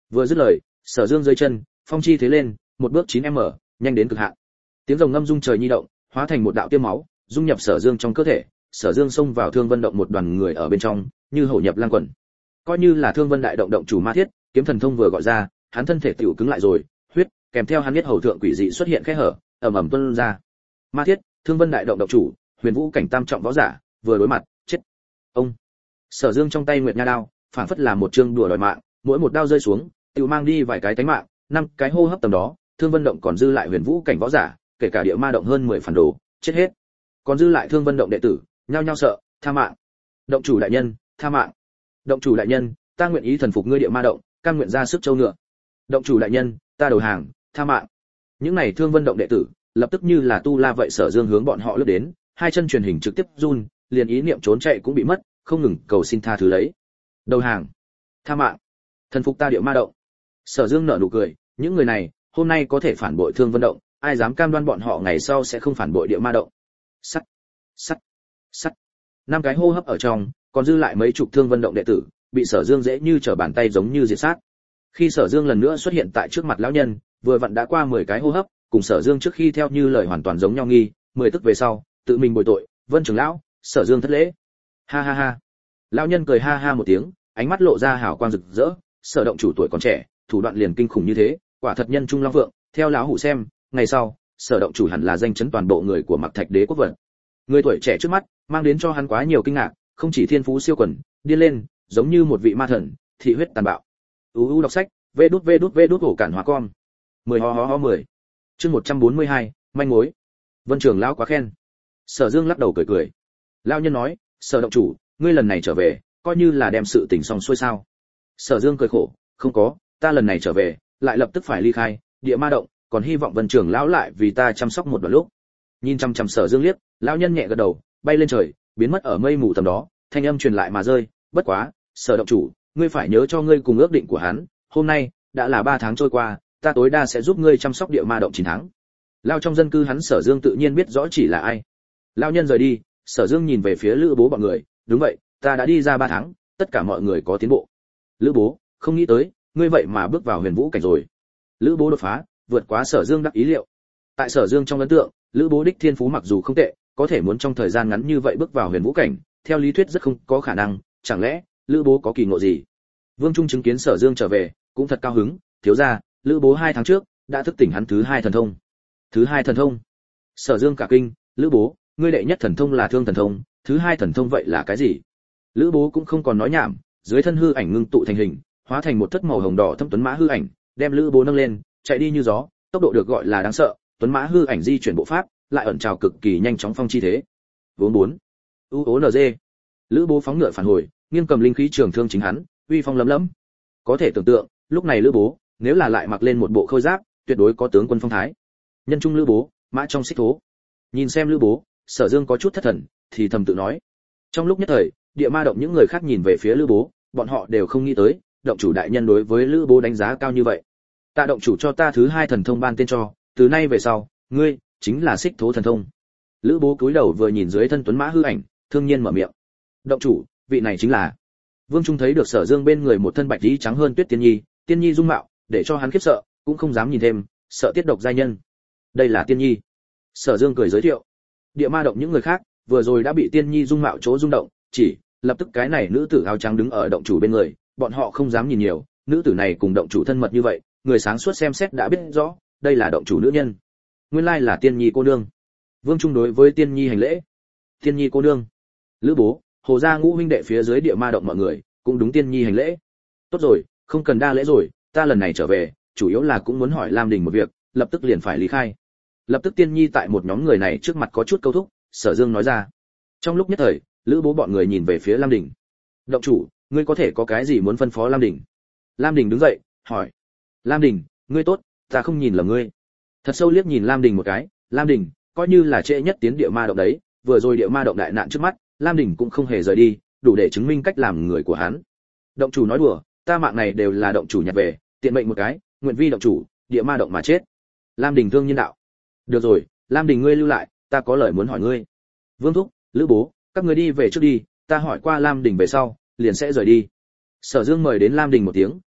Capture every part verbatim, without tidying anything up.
Vừa dứt lời, Sở Dương dưới chân, phong chi thế lên, một bước chín mét, nhanh đến cực hạn. Tiếng rồng ngâm rung trời nhi động, hóa thành một đạo tiêm máu, dung nhập Sở Dương trong cơ thể. Sở Dương xông vào Thương Vân động một đoàn người ở bên trong, như hổ nhập lang quần. Coi như là Thương Vân đại động động chủ Ma Thiết, kiếm thần thông vừa gọi ra, hắn thân thể tiểu cứng lại rồi, huyết, kèm theo hắn biết hầu thượng quỷ dị xuất hiện khe hở, ầm ầm tuôn ra. Ma Thiết, Thương Vân đại động động chủ, Huyền Vũ cảnh tam trọng võ giả, vừa đối mặt, chết. Ông. Sở Dương trong tay Nguyệt Nha đao, phảng phất là một chương đùa đòi mạng, mỗi một đao rơi xuống, tiểu mang đi vài cái tánh mạng, năm cái hô hấp tầm đó, Thương Vân động còn dư lại Huyền Vũ cảnh võ giả, kể cả địa ma động hơn mười phản đồ, chết hết. Còn dư lại Thương Vân động đệ tử, nhao nhao sợ, tha mạng. Động chủ đại nhân, tha mạng. Động chủ đại nhân, ta nguyện ý thần phục ngươi địa ma động, cam nguyện ra sức châu ngựa. Động chủ đại nhân, ta đầu hàng, tha mạng. Những này Thương Vân động đệ tử, lập tức như là tu la vậy Sở Dương hướng bọn họ lướt đến, hai chân truyền hình trực tiếp run, liền ý niệm trốn chạy cũng bị mất, không ngừng cầu xin tha thứ lấy. Đầu hàng, tha mạng, thần phục ta địa ma động. Sở Dương nở nụ cười, những người này, hôm nay có thể phản bội Thương Vân động, ai dám cam đoan bọn họ ngày sau sẽ không phản bội địa ma động. Sắt, sắt, sắt. Năm cái hô hấp ở trong, còn dư lại mấy chục Thương Vân động đệ tử, bị Sở Dương dễ như trở bàn tay giống như diệt sát. Khi Sở Dương lần nữa xuất hiện tại trước mặt lão nhân, vừa vặn đã qua mười cái hô hấp, cùng Sở Dương trước khi theo như lời hoàn toàn giống nhau nghi, mười tức về sau, tự mình bồi tội, Vân trưởng lão, Sở Dương thất lễ. Ha ha ha. Lão nhân cười ha ha một tiếng, ánh mắt lộ ra hào quang rực rỡ, Sở động chủ tuổi còn trẻ, thủ đoạn liền kinh khủng như thế, quả thật nhân trung long vượng, theo lão hủ xem, ngày sau, Sở động chủ hẳn là danh chấn toàn bộ người của Mặc Thạch Đế quốc vận. Người tuổi trẻ trước mắt, mang đến cho hắn quá nhiều kinh ngạc, không chỉ thiên phú siêu quần, điên lên, giống như một vị ma thần, thị huyết tàn bạo. U u đọc sách, vê đút vê đút vê đút hổ cản hóa con. mười ho ho ho mười. Chương một trăm bốn mươi hai, manh mối. Vân trưởng lão quá khen. Sở Dương lắc đầu cười cười. Lão nhân nói, Sở động chủ, ngươi lần này trở về, coi như là đem sự tình xong xuôi sao? Sở Dương cười khổ, không có, ta lần này trở về, lại lập tức phải ly khai, địa ma động, còn hy vọng Vân trưởng lão lại vì ta chăm sóc một đoạn lúc. Nhìn chăm chăm Sở Dương liếc, lão nhân nhẹ gật đầu, bay lên trời, biến mất ở mây mù tầm đó, thanh âm truyền lại mà rơi, bất quá, Sở động chủ, ngươi phải nhớ cho ngươi cùng ước định của hắn, hôm nay đã là ba tháng trôi qua, ta tối đa sẽ giúp ngươi chăm sóc địa ma động chín tháng. Lao trong dân cư hắn Sở Dương tự nhiên biết rõ chỉ là ai. Lão nhân rời đi, Sở Dương nhìn về phía Lữ Bố bọn người, đúng vậy, ta đã đi ra ba tháng, tất cả mọi người có tiến bộ. Lữ Bố, không nghĩ tới, ngươi vậy mà bước vào Huyền Vũ cảnh rồi. Lữ Bố đột phá, vượt quá Sở Dương đắc ý liệu. Tại Sở Dương trong ấn tượng, Lữ Bố đích thiên phú mặc dù không tệ, có thể muốn trong thời gian ngắn như vậy bước vào Huyền Vũ cảnh, theo lý thuyết rất không có khả năng, chẳng lẽ Lữ Bố có kỳ ngộ gì? Vương Trung chứng kiến Sở Dương trở về, cũng thật cao hứng, thiếu gia, Lữ Bố hai tháng trước đã thức tỉnh hắn thứ hai thần thông. Thứ hai thần thông? Sở Dương cả kinh, Lữ Bố, ngươi đệ nhất thần thông là Thương thần thông, thứ hai thần thông vậy là cái gì? Lữ Bố cũng không còn nói nhảm, dưới thân hư ảnh ngưng tụ thành hình, hóa thành một thất màu hồng đỏ thâm tuấn mã hư ảnh, đem Lữ Bố nâng lên, chạy đi như gió, tốc độ được gọi là đáng sợ, tuấn mã hư ảnh di chuyển bộ pháp, lại ẩn trào cực kỳ nhanh chóng phong chi thế. Vốn bốn. U ố en giê. Lữ Bố phóng ngựa phản hồi, nghiêng cầm linh khí trường thương chính hắn, uy phong lấm lấm. Có thể tưởng tượng, lúc này Lữ Bố, nếu là lại mặc lên một bộ khôi giáp, tuyệt đối có tướng quân phong thái. Nhân trung Lữ Bố, mã trong xích thố. Nhìn xem Lữ Bố, Sở Dương có chút thất thần, thì thầm tự nói. Trong lúc nhất thời, địa ma động những người khác nhìn về phía Lữ Bố, bọn họ đều không nghĩ tới, động chủ đại nhân đối với Lữ Bố đánh giá cao như vậy. Ta động chủ cho ta thứ hai thần thông ban tên cho, từ nay về sau, ngươi chính là xích thố thần thông. Lữ Bố cúi đầu vừa nhìn dưới thân tuấn mã hư ảnh, thương nhiên mở miệng. Động chủ, vị này chính là. Vương Trung thấy được Sở Dương bên người một thân bạch y trắng hơn Tuyết Tiên Nhi, Tiên Nhi dung mạo, để cho hắn khiếp sợ, cũng không dám nhìn thêm, sợ tiết độc giai nhân. Đây là Tiên Nhi. Sở Dương cười giới thiệu. Địa ma động những người khác, vừa rồi đã bị Tiên Nhi dung mạo chỗ rung động, chỉ lập tức cái này nữ tử áo trắng đứng ở động chủ bên người, bọn họ không dám nhìn nhiều, nữ tử này cùng động chủ thân mật như vậy, người sáng suốt xem xét đã biết rõ, đây là động chủ nữ nhân. Nguyên lai là Tiên Nhi cô nương. Vương Trung đối với Tiên Nhi hành lễ. Tiên Nhi cô nương. Lữ Bố, Hồ gia ngũ huynh đệ phía dưới địa ma động mọi người, cũng đúng Tiên Nhi hành lễ. Tốt rồi, không cần đa lễ rồi, ta lần này trở về, chủ yếu là cũng muốn hỏi Lam Đình một việc, lập tức liền phải lý khai. Lập tức Tiên Nhi tại một nhóm người này trước mặt có chút câu thúc, Sở Dương nói ra. Trong lúc nhất thời, Lữ Bố bọn người nhìn về phía Lam Đình. Động chủ, ngươi có thể có cái gì muốn phân phó Lam Đình? Lam Đình đứng dậy, hỏi. Lam Đình, ngươi tốt, ta không nhìn lầm ngươi. Thật sâu liếc nhìn Lam Đình một cái, Lam Đình, coi như là trễ nhất tiến địa ma động đấy, vừa rồi địa ma động đại nạn trước mắt, Lam Đình cũng không hề rời đi, đủ để chứng minh cách làm người của hắn. Động chủ nói đùa, ta mạng này đều là động chủ nhặt về, tiện mệnh một cái, nguyện vi động chủ, địa ma động mà chết. Lam Đình thương nhân đạo. Được rồi, Lam Đình ngươi lưu lại, ta có lời muốn hỏi ngươi. Vương Thúc, Lữ Bố, các ngươi đi về trước đi, ta hỏi qua Lam Đình về sau, liền sẽ rời đi. Sở Dương mời đến Lam Đình một tiếng,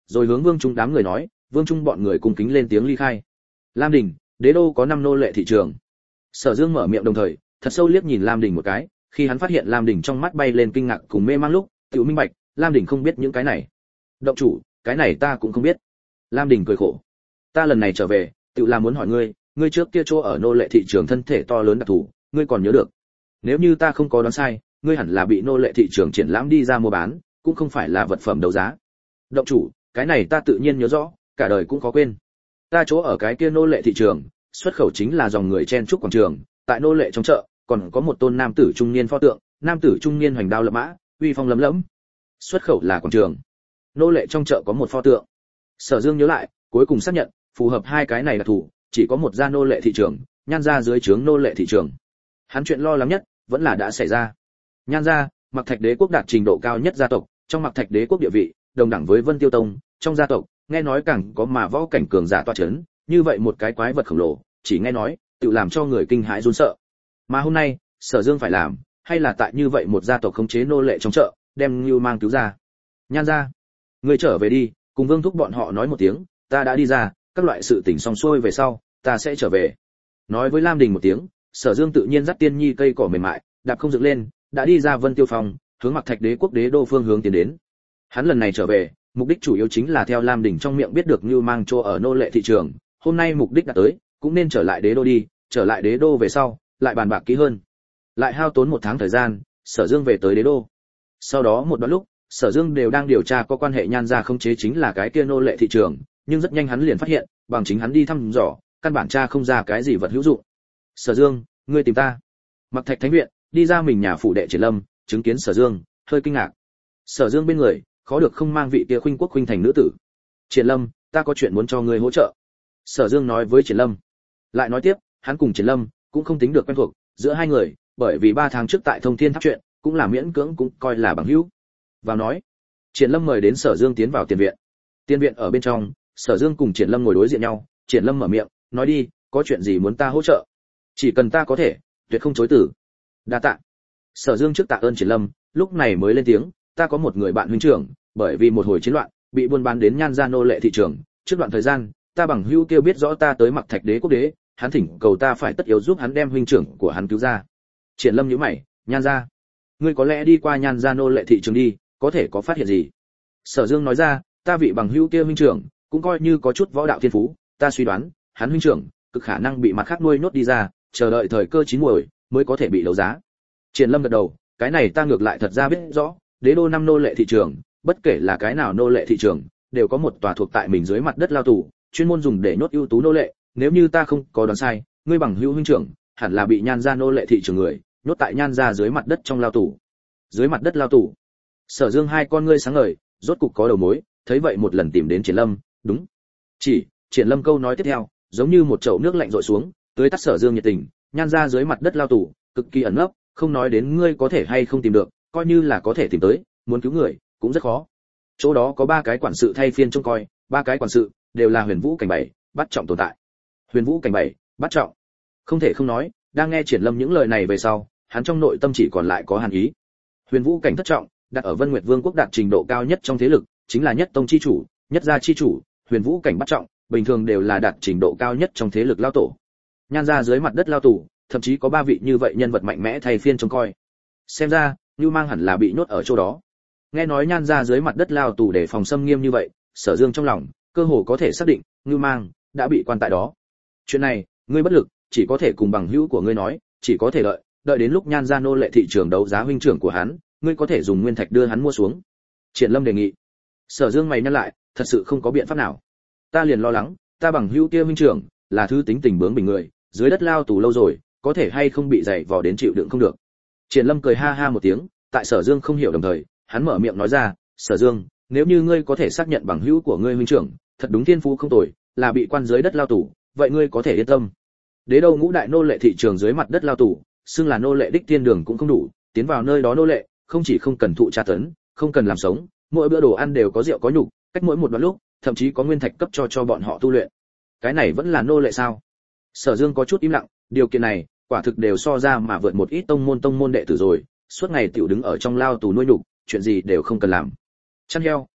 rồi hướng Vương Trung đám người nói, Vương Trung bọn người cùng kính lên tiếng ly khai. Lam Đình, đế đô có năm nô lệ thị trường. Sở Dương mở miệng đồng thời, thật sâu liếc nhìn Lam Đình một cái, khi hắn phát hiện Lam Đình trong mắt bay lên kinh ngạc cùng mê mang lúc, tự minh bạch, Lam Đình không biết những cái này. Động chủ, cái này ta cũng không biết. Lam Đình cười khổ. Ta lần này trở về, tự là muốn hỏi ngươi, ngươi trước kia chỗ ở nô lệ thị trường thân thể to lớn đặc thù, ngươi còn nhớ được? Nếu như ta không có đoán sai, ngươi hẳn là bị nô lệ thị trường triển lãm đi ra mua bán, cũng không phải là vật phẩm đấu giá. Động chủ, cái này ta tự nhiên nhớ rõ, cả đời cũng khó quên. Ta chỗ ở cái kia nô lệ thị trường, xuất khẩu chính là dòng người chen chúc quảng trường, tại nô lệ trong chợ, còn có một tôn nam tử trung niên pho tượng, nam tử trung niên hoành đao lập mã, uy phong lấm lẫm. Xuất khẩu là quảng trường, nô lệ trong chợ có một pho tượng. Sở Dương nhớ lại, cuối cùng xác nhận, phù hợp hai cái này là thủ, chỉ có một gia nô lệ thị trường, Nhan gia dưới trướng nô lệ thị trường. Hắn chuyện lo lắng nhất vẫn là đã xảy ra. Nhan gia, Mặc Thạch Đế quốc đạt trình độ cao nhất gia tộc, trong Mặc Thạch Đế quốc địa vị, đồng đẳng với Vân Tiêu Tông, trong gia tộc, nghe nói càng có mà võ cảnh cường giả tọa chấn, như vậy một cái quái vật khổng lồ, chỉ nghe nói, tự làm cho người kinh hãi run sợ. Mà hôm nay, Sở Dương phải làm, hay là tại như vậy một gia tộc khống chế nô lệ trong chợ, đem Nưu Mang cứu ra. Nhan gia, ngươi trở về đi, cùng Vương thúc bọn họ nói một tiếng, ta đã đi ra, các loại sự tình xong xuôi về sau, ta sẽ trở về. Nói với Lam Đình một tiếng, Sở Dương tự nhiên dắt Tiên Nhi cây cỏ mềm mại, đạp không dựng lên, đã đi ra Vân Tiêu Phòng, hướng Mặc Thạch Đế quốc đế đô phương hướng tiến đến. Hắn lần này trở về, mục đích chủ yếu chính là theo Lam Đình trong miệng biết được Nưu Mang chỗ ở nô lệ thị trường, hôm nay mục đích đã tới, cũng nên trở lại đế đô đi, trở lại đế đô về sau, lại bàn bạc kỹ hơn. Lại hao tốn một tháng thời gian, Sở Dương về tới đế đô. Sau đó một đoạn lúc, Sở Dương đều đang điều tra có quan hệ Nhan gia khống chế chính là cái kia nô lệ thị trường, nhưng rất nhanh hắn liền phát hiện, bằng chính hắn đi thăm dò, căn bản tra không ra cái gì vật hữu dụng. Sở Dương, ngươi tìm ta? Mặc Thạch Thánh viện, đi ra mình nhà phủ đệ Triển Lâm, chứng kiến Sở Dương, hơi kinh ngạc. Sở Dương bên người, khó được không mang vị kia khuynh quốc khuynh thành nữ tử. Triển Lâm, ta có chuyện muốn cho ngươi hỗ trợ. Sở Dương nói với Triển Lâm. Lại nói tiếp, hắn cùng Triển Lâm cũng không tính được quen thuộc, giữa hai người, bởi vì ba tháng trước tại Thông Thiên Tháp chuyện, cũng là miễn cưỡng cũng coi là bằng hữu. Vào nói, Triển Lâm mời đến Sở Dương tiến vào tiền viện. Tiền viện ở bên trong, Sở Dương cùng Triển Lâm ngồi đối diện nhau, Triển Lâm mở miệng, nói đi, có chuyện gì muốn ta hỗ trợ? Chỉ cần ta có thể, tuyệt không chối từ. Đa tạ. Sở Dương trước tạ ơn Triển Lâm, lúc này mới lên tiếng, ta có một người bạn huynh trưởng, bởi vì một hồi chiến loạn, bị buôn bán đến Nhan gia nô lệ thị trường, trước đoạn thời gian, ta bằng hữu kêu biết rõ ta tới Mặc Thạch Đế quốc đế, hắn thỉnh cầu ta phải tất yếu giúp hắn đem huynh trưởng của hắn cứu ra. Triển Lâm nhíu mày, Nhan gia, ngươi có lẽ đi qua Nhan gia nô lệ thị trường đi, có thể có phát hiện gì? Sở Dương nói ra, ta vị bằng hữu kia huynh trưởng, cũng coi như có chút võ đạo thiên phú, ta suy đoán, hắn huynh trưởng cực khả năng bị mặt khác nuôi nốt đi ra, chờ đợi thời cơ chín muồi mới có thể bị đấu giá. Triển Lâm gật đầu, cái này ta ngược lại thật ra biết rõ, đế đô năm nô lệ thị trường, bất kể là cái nào nô lệ thị trường, đều có một tòa thuộc tại mình dưới mặt đất lao tù, chuyên môn dùng để nhốt ưu tú nô lệ, nếu như ta không có đoán sai, ngươi bằng hữu huynh trưởng, hẳn là bị Nhan gia nô lệ thị trường người, nhốt tại Nhan gia dưới mặt đất trong lao tù. Dưới mặt đất lao tù. Sở Dương hai con ngươi sáng ngời, rốt cục có đầu mối, thấy vậy một lần tìm đến Triển Lâm, đúng. Chỉ, Triển Lâm câu nói tiếp theo, giống như một chậu nước lạnh rọi xuống, tưới tắt Sở Dương nhiệt tình, Nhan gia dưới mặt đất lao tù, cực kỳ ẩn nấp, không nói đến ngươi có thể hay không tìm được, coi như là có thể tìm tới, muốn cứu người cũng rất khó. Chỗ đó có ba cái quản sự thay phiên trông coi, ba cái quản sự đều là Huyền Vũ cảnh bảy, bắt trọng tồn tại. Huyền Vũ cảnh bảy, bắt trọng. Không thể không nói, đang nghe Triển Lâm những lời này về sau, hắn trong nội tâm chỉ còn lại có hàn ý. Huyền Vũ cảnh thất trọng, đặt ở Vân Nguyệt Vương quốc đạt trình độ cao nhất trong thế lực, chính là nhất tông chi chủ, nhất gia chi chủ, Huyền Vũ cảnh bắt trọng, bình thường đều là đạt trình độ cao nhất trong thế lực lao tổ. Nhan gia dưới mặt đất lao tù, thậm chí có ba vị như vậy nhân vật mạnh mẽ thay phiên trông coi. Xem ra, Nưu Mang hẳn là bị nhốt ở chỗ đó. Nghe nói Nhan gia dưới mặt đất lao tù để phòng xâm nghiêm như vậy, Sở Dương trong lòng cơ hồ có thể xác định, Nưu Mang đã bị quan tại đó. Chuyện này, ngươi bất lực, chỉ có thể cùng bằng hữu của ngươi nói, chỉ có thể đợi, đợi đến lúc Nhan gia nô lệ thị trường đấu giá huynh trưởng của hắn, ngươi có thể dùng nguyên thạch đưa hắn mua xuống. Triển Lâm đề nghị. Sở Dương mày nhăn lại, thật sự không có biện pháp nào. Ta liền lo lắng, ta bằng hữu kia huynh trưởng là thứ tính tình bướng bỉnh người, dưới đất lao tù lâu rồi, có thể hay không bị dày vò đến chịu đựng không được. Triển Lâm cười ha ha một tiếng, tại Sở Dương không hiểu đồng thời, hắn mở miệng nói ra, Sở Dương, nếu như ngươi có thể xác nhận bằng hữu của ngươi huynh trưởng, thật đúng thiên phú không tồi, là bị quan dưới đất lao tù, vậy ngươi có thể yên tâm. Đế đô ngũ đại nô lệ thị trường dưới mặt đất lao tù, xưng là nô lệ đích thiên đường cũng không đủ, tiến vào nơi đó nô lệ, không chỉ không cần thụ tra tấn, không cần làm sống, mỗi bữa đồ ăn đều có rượu có nhục, cách mỗi một đoạn lúc, thậm chí có nguyên thạch cấp cho cho bọn họ tu luyện. Cái này vẫn là nô lệ sao? Sở Dương có chút im lặng, điều kiện này, quả thực đều so ra mà vượt một ít tông môn tông môn đệ tử rồi, suốt ngày tiểu đứng ở trong lao tù nuôi nhục, chuyện gì đều không cần làm. Chăn heo,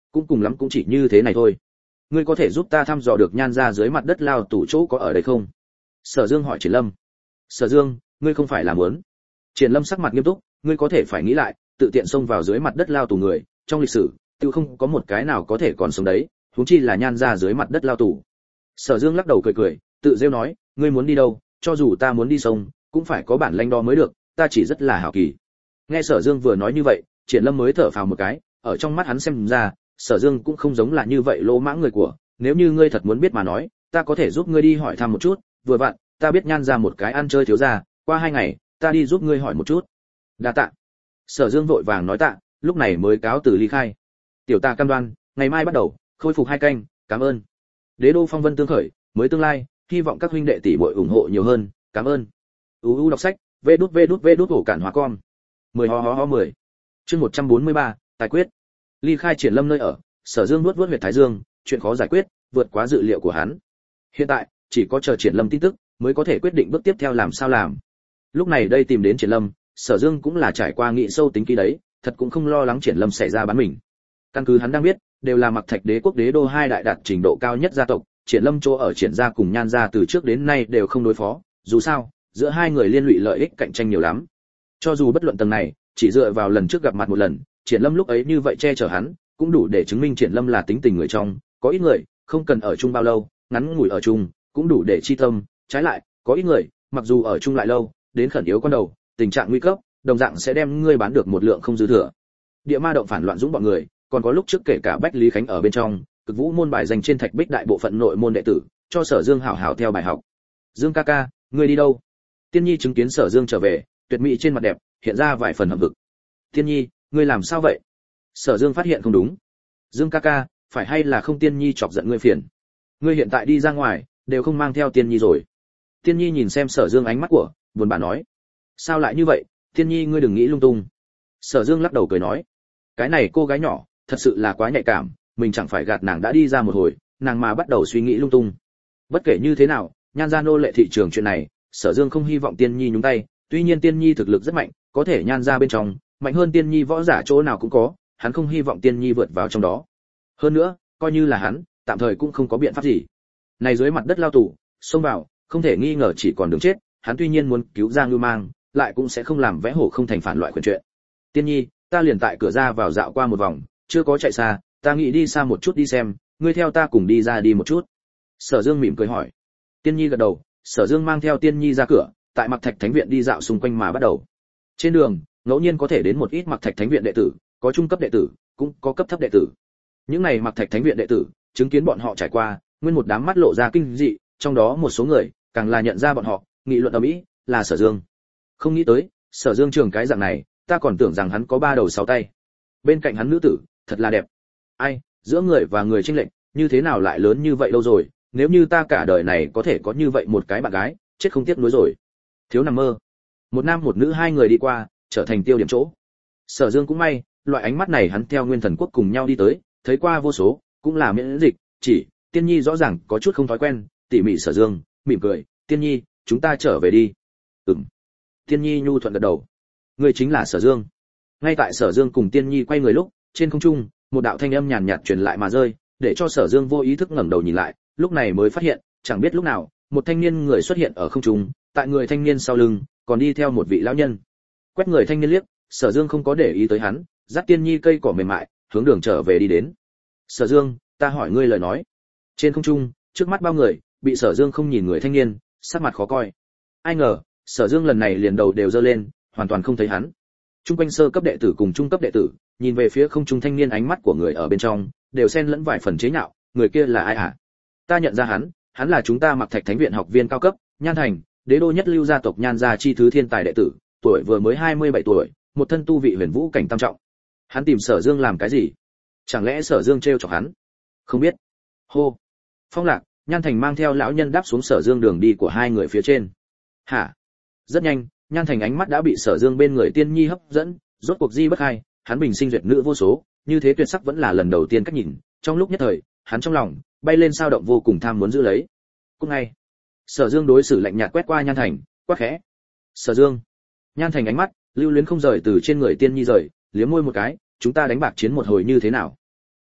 cũng cùng lắm cũng chỉ như thế này thôi. Ngươi có thể giúp ta thăm dò được Nhan gia dưới mặt đất lao tù chỗ có ở đây không? Sở Dương hỏi Triển Lâm. Sở Dương, ngươi không phải là muốn? Triển Lâm sắc mặt nghiêm túc, ngươi có thể phải nghĩ lại, tự tiện xông vào dưới mặt đất lao tù người, trong lịch sử, tự không có một cái nào có thể còn sống đấy, huống chi là Nhan gia dưới mặt đất lao tù. Sở Dương lắc đầu cười cười, tự rêu nói, ngươi muốn đi đâu, cho dù ta muốn đi sông, cũng phải có bản lĩnh đó mới được, ta chỉ rất là hảo kỳ. Nghe Sở Dương vừa nói như vậy, Triển Lâm mới thở phào một cái, ở trong mắt hắn xem ra, Sở Dương cũng không giống là như vậy lỗ mãng người của, nếu như ngươi thật muốn biết mà nói, ta có thể giúp ngươi đi hỏi thăm một chút, vừa vặn, ta biết Nhan gia một cái ăn chơi thiếu gia, qua hai ngày, ta đi giúp ngươi hỏi một chút. Đa tạ. Sở Dương vội vàng nói tạ, lúc này mới cáo từ ly khai. Tiểu ta cam đoan, ngày mai bắt đầu, khôi phục hai canh, cảm ơn. Đế đô phong vân tương khởi, mới tương lai, hy vọng các huynh đệ tỷ muội ủng hộ nhiều hơn, cảm ơn. u u đọc sách, vê đút vê đút vê đút ổ cản hóa con. mười ho ho ho mười. Chương một trăm bốn mươi ba, tài quyết. Ly khai Triển Lâm nơi ở, Sở Dương nuốt nuốt huyệt thái dương, chuyện khó giải quyết, vượt quá dự liệu của hắn. Hiện tại, chỉ có chờ Triển Lâm tin tức, mới có thể quyết định bước tiếp theo làm sao làm. Lúc này đây tìm đến Triển Lâm, Sở Dương cũng là trải qua nghị sâu tính kỹ đấy, thật cũng không lo lắng Triển Lâm xảy ra bán mình. Căn cứ hắn đang biết, đều là Mặc Thạch Đế quốc đế đô hai đại đạt trình độ cao nhất gia tộc, Triển Lâm chỗ ở Triển gia cùng Nhan gia từ trước đến nay đều không đối phó, dù sao, giữa hai người liên lụy lợi ích cạnh tranh nhiều lắm. Cho dù bất luận tầng này, chỉ dựa vào lần trước gặp mặt một lần, Triển Lâm lúc ấy như vậy che chở hắn, cũng đủ để chứng minh Triển Lâm là tính tình người trong, có ít người, không cần ở chung bao lâu, ngắn ngủi ở chung, cũng đủ để chi tâm, trái lại, có ít người, mặc dù ở chung lại lâu, đến khẩn yếu con đầu, tình trạng nguy cấp, đồng dạng sẽ đem ngươi bán được một lượng không dư thừa. Địa ma động phản loạn dũng bọn người, còn có lúc trước kể cả Bách Lý Khánh ở bên trong, cực vũ môn bài dành trên thạch bích đại bộ phận nội môn đệ tử, cho Sở Dương hảo hảo theo bài học. Dương ca ca, ngươi đi đâu? Tiên Nhi chứng kiến Sở Dương trở về, tuyệt mỹ trên mặt đẹp hiện ra vài phần hậm hực. Tiên Nhi, ngươi làm sao vậy? Sở Dương phát hiện không đúng. Dương ca ca, phải hay là không Tiên Nhi chọc giận ngươi phiền? Ngươi hiện tại đi ra ngoài, đều không mang theo Tiên Nhi rồi. Tiên Nhi nhìn xem Sở Dương ánh mắt của, buồn bã nói. Sao lại như vậy, Tiên Nhi ngươi đừng nghĩ lung tung. Sở Dương lắc đầu cười nói. Cái này cô gái nhỏ, thật sự là quá nhạy cảm, mình chẳng phải gạt nàng đã đi ra một hồi, nàng mà bắt đầu suy nghĩ lung tung. Bất kể như thế nào, Nhan gia nô lệ thị trường chuyện này, Sở Dương không hy vọng Tiên Nhi nhúng tay, tuy nhiên Tiên Nhi thực lực rất mạnh, có thể Nhan gia bên trong, mạnh hơn Tiên Nhi võ giả chỗ nào cũng có, hắn không hy vọng Tiên Nhi vượt vào trong đó. Hơn nữa, coi như là hắn, tạm thời cũng không có biện pháp gì. Này dưới mặt đất lao tù, xông vào, không thể nghi ngờ chỉ còn đường chết, hắn tuy nhiên muốn cứu ra Ngưu Mang, lại cũng sẽ không làm vẽ hổ không thành phản loại quyền chuyện. Tiên Nhi, ta liền tại cửa ra vào dạo qua một vòng, chưa có chạy xa, ta nghĩ đi xa một chút đi xem, ngươi theo ta cùng đi ra đi một chút. Sở Dương mỉm cười hỏi. Tiên Nhi gật đầu, Sở Dương mang theo Tiên Nhi ra cửa, tại Mặc Thạch Thánh viện đi dạo xung quanh mà bắt đầu. Trên đường, ngẫu nhiên có thể đến một ít Mặc Thạch Thánh viện đệ tử, có trung cấp đệ tử, cũng có cấp thấp đệ tử. Những này Mặc Thạch Thánh viện đệ tử, chứng kiến bọn họ trải qua, nguyên một đám mắt lộ ra kinh dị, trong đó một số người càng là nhận ra bọn họ, nghị luận ầm ĩ, là Sở Dương. Không nghĩ tới, Sở Dương trường cái dạng này, ta còn tưởng rằng hắn có ba đầu sáu tay. Bên cạnh hắn nữ tử, thật là đẹp. Ai, giữa người và người chênh lệch, như thế nào lại lớn như vậy đâu rồi, nếu như ta cả đời này có thể có như vậy một cái bạn gái, chết không tiếc nuối rồi. Thiếu nằm mơ. Một nam một nữ hai người đi qua, trở thành tiêu điểm chỗ. Sở Dương cũng may, loại ánh mắt này hắn theo Nguyên Thần Quốc cùng nhau đi tới, thấy qua vô số, cũng là miễn dịch, chỉ, Tiên Nhi rõ ràng có chút không thói quen, tỉ mỉ Sở Dương, mỉm cười, Tiên Nhi, chúng ta trở về đi. Ừm. Tiên Nhi nhu thuận gật đầu. Người chính là Sở Dương. Ngay tại Sở Dương cùng Tiên Nhi quay người lúc, trên không trung, một đạo thanh âm nhàn nhạt truyền lại mà rơi, để cho Sở Dương vô ý thức ngẩng đầu nhìn lại, lúc này mới phát hiện, chẳng biết lúc nào, một thanh niên người xuất hiện ở không trung, tại người thanh niên sau lưng, còn đi theo một vị lão nhân. Quét người thanh niên liếc, Sở Dương không có để ý tới hắn, dắt Tiên Nhi cây cỏ mềm mại, hướng đường trở về đi đến. Sở Dương, ta hỏi ngươi lời nói. Trên không trung, trước mắt bao người, bị Sở Dương không nhìn người thanh niên, sắc mặt khó coi. Ai ngờ, Sở Dương lần này liền đầu đều giơ lên, hoàn toàn không thấy hắn. Trung quanh sơ cấp đệ tử cùng trung cấp đệ tử, nhìn về phía không trung thanh niên, ánh mắt của người ở bên trong đều xen lẫn vài phần chế nhạo, người kia là ai hả? Ta nhận ra hắn, hắn là chúng ta Mặc Thạch Thánh viện học viên cao cấp, Nhan Thành, đế đô nhất lưu gia tộc Nhan gia chi thứ thiên tài đệ tử, tuổi vừa mới hai mươi bảy tuổi, một thân tu vị huyền vũ cảnh tam trọng. Hắn tìm Sở Dương làm cái gì? Chẳng lẽ Sở Dương trêu chọc hắn? Không biết. Hô. Phong Lạc, Nhan Thành mang theo lão nhân đáp xuống Sở Dương đường đi của hai người phía trên. Hả? Rất nhanh, Nhan Thành ánh mắt đã bị Sở Dương bên người Tiên Nhi hấp dẫn, rốt cuộc di bất hai, hắn bình sinh duyệt nữ vô số, như thế tuyệt sắc vẫn là lần đầu tiên cách nhìn, trong lúc nhất thời, hắn trong lòng bay lên sao động vô cùng tham muốn giữ lấy. Cũng ngay, Sở Dương đối xử lạnh nhạt quét qua Nhan Thành, quát khẽ. Sở Dương. Nhan Thành ánh mắt lưu luyến không rời từ trên người Tiên Nhi rời, liếm môi một cái, chúng ta đánh bạc chiến một hồi như thế nào?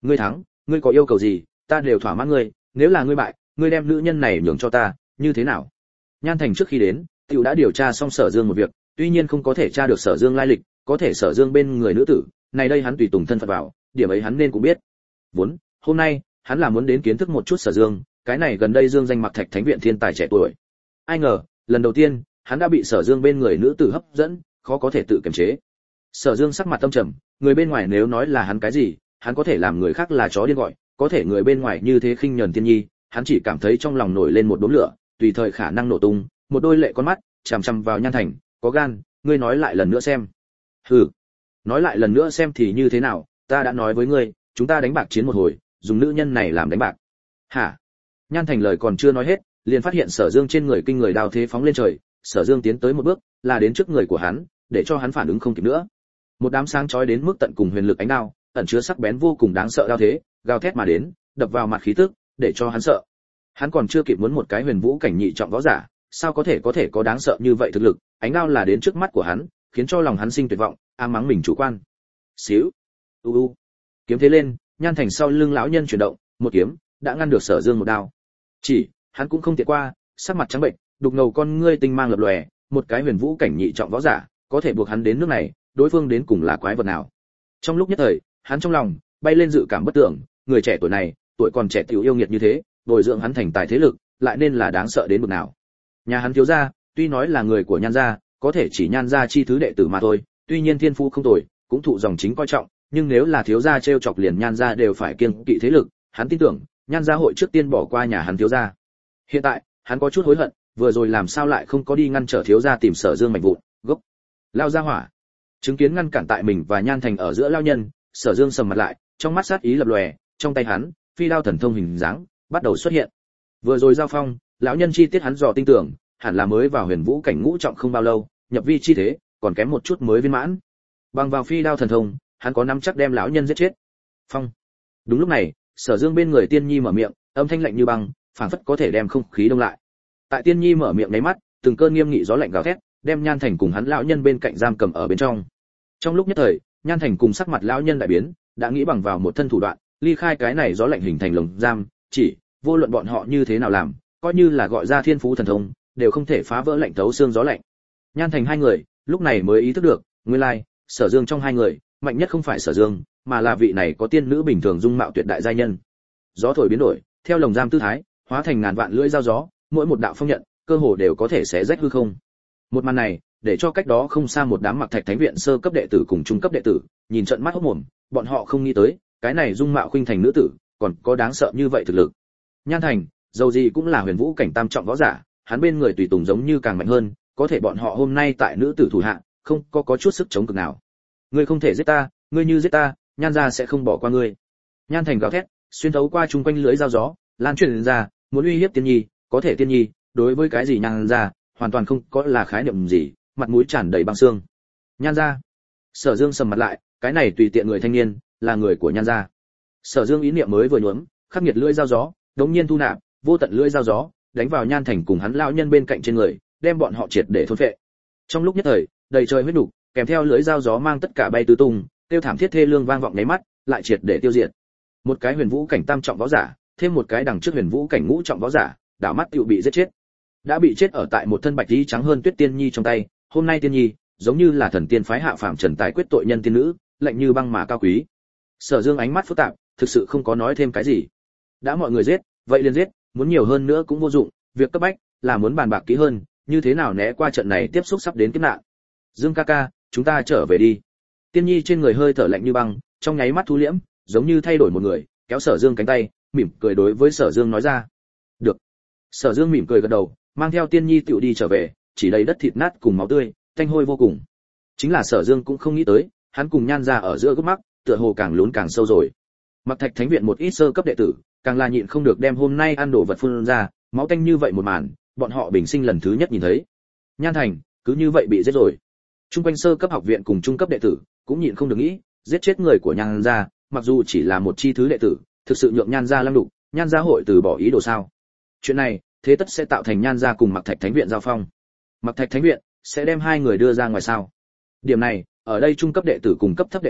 Ngươi thắng, ngươi có yêu cầu gì, ta đều thỏa mãn ngươi, nếu là ngươi bại, ngươi đem nữ nhân này nhường cho ta, như thế nào? Nhan Thành trước khi đến, tiểu đã điều tra xong Sở Dương một việc, tuy nhiên không có thể tra được Sở Dương lai lịch, có thể Sở Dương bên người nữ tử, này đây hắn tùy tùng thân phận vào, điểm ấy hắn nên cũng biết. Vốn, hôm nay, hắn là muốn đến kiến thức một chút Sở Dương, cái này gần đây Dương danh Mặc Thạch Thánh viện thiên tài trẻ tuổi. Ai ngờ, lần đầu tiên, hắn đã bị Sở Dương bên người nữ tử hấp dẫn, khó có thể tự kiềm chế. Sở Dương sắc mặt tâm trầm, người bên ngoài nếu nói là hắn cái gì, hắn có thể làm người khác là chó điên gọi, có thể người bên ngoài như thế khinh nhẫn Tiên Nhi, hắn chỉ cảm thấy trong lòng nổi lên một đốm lửa, tùy thời khả năng nổ tung, một đôi lệ con mắt chằm chằm vào Nhan Thành, có gan, ngươi nói lại lần nữa xem. Hừ, nói lại lần nữa xem thì như thế nào, ta đã nói với ngươi, chúng ta đánh bạc chiến một hồi, dùng nữ nhân này làm đánh bạc. Hả? Nhan Thành lời còn chưa nói hết, liền phát hiện Sở Dương trên người kinh người đao thế phóng lên trời, Sở Dương tiến tới một bước, là đến trước người của hắn, để cho hắn phản ứng không kịp nữa. Một đám sáng chói đến mức tận cùng huyền lực ánh đao, ẩn chứa sắc bén vô cùng đáng sợ đao thế, gào thét mà đến, đập vào mặt khí tức, để cho hắn sợ. Hắn còn chưa kịp muốn một cái huyền vũ cảnh nhị trọng võ giả, sao có thể có thể có đáng sợ như vậy thực lực, ánh đao là đến trước mắt của hắn, khiến cho lòng hắn sinh tuyệt vọng, ám mắng mình chủ quan. Xíu, u u, kiếm thế lên, Nhan Thành sau lưng lão nhân chuyển động, một kiếm đã ngăn được Sở Dương một đao. Chỉ, hắn cũng không tiện qua, sắc mặt trắng bệnh, đục ngầu con ngươi tinh mang lập lòe, một cái huyền vũ cảnh nhị trọng võ giả, có thể buộc hắn đến nước này, đối phương đến cùng là quái vật nào? Trong lúc nhất thời, hắn trong lòng bay lên dự cảm bất tưởng, người trẻ tuổi này, tuổi còn trẻ tiểu yêu nghiệt như thế, bồi dưỡng hắn thành tài thế lực, lại nên là đáng sợ đến mức nào? Nhà hắn thiếu gia, tuy nói là người của Nhan gia, có thể chỉ Nhan gia chi thứ đệ tử mà thôi, tuy nhiên thiên phú không tồi, cũng thụ dòng chính coi trọng, nhưng nếu là thiếu gia trêu chọc liền Nhan gia đều phải kiêng kỵ thế lực, hắn tin tưởng, Nhan gia hội trước tiên bỏ qua nhà hắn thiếu gia. Hiện tại, hắn có chút hối hận, vừa rồi làm sao lại không có đi ngăn trở thiếu gia tìm Sở Dương mạch vụn, gốc. Lao ra hỏa. Chứng kiến ngăn cản tại mình và Nhan Thành ở giữa lao nhân, Sở Dương sầm mặt lại, trong mắt sát ý lập lòe, trong tay hắn, phi đao thần thông hình dáng bắt đầu xuất hiện. Vừa rồi giao phong, lão nhân chi tiết hắn dò tin tưởng, hẳn là mới vào huyền vũ cảnh ngũ trọng không bao lâu, nhập vi chi thế, còn kém một chút mới viên mãn. Bằng vào phi đao thần thông, hắn có nắm chắc đem lão nhân giết chết. Phong. Đúng lúc này, Sở Dương bên người Tiên Nhi mở miệng, âm thanh lạnh như băng, phảng phất có thể đem không khí đông lại. Tại Tiên Nhi mở miệng mấy mắt, từng cơn nghiêm nghị gió lạnh gào thét, đem Nhan Thành cùng hắn lão nhân bên cạnh giam cầm ở bên trong. Trong lúc nhất thời, Nhan Thành cùng sắc mặt lão nhân đại biến, đã nghĩ bằng vào một thân thủ đoạn, ly khai cái này gió lạnh hình thành lồng giam, chỉ vô luận bọn họ như thế nào làm, coi như là gọi ra thiên phú thần thông, đều không thể phá vỡ lạnh thấu xương gió lạnh. Nhan Thành hai người, lúc này mới ý thức được, nguyên lai, Sở Dương trong hai người, mạnh nhất không phải Sở Dương, mà là vị này có tiên nữ bình thường dung mạo tuyệt đại giai nhân. Gió thổi biến đổi, theo lồng giam tư thái, hóa thành ngàn vạn lưỡi dao gió, mỗi một đạo phong nhận, cơ hồ đều có thể xé rách hư không. Một màn này, để cho cách đó không xa một đám Mặc Thạch Thánh viện sơ cấp đệ tử cùng trung cấp đệ tử, nhìn trận mắt hốt mồm, bọn họ không nghĩ tới, cái này dung mạo khuynh thành nữ tử, còn có đáng sợ như vậy thực lực. Nhan Thành, dầu gì cũng là huyền vũ cảnh tam trọng võ giả, hắn bên người tùy tùng giống như càng mạnh hơn, có thể bọn họ hôm nay tại nữ tử thủ hạ, không có có chút sức chống cực nào. Ngươi không thể giết ta, ngươi như giết ta, Nhan gia sẽ không bỏ qua ngươi. Nhan Thành gào thét, xuyên thấu qua chung quanh lưới dao gió, lan truyền ra, muốn uy hiếp Tiên Nhi, có thể Tiên Nhi, đối với cái gì Nhan gia, hoàn toàn không có là khái niệm gì, mặt mũi tràn đầy băng xương. Nhan gia. Sở Dương sầm mặt lại, cái này tùy tiện người thanh niên, là người của Nhan gia. Sở Dương ý niệm mới vừa nhuốm, khắc nghiệt lưỡi dao gió, đống nhiên thu nạp, vô tận lưỡi dao gió, đánh vào Nhan Thành cùng hắn lão nhân bên cạnh trên người, đem bọn họ triệt để thôn phệ. Trong lúc nhất thời, đầy trời huyết nục, kèm theo lưỡi dao gió mang tất cả bay tứ tung, tiêu thảm thiết thê lương vang vọng nháy mắt, lại triệt để tiêu diệt. Một cái huyền vũ cảnh tam trọng võ giả, thêm một cái đằng trước huyền vũ cảnh ngũ trọng võ giả, đảo mắt tựu bị giết chết. Đã bị chết ở tại một thân bạch y trắng hơn Tuyết Tiên Nhi trong tay, hôm nay Tiên Nhi, giống như là thần tiên phái hạ phàm trần tài quyết tội nhân tiên nữ, lạnh như băng mà cao quý. Sở Dương ánh mắt phức tạp, thực sự không có nói thêm cái gì. Đã mọi người giết, vậy liền giết, muốn nhiều hơn nữa cũng vô dụng, việc cấp bách là muốn bàn bạc kỹ hơn, như thế nào né qua trận này tiếp xúc sắp đến kiếp nạn. Dương ca ca, chúng ta trở về đi. Tiên Nhi trên người hơi thở lạnh như băng, trong nháy mắt thu liễm, giống như thay đổi một người, kéo Sở Dương cánh tay, mỉm cười đối với Sở Dương nói ra. Được. Sở Dương mỉm cười gật đầu, mang theo Tiên Nhi tựu đi trở về, chỉ đầy đất thịt nát cùng máu tươi, tanh hôi vô cùng. Chính là Sở Dương cũng không nghĩ tới, hắn cùng Nhan gia ở giữa gốc mắc, tựa hồ càng lún càng sâu rồi. Mặc Thạch Thánh viện một ít sơ cấp đệ tử, càng là nhịn không được đem hôm nay ăn đồ vật phun ra, máu tanh như vậy một màn, bọn họ bình sinh lần thứ nhất nhìn thấy. Nhan Thành, cứ như vậy bị giết rồi. Trung quanh sơ cấp học viện cùng trung cấp đệ tử, cũng nhịn không được nghĩ, giết chết người của Nhan gia, mặc dù chỉ là một chi thứ đệ tử, thực sự nhượng Nhan gia lăng đục, Nhan gia hội từ bỏ ý đồ sao? Chuyện này, thế tất sẽ tạo thành Nhan gia cùng Mặc Thạch Thánh viện giao phong. Mặc Thạch Thánh viện sẽ đem hai người đưa ra ngoài sao? Điểm này, ở đây trung cấp đệ tử cùng cấp thấp đệ tử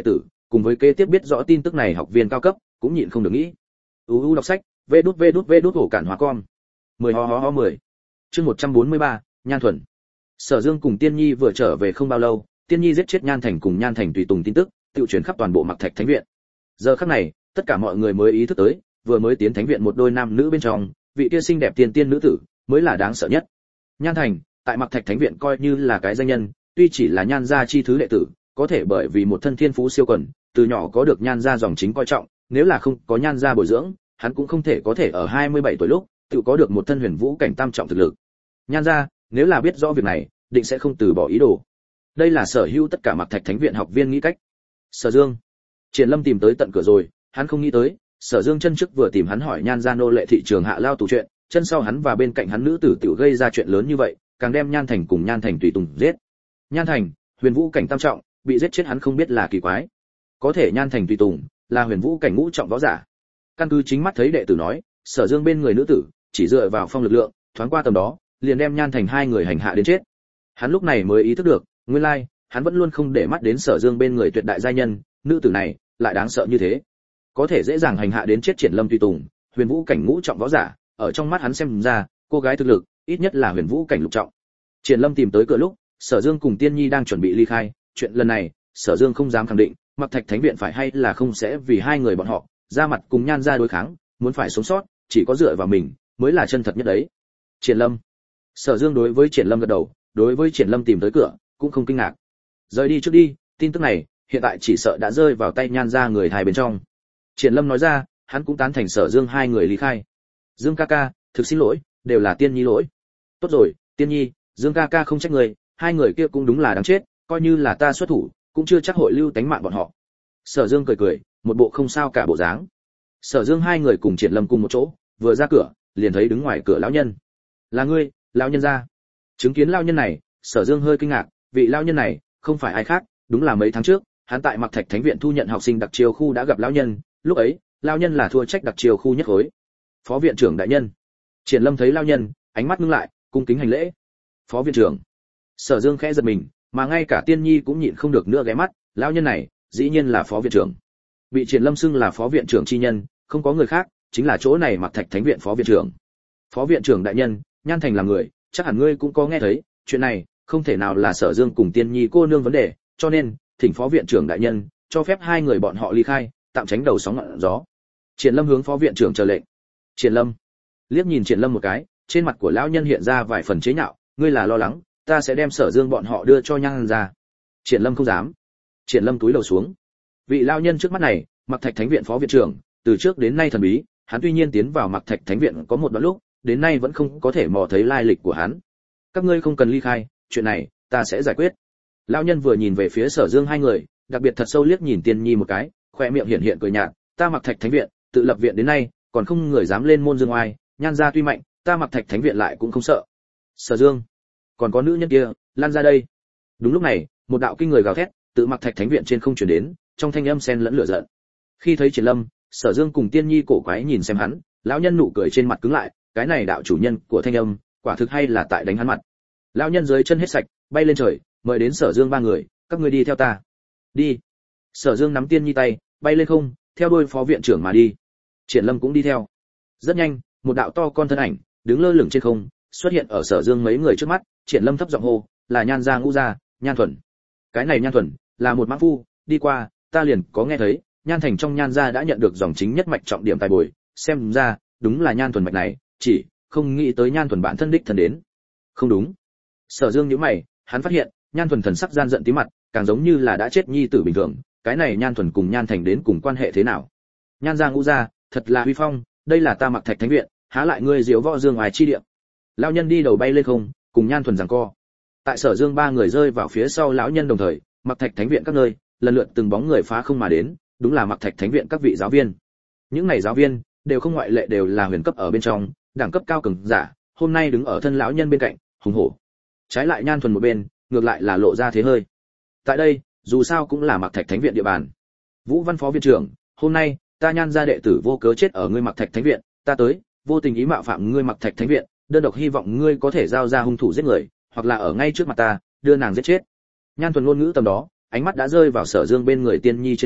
cùng với kế tiếp biết rõ tin tức này học viên cao cấp cũng nhịn không được nghĩ. uu đọc sách, vê đút vê đút vê đút hổ cản hóa con. mười ho ho ho mười. Chương một trăm bốn mươi ba, Nhan Thuần. Sở Dương cùng Tiên Nhi vừa trở về không bao lâu, Tiên Nhi giết chết Nhan Thành cùng Nhan Thành tùy tùng tin tức, tiêu truyền khắp toàn bộ Mặc Thạch Thánh viện. Giờ khắc này, tất cả mọi người mới ý thức tới, vừa mới tiến thánh viện một đôi nam nữ bên trong, vị kia xinh đẹp tiên tiên nữ tử mới là đáng sợ nhất. Nhan Thành, tại Mặc Thạch Thánh viện coi như là cái danh nhân, tuy chỉ là Nhan gia chi thứ đệ tử, có thể bởi vì một thân thiên phú siêu quần, từ nhỏ có được Nhan gia dòng chính coi trọng, nếu là không có Nhan gia bồi dưỡng, hắn cũng không thể có thể ở hai mươi bảy tuổi lúc, tự có được một thân huyền vũ cảnh tam trọng thực lực. Nhan gia, nếu là biết rõ việc này, định sẽ không từ bỏ ý đồ. Đây là sở hữu tất cả Mặc Thạch Thánh viện học viên nghĩ cách. Sở Dương, Triển Lâm tìm tới tận cửa rồi, hắn không nghĩ tới, Sở Dương chân trước vừa tìm hắn hỏi Nhan gia nô lệ thị trường hạ lao tù chuyện, chân sau hắn và bên cạnh hắn nữ tử tiểu gây ra chuyện lớn như vậy, càng đem Nhan Thành cùng Nhan Thành tùy tùng giết. Nhan Thành, huyền vũ cảnh tam trọng, bị giết chết hắn không biết là kỳ quái. Có thể Nhan Thành tùy tùng là huyền vũ cảnh ngũ trọng võ giả. Căn cứ chính mắt thấy đệ tử nói, Sở Dương bên người nữ tử chỉ dựa vào phong lực lượng, thoáng qua tầm đó, liền đem Nhan Thành hai người hành hạ đến chết. Hắn lúc này mới ý thức được, nguyên lai, hắn vẫn luôn không để mắt đến Sở Dương bên người tuyệt đại giai nhân, nữ tử này lại đáng sợ như thế. Có thể dễ dàng hành hạ đến chết Triển Lâm tùy tùng, huyền vũ cảnh ngũ trọng võ giả, ở trong mắt hắn xem ra, cô gái thực lực ít nhất là huyền vũ cảnh lục trọng. Triển Lâm tìm tới cửa lúc, Sở Dương cùng Tiên Nhi đang chuẩn bị ly khai, chuyện lần này, Sở Dương không dám khẳng định, Mặc Thạch Thánh viện phải hay là không sẽ vì hai người bọn họ ra mặt cùng Nhan gia đối kháng, muốn phải sống sót, chỉ có dựa vào mình mới là chân thật nhất đấy. Triển Lâm. Sở Dương đối với Triển Lâm gật đầu, đối với Triển Lâm tìm tới cửa, cũng không kinh ngạc. Rời đi trước đi, tin tức này hiện tại chỉ sợ đã rơi vào tay Nhan gia người hai bên trong. Triển Lâm nói ra, hắn cũng tán thành Sở Dương hai người ly khai. Dương ca ca, thực xin lỗi, đều là Tiên Nhi lỗi. Tốt rồi, Tiên Nhi, Dương ca ca không trách người, hai người kia cũng đúng là đáng chết, coi như là ta xuất thủ, cũng chưa chắc hội lưu tánh mạng bọn họ. Sở Dương cười cười, một bộ không sao cả bộ dáng. Sở Dương hai người cùng Triển Lâm cùng một chỗ, vừa ra cửa, liền thấy đứng ngoài cửa lão nhân. Là ngươi, lão nhân gia. Chứng kiến lão nhân này, Sở Dương hơi kinh ngạc, vị lão nhân này không phải ai khác, đúng là mấy tháng trước, hắn tại Mặc Thạch Thánh viện thu nhận học sinh đặc chiêu khu đã gặp lão nhân, lúc ấy, lão nhân là thua trách đặc chiêu khu nhất khối. Phó viện trưởng đại nhân. Triển Lâm thấy lão nhân, ánh mắt ngưng lại, cung kính hành lễ. Phó viện trưởng. Sở Dương khẽ giật mình, mà ngay cả Tiên Nhi cũng nhịn không được nữa ghé mắt, lão nhân này, dĩ nhiên là phó viện trưởng. Bị Triển Lâm xưng là phó viện trưởng chi nhân, không có người khác, chính là chỗ này Mặc Thạch Thánh viện phó viện trưởng. Phó viện trưởng đại nhân, Nhan Thành là người, chắc hẳn ngươi cũng có nghe thấy, chuyện này không thể nào là Sở Dương cùng Tiên Nhi cô nương vấn đề, cho nên, thỉnh phó viện trưởng đại nhân cho phép hai người bọn họ ly khai, tạm tránh đầu sóng ngọn gió. Triển Lâm hướng phó viện trưởng chờ lệnh. Triển Lâm liếc nhìn Triển Lâm một cái, trên mặt của lão nhân hiện ra vài phần chế nhạo, ngươi là lo lắng ta sẽ đem Sở Dương bọn họ đưa cho Nhan ra. Triển Lâm không dám. Triển Lâm túi đầu xuống. Vị lão nhân trước mắt này, Mặc Thạch Thánh viện phó viện trưởng, từ trước đến nay thần bí, hắn tuy nhiên tiến vào Mặc Thạch Thánh viện có một đoạn lúc, đến nay vẫn không có thể mò thấy lai lịch của hắn. Các ngươi không cần ly khai, chuyện này ta sẽ giải quyết. Lão nhân vừa nhìn về phía Sở Dương hai người, đặc biệt thật sâu liếc nhìn Tiên Nhi một cái, khoe miệng hiện hiện cười nhạt, ta Mặc Thạch Thánh viện, tự lập viện đến nay, còn không người dám lên môn dương oai, Nhan gia tuy mạnh, ta Mặc Thạch Thánh viện lại cũng không sợ. Sở Dương, còn có nữ nhân kia, lan ra đây. Đúng lúc này, một đạo kinh người gào thét, tự Mặc Thạch Thánh viện trên không truyền đến, trong thanh âm xen lẫn lửa giận. Khi thấy Triển Lâm, Sở Dương cùng Tiên Nhi cổ quái nhìn xem hắn, lão nhân nụ cười trên mặt cứng lại, cái này đạo chủ nhân của thanh âm, quả thực hay là tại đánh hắn mặt. Lão nhân dưới chân hết sạch, bay lên trời, mời đến Sở Dương ba người, các ngươi đi theo ta. Đi. Sở Dương nắm Tiên Nhi tay, bay lên không, theo đuôi phó viện trưởng mà đi. Triển Lâm cũng đi theo. Rất nhanh, một đạo to con thân ảnh đứng lơ lửng trên không, xuất hiện ở Sở Dương mấy người trước mắt. Triển Lâm thấp giọng hô, là Nhan gia ngũ gia, Nhan Thuần. Cái này Nhan Thuần là một mã phu, đi qua, ta liền có nghe thấy, Nhan Thành trong Nhan gia đã nhận được dòng chính nhất mạch trọng điểm tài bồi, xem ra, đúng là Nhan Thuần mạch này, chỉ không nghĩ tới Nhan Thuần bản thân đích thần đến. Không đúng. Sở Dương nhíu mày, hắn phát hiện, Nhan Thuần thần sắc gian giận tí mặt, càng giống như là đã chết nhi tử bình thường, cái này Nhan Thuần cùng Nhan Thành đến cùng quan hệ thế nào? Nhan gia ngũ gia, thật là huy phong, đây là ta Mặc Thạch Thánh viện, há lại ngươi diếu võ dương ngoài chi địa. Lão nhân đi đầu bay lên không, cùng Nhan Thuần giằng co. Tại Sở Dương ba người rơi vào phía sau lão nhân đồng thời, Mặc Thạch Thánh viện các nơi, lần lượt từng bóng người phá không mà đến, đúng là Mặc Thạch Thánh viện các vị giáo viên. Những này giáo viên đều không ngoại lệ đều là huyền cấp ở bên trong, đẳng cấp cao cường giả, hôm nay đứng ở thân lão nhân bên cạnh, hùng hổ. Trái lại Nhan Thuần một bên, ngược lại là lộ ra thế hơi. Tại đây, dù sao cũng là Mặc Thạch Thánh viện địa bàn. Vũ Văn phó viện trưởng, hôm nay, ta Nhan gia đệ tử vô cớ chết ở ngươi Mặc Thạch Thánh viện, ta tới, vô tình ý mạo phạm ngươi Mặc Thạch Thánh viện, đơn độc hy vọng ngươi có thể giao ra hung thủ giết người, hoặc là ở ngay trước mặt ta, đưa nàng giết chết. Nhan Thuần ngôn ngữ tầm đó, ánh mắt đã rơi vào Sở Dương bên người Tiên Nhi trên người,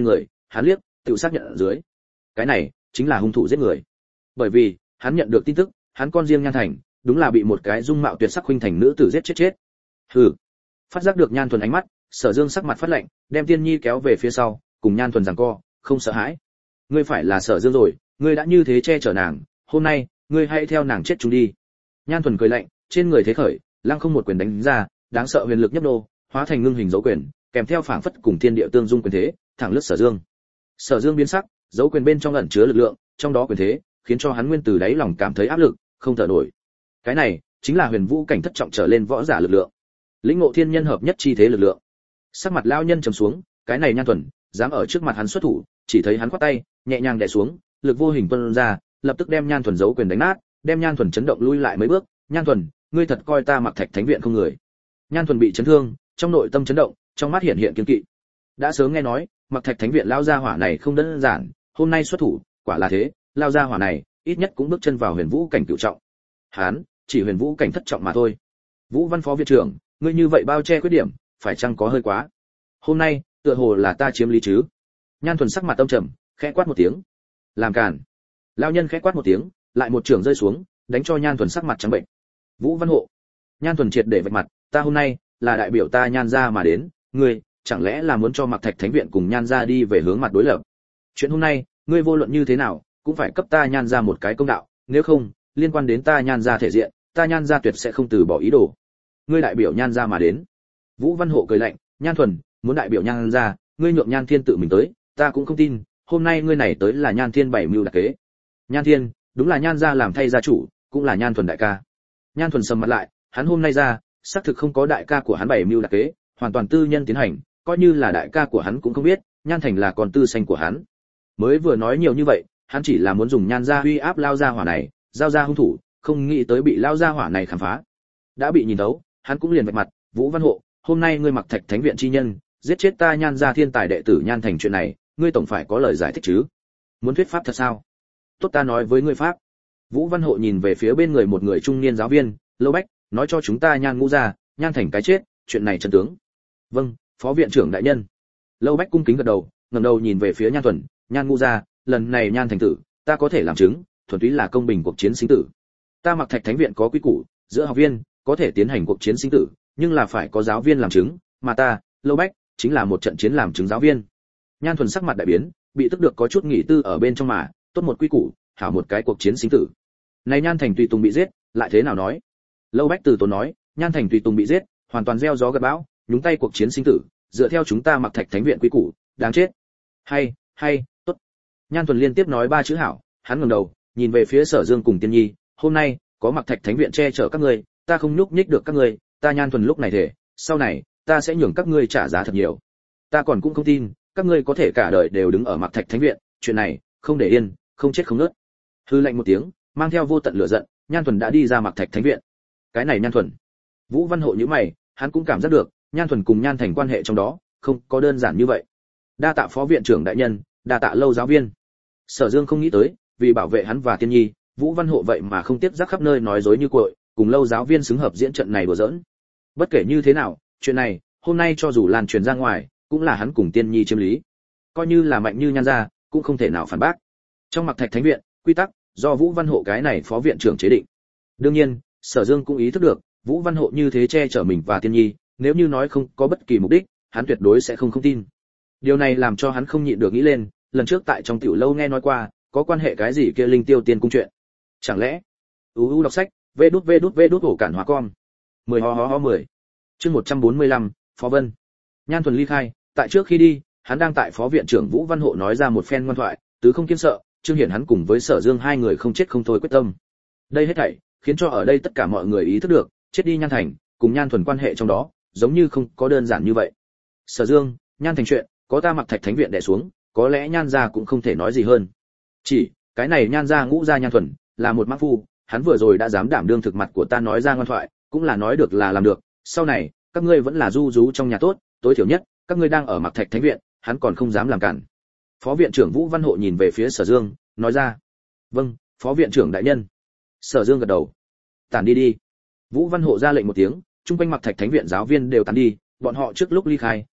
hắn liếc tự xác nhận ở dưới, cái này chính là hung thủ giết người. Bởi vì hắn nhận được tin tức, hắn con riêng Nhan Thành đúng là bị một cái dung mạo tuyệt sắc huynh thành nữ tử giết chết chết. Hừ. Phát giác được Nhan Thuần ánh mắt, Sở Dương sắc mặt phát lạnh, đem Tiên Nhi kéo về phía sau, cùng Nhan Thuần giằng co, không sợ hãi. Ngươi phải là Sở Dương rồi, ngươi đã như thế che chở nàng, hôm nay ngươi hãy theo nàng chết chúng đi. Nhan Thuần cười lạnh, trên người thế khởi, lăng không một quyền đánh ra, đáng sợ huyền lực nhấp nô, hóa thành ngưng hình dấu quyền, kèm theo phảng phất cùng thiên địa tương dung quyền thế, thẳng lướt Sở Dương. Sở Dương biến sắc, dấu quyền bên trong ẩn chứa lực lượng, trong đó quyền thế, khiến cho hắn nguyên từ đáy lòng cảm thấy áp lực, không thở nổi. Cái này chính là huyền vũ cảnh thất trọng trở lên võ giả lực lượng, lĩnh ngộ thiên nhân hợp nhất chi thế lực lượng. Sắc mặt lão nhân trầm xuống, cái này Nhan Thuần dám ở trước mặt hắn xuất thủ, chỉ thấy hắn quát tay, nhẹ nhàng đè xuống, lực vô hình tuôn ra, lập tức đem Nhan Thuần giấu quyền đánh nát, đem Nhan Thuần chấn động lui lại mấy bước. Nhan Thuần, ngươi thật coi ta Mặc Thạch Thánh viện không người? Nhan Thuần bị chấn thương, trong nội tâm chấn động, trong mắt hiện hiện kiêng kỵ. Đã sớm nghe nói, Mặc Thạch Thánh viện lao gia hỏa này không đơn giản, hôm nay xuất thủ, quả là thế, lao gia hỏa này, ít nhất cũng bước chân vào huyền vũ cảnh cửu trọng. Hán, chỉ huyền vũ cảnh thất trọng mà thôi. Vũ Văn phó viện trưởng, ngươi như vậy bao che khuyết điểm, phải chăng có hơi quá? Hôm nay, tựa hồ là ta chiếm lý chứ? Nhan Thuần sắc mặt âm trầm, khẽ quát một tiếng. Làm cản. Lão nhân khẽ quát một tiếng, lại một trường rơi xuống, đánh cho Nhan Thuần sắc mặt trắng bệnh. Vũ Văn hộ. Nhan Thuần triệt để vạch mặt, ta hôm nay là đại biểu ta Nhan gia mà đến, ngươi chẳng lẽ là muốn cho Mặc Thạch Thánh viện cùng Nhan gia đi về hướng mặt đối lập? Chuyện hôm nay, ngươi vô luận như thế nào, cũng phải cấp ta Nhan gia một cái công đạo, nếu không, liên quan đến ta Nhan gia thể diện, ta Nhan gia tuyệt sẽ không từ bỏ ý đồ. Ngươi đại biểu Nhan gia mà đến. Vũ Văn hộ cười lạnh, Nhan Thuần, muốn đại biểu Nhan gia, ngươi nhượng Nhan Thiên tự mình tới, ta cũng không tin, hôm nay ngươi này tới là Nhan Thiên bảy mưu đặc kế. Nhan Thiên, đúng là Nhan gia làm thay gia chủ, cũng là Nhan Thuần đại ca. Nhan Thuần sầm mặt lại, hắn hôm nay ra, xác thực không có đại ca của hắn bảy mưu đặc kế, hoàn toàn tư nhân tiến hành, coi như là đại ca của hắn cũng không biết, Nhan Thành là con tư xanh của hắn. Mới vừa nói nhiều như vậy, hắn chỉ là muốn dùng Nhan gia uy áp lao gia hỏa này, giao ra hung thủ, không nghĩ tới bị lao gia hỏa này khám phá. Đã bị nhìn thấu, hắn cũng liền vạch mặt, Vũ Văn hộ, hôm nay ngươi Mặc Thạch Thánh viện chi nhân, giết chết ta Nhan gia thiên tài đệ tử Nhan Thành chuyện này, ngươi tổng phải có lời giải thích chứ? Muốn thuyết pháp thật sao? Tốt, ta nói với ngươi pháp. Vũ Văn hộ nhìn về phía bên người một người trung niên giáo viên, Lâu Bách, nói cho chúng ta Nhan Ngũ gia, Nhan Thành cái chết, chuyện này chân tướng. Vâng, phó viện trưởng đại nhân. Lâu Bách cung kính gật đầu, ngẩng đầu nhìn về phía Nhan Thuần, Nhan Ngũ gia, lần này Nhan Thành tử, ta có thể làm chứng, thuần túy là công bình cuộc chiến sinh tử. Ta Mặc Thạch Thánh viện có quy củ, giữa học viên có thể tiến hành cuộc chiến sinh tử, nhưng là phải có giáo viên làm chứng, mà ta, Lâu Bách, chính là một trận chiến làm chứng giáo viên. Nhan Thuần sắc mặt đại biến, bị tức được có chút nghỉ tư ở bên trong mà, tốt một quy củ, hảo một cái cuộc chiến sinh tử. Này Nhan Thành tùy tùng bị giết, lại thế nào nói? Lâu Bách từ tốn nói, Nhan Thành tùy tùng bị giết, hoàn toàn gieo gió gặt bão, nhúng tay cuộc chiến sinh tử, dựa theo chúng ta Mặc Thạch Thánh viện quy củ, đáng chết. Hay, hay, tốt. Nhan Thuần liên tiếp nói ba chữ hảo, hắn ngẩng đầu, nhìn về phía Sở Dương cùng Tiên Nhi, hôm nay có Mặc Thạch Thánh viện che chở các ngươi, ta không nhúc nhích được các ngươi, ta Nhan Thuần lúc này thể, sau này ta sẽ nhường các ngươi trả giá thật nhiều. Ta còn cũng không tin, các ngươi có thể cả đời đều đứng ở Mặc Thạch Thánh viện, chuyện này không để yên, không chết không nứt. Hư lạnh một tiếng, mang theo vô tận lửa giận, Nhan Thuần đã đi ra Mặc Thạch Thánh viện. Cái này Nhan Thuần, Vũ Văn hộ nhíu mày, hắn cũng cảm giác được, Nhan Thuần cùng Nhan Thành quan hệ trong đó không có đơn giản như vậy. Đa tạ phó viện trưởng đại nhân, đa tạ Lâu giáo viên. Sở Dương không nghĩ tới, vì bảo vệ hắn và Tiên Nhi, Vũ Văn hộ vậy mà không tiếp giác khắp nơi nói dối như cội, cùng Lâu giáo viên xứng hợp diễn trận này đùa giỡn. Bất kể như thế nào, chuyện này hôm nay cho dù lan truyền ra ngoài, cũng là hắn cùng Tiên Nhi chiếm lý. Coi như là mạnh như Nhan gia, cũng không thể nào phản bác. Trong Mặc Thạch Thánh viện, quy tắc do Vũ Văn hộ cái này phó viện trưởng chế định. Đương nhiên, Sở Dương cũng ý thức được, Vũ Văn hộ như thế che chở mình và Tiên Nhi, nếu như nói không có bất kỳ mục đích, hắn tuyệt đối sẽ không không tin. Điều này làm cho hắn không nhịn được nghĩ lên, lần trước tại trong tiểu lâu nghe nói qua, có quan hệ cái gì kia linh tiêu tiên cung chuyện. Chẳng lẽ? U U đọc sách, vê đút vê đút vê đút ổ cản hóa con. mười ho ho ho mười. Chương một trăm bốn mươi lăm, Phó Vân. Nhan Thuần ly khai, tại trước khi đi, hắn đang tại phó viện trưởng Vũ Văn hộ nói ra một phen ngoan thoại, tứ không kiêng sợ, chương hiển hắn cùng với Sở Dương hai người không chết không thôi quyết tâm. Đây hết thảy khiến cho ở đây tất cả mọi người ý thức được, chết đi Nhan Thành, cùng Nhan Thuần quan hệ trong đó, giống như không có đơn giản như vậy. Sở Dương, Nhan Thành chuyện, có ta Mặc Thạch Thánh viện đè xuống, có lẽ Nhan gia cũng không thể nói gì hơn. Chỉ, cái này Nhan gia Ngũ gia Nhan Thuần, là một mã phu, hắn vừa rồi đã dám đảm đương thực mặt của ta nói ra ngoan thoại, cũng là nói được là làm được, sau này, các ngươi vẫn là du rú trong nhà tốt, tối thiểu nhất, các ngươi đang ở Mặc Thạch Thánh viện, hắn còn không dám làm cản. Phó viện trưởng Vũ Văn hộ nhìn về phía Sở Dương, nói ra: "Vâng, phó viện trưởng đại nhân." Sở Dương gật đầu. "Tản đi đi." Vũ Văn hộ ra lệnh một tiếng, trung quanh Mặc Thạch Thánh viện giáo viên đều tản đi, bọn họ trước lúc ly khai,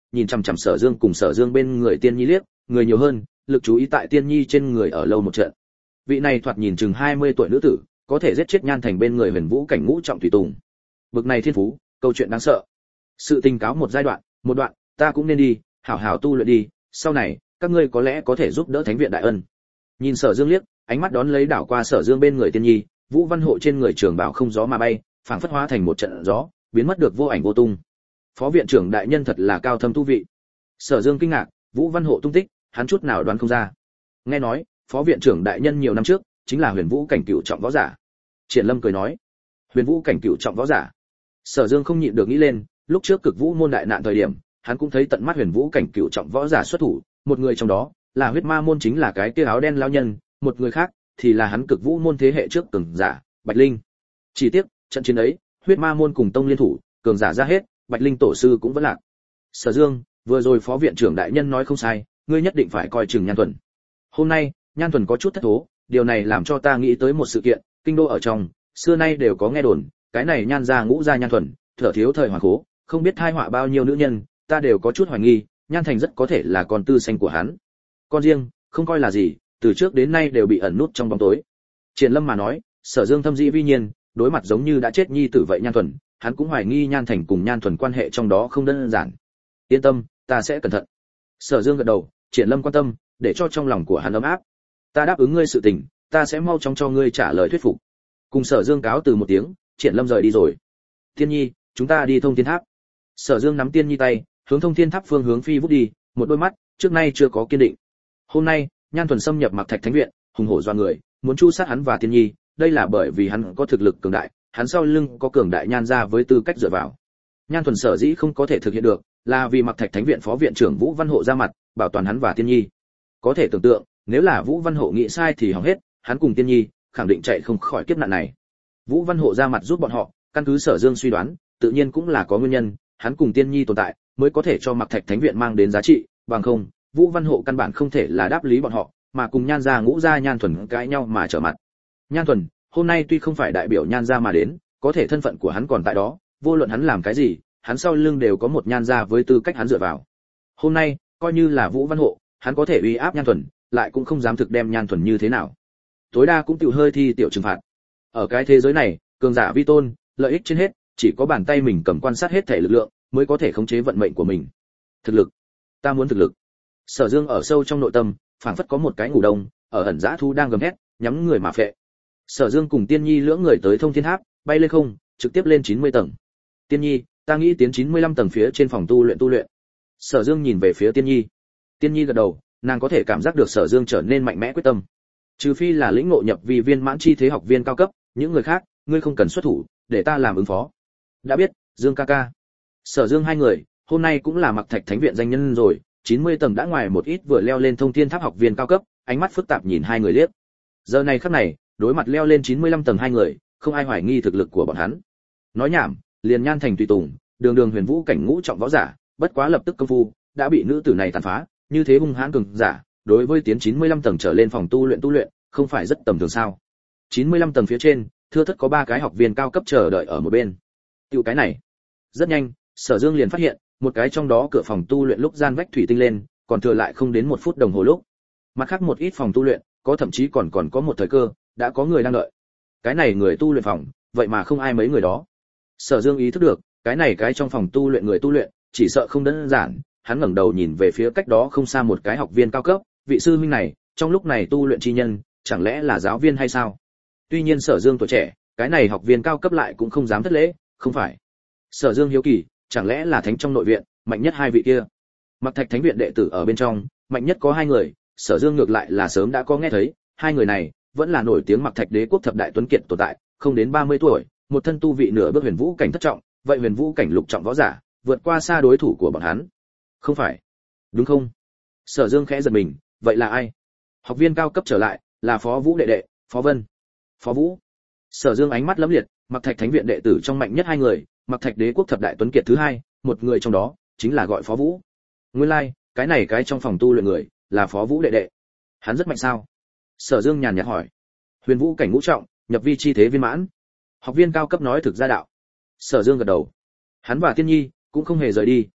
nhìn chằm chằm Sở Dương cùng Sở Dương bên người Tiên Nhi liếc, người nhiều hơn, lực chú ý tại Tiên Nhi trên người ở lâu một trận. Vị này thoạt nhìn chừng hai mươi tuổi nữ tử, có thể giết chết Nhan Thành bên người Huyền Vũ cảnh ngũ trọng tùy tùng. Bực này thiên phú, câu chuyện đáng sợ. Sự tình cáo một giai đoạn, một đoạn, ta cũng nên đi, hảo hảo tu luyện đi, sau này, các ngươi có lẽ có thể giúp đỡ Thánh viện đại ân. Nhìn Sở Dương liếc, ánh mắt đón lấy đảo qua Sở Dương bên người Tiên Nhi, Vũ Văn Hộ trên người trường bảo không gió mà bay, phảng phất hóa thành một trận gió, biến mất được vô ảnh vô tung. Phó viện trưởng đại nhân thật là cao thâm tu vị. Sở Dương kinh ngạc, Vũ Văn Hộ tung tích, hắn chút nào đoán không ra. Nghe nói, phó viện trưởng đại nhân nhiều năm trước chính là Huyền Vũ cảnh cửu trọng võ giả. Triển Lâm cười nói, Huyền Vũ cảnh cửu trọng võ giả. Sở Dương không nhịn được nghĩ lên, lúc trước Cực Vũ môn đại nạn thời điểm, hắn cũng thấy tận mắt Huyền Vũ cảnh cửu trọng võ giả xuất thủ, một người trong đó là Huyết Ma môn chính là cái kia áo đen lão nhân, một người khác thì là hắn Cực Vũ môn thế hệ trước cường giả, Bạch Linh. Chỉ tiếc, trận chiến ấy, Huyết Ma môn cùng tông liên thủ, cường giả ra hết, Bạch Linh tổ sư cũng vẫn lạc. Sở Dương, vừa rồi phó viện trưởng đại nhân nói không sai, ngươi nhất định phải coi chừng Nhan Thuần. Hôm nay, Nhan Thuần có chút thất thố, điều này làm cho ta nghĩ tới một sự kiện, kinh đô ở trong, xưa nay đều có nghe đồn, cái này Nhan gia ngũ gia Nhan Thuần, thở thiếu thời hoàng cố, không biết tai họa bao nhiêu nữ nhân, ta đều có chút hoài nghi, Nhan Thành rất có thể là con tư sinh của hắn. Con riêng, không coi là gì, từ trước đến nay đều bị ẩn nút trong bóng tối. Triển Lâm mà nói, Sở Dương thâm dĩ vi nhiên, đối mặt giống như đã chết nhi tử vậy Nhan Thuần, hắn cũng hoài nghi Nhan Thành cùng Nhan Thuần quan hệ trong đó không đơn giản. Yên tâm, ta sẽ cẩn thận. Sở Dương gật đầu, Triển Lâm quan tâm, để cho trong lòng của hắn ấm áp. Ta đáp ứng ngươi sự tình, ta sẽ mau chóng cho ngươi trả lời thuyết phục. Cùng Sở Dương cáo từ một tiếng, Triển Lâm rời đi rồi. Tiên Nhi, chúng ta đi Thông Thiên Tháp. Sở Dương nắm Tiên Nhi tay, hướng Thông Thiên Tháp phương hướng phi vút đi, một đôi mắt trước nay chưa có kiên định. Hôm nay, Nhan Thuần xâm nhập Mặc Thạch Thánh viện, hùng hổ doa người, muốn chu sát hắn và Tiên Nhi, đây là bởi vì hắn có thực lực cường đại, hắn sau lưng có cường đại Nhan gia với tư cách dựa vào. Nhan Thuần sở dĩ không có thể thực hiện được, là vì Mặc Thạch Thánh viện phó viện trưởng Vũ Văn Hộ ra mặt, bảo toàn hắn và Tiên Nhi. Có thể tưởng tượng, nếu là Vũ Văn Hộ nghĩ sai thì hỏng hết, hắn cùng Tiên Nhi khẳng định chạy không khỏi kiếp nạn này. Vũ Văn Hộ ra mặt giúp bọn họ, căn cứ Sở Dương suy đoán, tự nhiên cũng là có nguyên nhân, hắn cùng Tiên Nhi tồn tại, mới có thể cho Mặc Thạch Thánh viện mang đến giá trị, bằng không, Vũ Văn Hộ căn bản không thể là đáp lý bọn họ, mà cùng Nhan gia ngũ gia Nhan Thuần cãi nhau mà trở mặt. Nhan Thuần, hôm nay tuy không phải đại biểu Nhan gia mà đến, có thể thân phận của hắn còn tại đó, vô luận hắn làm cái gì, hắn sau lưng đều có một Nhan gia với tư cách hắn dựa vào. Hôm nay, coi như là Vũ Văn Hộ, hắn có thể uy áp Nhan Thuần, lại cũng không dám thực đem Nhan Thuần như thế nào. Tối đa cũng tiểu hơi thi tiểu trừng phạt. Ở cái thế giới này, cường giả vi tôn, lợi ích trên hết, chỉ có bàn tay mình cầm quan sát hết thể lực lượng, mới có thể khống chế vận mệnh của mình. Thực lực, ta muốn thực lực. Sở Dương ở sâu trong nội tâm, phảng phất có một cái ngủ đông, ở ẩn dã thu đang gầm hét, nhắm người mà phệ. Sở Dương cùng Tiên Nhi lưỡng người tới Thông Thiên Tháp, bay lên không, trực tiếp lên chín mươi tầng. Tiên Nhi, ta nghĩ tiến chín mươi lăm tầng phía trên phòng tu luyện tu luyện. Sở Dương nhìn về phía Tiên Nhi. Tiên Nhi gật đầu, nàng có thể cảm giác được Sở Dương trở nên mạnh mẽ quyết tâm. Trừ phi là lĩnh ngộ nhập vi viên mãn chi thế học viên cao cấp, những người khác, ngươi không cần xuất thủ, để ta làm ứng phó. Đã biết, Dương ca ca. Sở Dương hai người, hôm nay cũng là Mặc Thạch Thánh viện danh nhân rồi, chín mươi tầng đã ngoài một ít vừa leo lên Thông Thiên Tháp học viên cao cấp, ánh mắt phức tạp nhìn hai người liếc. Giờ này khắc này, đối mặt leo lên chín mươi lăm tầng hai người, không ai hoài nghi thực lực của bọn hắn. Nói nhảm, liền Nhan Thành tùy tùng, đường đường Huyền Vũ cảnh ngũ trọng võ giả, bất quá lập tức công phu đã bị nữ tử này tàn phá, như thế hung hãn cường giả, đối với tiến chín mươi lăm tầng trở lên phòng tu luyện tu luyện, không phải rất tầm thường sao? chín mươi lăm tầng phía trên, thưa thất có ba cái học viên cao cấp chờ đợi ở một bên. Tiểu cái này, rất nhanh, Sở Dương liền phát hiện, một cái trong đó cửa phòng tu luyện lúc gian vách thủy tinh lên, còn thừa lại không đến một phút đồng hồ lúc. Mặt khác một ít phòng tu luyện, có thậm chí còn còn có một thời cơ, đã có người đang đợi. Cái này người tu luyện phòng, vậy mà không ai mấy người đó. Sở Dương ý thức được, cái này cái trong phòng tu luyện người tu luyện, chỉ sợ không đơn giản, hắn ngẩng đầu nhìn về phía cách đó không xa một cái học viên cao cấp, vị sư huynh này, trong lúc này tu luyện chi nhân, chẳng lẽ là giáo viên hay sao? Tuy nhiên Sở Dương tuổi trẻ, cái này học viên cao cấp lại cũng không dám thất lễ, không phải. Sở Dương hiếu kỳ, chẳng lẽ là thánh trong nội viện, mạnh nhất hai vị kia. Mặc Thạch Thánh viện đệ tử ở bên trong, mạnh nhất có hai người, Sở Dương ngược lại là sớm đã có nghe thấy, hai người này vẫn là nổi tiếng Mặc Thạch Đế quốc thập đại tuấn kiệt tồn tại, không đến ba mươi tuổi, một thân tu vị nửa bước Huyền Vũ cảnh thất trọng, vậy Huyền Vũ cảnh lục trọng võ giả, vượt qua xa đối thủ của bọn hắn. Không phải, đúng không? Sở Dương khẽ giật mình, vậy là ai? Học viên cao cấp trở lại, là Phó Vũ đệ đệ, Phó Vân. Phó Vũ. Sở Dương ánh mắt lấm liệt, Mặc Thạch Thánh viện đệ tử trong mạnh nhất hai người, Mặc Thạch Đế quốc thập đại tuấn kiệt thứ hai, một người trong đó chính là gọi Phó Vũ. Nguyên lai, like, cái này cái trong phòng tu luyện người là Phó Vũ đệ đệ. Hắn rất mạnh sao? Sở Dương nhàn nhạt hỏi. Huyền Vũ cảnh ngũ trọng, nhập vi chi thế viên mãn. Học viên cao cấp nói thực ra đạo. Sở Dương gật đầu. Hắn và Tiên Nhi cũng không hề rời đi,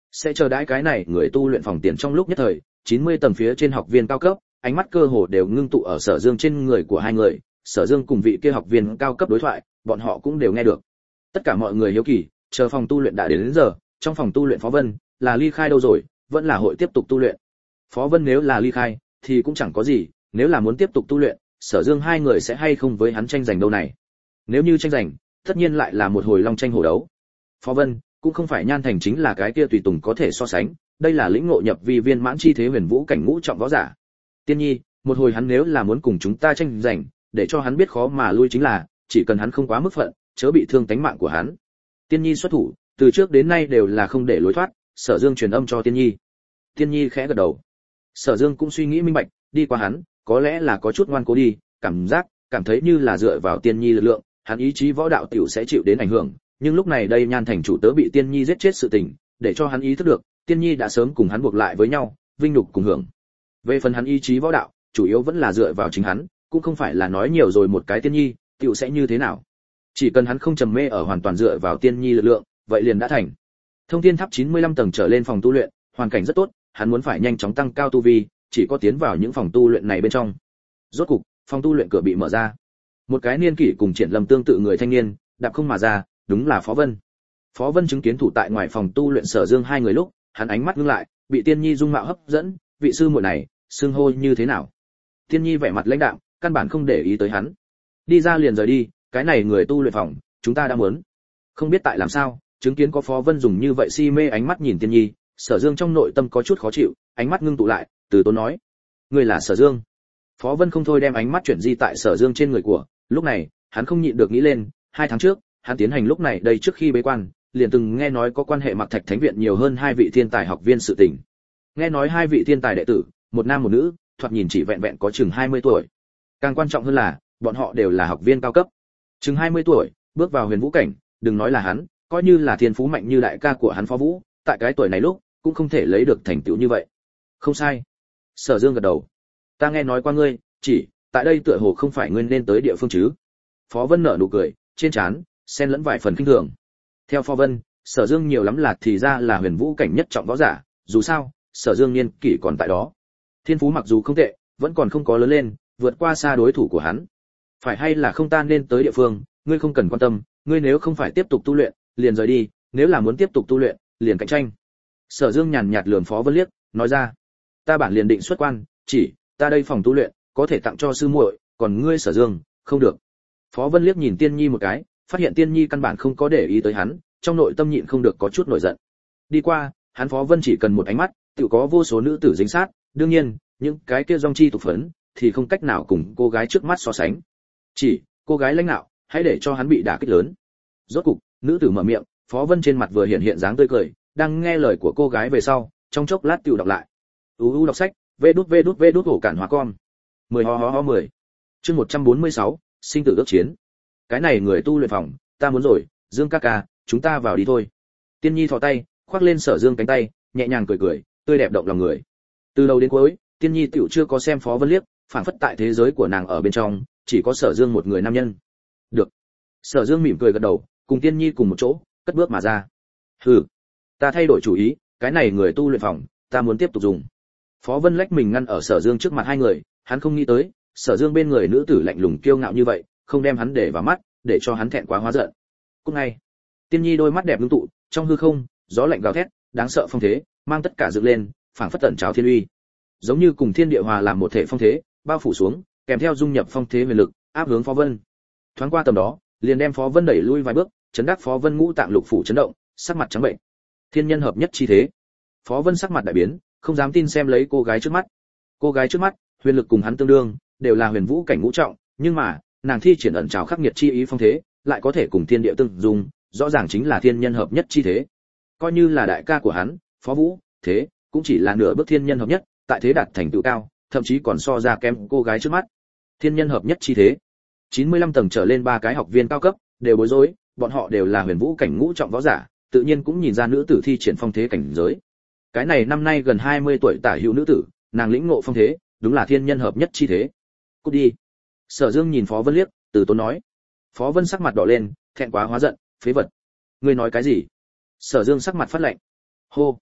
Sẽ chờ đãi cái này người tu luyện phòng tiền trong lúc nhất thời, chín mươi tầng phía trên học viên cao cấp, ánh mắt cơ hồ đều ngưng tụ ở Sở Dương trên người của hai người, Sở Dương cùng vị kia học viên cao cấp đối thoại, bọn họ cũng đều nghe được. Tất cả mọi người hiếu kỳ, chờ phòng tu luyện đã đến, đến giờ, trong phòng tu luyện Phó Vân, là ly khai đâu rồi, vẫn là hội tiếp tục tu luyện. Phó Vân nếu là ly khai, thì cũng chẳng có gì, nếu là muốn tiếp tục tu luyện, Sở Dương hai người sẽ hay không với hắn tranh giành đâu này. Nếu như tranh giành, tất nhiên lại là một hồi long tranh hổ đấu. Phó Vân cũng không phải Nhan Thành chính là cái kia tùy tùng có thể so sánh, đây là lĩnh ngộ nhập vi viên mãn chi thế huyền vũ cảnh ngũ trọng võ giả. Tiên Nhi, một hồi hắn nếu là muốn cùng chúng ta tranh giành, để cho hắn biết khó mà lui chính là, chỉ cần hắn không quá mức phận, chớ bị thương tánh mạng của hắn. Tiên Nhi xuất thủ, từ trước đến nay đều là không để lối thoát, Sở Dương truyền âm cho Tiên Nhi. Tiên Nhi khẽ gật đầu. Sở Dương cũng suy nghĩ minh bạch, đi qua hắn, có lẽ là có chút ngoan cố đi, cảm giác, cảm thấy như là dựa vào Tiên Nhi lực lượng, hắn ý chí võ đạo tiểu sẽ chịu đến ảnh hưởng, nhưng lúc này đây Nhan Thành chủ tớ bị Tiên Nhi giết chết sự tình, để cho hắn ý thức được, Tiên Nhi đã sớm cùng hắn buộc lại với nhau, vinh nhục cùng hưởng. Về phần hắn ý chí võ đạo, chủ yếu vẫn là dựa vào chính hắn, cũng không phải là nói nhiều rồi một cái Tiên Nhi, tiểu sẽ như thế nào. Chỉ cần hắn không trầm mê ở hoàn toàn dựa vào Tiên Nhi lực lượng, vậy liền đã thành. Thông Thiên Tháp chín mươi lăm tầng trở lên phòng tu luyện, hoàn cảnh rất tốt, hắn muốn phải nhanh chóng tăng cao tu vi, chỉ có tiến vào những phòng tu luyện này bên trong. Rốt cục, phòng tu luyện cửa bị mở ra. Một cái niên kỷ cùng Triển Lâm tương tự người thanh niên, đạp không mà ra, đúng là Phó Vân. Phó Vân chứng kiến thủ tại ngoài phòng tu luyện Sở Dương hai người lúc, hắn ánh mắt ngưng lại, bị Tiên Nhi dung mạo hấp dẫn, vị sư muội này, xưng hô như thế nào? Tiên Nhi vẻ mặt lãnh đạm, căn bản không để ý tới hắn. Đi ra liền rời đi, cái này người tu luyện phòng, chúng ta đã muốn. Không biết tại làm sao, chứng kiến có Phó Vân dùng như vậy si mê ánh mắt nhìn Tiên Nhi, Sở Dương trong nội tâm có chút khó chịu, ánh mắt ngưng tụ lại, từ tốn nói: "Ngươi là Sở Dương?" Phó Vân không thôi đem ánh mắt chuyển di tại Sở Dương trên người của, lúc này, hắn không nhịn được nghĩ lên, hai tháng trước, hắn tiến hành lúc này đây trước khi bế quan, liền từng nghe nói có quan hệ Mặc Thạch Thánh viện nhiều hơn hai vị thiên tài học viên sự tình. Nghe nói hai vị thiên tài đệ tử, một nam một nữ, thoạt nhìn chỉ vẹn vẹn có chừng hai mươi tuổi. Càng quan trọng hơn là, bọn họ đều là học viên cao cấp. Chừng hai mươi tuổi, bước vào huyền vũ cảnh, đừng nói là hắn, coi như là thiên phú mạnh như đại ca của hắn Phó Vũ, tại cái tuổi này lúc, cũng không thể lấy được thành tựu như vậy. Không sai. Sở Dương gật đầu. Ta nghe nói qua ngươi, chỉ, tại đây tựa hồ không phải ngươi nên tới địa phương chứ? Phó Vân nở nụ cười, trên trán xen lẫn vài phần kinh thường. Theo Phó Vân, Sở Dương nhiều lắm là thì ra là huyền vũ cảnh nhất trọng võ giả, dù sao, Sở Dương niên kỷ còn tại đó. Thiên phú mặc dù không tệ, vẫn còn không có lớn lên, vượt qua xa đối thủ của hắn. Phải hay là không ta nên tới địa phương, ngươi không cần quan tâm, ngươi nếu không phải tiếp tục tu luyện, liền rời đi, nếu là muốn tiếp tục tu luyện, liền cạnh tranh. Sở Dương nhàn nhạt lườm Phó Vân liếc, nói ra: Ta bản liền định xuất quan, chỉ, ta đây phòng tu luyện, có thể tặng cho sư muội, còn ngươi Sở Dương, không được. Phó Vân liếc nhìn Tiên Nhi một cái, phát hiện Tiên Nhi căn bản không có để ý tới hắn, trong nội tâm nhịn không được có chút nổi giận. Đi qua, hắn Phó Vân chỉ cần một ánh mắt, tự có vô số nữ tử dính sát, đương nhiên, những cái kia dòng chi tục phấn, thì không cách nào cùng cô gái trước mắt so sánh. Chỉ, cô gái lãnh nạo, hãy để cho hắn bị đả kích lớn. Rốt cục, nữ tử mở miệng, Phó Vân trên mặt vừa hiện hiện dáng tươi cười, đang nghe lời của cô gái về sau, trong chốc lát tiểu đọc lại. U u đọc sách, vê đút vê đút vê đút ổ cản hóa con. mười ho ho ho mười. Chương một trăm bốn mươi sáu, sinh tử ước chiến. Cái này người tu luyện phòng, ta muốn rồi, Dương ca ca, chúng ta vào đi thôi. Tiên Nhi thò tay, khoác lên Sở Dương cánh tay, nhẹ nhàng cười cười, tươi đẹp động lòng người. Từ đầu đến cuối, Tiên Nhi tiểu chưa có xem Phó Vân liếc, phảng phất tại thế giới của nàng ở bên trong, chỉ có Sở Dương một người nam nhân. Được. Sở Dương mỉm cười gật đầu, cùng Tiên Nhi cùng một chỗ, cất bước mà ra. Hừ, ta thay đổi chủ ý, cái này người tu luyện phòng, ta muốn tiếp tục dùng. Phó Vân lách mình ngăn ở Sở Dương trước mặt hai người, hắn không nghĩ tới, Sở Dương bên người nữ tử lạnh lùng kiêu ngạo như vậy, không đem hắn để vào mắt, để cho hắn thẹn quá hóa giận. Cũng ngay, Tiên Nhi đôi mắt đẹp ngưng tụ, trong hư không, gió lạnh gào thét, đáng sợ phong thế, mang tất cả dựng lên, phảng phất tận trào thiên uy. Giống như cùng thiên địa hòa làm một thể phong thế, bao phủ xuống, kèm theo dung nhập phong thế huyền lực, áp hướng Phó Vân. Thoáng qua tầm đó, liền đem Phó Vân đẩy lui vài bước, chấn đắc Phó Vân ngũ tạng lục phủ chấn động, sắc mặt trắng bệnh. Thiên nhân hợp nhất chi thế. Phó Vân sắc mặt đại biến, không dám tin xem lấy cô gái trước mắt. Cô gái trước mắt, huyền lực cùng hắn tương đương, đều là huyền vũ cảnh ngũ trọng, nhưng mà, nàng thi triển ẩn trào khắc nghiệt chi ý phong thế, lại có thể cùng thiên địa tương dung, rõ ràng chính là thiên nhân hợp nhất chi thế. Coi như là đại ca của hắn, Phó Vũ, thế cũng chỉ là nửa bước thiên nhân hợp nhất, tại thế đạt thành tựu cao, thậm chí còn so ra kém cô gái trước mắt. Thiên nhân hợp nhất chi thế. chín mươi lăm tầng trở lên ba cái học viên cao cấp, đều bối rối, bọn họ đều là huyền vũ cảnh ngũ trọng võ giả, tự nhiên cũng nhìn ra nữ tử thi triển phong thế cảnh giới. Cái này năm nay gần hai mươi tuổi tả hữu nữ tử, nàng lĩnh ngộ phong thế, đúng là thiên nhân hợp nhất chi thế. Cút đi. Sở Dương nhìn Phó Vân liếc, từ tốn nói. Phó Vân sắc mặt đỏ lên, thẹn quá hóa giận, phế vật. Ngươi nói cái gì? Sở Dương sắc mặt phát lạnh. Hô.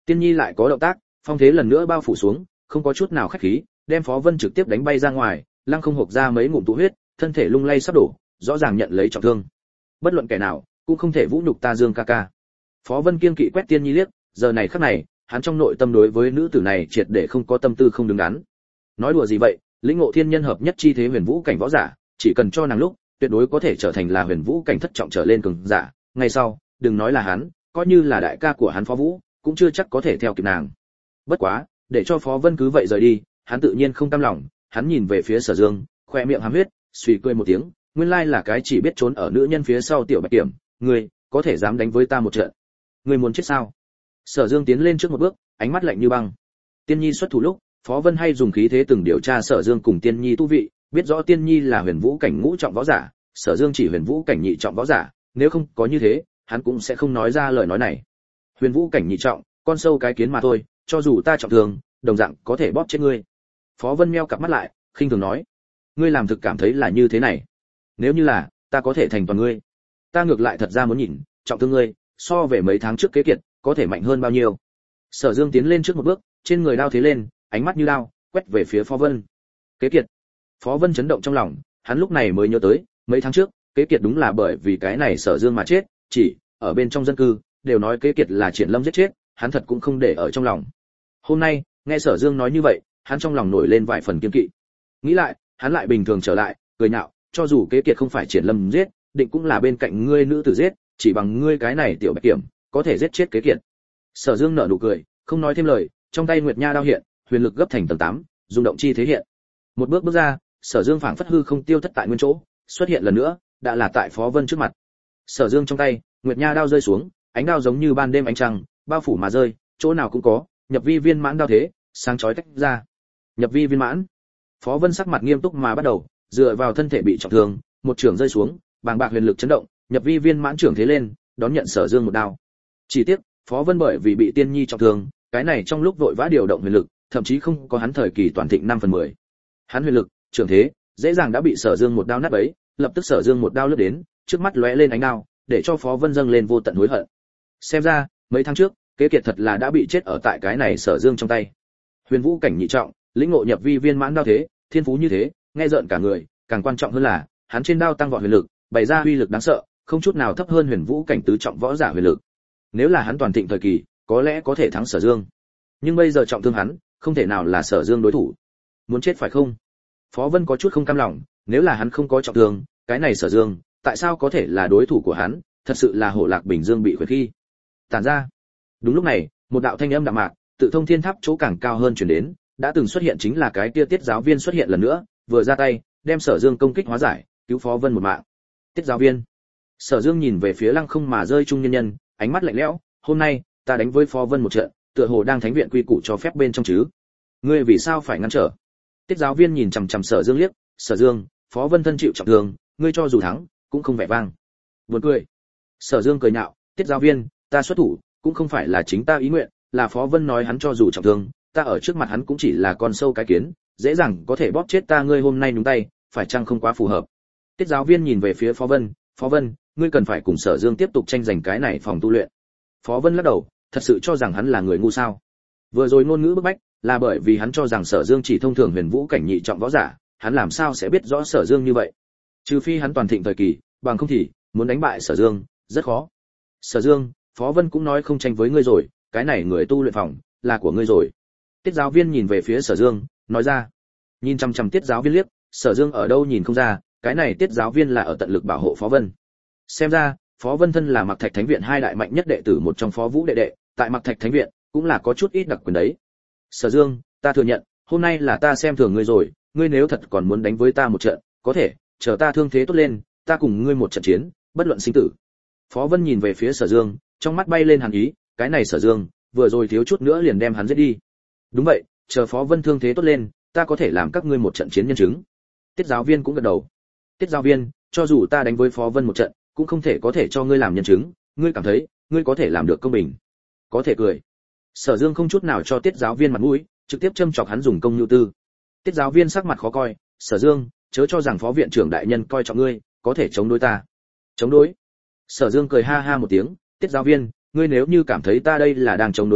Tiên Nhi lại có động tác, phong thế lần nữa bao phủ xuống, không có chút nào khách khí, đem Phó Vân trực tiếp đánh bay ra ngoài, lăng không hộc ra mấy ngụm tụ huyết, thân thể lung lay sắp đổ, rõ ràng nhận lấy trọng thương. Bất luận kẻ nào cũng không thể vũ nhục ta Dương ca ca. Phó Vân kiên kỵ quét Tiên Nhi liếc, giờ này khắc này, hắn trong nội tâm đối với nữ tử này triệt để không có tâm tư không đứng đắn. Nói đùa gì vậy, lĩnh ngộ thiên nhân hợp nhất chi thế huyền vũ cảnh võ giả, chỉ cần cho nàng lúc, tuyệt đối có thể trở thành là huyền vũ cảnh thất trọng trở lên cường giả, ngày sau, đừng nói là hắn, coi như là đại ca của hắn Phó Vũ, cũng chưa chắc có thể theo kịp nàng. Bất quá, để cho Phó Vân cứ vậy rời đi, hắn tự nhiên không cam lòng, hắn nhìn về phía Sở Dương, khoe miệng hàm huyết, suy cười một tiếng, nguyên lai là cái chỉ biết trốn ở nữ nhân phía sau tiểu Bạch Kiểm, ngươi có thể dám đánh với ta một trận? Ngươi muốn chết sao? Sở Dương tiến lên trước một bước, ánh mắt lạnh như băng. Tiên Nhi xuất thủ lúc, Phó Vân hay dùng khí thế từng điều tra Sở Dương cùng Tiên Nhi tu vị, biết rõ Tiên Nhi là huyền vũ cảnh ngũ trọng võ giả, Sở Dương chỉ huyền vũ cảnh nhị trọng võ giả, nếu không có như thế, hắn cũng sẽ không nói ra lời nói này. Huyền vũ cảnh nhị trọng, con sâu cái kiến mà thôi, cho dù ta trọng thương, đồng dạng có thể bóp chết ngươi. Phó Vân meo cặp mắt lại, khinh thường nói, ngươi làm thực cảm thấy là như thế này? Nếu như là, ta có thể thành toàn ngươi. Ta ngược lại thật ra muốn nhìn, trọng thương ngươi, so về mấy tháng trước kế kiệt, có thể mạnh hơn bao nhiêu. Sở Dương tiến lên trước một bước, trên người đao thế lên, ánh mắt như đao, quét về phía Phó Vân. Kế kiệt. Phó Vân chấn động trong lòng, hắn lúc này mới nhớ tới, mấy tháng trước, kế kiệt đúng là bởi vì cái này Sở Dương mà chết, chỉ ở bên trong dân cư đều nói kế kiệt là Triển Lâm giết chết, hắn thật cũng không để ở trong lòng. Hôm nay, nghe Sở Dương nói như vậy, hắn trong lòng nổi lên vài phần kiêng kỵ. Nghĩ lại, hắn lại bình thường trở lại, cười nhạo, cho dù kế kiệt không phải Triển Lâm giết, định cũng là bên cạnh ngươi nữ tử giết, chỉ bằng ngươi cái này tiểu Bạch Kiểm, có thể giết chết kế kiệt. Sở Dương nở nụ cười, không nói thêm lời, trong tay Nguyệt Nha đao hiện, huyền lực gấp thành tầng tám, rung động chi thế hiện. Một bước bước ra, Sở Dương phảng phất hư không tiêu thất tại nguyên chỗ, xuất hiện lần nữa, đã là tại Phó Vân trước mặt. Sở Dương trong tay, Nguyệt Nha đao rơi xuống, ánh đao giống như ban đêm ánh trăng, bao phủ mà rơi, chỗ nào cũng có, nhập vi viên mãn đao thế, sáng chói tách ra. Nhập vi viên mãn. Phó Vân sắc mặt nghiêm túc mà bắt đầu, dựa vào thân thể bị trọng thương, một trường rơi xuống, bàng bạc huyền lực chấn động, nhập vi viên mãn trưởng thế lên, đón nhận Sở Dương một đao. Chỉ tiếc, Phó Vân bởi vì bị Tiên Nhi trọng thương, cái này trong lúc vội vã điều động huyền lực, thậm chí không có hắn thời kỳ toàn thịnh năm phần mười. Hắn huyền lực, trưởng thế, dễ dàng đã bị Sở Dương một đao nát bấy, lập tức Sở Dương một đao lướt đến, trước mắt lóe lên ánh đao, để cho Phó Vân dâng lên vô tận hối hận. Xem ra, mấy tháng trước, kế kiệt thật là đã bị chết ở tại cái này Sở Dương trong tay. Huyền vũ cảnh nhị trọng, lĩnh ngộ nhập vi viên mãn đao thế, thiên phú như thế, nghe rợn cả người, càng quan trọng hơn là, hắn trên đao tăng vọt huyền lực, bày ra uy lực đáng sợ, không chút nào thấp hơn huyền vũ cảnh tứ trọng võ giả huyền lực. Nếu là hắn toàn thịnh thời kỳ, có lẽ có thể thắng Sở Dương. Nhưng bây giờ trọng thương hắn, không thể nào là Sở Dương đối thủ. Muốn chết phải không? Phó Vân có chút không cam lòng, nếu là hắn không có trọng thương, cái này Sở Dương, tại sao có thể là đối thủ của hắn? Thật sự là hổ lạc bình dương bị khuyết khi. Tản ra. Đúng lúc này, một đạo thanh âm đạm mạc, tự thông thiên tháp chỗ càng cao hơn truyền đến, đã từng xuất hiện chính là cái kia Tiết giáo viên xuất hiện lần nữa, vừa ra tay, đem Sở Dương công kích hóa giải, cứu Phó Vân một mạng. Tiết giáo viên. Sở Dương nhìn về phía lăng không mà rơi trung nhân nhân, ánh mắt lạnh lẽo, hôm nay, ta đánh với Phó Vân một trận, tựa hồ đang thánh viện quy củ cho phép bên trong chứ. Ngươi vì sao phải ngăn trở? Tiết giáo viên nhìn chằm chằm Sở Dương liếc, Sở Dương, Phó Vân thân chịu trọng thương, ngươi cho dù thắng, cũng không vẻ vang. Buồn cười. Sở Dương cười nhạo, Tiết giáo viên, ta xuất thủ, cũng không phải là chính ta ý nguyện, là Phó Vân nói hắn cho dù trọng thương, ta ở trước mặt hắn cũng chỉ là con sâu cái kiến, dễ dàng có thể bóp chết ta, ngươi hôm nay nhúng tay, phải chăng không quá phù hợp? Tiết giáo viên nhìn về phía Phó Vân, Phó Vân, ngươi cần phải cùng Sở Dương tiếp tục tranh giành cái này phòng tu luyện. Phó Vân lắc đầu, thật sự cho rằng hắn là người ngu sao? Vừa rồi ngôn ngữ bức bách, là bởi vì hắn cho rằng Sở Dương chỉ thông thường huyền vũ cảnh nhị trọng võ giả, hắn làm sao sẽ biết rõ Sở Dương như vậy? Trừ phi hắn toàn thịnh thời kỳ, bằng không thì muốn đánh bại Sở Dương, rất khó. Sở Dương, Phó Vân cũng nói không tranh với ngươi rồi, cái này người tu luyện phòng là của ngươi rồi. Tiết giáo viên nhìn về phía Sở Dương, nói ra. Nhìn chăm chăm Tiết giáo viên liếc, Sở Dương ở đâu nhìn không ra, cái này Tiết giáo viên là ở tận lực bảo hộ Phó Vân. Xem ra, Phó Vân thân là Mặc Thạch Thánh viện hai đại mạnh nhất đệ tử một trong Phó Vũ đệ đệ, tại Mặc Thạch Thánh viện cũng là có chút ít đặc quyền đấy. Sở Dương, ta thừa nhận, hôm nay là ta xem thường ngươi rồi, ngươi nếu thật còn muốn đánh với ta một trận, có thể, chờ ta thương thế tốt lên, ta cùng ngươi một trận chiến, bất luận sinh tử. Phó Vân nhìn về phía Sở Dương, trong mắt bay lên hàn ý, cái này Sở Dương, vừa rồi thiếu chút nữa liền đem hắn giết đi. Đúng vậy, chờ Phó Vân thương thế tốt lên, ta có thể làm các ngươi một trận chiến nhân chứng. Tiết giáo viên cũng gật đầu. Tiết giáo viên, cho dù ta đánh với Phó Vân một trận, cũng không thể có thể cho ngươi làm nhân chứng, ngươi cảm thấy, ngươi có thể làm được công bình? Có thể cười. Sở Dương không chút nào cho Tiết giáo viên mặt mũi, trực tiếp châm chọc hắn dùng công nhu tư. Tiết giáo viên sắc mặt khó coi, Sở Dương, chớ cho rằng Phó viện trưởng đại nhân coi trọng ngươi, có thể chống đối ta. Chống đối? Sở Dương cười ha ha một tiếng, Tiết giáo viên, ngươi nếu như cảm thấy ta đây là đang chống đối ngươi,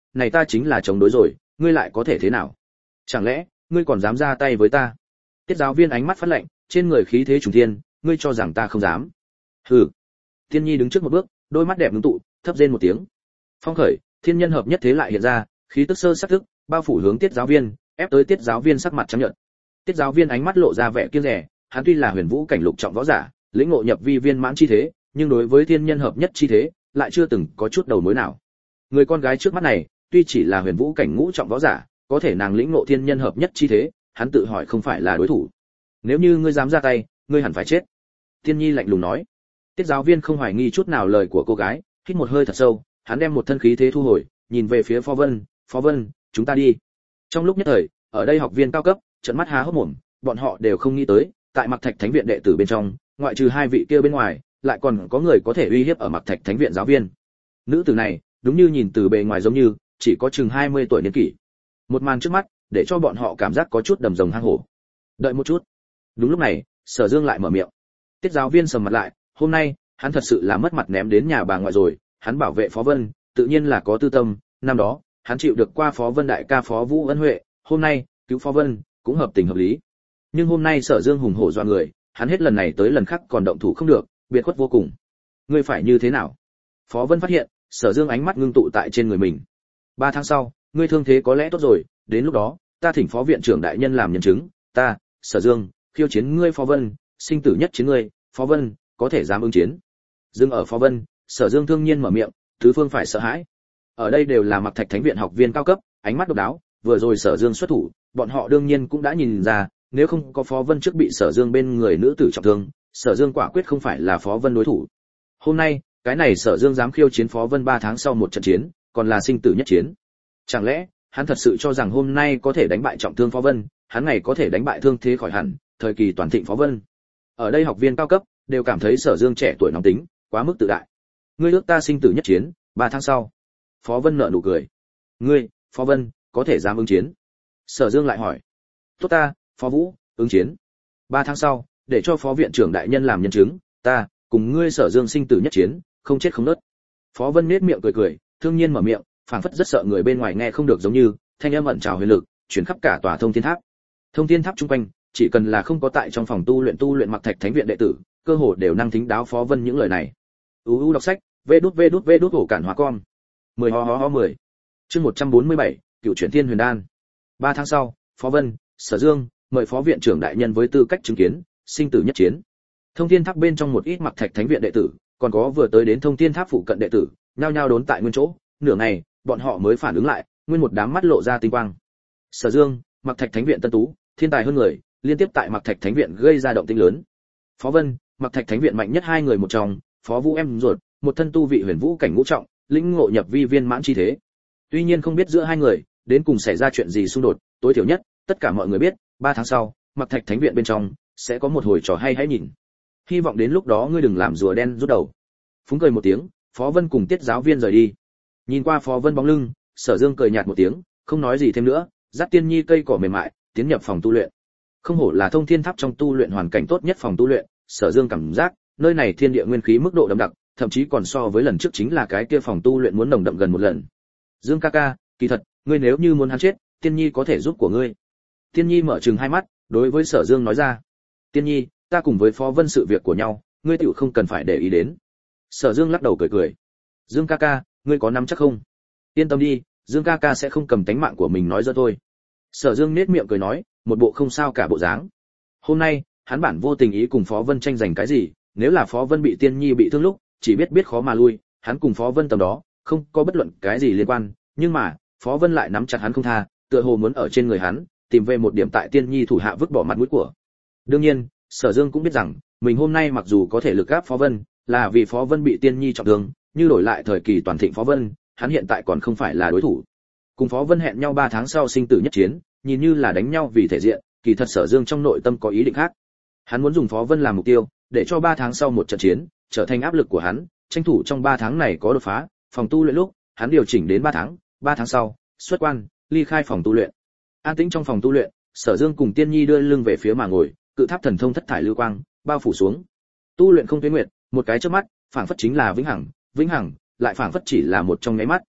này ta chính là chống đối rồi, ngươi lại có thể thế nào? Chẳng lẽ ngươi còn dám ra tay với ta? Tiết giáo viên ánh mắt phát lạnh, trên người khí thế trùng thiên, ngươi cho rằng ta không dám? Hừ. Tiên Nhi đứng trước một bước, đôi mắt đẹp ngưng tụ, thấp rên một tiếng. Phong khởi, thiên nhân hợp nhất thế lại hiện ra, khí tức sơ sắc tức, bao phủ hướng Tiết giáo viên, ép tới Tiết giáo viên sắc mặt trắng nhợt. Tiết giáo viên ánh mắt lộ ra vẻ kiêng dè, hắn tuy là huyền vũ cảnh lục trọng võ giả, lĩnh ngộ nhập vi viên mãn chi thế, nhưng đối với thiên nhân hợp nhất chi thế, lại chưa từng có chút đầu mối nào. Người con gái trước mắt này, tuy chỉ là huyền vũ cảnh ngũ trọng võ giả, có thể nàng lĩnh ngộ thiên nhân hợp nhất chi thế, hắn tự hỏi không phải là đối thủ. Nếu như ngươi dám ra tay, ngươi hẳn phải chết. Tiên Nhi lạnh lùng nói. Tiết giáo viên không hoài nghi chút nào lời của cô gái, hít một hơi thật sâu, hắn đem một thân khí thế thu hồi, nhìn về phía Phó Vân, "Phó Vân, chúng ta đi." Trong lúc nhất thời, ở đây học viên cao cấp, trợn mắt há hốc mồm, bọn họ đều không nghĩ tới, tại Mặc Thạch Thánh viện đệ tử bên trong, ngoại trừ hai vị kia bên ngoài, lại còn có người có thể uy hiếp ở Mặc Thạch Thánh viện giáo viên. Nữ tử này, đúng như nhìn từ bề ngoài giống như chỉ có chừng hai mươi tuổi niên kỷ. Một màn trước mắt, để cho bọn họ cảm giác có chút đầm rồng hang hổ. Đợi một chút. Đúng lúc này, Sở Dương lại mở miệng. Tiết giáo viên sầm mặt lại, hôm nay, hắn thật sự là mất mặt ném đến nhà bà ngoại rồi, hắn bảo vệ Phó Vân, tự nhiên là có tư tâm, năm đó, hắn chịu được qua Phó Vân đại ca Phó Vũ ân huệ, hôm nay, cứu Phó Vân, cũng hợp tình hợp lý. Nhưng hôm nay Sở Dương hùng hổ dọa người, hắn hết lần này tới lần khác còn động thủ không được, biệt khuất vô cùng. Ngươi phải như thế nào? Phó Vân phát hiện, Sở Dương ánh mắt ngưng tụ tại trên người mình. Ba tháng sau, ngươi thương thế có lẽ tốt rồi, đến lúc đó, ta thỉnh Phó viện trưởng đại nhân làm nhân chứng, ta, Sở Dương, khiêu chiến ngươi Phó Vân, sinh tử nhất chiến ngươi, Phó Vân, có thể dám ứng chiến. Dừng ở Phó Vân, Sở Dương thương nhiên mở miệng, tứ phương phải sợ hãi. Ở đây đều là Mặc Thạch Thánh viện học viên cao cấp, ánh mắt độc đáo, vừa rồi Sở Dương xuất thủ, bọn họ đương nhiên cũng đã nhìn ra, nếu không có Phó Vân trước bị Sở Dương bên người nữ tử trọng thương, Sở Dương quả quyết không phải là Phó Vân đối thủ. Hôm nay, cái này Sở Dương dám khiêu chiến Phó Vân ba tháng sau một trận chiến, còn là sinh tử nhất chiến. Chẳng lẽ, hắn thật sự cho rằng hôm nay có thể đánh bại trọng thương Phó Vân, hắn ngày có thể đánh bại thương thế khỏi hẳn, thời kỳ toàn thịnh Phó Vân. Ở đây học viên cao cấp đều cảm thấy Sở Dương trẻ tuổi nóng tính, quá mức tự đại. Ngươi ước ta sinh tử nhất chiến, ba tháng sau. Phó Vân nở nụ cười. Ngươi, Phó Vân, có thể dám ứng chiến? Sở Dương lại hỏi. Tốt ta, Phó Vũ, ứng chiến. Ba tháng sau, để cho Phó viện trưởng đại nhân làm nhân chứng, ta cùng ngươi Sở Dương sinh tử nhất chiến, không chết không nứt. Phó Vân nhếch miệng cười cười, thương nhiên mở miệng, phảng phất rất sợ người bên ngoài nghe không được giống như, thanh âm ẩn trào huyền lực, truyền khắp cả tòa Thông Thiên Tháp. Thông Thiên Tháp trung quanh, chỉ cần là không có tại trong phòng tu luyện tu luyện Mặc Thạch Thánh viện đệ tử, cơ hồ đều năng thính đáo Phó Vân những lời này. U U đọc sách, vê đút vê đút vê đút hổ cản hóa con. mười ho ho ho mười. Chương một trăm bốn mươi bảy, Cựu chuyển Thiên Huyền Đan. Ba tháng sau, Phó Vân, Sở Dương mời Phó viện trưởng đại nhân với tư cách chứng kiến sinh tử nhất chiến. Thông Thiên Tháp bên trong một ít Mặc Thạch Thánh viện đệ tử, còn có vừa tới đến Thông Thiên Tháp phụ cận đệ tử, nhao nhao đốn tại nguyên chỗ, nửa ngày, bọn họ mới phản ứng lại, nguyên một đám mắt lộ ra tinh quang. Sở Dương, Mặc Thạch Thánh viện tân tú, thiên tài hơn người, liên tiếp tại Mặc Thạch Thánh viện gây ra động tĩnh lớn. Phó Vân, Mặc Thạch Thánh viện mạnh nhất hai người một trong, Phó Vũ em ruột, một thân tu vị huyền vũ cảnh ngũ trọng, lĩnh ngộ nhập vi viên mãn chi thế. Tuy nhiên không biết giữa hai người đến cùng xảy ra chuyện gì xung đột, tối thiểu nhất, tất cả mọi người biết, ba tháng sau, Mặc Thạch Thánh viện bên trong sẽ có một hồi trò hay hãy nhìn. Hy vọng đến lúc đó ngươi đừng làm rùa đen rút đầu. Phúng cười một tiếng, Phó Vân cùng Tiết giáo viên rời đi. Nhìn qua Phó Vân bóng lưng, Sở Dương cười nhạt một tiếng, không nói gì thêm nữa, dắt Tiên Nhi cây cỏ mềm mại, tiến nhập phòng tu luyện. Không hổ là Thông Thiên Tháp trong tu luyện hoàn cảnh tốt nhất phòng tu luyện, Sở Dương cảm giác, nơi này thiên địa nguyên khí mức độ đậm đặc, thậm chí còn so với lần trước chính là cái kia phòng tu luyện muốn nồng đậm gần một lần. Dương ca ca, kỳ thật, ngươi nếu như muốn hắn chết, Tiên Nhi có thể giúp của ngươi. Tiên Nhi mở trừng hai mắt, đối với Sở Dương nói ra. Tiên Nhi, ta cùng với Phó Vân sự việc của nhau, ngươi tiểu không cần phải để ý đến. Sở Dương lắc đầu cười cười. Dương ca ca, ngươi có nắm chắc không? Yên tâm đi, Dương ca ca sẽ không cầm tánh mạng của mình nói ra thôi. Sở Dương nét miệng cười nói, một bộ không sao cả bộ dáng. Hôm nay, hắn bản vô tình ý cùng Phó Vân tranh giành cái gì, nếu là Phó Vân bị Tiên Nhi bị thương lúc, chỉ biết biết khó mà lui, hắn cùng Phó Vân tầm đó, không có bất luận cái gì liên quan, nhưng mà, Phó Vân lại nắm chặt hắn không tha, tựa hồ muốn ở trên người hắn, tìm về một điểm tại Tiên Nhi thủ hạ vứt bỏ mặt mũi của. Đương nhiên, Sở Dương cũng biết rằng, mình hôm nay mặc dù có thể lực gáp Phó Vân, là vì Phó Vân bị Tiên Nhi trọng thương, như đổi lại thời kỳ toàn thịnh Phó Vân, hắn hiện tại còn không phải là đối thủ. Cùng Phó Vân hẹn nhau ba tháng sau sinh tử nhất chiến, nhìn như là đánh nhau vì thể diện, kỳ thật Sở Dương trong nội tâm có ý định khác. Hắn muốn dùng Phó Vân làm mục tiêu, để cho ba tháng sau một trận chiến trở thành áp lực của hắn, tranh thủ trong ba tháng này có đột phá, phòng tu luyện lúc, hắn điều chỉnh đến ba tháng, ba tháng sau, xuất quan, ly khai phòng tu luyện. An tĩnh trong phòng tu luyện, Sở Dương cùng Tiên Nhi đưa lưng về phía mà ngồi, cự tháp thần thông thất thải lưu quang bao phủ xuống. Tu luyện không tuyến nguyệt, một cái chớp mắt, phảng phất chính là vĩnh hằng, vĩnh hằng, lại phảng phất chỉ là một trong nháy mắt.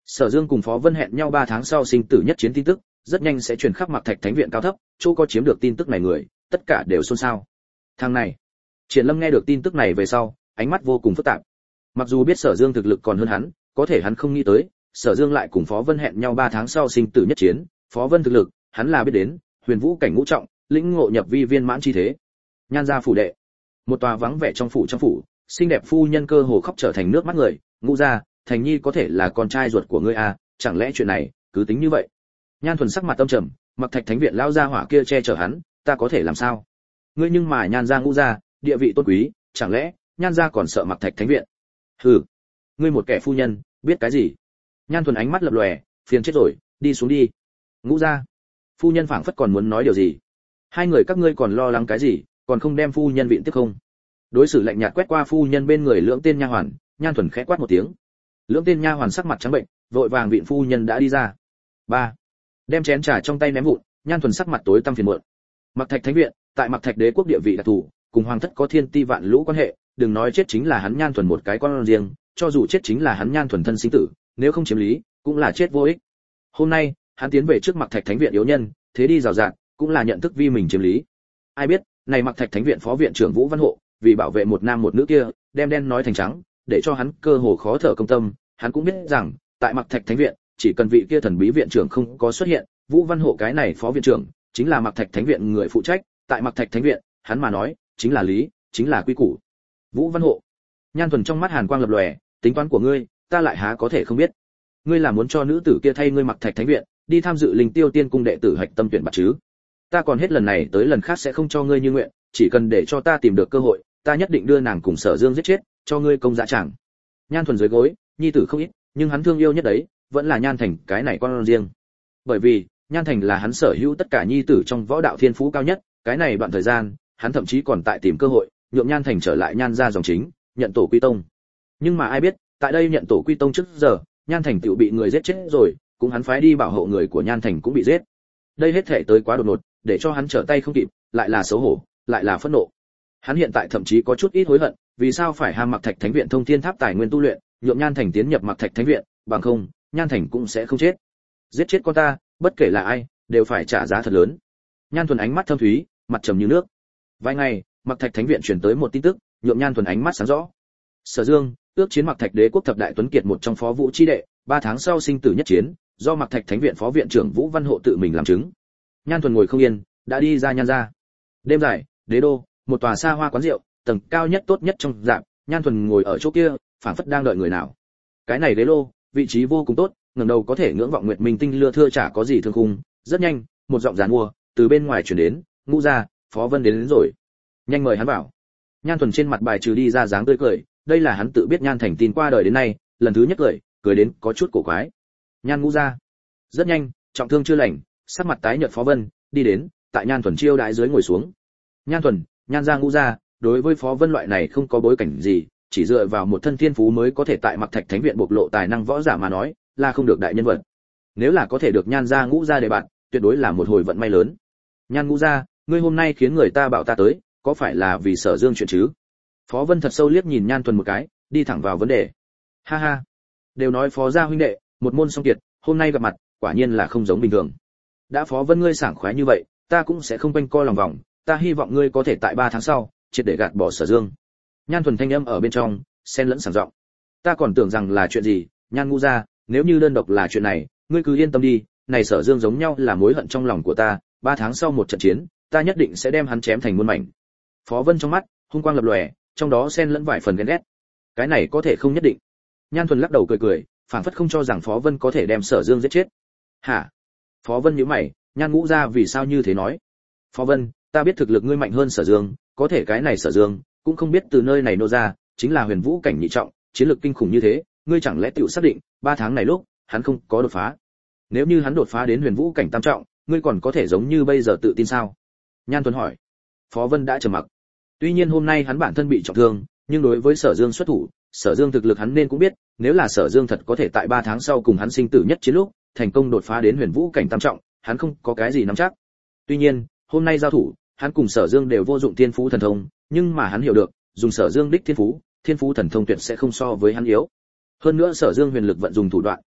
Sở Dương cùng Phó Vân hẹn nhau ba tháng sau sinh tử nhất chiến tin tức, rất nhanh sẽ truyền khắp Mặc Thạch Thánh viện cao thấp, chỗ có chiếm được tin tức này người, tất cả đều xôn xao. Thằng này, Triển Lâm nghe được tin tức này về sau, ánh mắt vô cùng phức tạp. Mặc dù biết Sở Dương thực lực còn hơn hắn, có thể hắn không nghĩ tới, Sở Dương lại cùng Phó Vân hẹn nhau ba tháng sau sinh tử nhất chiến, Phó Vân thực lực, hắn là biết đến, huyền vũ cảnh ngũ trọng, lĩnh ngộ nhập vi viên mãn chi thế. Nhan gia phủ đệ, một tòa vắng vẻ trong phủ trong phủ, xinh đẹp phu nhân cơ hồ khóc trở thành nước mắt người, Ngũ gia, Thành Nhi có thể là con trai ruột của ngươi à, chẳng lẽ chuyện này cứ tính như vậy? Nhan Thuần sắc mặt tâm trầm, Mặc Thạch Thánh viện lão gia hỏa kia che chở hắn, ta có thể làm sao? Ngươi nhưng mà Nhan gia Ngũ gia, địa vị tôn quý, chẳng lẽ Nhan gia còn sợ Mặc Thạch Thánh viện? Hừ, ngươi một kẻ phu nhân, biết cái gì? Nhan Thuần ánh mắt lập lòe, phiền chết rồi, đi xuống đi. Ngũ gia, phu nhân phảng phất còn muốn nói điều gì. Hai người các ngươi còn lo lắng cái gì, còn không đem phu nhân viện tiếp không? Đối xử lạnh nhạt quét qua phu nhân bên người lưỡng tên nha hoàn, Nhan Thuần khẽ quát một tiếng. Lưỡng tên nha hoàn sắc mặt trắng bệnh, vội vàng viện phu nhân đã đi ra. Ba, đem chén trà trong tay ném vụn, Nhan Thuần sắc mặt tối tăm phiền muộn. Mặc Thạch Thánh viện, tại Mặc Thạch Đế quốc địa vị đặc thù, cùng hoàng thất có thiên ti vạn lũ quan hệ, đừng nói chết chính là hắn Nhan Thuần một cái con riêng, cho dù chết chính là hắn Nhan Thuần thân sinh tử, nếu không chiếm lý, cũng là chết vô ích. Hôm nay, hắn tiến về trước Mặc Thạch Thánh viện yếu nhân, thế đi rào rạt, cũng là nhận thức vi mình chiếm lý. Ai biết, này Mặc Thạch Thánh viện phó viện trưởng Vũ Văn Hộ, vì bảo vệ một nam một nữ kia, đem đen nói thành trắng, để cho hắn cơ hồ khó thở công tâm, hắn cũng biết rằng, tại Mặc Thạch Thánh viện, chỉ cần vị kia thần bí viện trưởng không có xuất hiện, Vũ Văn Hộ cái này phó viện trưởng, chính là Mặc Thạch Thánh viện người phụ trách, tại Mặc Thạch Thánh viện, hắn mà nói, chính là lý, chính là quy củ. Vũ Văn Hộ. Nhan Thuần trong mắt hàn quang lập lòe, tính toán của ngươi, ta lại há có thể không biết. Ngươi là muốn cho nữ tử kia thay ngươi Mặc Thạch Thánh viện, đi tham dự Linh Tiêu Tiên cung đệ tử hạch tâm tuyển bạt chứ? Ta còn hết lần này tới lần khác sẽ không cho ngươi như nguyện, chỉ cần để cho ta tìm được cơ hội, ta nhất định đưa nàng cùng Sở Dương giết chết, cho ngươi công dạ chẳng. Nhan Thuần dưới gối, nhi tử không ít, nhưng hắn thương yêu nhất đấy, vẫn là Nhan Thành cái này con riêng. Bởi vì, Nhan Thành là hắn sở hữu tất cả nhi tử trong võ đạo thiên phú cao nhất, cái này đoạn thời gian, hắn thậm chí còn tại tìm cơ hội, nhượng Nhan Thành trở lại Nhan gia dòng chính, nhận tổ quy tông. Nhưng mà ai biết, tại đây nhận tổ quy tông trước giờ, Nhan Thành tiểu bị người giết chết rồi, cũng hắn phái đi bảo hộ người của Nhan Thành cũng bị giết. Đây hết thể tới quá đột ngột, để cho hắn trở tay không kịp, lại là xấu hổ, lại là phẫn nộ. Hắn hiện tại thậm chí có chút ít hối hận, vì sao phải ham Mặc Thạch Thánh viện thông thiên tháp tài nguyên tu luyện, nhượng Nhan Thành tiến nhập Mặc Thạch Thánh viện, bằng không, Nhan Thành cũng sẽ không chết. Giết chết con ta, bất kể là ai, đều phải trả giá thật lớn. Nhan Thuần ánh mắt thâm thúy, mặt trầm như nước. Vài ngày, Mặc Thạch Thánh viện truyền tới một tin tức, nhượng Nhan Thuần ánh mắt sáng rõ. Sở Dương, ước chiến Mặc Thạch Đế quốc thập đại tuấn kiệt một trong phó vũ chi đệ, ba tháng sau sinh tử nhất chiến, do Mặc Thạch Thánh viện phó viện trưởng Vũ Văn Hộ tự mình làm chứng. Nhan Thuần ngồi không yên, đã đi ra Nhan gia. Đêm dài, Đế đô, một tòa xa hoa quán rượu, tầng cao nhất tốt nhất trong dạp, Nhan Thuần ngồi ở chỗ kia, phảng phất đang đợi người nào. Cái này đế lô, vị trí vô cùng tốt, ngẩng đầu có thể ngưỡng vọng nguyệt minh tinh lưa thưa chả có gì thương khung. Rất nhanh, một giọng giàn mua từ bên ngoài truyền đến, Ngũ gia, Phó Vân đến, đến rồi, nhanh mời hắn vào. Nhan Thuần trên mặt bài trừ đi ra dáng tươi cười, đây là hắn tự biết Nhan Thành tin qua đời đến nay, lần thứ nhất cười, cười đến có chút cổ quái. Nhan Ngũ gia. Rất nhanh, trọng thương chưa lành, sắc mặt tái nhợt Phó Vân đi đến, tại Nhan Thuần chiêu đãi dưới ngồi xuống. Nhan Thuần, Nhan gia Ngũ gia, đối với Phó Vân loại này không có bối cảnh gì, chỉ dựa vào một thân thiên phú mới có thể tại Mặc Thạch Thánh viện bộc lộ tài năng võ giả mà nói, là không được đại nhân vật. Nếu là có thể được Nhan gia Ngũ gia đề bạt, tuyệt đối là một hồi vận may lớn. Nhan Ngũ gia, ngươi hôm nay khiến người ta bảo ta tới, có phải là vì Sở Dương chuyện chứ? Phó Vân thật sâu liếc nhìn Nhan Thuần một cái, đi thẳng vào vấn đề. Ha ha, đều nói Phó gia huynh đệ, một môn song kiệt, hôm nay gặp mặt, quả nhiên là không giống bình thường. Đã Phó Vân ngươi sảng khoái như vậy, ta cũng sẽ không quanh co lòng vòng, ta hy vọng ngươi có thể tại ba tháng sau, triệt để gạt bỏ Sở Dương. Nhan Thuần thanh âm ở bên trong, xen lẫn sảng giọng. Ta còn tưởng rằng là chuyện gì, Nhan Ngũ gia, nếu như đơn độc là chuyện này, ngươi cứ yên tâm đi, này Sở Dương giống nhau là mối hận trong lòng của ta, ba tháng sau một trận chiến, ta nhất định sẽ đem hắn chém thành muôn mảnh. Phó Vân trong mắt, hung quang lập lòe, trong đó xen lẫn vài phần ghen ghét. Cái này có thể không nhất định. Nhan Thuần lắc đầu cười cười, phảng phất không cho rằng Phó Vân có thể đem Sở Dương giết chết. Hả? Phó Vân nhíu mày, Nhan Ngũ gia vì sao như thế nói? Phó Vân, ta biết thực lực ngươi mạnh hơn Sở Dương, có thể cái này Sở Dương cũng không biết từ nơi này nô ra, chính là huyền vũ cảnh nhị trọng, chiến lược kinh khủng như thế, ngươi chẳng lẽ tự xác định, ba tháng này lúc, hắn không có đột phá. Nếu như hắn đột phá đến huyền vũ cảnh tam trọng, ngươi còn có thể giống như bây giờ tự tin sao? Nhan Thuần hỏi. Phó Vân đã trầm mặc. Tuy nhiên hôm nay hắn bản thân bị trọng thương, nhưng đối với Sở Dương xuất thủ, Sở Dương thực lực hắn nên cũng biết, nếu là Sở Dương thật có thể tại ba tháng sau cùng hắn sinh tử nhất chiến lúc, thành công đột phá đến huyền vũ cảnh tam trọng, hắn không có cái gì nắm chắc. Tuy nhiên, hôm nay giao thủ, hắn cùng Sở Dương đều vô dụng thiên phú thần thông, nhưng mà hắn hiểu được, dùng Sở Dương đích thiên phú, thiên phú thần thông tuyệt sẽ không so với hắn yếu. Hơn nữa Sở Dương huyền lực vận dùng thủ đoạn,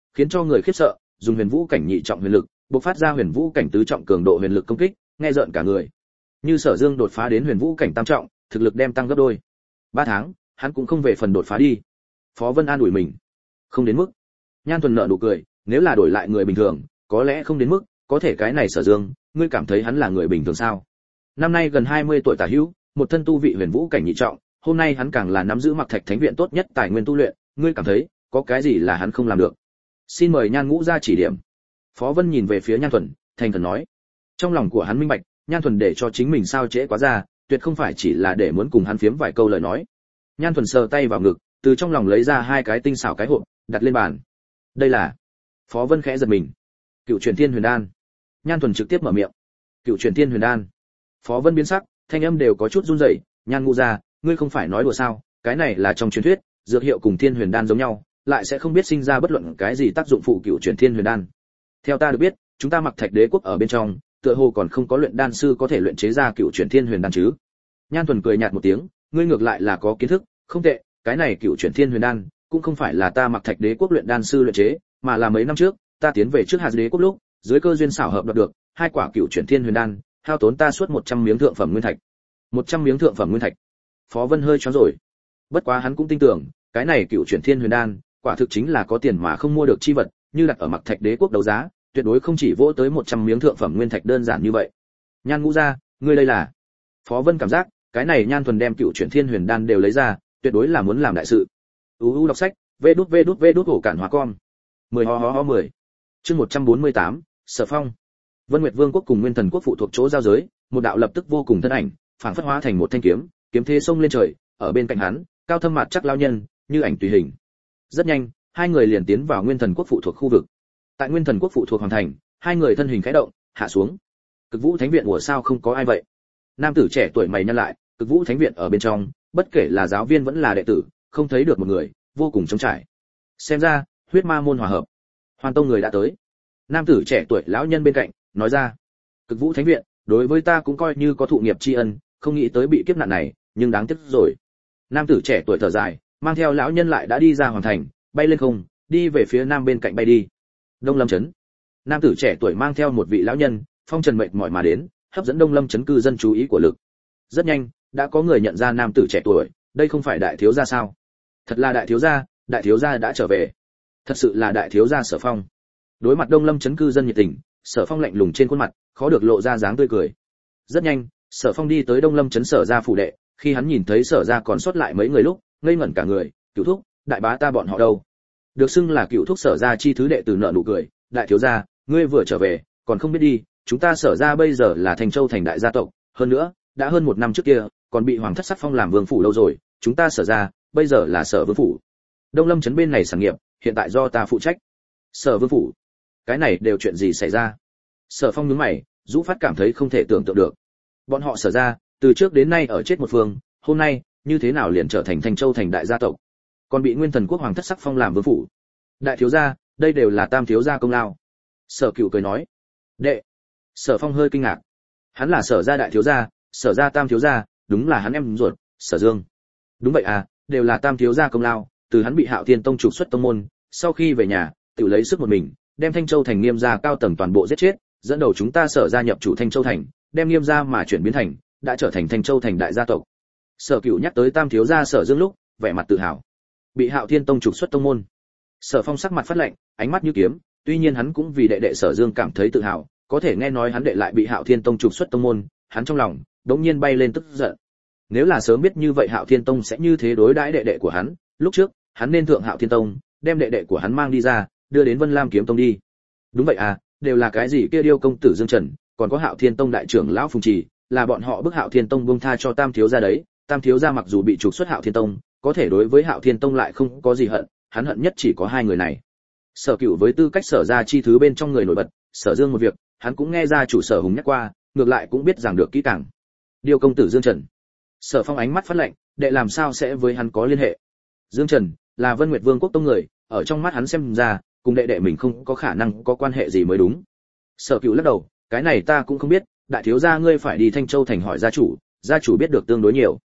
khiến cho người khiếp sợ, dùng huyền vũ cảnh nhị trọng huyền lực, bộc phát ra huyền vũ cảnh tứ trọng cường độ huyền lực công kích, nghe rợn cả người. Như Sở Dương đột phá đến huyền vũ cảnh tam trọng, thực lực đem tăng gấp đôi. Ba tháng, hắn cũng không về phần đột phá đi. Phó Vân an ủi mình. Không đến mức. Nhan Thuần nở nụ cười, nếu là đổi lại người bình thường, có lẽ không đến mức, có thể cái này Sở Dương, ngươi cảm thấy hắn là người bình thường sao? Năm nay gần hai mươi tuổi tả hữu, một thân tu vị huyền vũ cảnh nhị trọng, hôm nay hắn càng là nắm giữ Mặc Thạch Thánh viện tốt nhất tài nguyên tu luyện, ngươi cảm thấy có cái gì là hắn không làm được? Xin mời Nhan Ngũ ra chỉ điểm. Phó Vân nhìn về phía Nhan Thuần, thành khẩn nói. Trong lòng của hắn minh bạch, Nhan Thuần để cho chính mình sao trễ quá ra, tuyệt không phải chỉ là để muốn cùng hắn phiếm vài câu lời nói. Nhan Thuần sờ tay vào ngực, từ trong lòng lấy ra hai cái tinh xảo cái hộp, đặt lên bàn. Đây là. Phó Vân khẽ giật mình. Cựu truyền thiên huyền đan. Nhan Thuần trực tiếp mở miệng. Cựu truyền thiên huyền đan. Phó Vân biến sắc, thanh âm đều có chút run rẩy. Nhan Ngũ ra, ngươi không phải nói đùa sao? Cái này là trong truyền thuyết, dược hiệu cùng thiên huyền đan giống nhau, lại sẽ không biết sinh ra bất luận cái gì tác dụng phụ cựu truyền thiên huyền đan. Theo ta được biết, chúng ta Mặc Thạch Đế quốc ở bên trong, tựa hồ còn không có luyện đan sư có thể luyện chế ra cựu truyền thiên huyền đan chứ? Nhan Thuần cười nhạt một tiếng, ngươi ngược lại là có kiến thức, không tệ, cái này cựu truyền thiên huyền đan cũng không phải là ta Mặc Thạch Đế quốc luyện đan sư luyện chế, mà là mấy năm trước, ta tiến về trước Hạt Đế quốc lúc, dưới cơ duyên xảo hợp đoạt được hai quả cựu truyền thiên huyền đan, hao tốn ta suốt một trăm miếng thượng phẩm nguyên thạch. một trăm miếng thượng phẩm nguyên thạch. Phó Vân hơi choáng rồi. Bất quá hắn cũng tin tưởng, cái này cựu truyền thiên huyền đan, quả thực chính là có tiền mà không mua được chi vật, như đặt ở Mặc Thạch Đế quốc đấu giá, tuyệt đối không chỉ vỗ tới một trăm miếng thượng phẩm nguyên thạch đơn giản như vậy. Nhan Ngũ ra, ngươi đây là? Phó Vân cảm giác, cái này Nhan Thuần đem cựu truyền thiên huyền đan đều lấy ra, tuyệt đối là muốn làm đại sự. U u đọc sách, vê đút vê đút vê đút hổ cản hóa con. mười ho ho ho mười. Chương một trăm bốn mươi tám, Sở Phong. Vân Nguyệt Vương quốc cùng Nguyên Thần quốc phụ thuộc chỗ giao giới, một đạo lập tức vô cùng thân ảnh, phảng phất hóa thành một thanh kiếm, kiếm thế xông lên trời, ở bên cạnh hắn, cao thâm mặt chắc lao nhân, như ảnh tùy hình. Rất nhanh, hai người liền tiến vào Nguyên Thần quốc phụ thuộc khu vực. Tại Nguyên Thần quốc phụ thuộc hoàng thành, hai người thân hình khẽ động, hạ xuống. Cực Vũ Thánh viện của sao không có ai vậy? Nam tử trẻ tuổi mày nhăn lại, Cực Vũ Thánh viện ở bên trong, bất kể là giáo viên vẫn là đệ tử, không thấy được một người, vô cùng trống trải. Xem ra, huyết ma môn hòa hợp. Hoàn Tông người đã tới. Nam tử trẻ tuổi lão nhân bên cạnh nói ra. Cực Vũ Thánh viện, đối với ta cũng coi như có thụ nghiệp tri ân, không nghĩ tới bị kiếp nạn này, nhưng đáng tiếc rồi. Nam tử trẻ tuổi thở dài, mang theo lão nhân lại đã đi ra hoàng thành, bay lên không, đi về phía nam bên cạnh bay đi. Đông Lâm trấn. Nam tử trẻ tuổi mang theo một vị lão nhân, phong trần mệt mỏi mà đến, hấp dẫn Đông Lâm trấn cư dân chú ý của lực. Rất nhanh, đã có người nhận ra nam tử trẻ tuổi, đây không phải đại thiếu gia sao? Thật là đại thiếu gia, đại thiếu gia đã trở về. Thật sự là đại thiếu gia Sở Phong. Đối mặt Đông Lâm trấn cư dân nhiệt tình, Sở Phong lạnh lùng trên khuôn mặt, khó được lộ ra dáng tươi cười. Rất nhanh, Sở Phong đi tới Đông Lâm trấn Sở gia phủ đệ, khi hắn nhìn thấy Sở gia còn sót lại mấy người lúc, ngây ngẩn cả người, Cửu thúc, đại bá ta bọn họ đâu? Được xưng là Cửu thúc Sở gia chi thứ đệ tử nợ nụ cười, đại thiếu gia, ngươi vừa trở về, còn không biết đi, chúng ta Sở gia bây giờ là Thành Châu thành đại gia tộc, hơn nữa, đã hơn một năm trước kia, còn bị hoàng thất sắc phong làm vương phủ lâu rồi, chúng ta Sở gia bây giờ là Sở vương phủ. Đông Lâm trấn bên này sản nghiệp, hiện tại do ta phụ trách. Sở vương phủ, cái này đều chuyện gì xảy ra? Sở Phong nhướng mày, Dũ Phát cảm thấy không thể tưởng tượng được. Bọn họ Sở gia, từ trước đến nay ở chết một phương, hôm nay, như thế nào liền trở thành Thành Châu thành đại gia tộc, còn bị Nguyên Thần quốc hoàng thất sắc phong làm vương phủ. Đại thiếu gia, đây đều là tam thiếu gia công lao. Sở Cửu cười nói. Đệ. Sở Phong hơi kinh ngạc. Hắn là Sở gia đại thiếu gia, Sở gia tam thiếu gia, đúng là hắn em ruột, Sở Dương. Đúng vậy à, đều là tam thiếu gia công lao, từ hắn bị Hạo Thiên tông trục xuất tông môn, sau khi về nhà, tự lấy sức một mình, đem Thanh Châu thành Nghiêm gia cao tầng toàn bộ giết chết, dẫn đầu chúng ta Sở gia nhập chủ Thanh Châu thành, đem Nghiêm gia mà chuyển biến thành, đã trở thành Thanh Châu thành đại gia tộc. Sở Cửu nhắc tới tam thiếu gia Sở Dương lúc, vẻ mặt tự hào. Bị Hạo Thiên tông trục xuất tông môn. Sở Phong sắc mặt phát lạnh, ánh mắt như kiếm, tuy nhiên hắn cũng vì đệ đệ Sở Dương cảm thấy tự hào, có thể nghe nói hắn đệ lại bị Hạo Thiên tông trục xuất tông môn, hắn trong lòng đống nhiên bay lên tức giận. Nếu là sớm biết như vậy Hạo Thiên tông sẽ như thế đối đãi đệ đệ của hắn, lúc trước, hắn nên thượng Hạo Thiên tông, đem đệ đệ của hắn mang đi ra, đưa đến Vân Lam kiếm tông đi. Đúng vậy à, đều là cái gì kia điêu công tử Dương Trần, còn có Hạo Thiên tông đại trưởng lão Phùng Trì, là bọn họ bức Hạo Thiên tông buông tha cho tam thiếu gia đấy. Tam thiếu gia mặc dù bị trục xuất Hạo Thiên tông, có thể đối với Hạo Thiên tông lại không có gì hận, hắn hận nhất chỉ có hai người này. Sở Cửu với tư cách Sở gia chi thứ bên trong người nổi bật, Sở Dương một việc, hắn cũng nghe ra chủ Sở Hùng nhắc qua, ngược lại cũng biết rằng được kỹ càng. Điêu công tử Dương Trần. Sở Phong ánh mắt phát lạnh, đệ làm sao sẽ với hắn có liên hệ? Dương Trần là Vân Nguyệt Vương quốc tông người, ở trong mắt hắn xem ra, cùng đệ đệ mình không có khả năng có quan hệ gì mới đúng. Sở Cửu lắc đầu, cái này ta cũng không biết, đại thiếu gia ngươi phải đi Thanh Châu thành hỏi gia chủ, gia chủ biết được tương đối nhiều.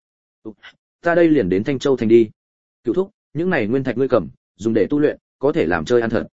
Ta đây liền đến Thanh Châu thành đi. Cửu thúc, những này nguyên thạch ngươi cầm, dùng để tu luyện, có thể làm chơi ăn thật.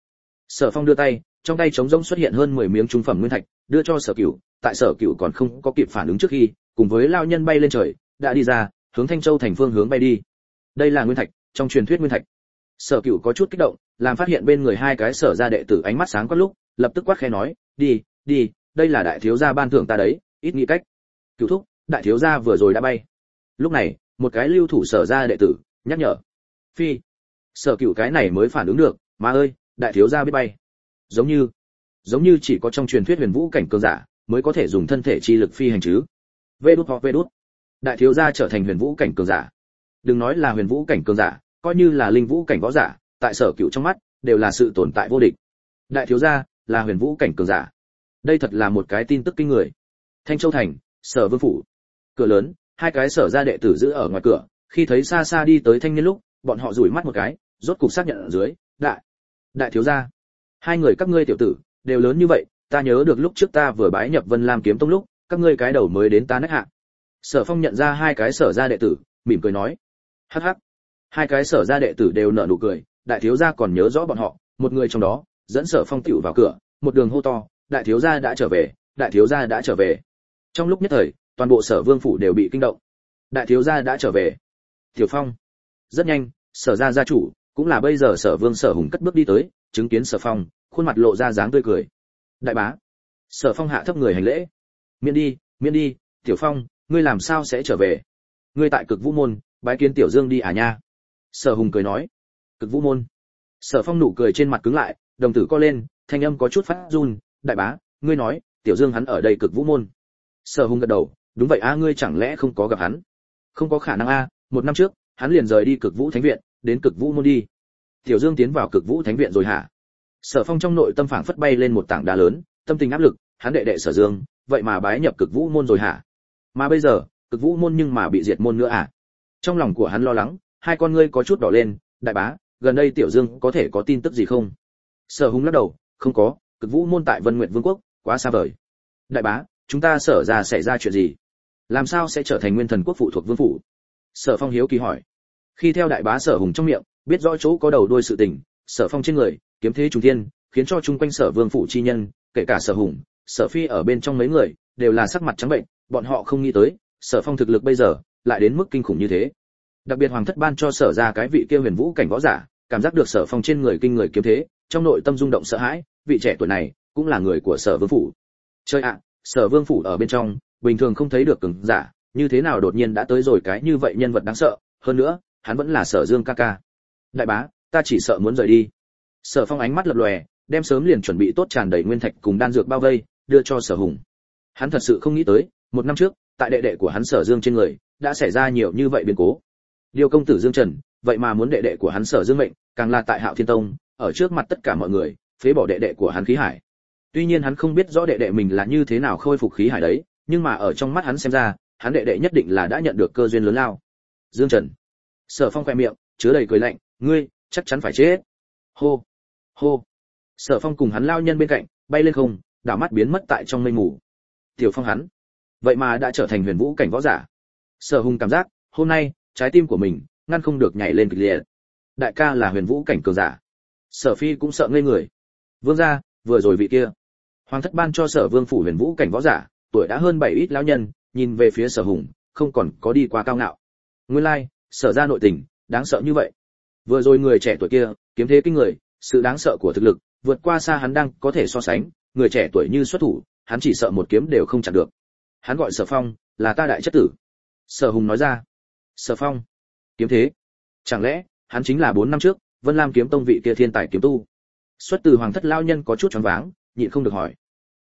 Sở Phong đưa tay, trong tay trống rỗng xuất hiện hơn mười miếng trung phẩm nguyên thạch, đưa cho Sở Cửu, tại Sở Cửu còn không có kịp phản ứng trước khi, cùng với lao nhân bay lên trời, đã đi ra, hướng Thanh Châu thành phương hướng bay đi. Đây là nguyên thạch, trong truyền thuyết nguyên thạch. Sở Cửu có chút kích động, làm phát hiện bên người hai cái Sở gia đệ tử ánh mắt sáng quắc lúc, lập tức quát khẽ nói, "Đi, đi, đây là đại thiếu gia ban thưởng ta đấy, ít nghĩ cách." Cửu thúc, đại thiếu gia vừa rồi đã bay. Lúc này, một cái lưu thủ Sở gia đệ tử nhắc nhở. Phi. Sở Cửu cái này mới phản ứng được, "Má ơi, đại thiếu gia biết bay." Giống như, giống như chỉ có trong truyền thuyết huyền vũ cảnh cường giả mới có thể dùng thân thể chi lực phi hành chứ. Vê đút hoặc vê đút. Đại thiếu gia trở thành huyền vũ cảnh cường giả. Đừng nói là huyền vũ cảnh cường giả, coi như là linh vũ cảnh võ giả, tại Sở Cửu trong mắt đều là sự tồn tại vô địch. Đại thiếu gia là huyền vũ cảnh cường giả. Đây thật là một cái tin tức kinh người. Thanh Châu thành, Sở Vương phủ. Cửa lớn, hai cái Sở gia đệ tử giữ ở ngoài cửa, khi thấy xa xa đi tới thanh niên lúc, bọn họ dụi mắt một cái, rốt cục xác nhận ở dưới, đại, đại thiếu gia. Hai người các ngươi tiểu tử đều lớn như vậy, ta nhớ được lúc trước ta vừa bái nhập Vân Lam kiếm tông lúc, các ngươi cái đầu mới đến ta nách hạ. Sở Phong nhận ra hai cái Sở gia đệ tử, mỉm cười nói, hắc hắc. Hai cái Sở gia đệ tử đều nở nụ cười, đại thiếu gia còn nhớ rõ bọn họ, một người trong đó dẫn Sở Phong tiểu vào cửa, một đường hô to, đại thiếu gia đã trở về, đại thiếu gia đã trở về. Trong lúc nhất thời, toàn bộ Sở Vương phủ đều bị kinh động. Đại thiếu gia đã trở về. Tiểu Phong. Rất nhanh, Sở gia gia chủ, cũng là bây giờ Sở Vương Sở Hùng cất bước đi tới, chứng kiến Sở Phong, khuôn mặt lộ ra dáng tươi cười. Đại bá. Sở Phong hạ thấp người hành lễ. Miễn đi, miễn đi, Tiểu Phong, ngươi làm sao sẽ trở về? Ngươi tại Cực Vũ môn, bái kiến Tiểu Dương đi à nha? Sở Hùng cười nói. Cực Vũ môn. Sở Phong nụ cười trên mặt cứng lại, đồng tử co lên, thanh âm có chút phát run. Đại bá, ngươi nói, Tiểu Dương hắn ở đây Cực Vũ môn. Sở Hùng gật đầu, đúng vậy a, ngươi chẳng lẽ không có gặp hắn? Không có khả năng a, một năm trước, hắn liền rời đi Cực Vũ Thánh viện, đến Cực Vũ môn đi. Tiểu Dương tiến vào Cực Vũ Thánh viện rồi hả? Sở Phong trong nội tâm phảng phất bay lên một tảng đá lớn, tâm tình áp lực, hắn đệ đệ Sở Dương, vậy mà bái nhập Cực Vũ môn rồi hả? Mà bây giờ, Cực Vũ môn nhưng mà bị diệt môn nữa à? Trong lòng của hắn lo lắng, hai con ngươi có chút đỏ lên, đại bá, gần đây Tiểu Dương có thể có tin tức gì không? Sở Hùng lắc đầu, không có, Cực Vũ môn tại Vân Nguyệt Vương quốc, quá xa vời. Đại bá, chúng ta Sở ra xảy ra chuyện gì? Làm sao sẽ trở thành Nguyên Thần quốc phụ thuộc vương phủ? Sở Phong hiếu kỳ hỏi. Khi theo đại bá Sở Hùng trong miệng, biết rõ chỗ có đầu đuôi sự tình, Sở Phong trên người, kiếm thế trùng thiên, khiến cho chung quanh Sở Vương phủ chi nhân, kể cả Sở Hùng, Sở Phi ở bên trong mấy người, đều là sắc mặt trắng bệnh, bọn họ không nghĩ tới, Sở Phong thực lực bây giờ lại đến mức kinh khủng như thế. Đặc biệt hoàng thất ban cho Sở ra cái vị kia huyền vũ cảnh võ giả, cảm giác được Sở Phong trên người kinh người kiếm thế, trong nội tâm rung động sợ hãi, vị trẻ tuổi này cũng là người của Sở Vương phủ. Chơi ạ, Sở Vương phủ ở bên trong, bình thường không thấy được cường giả, như thế nào đột nhiên đã tới rồi cái như vậy nhân vật đáng sợ, hơn nữa, hắn vẫn là Sở Dương ca ca. Đại bá, ta chỉ sợ muốn rời đi. Sở Phong ánh mắt lập lòe, đem sớm liền chuẩn bị tốt tràn đầy nguyên thạch cùng đan dược bao vây, đưa cho Sở Hùng. Hắn thật sự không nghĩ tới, một năm trước, tại đệ đệ của hắn Sở Dương trên người, đã xảy ra nhiều như vậy biến cố. Điều công tử Dương Trần, vậy mà muốn đệ đệ của hắn Sở Dương mệnh, càng là tại Hạo Thiên Tông, ở trước mặt tất cả mọi người, phế bỏ đệ đệ của hắn khí hải. Tuy nhiên hắn không biết rõ đệ đệ mình là như thế nào khôi phục khí hải đấy, nhưng mà ở trong mắt hắn xem ra, hắn đệ đệ nhất định là đã nhận được cơ duyên lớn lao. Dương Trần. Sở Phong khẽ miệng, chứa đầy cười lạnh, ngươi chắc chắn phải chết. Hô, hô. Sở Phong cùng hắn lao nhân bên cạnh, bay lên không, đảo mắt biến mất tại trong mây mù. Tiểu Phong hắn, vậy mà đã trở thành huyền vũ cảnh võ giả. Sở Hùng cảm giác, hôm nay, trái tim của mình ngăn không được nhảy lên kịch liệt. Đại ca là huyền vũ cảnh cường giả. Sở Phi cũng sợ ngây người. Vương gia, vừa rồi vị kia, hoàng thất ban cho Sở Vương phủ huyền vũ cảnh võ giả, tuổi đã hơn bảy ít lão nhân, nhìn về phía Sở Hùng, không còn có đi qua cao ngạo. Nguyên lai, like, Sở ra nội tình, đáng sợ như vậy. Vừa rồi người trẻ tuổi kia, kiếm thế kinh người, sự đáng sợ của thực lực, vượt qua xa hắn đang có thể so sánh, người trẻ tuổi như xuất thủ, hắn chỉ sợ một kiếm đều không chặn được. Hắn gọi Sở Phong, là ta đại chất tử. Sở Hùng nói ra. Sở Phong, kiếm thế, chẳng lẽ hắn chính là bốn năm trước Vân Lam kiếm tông vị kia thiên tài kiếm tu? Xuất từ hoàng thất lao nhân có chút choáng váng, nhịn không được hỏi.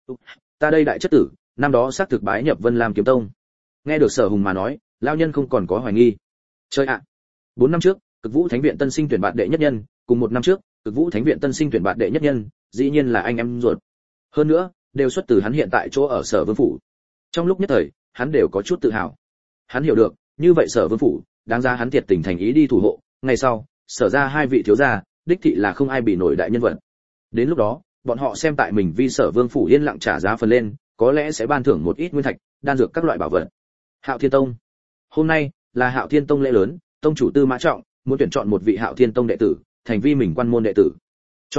Ta đây đại chất tử, năm đó xác thực bái nhập Vân Lam kiếm tông. Nghe được Sở Hùng mà nói, lao nhân không còn có hoài nghi. Chơi ạ, bốn năm trước, Cực Vũ Thánh viện tân sinh tuyển bạt đệ nhất nhân, cùng một năm trước, Cực Vũ Thánh viện tân sinh tuyển bạt đệ nhất nhân, dĩ nhiên là anh em ruột. Hơn nữa, đều xuất từ hắn hiện tại chỗ ở Sở Vương phủ. Trong lúc nhất thời, hắn đều có chút tự hào. Hắn hiểu được, như vậy Sở Vương phủ, đáng ra hắn thiệt tình thành ý đi thủ hộ, ngày sau, Sở ra hai vị thiếu gia, đích thị là không ai bị nổi đại nhân vật. Đến lúc đó, bọn họ xem tại mình vì Sở Vương phủ yên lặng trả giá phần lên, có lẽ sẽ ban thưởng một ít nguyên thạch, đan dược các loại bảo vật. Hạo Thiên Tông. Hôm nay là Hạo Thiên Tông lễ lớn, tông chủ Tư Mã Trọng muốn tuyển chọn một vị Hạo Thiên Tông đệ tử, thành vi mình quan môn đệ tử. Cho nên,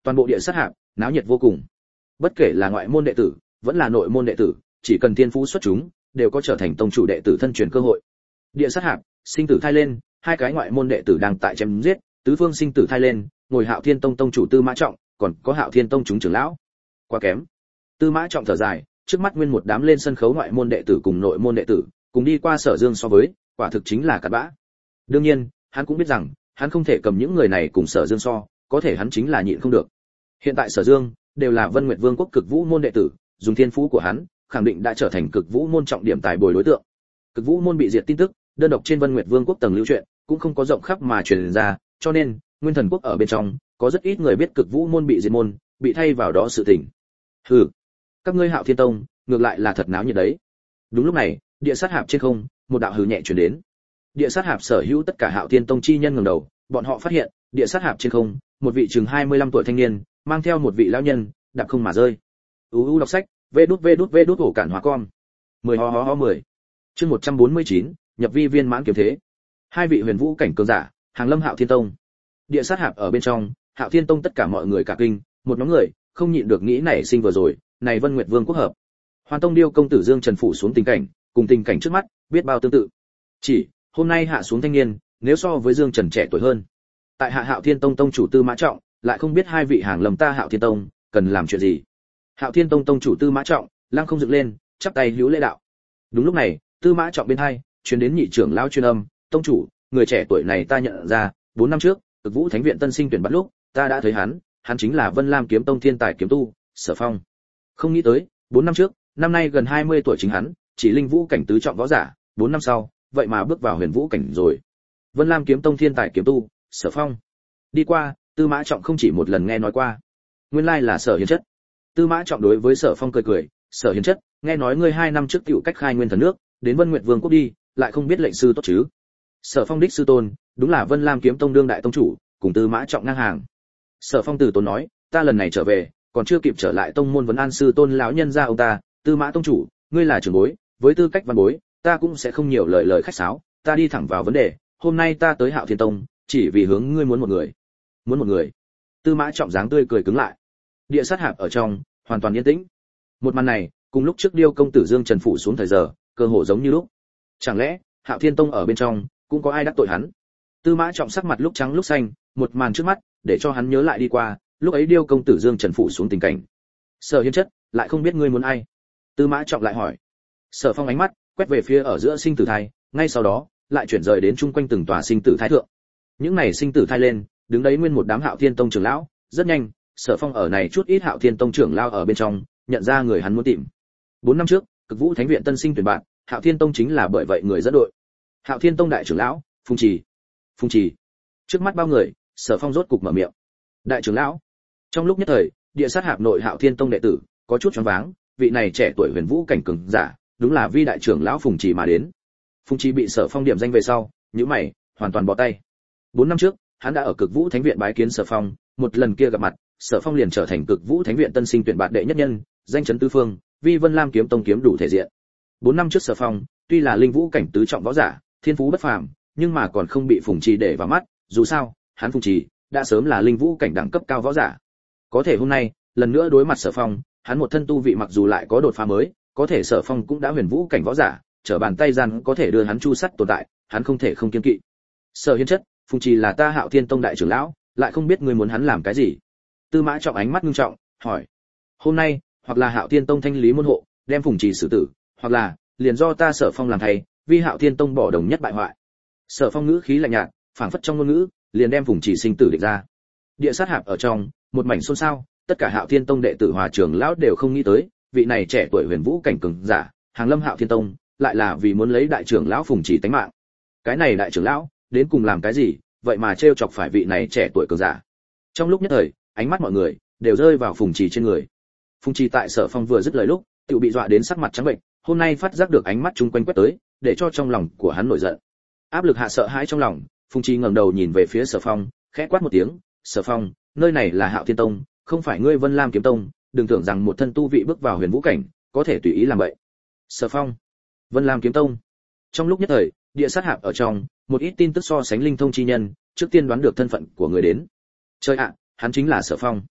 toàn bộ địa sát hạp náo nhiệt vô cùng. Bất kể là ngoại môn đệ tử vẫn là nội môn đệ tử, chỉ cần thiên phú xuất chúng đều có trở thành tông chủ đệ tử thân truyền cơ hội. Địa sát hạp sinh tử thay lên, hai cái ngoại môn đệ tử đang tại chém giết, tứ phương sinh tử thay lên, ngồi Hạo Thiên Tông tông chủ Tư Mã Trọng, còn có Hạo Thiên Tông chúng trưởng lão. Quá kém. Tư Mã Trọng thở dài, trước mắt nguyên một đám lên sân khấu ngoại môn đệ tử cùng nội môn đệ tử, cùng đi qua Sở Dương so với, quả thực chính là cặn bã. Đương nhiên, hắn cũng biết rằng, hắn không thể cầm những người này cùng Sở Dương so, có thể hắn chính là nhịn không được. Hiện tại Sở Dương đều là Vân Nguyệt Vương quốc Cực Vũ môn đệ tử, dùng thiên phú của hắn, khẳng định đã trở thành Cực Vũ môn trọng điểm tài bồi đối tượng. Cực Vũ môn bị diệt tin tức, đơn độc trên Vân Nguyệt Vương quốc tầng lưu truyện, cũng không có rộng khắp mà truyền ra, cho nên, Nguyên Thần quốc ở bên trong, có rất ít người biết Cực Vũ môn bị diệt môn, bị thay vào đó sự tình. Hừ, các ngươi Hạo Thiên Tông, ngược lại là thật náo nhiệt đấy. Đúng lúc này, địa sát hạp trên không, một đạo hừ nhẹ truyền đến. Địa sát hạp sở hữu tất cả Hạo Thiên Tông chi nhân ngẩng đầu, bọn họ phát hiện, địa sát hạp trên không, một vị chừng hai mươi lăm tuổi thanh niên, mang theo một vị lão nhân, đạp không mà rơi. U u đọc sách, vê đút vê đút vê đút ổ cản hóa con. mười ho ho ho mười. Chương một trăm bốn mươi chín, nhập vi viên mãn kiếm thế. Hai vị huyền vũ cảnh cường giả, hàng lâm Hạo Thiên Tông. Địa sát hạp ở bên trong, Hạo Thiên Tông tất cả mọi người cả kinh, một nhóm người không nhịn được nghĩ nảy sinh vừa rồi, này Vân Nguyệt Vương quốc hợp. Hoàn Tông điêu công tử Dương Trần phủ xuống tình cảnh, cùng tình cảnh trước mắt, biết bao tương tự. Chỉ, hôm nay hạ xuống thanh niên, nếu so với Dương Trần trẻ tuổi hơn. Tại Hạ Hạo Thiên Tông tông chủ Tư Mã Trọng, lại không biết hai vị hàng lầm ta Hạo Thiên Tông, cần làm chuyện gì. Hạo Thiên Tông tông chủ Tư Mã Trọng, lăng không dựng lên, chắp tay hữu lễ đạo. Đúng lúc này, Tư Mã Trọng bên hai, truyền đến nhị trưởng lão truyền âm, tông chủ, người trẻ tuổi này ta nhận ra, bốn năm trước, Cực Vũ Thánh viện tân sinh tuyển bắt lúc, ta đã thấy hắn, hắn chính là Vân Lam kiếm tông thiên tài kiếm tu, Sở Phong. Không nghĩ tới, bốn năm trước, năm nay gần hai mươi tuổi chính hắn, chỉ linh vũ cảnh tứ trọng võ giả, bốn năm sau, vậy mà bước vào huyền vũ cảnh rồi. Vân Lam kiếm tông thiên tài kiếm tu, Sở Phong. Đi qua, Tư Mã Trọng không chỉ một lần nghe nói qua. Nguyên lai là Sở Hiền Chất. Tư Mã Trọng đối với Sở Phong cười cười, Sở Hiền Chất, nghe nói ngươi hai năm trước tiểu cách khai nguyên thần nước, đến Vân Nguyệt Vương quốc đi, lại không biết lệnh sư tốt chứ? Sở Phong đích sư tôn, đúng là Vân Lam kiếm tông đương đại tông chủ, cùng Tư Mã Trọng ngang hàng. Sở Phong từ tốn nói, ta lần này trở về, còn chưa kịp trở lại tông môn vấn an sư tôn lão nhân gia ông ta, Tư Mã tông chủ, ngươi là trưởng bối, với tư cách văn bối, ta cũng sẽ không nhiều lời lời khách sáo, ta đi thẳng vào vấn đề, hôm nay ta tới Hạo Thiên Tông, chỉ vì hướng ngươi muốn một người. Muốn một người? Tư Mã Trọng dáng tươi cười cứng lại. Địa sát hạp ở trong, hoàn toàn yên tĩnh. Một màn này, cùng lúc trước điêu công tử Dương Trần phủ xuống thời giờ, cơ hồ giống như lúc. Chẳng lẽ, Hạo Thiên Tông ở bên trong, cũng có ai đắc tội hắn? Tư Mã Trọng sắc mặt lúc trắng lúc xanh, một màn trước mắt, để cho hắn nhớ lại đi qua, lúc ấy điêu công tử Dương Trần phủ xuống tình cảnh. Sở Hiên Chất, lại không biết ngươi muốn ai? Tư Mã Trọng lại hỏi. Sở Phong ánh mắt quét về phía ở giữa sinh tử thai, ngay sau đó, lại chuyển rời đến chung quanh từng tòa sinh tử thai thượng. Những này sinh tử thai lên, đứng đấy nguyên một đám Hạo Thiên Tông trưởng lão, rất nhanh, Sở Phong ở này chút ít Hạo Thiên Tông trưởng lão ở bên trong, nhận ra người hắn muốn tìm. Bốn năm trước, Cực Vũ Thánh viện tân sinh tuyển bạn, Hạo Thiên Tông chính là bởi vậy người dẫn đội. Hạo Thiên Tông đại trưởng lão, Phùng Trì. Phùng Trì. Trước mắt bao người, Sở Phong rốt cục mở miệng. Đại trưởng lão. Trong lúc nhất thời, địa sát hạp nội Hạo Thiên Tông đệ tử có chút choáng váng, vị này trẻ tuổi huyền vũ cảnh cường giả, đúng là vi đại trưởng lão Phùng Trì mà đến. Phùng Trì bị Sở Phong điểm danh về sau, nhíu mày, hoàn toàn bỏ tay. Bốn năm trước, hắn đã ở Cực Vũ Thánh viện bái kiến Sở Phong, một lần kia gặp mặt, Sở Phong liền trở thành Cực Vũ Thánh viện tân sinh tuyển bạt đệ nhất nhân, danh chấn tứ phương, vi Vân Lam kiếm tông kiếm đủ thể diện. Bốn năm trước Sở Phong, tuy là linh vũ cảnh tứ trọng võ giả, thiên phú bất phàm, nhưng mà còn không bị Phùng Trì để vào mắt, dù sao, hắn Phùng Trì đã sớm là linh vũ cảnh đẳng cấp cao võ giả. Có thể hôm nay, lần nữa đối mặt Sở Phong, hắn một thân tu vị mặc dù lại có đột phá mới, có thể Sở Phong cũng đã huyền vũ cảnh võ giả, trở bàn tay gian có thể đưa hắn chu sắt tồn tại, hắn không thể không kiêng kỵ. Sở Hiên Chất, Phùng Trì là ta Hạo Thiên Tông đại trưởng lão, lại không biết ngươi muốn hắn làm cái gì. Tư Mã Trọng ánh mắt nghiêm trọng, hỏi. Hôm nay, hoặc là Hạo Thiên Tông thanh lý môn hộ, đem Phùng Trì xử tử, hoặc là liền do ta Sở Phong làm thầy, vi Hạo Thiên Tông bỏ đồng nhất bại hoại. Sở Phong ngữ khí lạnh nhạt, phảng phất trong ngôn ngữ, liền đem Phùng Trì sinh tử định ra. Địa sát hạp ở trong, một mảnh xôn xao, tất cả Hạo Thiên Tông đệ tử hòa trưởng lão đều không nghĩ tới, vị này trẻ tuổi huyền vũ cảnh cường giả, hàng lâm Hạo Thiên Tông, lại là vì muốn lấy đại trưởng lão Phùng Trì tánh mạng. Cái này đại trưởng lão, đến cùng làm cái gì, vậy mà trêu chọc phải vị này trẻ tuổi cường giả. Trong lúc nhất thời, ánh mắt mọi người đều rơi vào Phùng Trì trên người. Phùng Trì tại Sở Phong vừa dứt lời lúc, tự bị dọa đến sắc mặt trắng bệnh, hôm nay phát giác được ánh mắt chung quanh quét tới, để cho trong lòng của hắn nổi giận. Áp lực hạ sợ hãi trong lòng, Phùng Trì ngẩng đầu nhìn về phía Sở Phong, khẽ quát một tiếng, "Sở Phong, nơi này là Hạo Thiên Tông, không phải ngươi Vân Lam kiếm tông, đừng tưởng rằng một thân tu vị bước vào huyền vũ cảnh, có thể tùy ý làm vậy." Sở Phong, Vân Lam kiếm tông. Trong lúc nhất thời, địa sát hạp ở trong, một ít tin tức so sánh linh thông chi nhân, trước tiên đoán được thân phận của người đến. Trời ạ, hắn chính là Sở Phong.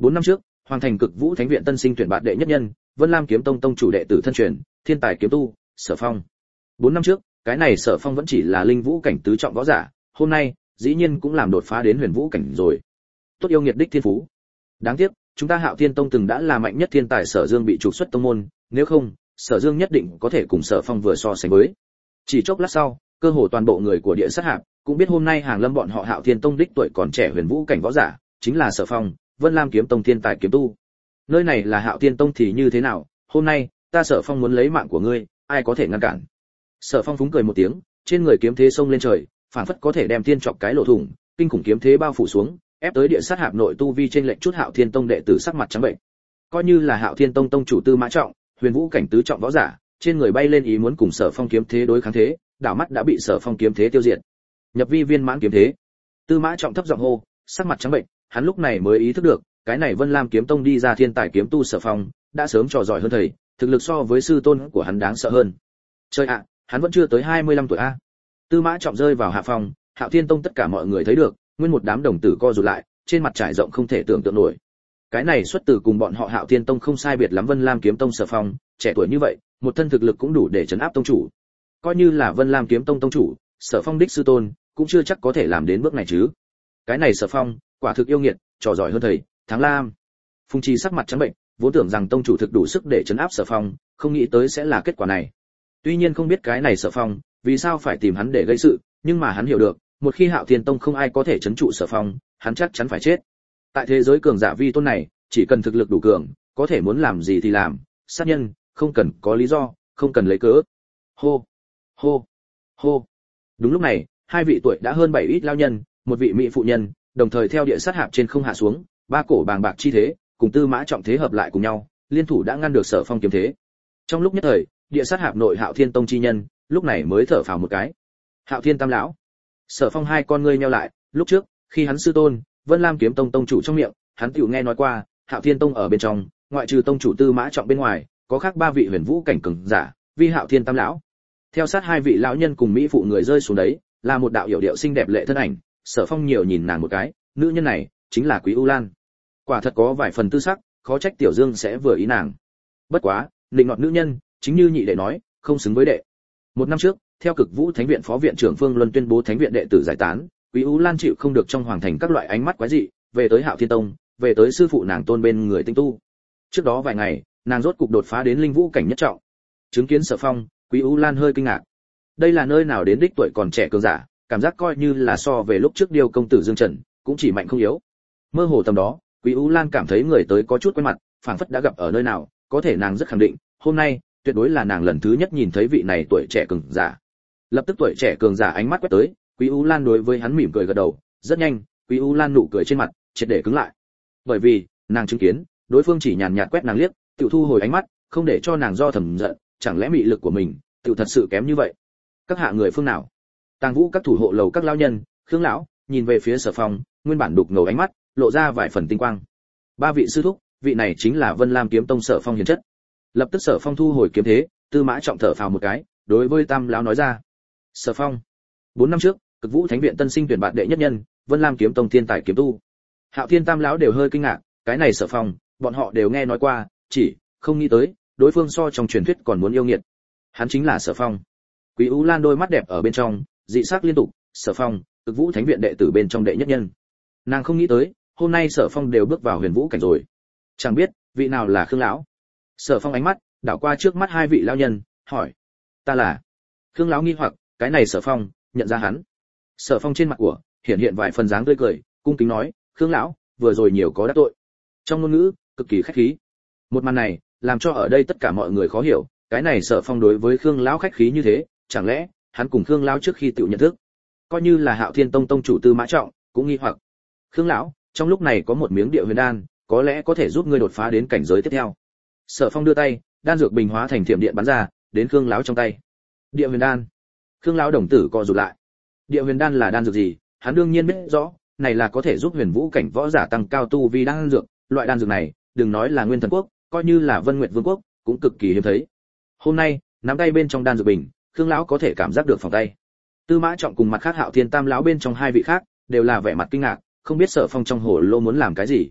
Bốn năm trước, Hoàng Thành Cực Vũ Thánh viện tân sinh tuyển bạt đệ nhất nhân, Vân Lam Kiếm Tông tông chủ đệ tử thân truyền, thiên tài kiếm tu, Sở Phong. Bốn năm trước, cái này Sở Phong vẫn chỉ là linh vũ cảnh tứ trọng võ giả, hôm nay, dĩ nhiên cũng làm đột phá đến huyền vũ cảnh rồi. Tốt yêu nghiệt đích thiên phú. Đáng tiếc, chúng ta Hạo Thiên Tông từng đã là mạnh nhất thiên tài Sở Dương bị trục xuất tông môn, nếu không, Sở Dương nhất định có thể cùng Sở Phong vừa so sánh với. Chỉ chốc lát sau, cơ hồ toàn bộ người của Địa Sát Hạp cũng biết hôm nay hàng lâm bọn họ Hạo Thiên Tông đích tuổi còn trẻ huyền vũ cảnh võ giả, chính là Sở Phong, Vân Lam Kiếm Tông thiên tài kiếm tu. Nơi này là Hạo Thiên Tông thì như thế nào, hôm nay, ta Sở Phong muốn lấy mạng của ngươi, ai có thể ngăn cản? Sở Phong phúng cười một tiếng, trên người kiếm thế xông lên trời, phản phất có thể đem thiên chọc cái lỗ thủng, kinh khủng kiếm thế bao phủ xuống, ép tới Địa Sát Hạp nội tu vi trên lệnh chút Hạo Thiên Tông đệ tử sắc mặt trắng bệnh. Coi như là Hạo Thiên Tông tông chủ Tư Mã Trọng, huyền vũ cảnh tứ trọng võ giả, trên người bay lên ý muốn cùng Sở Phong kiếm thế đối kháng thế, đảo mắt đã bị Sở Phong kiếm thế tiêu diệt. Nhập vi viên mãn kiếm thế. Tư Mã Trọng thấp giọng hô, sắc mặt trắng bệnh, hắn lúc này mới ý thức được, cái này Vân Lam Kiếm Tông đi ra thiên tài kiếm tu Sở Phong, đã sớm trò giỏi hơn thầy, thực lực so với sư tôn của hắn đáng sợ hơn. Trời ạ, hắn vẫn chưa tới hai mươi lăm tuổi a. Tư Mã Trọng rơi vào hạ phòng, Hạo Thiên Tông tất cả mọi người thấy được, nguyên một đám đồng tử co rụt lại, trên mặt trải rộng không thể tưởng tượng nổi. Cái này xuất từ cùng bọn họ Hạo Thiên Tông không sai biệt lắm Vân Lam Kiếm Tông Sở Phong, trẻ tuổi như vậy, một thân thực lực cũng đủ để trấn áp tông chủ. Coi như là Vân Lam Kiếm Tông tông chủ, Sở Phong đích sư tôn, cũng chưa chắc có thể làm đến bước này chứ. Cái này Sở Phong, quả thực yêu nghiệt, trò giỏi hơn thầy, thắng Lam. Phùng Trì sắc mặt trắng bệnh, vốn tưởng rằng tông chủ thực đủ sức để trấn áp Sở Phong, không nghĩ tới sẽ là kết quả này. Tuy nhiên không biết cái này Sở Phong, vì sao phải tìm hắn để gây sự, nhưng mà hắn hiểu được, một khi Hạo Thiên Tông không ai có thể trấn trụ Sở Phong, hắn chắc chắn phải chết. Tại thế giới cường giả vi tôn này, chỉ cần thực lực đủ cường, có thể muốn làm gì thì làm, sát nhân, không cần có lý do, không cần lấy cớ. Hô, hô, hô. Đúng lúc này, hai vị tuổi đã hơn bảy ít lao nhân, một vị mỹ phụ nhân, đồng thời theo Địa Sát Hạp trên không hạ xuống, ba cổ bàng bạc chi thế, cùng Tư Mã Trọng thế hợp lại cùng nhau, liên thủ đã ngăn được Sở Phong kiếm thế. Trong lúc nhất thời, Địa Sát Hạp nội Hạo Thiên Tông chi nhân, lúc này mới thở phào một cái. Hạo Thiên Tam lão. Sở Phong hai con ngươi nheo lại, lúc trước, khi hắn sư tôn, Vân Lam Kiếm Tông tông chủ trong miệng, hắn tiểu nghe nói qua, Hạo Thiên Tông ở bên trong, ngoại trừ tông chủ Tư Mã Trọng bên ngoài, có khác ba vị huyền vũ cảnh cường giả, vi Hạo Thiên Tam lão. Theo sát hai vị lão nhân cùng mỹ phụ người rơi xuống đấy, là một đạo hiểu điệu xinh đẹp lệ thân ảnh, Sở Phong nhiều nhìn nàng một cái, nữ nhân này chính là Quý U Lan. Quả thật có vài phần tư sắc, khó trách Tiểu Dương sẽ vừa ý nàng. Bất quá, định nọt nữ nhân, chính như nhị đệ nói, không xứng với đệ. Một năm trước, theo Cực Vũ Thánh viện phó viện trưởng Phương Luân tuyên bố thánh viện đệ tử giải tán, Quý U Lan chịu không được trong hoàng thành các loại ánh mắt quái dị, về tới Hạo Thiên Tông, về tới sư phụ nàng tôn bên người tinh tu. Trước đó vài ngày, nàng rốt cục đột phá đến linh vũ cảnh nhất trọng. Chứng kiến Sở Phong, Quý U Lan hơi kinh ngạc. Đây là nơi nào đến đích tuổi còn trẻ cường giả, cảm giác coi như là so về lúc trước Điêu công tử Dương Trần, cũng chỉ mạnh không yếu. Mơ hồ tầm đó, Quý U Lan cảm thấy người tới có chút quen mặt, phảng phất đã gặp ở nơi nào, có thể nàng rất khẳng định, hôm nay, tuyệt đối là nàng lần thứ nhất nhìn thấy vị này tuổi trẻ cường giả. Lập tức tuổi trẻ cường giả ánh mắt quét tới, Quý U Lan đối với hắn mỉm cười gật đầu, rất nhanh, Quý U Lan nụ cười trên mặt triệt để cứng lại. Bởi vì, nàng chứng kiến, đối phương chỉ nhàn nhạt quét nàng liếc, tự thu hồi ánh mắt, không để cho nàng do thầm giận, chẳng lẽ mị lực của mình, tự thật sự kém như vậy? Các hạ người phương nào? Tàng Vũ các thủ hộ lầu các lão nhân, Khương lão, nhìn về phía Sở Phong, nguyên bản đục ngầu ánh mắt, lộ ra vài phần tinh quang. Ba vị sư thúc, vị này chính là Vân Lam Kiếm Tông Sở Phong hiền chất. Lập tức Sở Phong thu hồi kiếm thế, Tư Mã Trọng thở phào một cái, đối với Tam lão nói ra: "Sở Phong, bốn năm trước, Cực Vũ Thánh viện tân sinh tuyển bạt đệ nhất nhân, Vân Lam Kiếm Tông thiên tài kiếm tu." Hạo Thiên Tam lão đều hơi kinh ngạc, cái này Sở Phong, bọn họ đều nghe nói qua, chỉ không nghĩ tới, đối phương so trong truyền thuyết còn muốn yêu nghiệt. Hắn chính là Sở Phong. Quý U Lan đôi mắt đẹp ở bên trong, dị sắc liên tục, Sở Phong, Cực Vũ Thánh viện đệ tử bên trong đệ nhất nhân. Nàng không nghĩ tới, hôm nay Sở Phong đều bước vào huyền vũ cảnh rồi. Chẳng biết, vị nào là Khương lão? Sở Phong ánh mắt đảo qua trước mắt hai vị lão nhân, hỏi: "Ta là?" Khương lão nghi hoặc, cái này Sở Phong, nhận ra hắn. Sở Phong trên mặt của hiện hiện vài phần dáng tươi cười, cung kính nói: "Khương lão, vừa rồi nhiều có đắc tội." Trong ngôn ngữ cực kỳ khách khí. Một màn này, làm cho ở đây tất cả mọi người khó hiểu, cái này Sở Phong đối với Khương lão khách khí như thế, chẳng lẽ hắn cùng Khương lão trước khi tự nhận thức? Coi như là Hạo Thiên Tông tông chủ Tư Mã Trọng, cũng nghi hoặc. "Khương lão, trong lúc này có một miếng địa huyền đan, có lẽ có thể giúp ngươi đột phá đến cảnh giới tiếp theo." Sở Phong đưa tay, đan dược bình hóa thành thiểm điện bắn ra, đến Khương lão trong tay. Địa huyền đan. Khương lão đồng tử co rụt lại. Địa huyền đan là đan dược gì? Hắn đương nhiên biết rõ, này là có thể giúp huyền vũ cảnh võ giả tăng cao tu vi đan dược, loại đan dược này, đừng nói là Nguyên Thần quốc, coi như là Vân Nguyệt Vương quốc, cũng cực kỳ hiếm thấy. Hôm nay, nắm tay bên trong đan dược bình, Khương lão có thể cảm giác được phòng tay. Tư Mã Trọng cùng mặt khác Hạo Thiên Tam lão bên trong hai vị khác, đều là vẻ mặt kinh ngạc, không biết Sở Phong trong hồ lô muốn làm cái gì.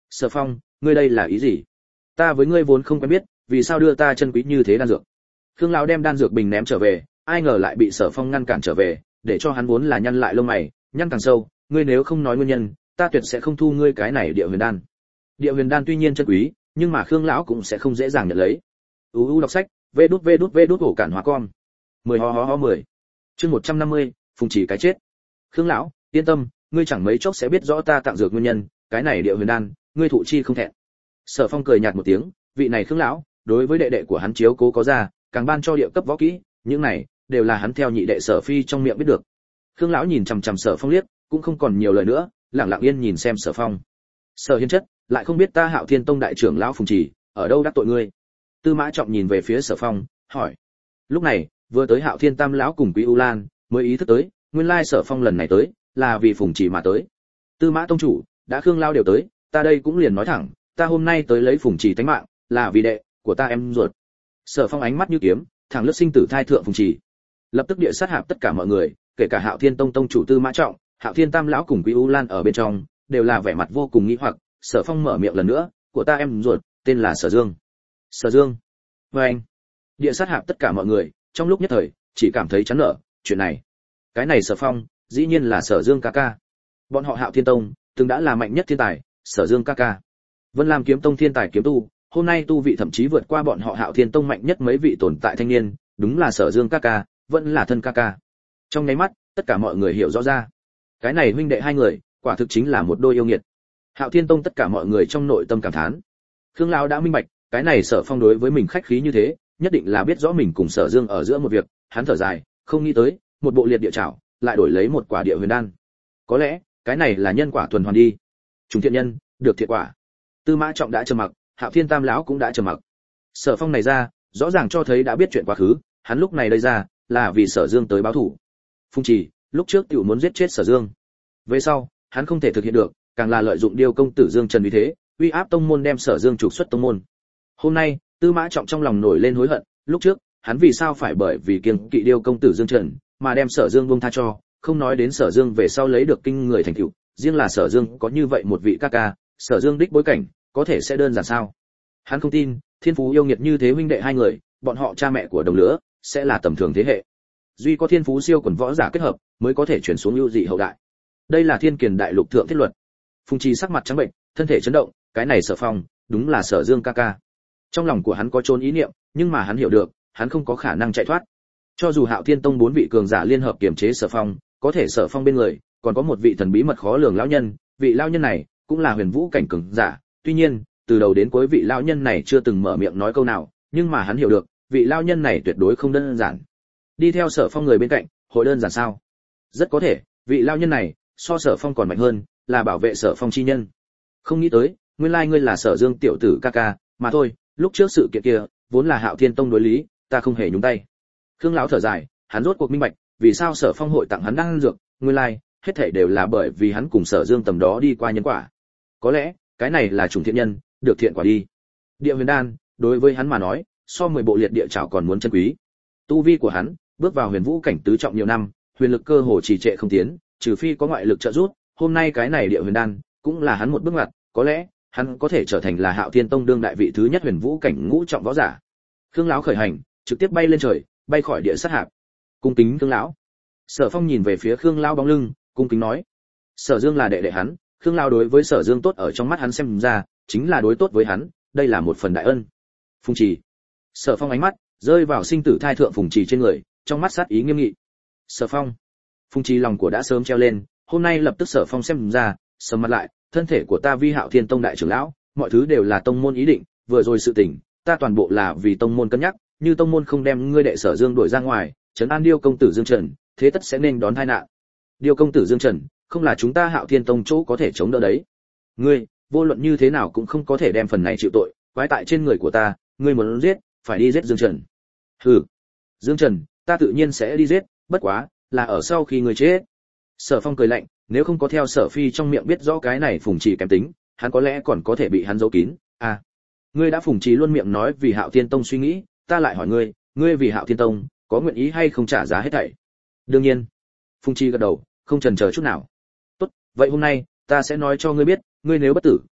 Sở Phong, ngươi đây là ý gì? Ta với ngươi vốn không quen biết, vì sao đưa ta chân quý như thế đan dược? Khương lão đem đan dược bình ném trở về, ai ngờ lại bị Sở Phong ngăn cản trở về, để cho hắn vốn là nhăn lại lông mày, nhăn càng sâu, ngươi nếu không nói nguyên nhân, ta tuyệt sẽ không thu ngươi cái này địa huyền đan. Địa huyền đan tuy nhiên chân quý, nhưng mà Khương lão cũng sẽ không dễ dàng nhận lấy. u u đọc sách, vê đút vê đút vê đút ổ cản hóa con. mười ho ho ho mười. Chương một trăm năm mươi, phùng chỉ cái chết. Khương lão, yên tâm, ngươi chẳng mấy chốc sẽ biết rõ ta tặng dược nguyên nhân, cái này địa huyền đan, ngươi thụ chi không thẹn. Sở Phong cười nhạt một tiếng, vị này Khương lão, đối với đệ đệ của hắn chiếu cố có ra, càng ban cho địa cấp võ kỹ, những này đều là hắn theo nhị đệ Sở Phi trong miệng biết được. Khương lão nhìn chằm chằm Sở Phong liếc, cũng không còn nhiều lời nữa, lặng lặng yên nhìn xem Sở Phong. Sở Hiên chất, lại không biết ta Hạo Thiên Tông đại trưởng lão Phùng Trì, ở đâu đắc tội ngươi? Tư Mã Trọng nhìn về phía Sở Phong, hỏi. Lúc này, vừa tới Hạo Thiên Tam lão cùng Quý U Lan, mới ý thức tới, nguyên lai Sở Phong lần này tới, là vì Phùng Trì mà tới. Tư Mã tông chủ, đã Khương lão đều tới, ta đây cũng liền nói thẳng, ta hôm nay tới lấy Phùng Trì tánh mạng, là vì đệ của ta em ruột. Sở Phong ánh mắt như kiếm, thẳng lướt sinh tử thai thượng Phùng Trì. Lập tức địa sát hạp tất cả mọi người, kể cả Hạo Thiên Tông tông chủ Tư Mã Trọng, Hạo Thiên Tam lão cùng Quý U Lan ở bên trong, đều là vẻ mặt vô cùng nghi hoặc. Sở Phong mở miệng lần nữa, của ta em ruột, tên là Sở Dương. Sở Dương. Và anh. Địa sát hạp tất cả mọi người, trong lúc nhất thời, chỉ cảm thấy chán nở, chuyện này, cái này Sở Phong, dĩ nhiên là Sở Dương ca ca. Bọn họ Hạo Thiên Tông, từng đã là mạnh nhất thiên tài, Sở Dương ca ca. Vân Lam kiếm tông thiên tài kiếm tu, hôm nay tu vị thậm chí vượt qua bọn họ Hạo Thiên Tông mạnh nhất mấy vị tồn tại thanh niên, đúng là Sở Dương ca ca, vẫn là thân ca ca. Trong nháy mắt, tất cả mọi người hiểu rõ ra, cái này huynh đệ hai người, quả thực chính là một đôi yêu nghiệt. Hạo Thiên Tông tất cả mọi người trong nội tâm cảm thán. Khương lão đã minh bạch, cái này Sở Phong đối với mình khách khí như thế, nhất định là biết rõ mình cùng Sở Dương ở giữa một việc, hắn thở dài, không nghĩ tới, một bộ liệt địa trảo, lại đổi lấy một quả địa huyền đan. Có lẽ, cái này là nhân quả tuần hoàn đi. Chúng thiện nhân, được thiện quả. Tư Mã Trọng đã trầm mặc, Hạo Thiên Tam lão cũng đã trầm mặc. Sở Phong này ra, rõ ràng cho thấy đã biết chuyện quá khứ, hắn lúc này đây ra, là vì Sở Dương tới báo thù. Phùng Trì, lúc trước tiểu muốn giết chết Sở Dương. Về sau, hắn không thể thực hiện được, càng là lợi dụng Điêu công tử Dương Trần uy thế, uy áp tông môn đem Sở Dương trục xuất tông môn. Hôm nay, Tư Mã Trọng trong lòng nổi lên hối hận, lúc trước, hắn vì sao phải bởi vì kiêng kỵ Điêu công tử Dương Trần, mà đem Sở Dương buông tha cho, không nói đến Sở Dương về sau lấy được kinh người thành tựu, riêng là Sở Dương có như vậy một vị ca ca, Sở Dương đích bối cảnh, có thể sẽ đơn giản sao? Hắn không tin, thiên phú yêu nghiệt như thế huynh đệ hai người, bọn họ cha mẹ của đồng lứa, sẽ là tầm thường thế hệ. Duy có thiên phú siêu quần võ giả kết hợp, mới có thể truyền xuống ưu dị hậu đại. Đây là thiên kiền đại lục thượng thiết luật. Phùng Trì sắc mặt trắng bệnh, thân thể chấn động, cái này Sở Phong, đúng là Sở Dương ca ca. Trong lòng của hắn có chôn ý niệm, nhưng mà hắn hiểu được, hắn không có khả năng chạy thoát. Cho dù Hạo Thiên Tông bốn vị cường giả liên hợp kiềm chế Sở Phong, có thể Sở Phong bên người, còn có một vị thần bí mật khó lường lão nhân, vị lão nhân này cũng là huyền vũ cảnh cường giả. Tuy nhiên, từ đầu đến cuối vị lão nhân này chưa từng mở miệng nói câu nào, nhưng mà hắn hiểu được, vị lão nhân này tuyệt đối không đơn giản. Đi theo Sở Phong người bên cạnh, hội đơn giản sao? Rất có thể, vị lão nhân này so Sở Phong còn mạnh hơn, là bảo vệ Sở Phong chi nhân. Không nghĩ tới, nguyên lai ngươi là Sở Dương tiểu tử ca ca, mà thôi, lúc trước sự kiện kia, vốn là Hạo Thiên Tông đối lý, ta không hề nhúng tay. Khương lão thở dài, hắn rốt cuộc minh bạch, vì sao Sở Phong hội tặng hắn đan dược, nguyên lai, hết thảy đều là bởi vì hắn cùng Sở Dương tầm đó đi qua nhân quả. Có lẽ, cái này là chủng thiện nhân, được thiện quả đi. Địa huyền đan, đối với hắn mà nói, so mười bộ liệt địa trảo còn muốn chân quý. Tu vi của hắn, bước vào huyền vũ cảnh tứ trọng nhiều năm, huyền lực cơ hồ trì trệ không tiến, trừ phi có ngoại lực trợ giúp, hôm nay cái này địa huyền đan, cũng là hắn một bước ngoặt, có lẽ, hắn có thể trở thành là Hạo Thiên Tông đương đại vị thứ nhất huyền vũ cảnh ngũ trọng võ giả. Khương lão khởi hành, trực tiếp bay lên trời, bay khỏi địa sát hạp. Cung kính Khương lão. Sở Phong nhìn về phía Khương lão bóng lưng, cung kính nói: Sở Dương là đệ đệ hắn, Khương lão đối với Sở Dương tốt ở trong mắt hắn xem ra, chính là đối tốt với hắn, đây là một phần đại ân. Phùng Trì. Sở Phong ánh mắt rơi vào sinh tử thai thượng Phùng Trì trên người, trong mắt sát ý nghiêm nghị. Sở Phong. Phùng Trì lòng của đã sớm treo lên, hôm nay lập tức Sở Phong xem ra, sầm mặt lại, thân thể của ta vi Hạo Thiên Tông đại trưởng lão, mọi thứ đều là tông môn ý định, vừa rồi sự tình, ta toàn bộ là vì tông môn cân nhắc, như tông môn không đem ngươi đệ Sở Dương đuổi ra ngoài, trấn an Điêu công tử Dương Trần, thế tất sẽ nên đón tai nạn. Điêu công tử Dương Trần, không là chúng ta Hạo Thiên Tông chỗ có thể chống đỡ đấy. Ngươi, vô luận như thế nào cũng không có thể đem phần này chịu tội, quái tại trên người của ta, ngươi muốn giết, phải đi giết Dương Trần. Hừ. Dương Trần, ta tự nhiên sẽ đi giết, bất quá, là ở sau khi ngươi chết. Sở Phong cười lạnh, nếu không có theo Sở Phi trong miệng biết rõ cái này Phùng Trì kém tính, hắn có lẽ còn có thể bị hắn giấu kín. À, ngươi đã Phùng Trì luôn miệng nói vì Hạo Thiên Tông suy nghĩ, ta lại hỏi ngươi, ngươi vì Hạo Thiên Tông, có nguyện ý hay không trả giá hết thảy? Đương nhiên. Phùng Trì gật đầu, không chần chờ chút nào. Tốt, vậy hôm nay, ta sẽ nói cho ngươi biết, ngươi nếu bất tử,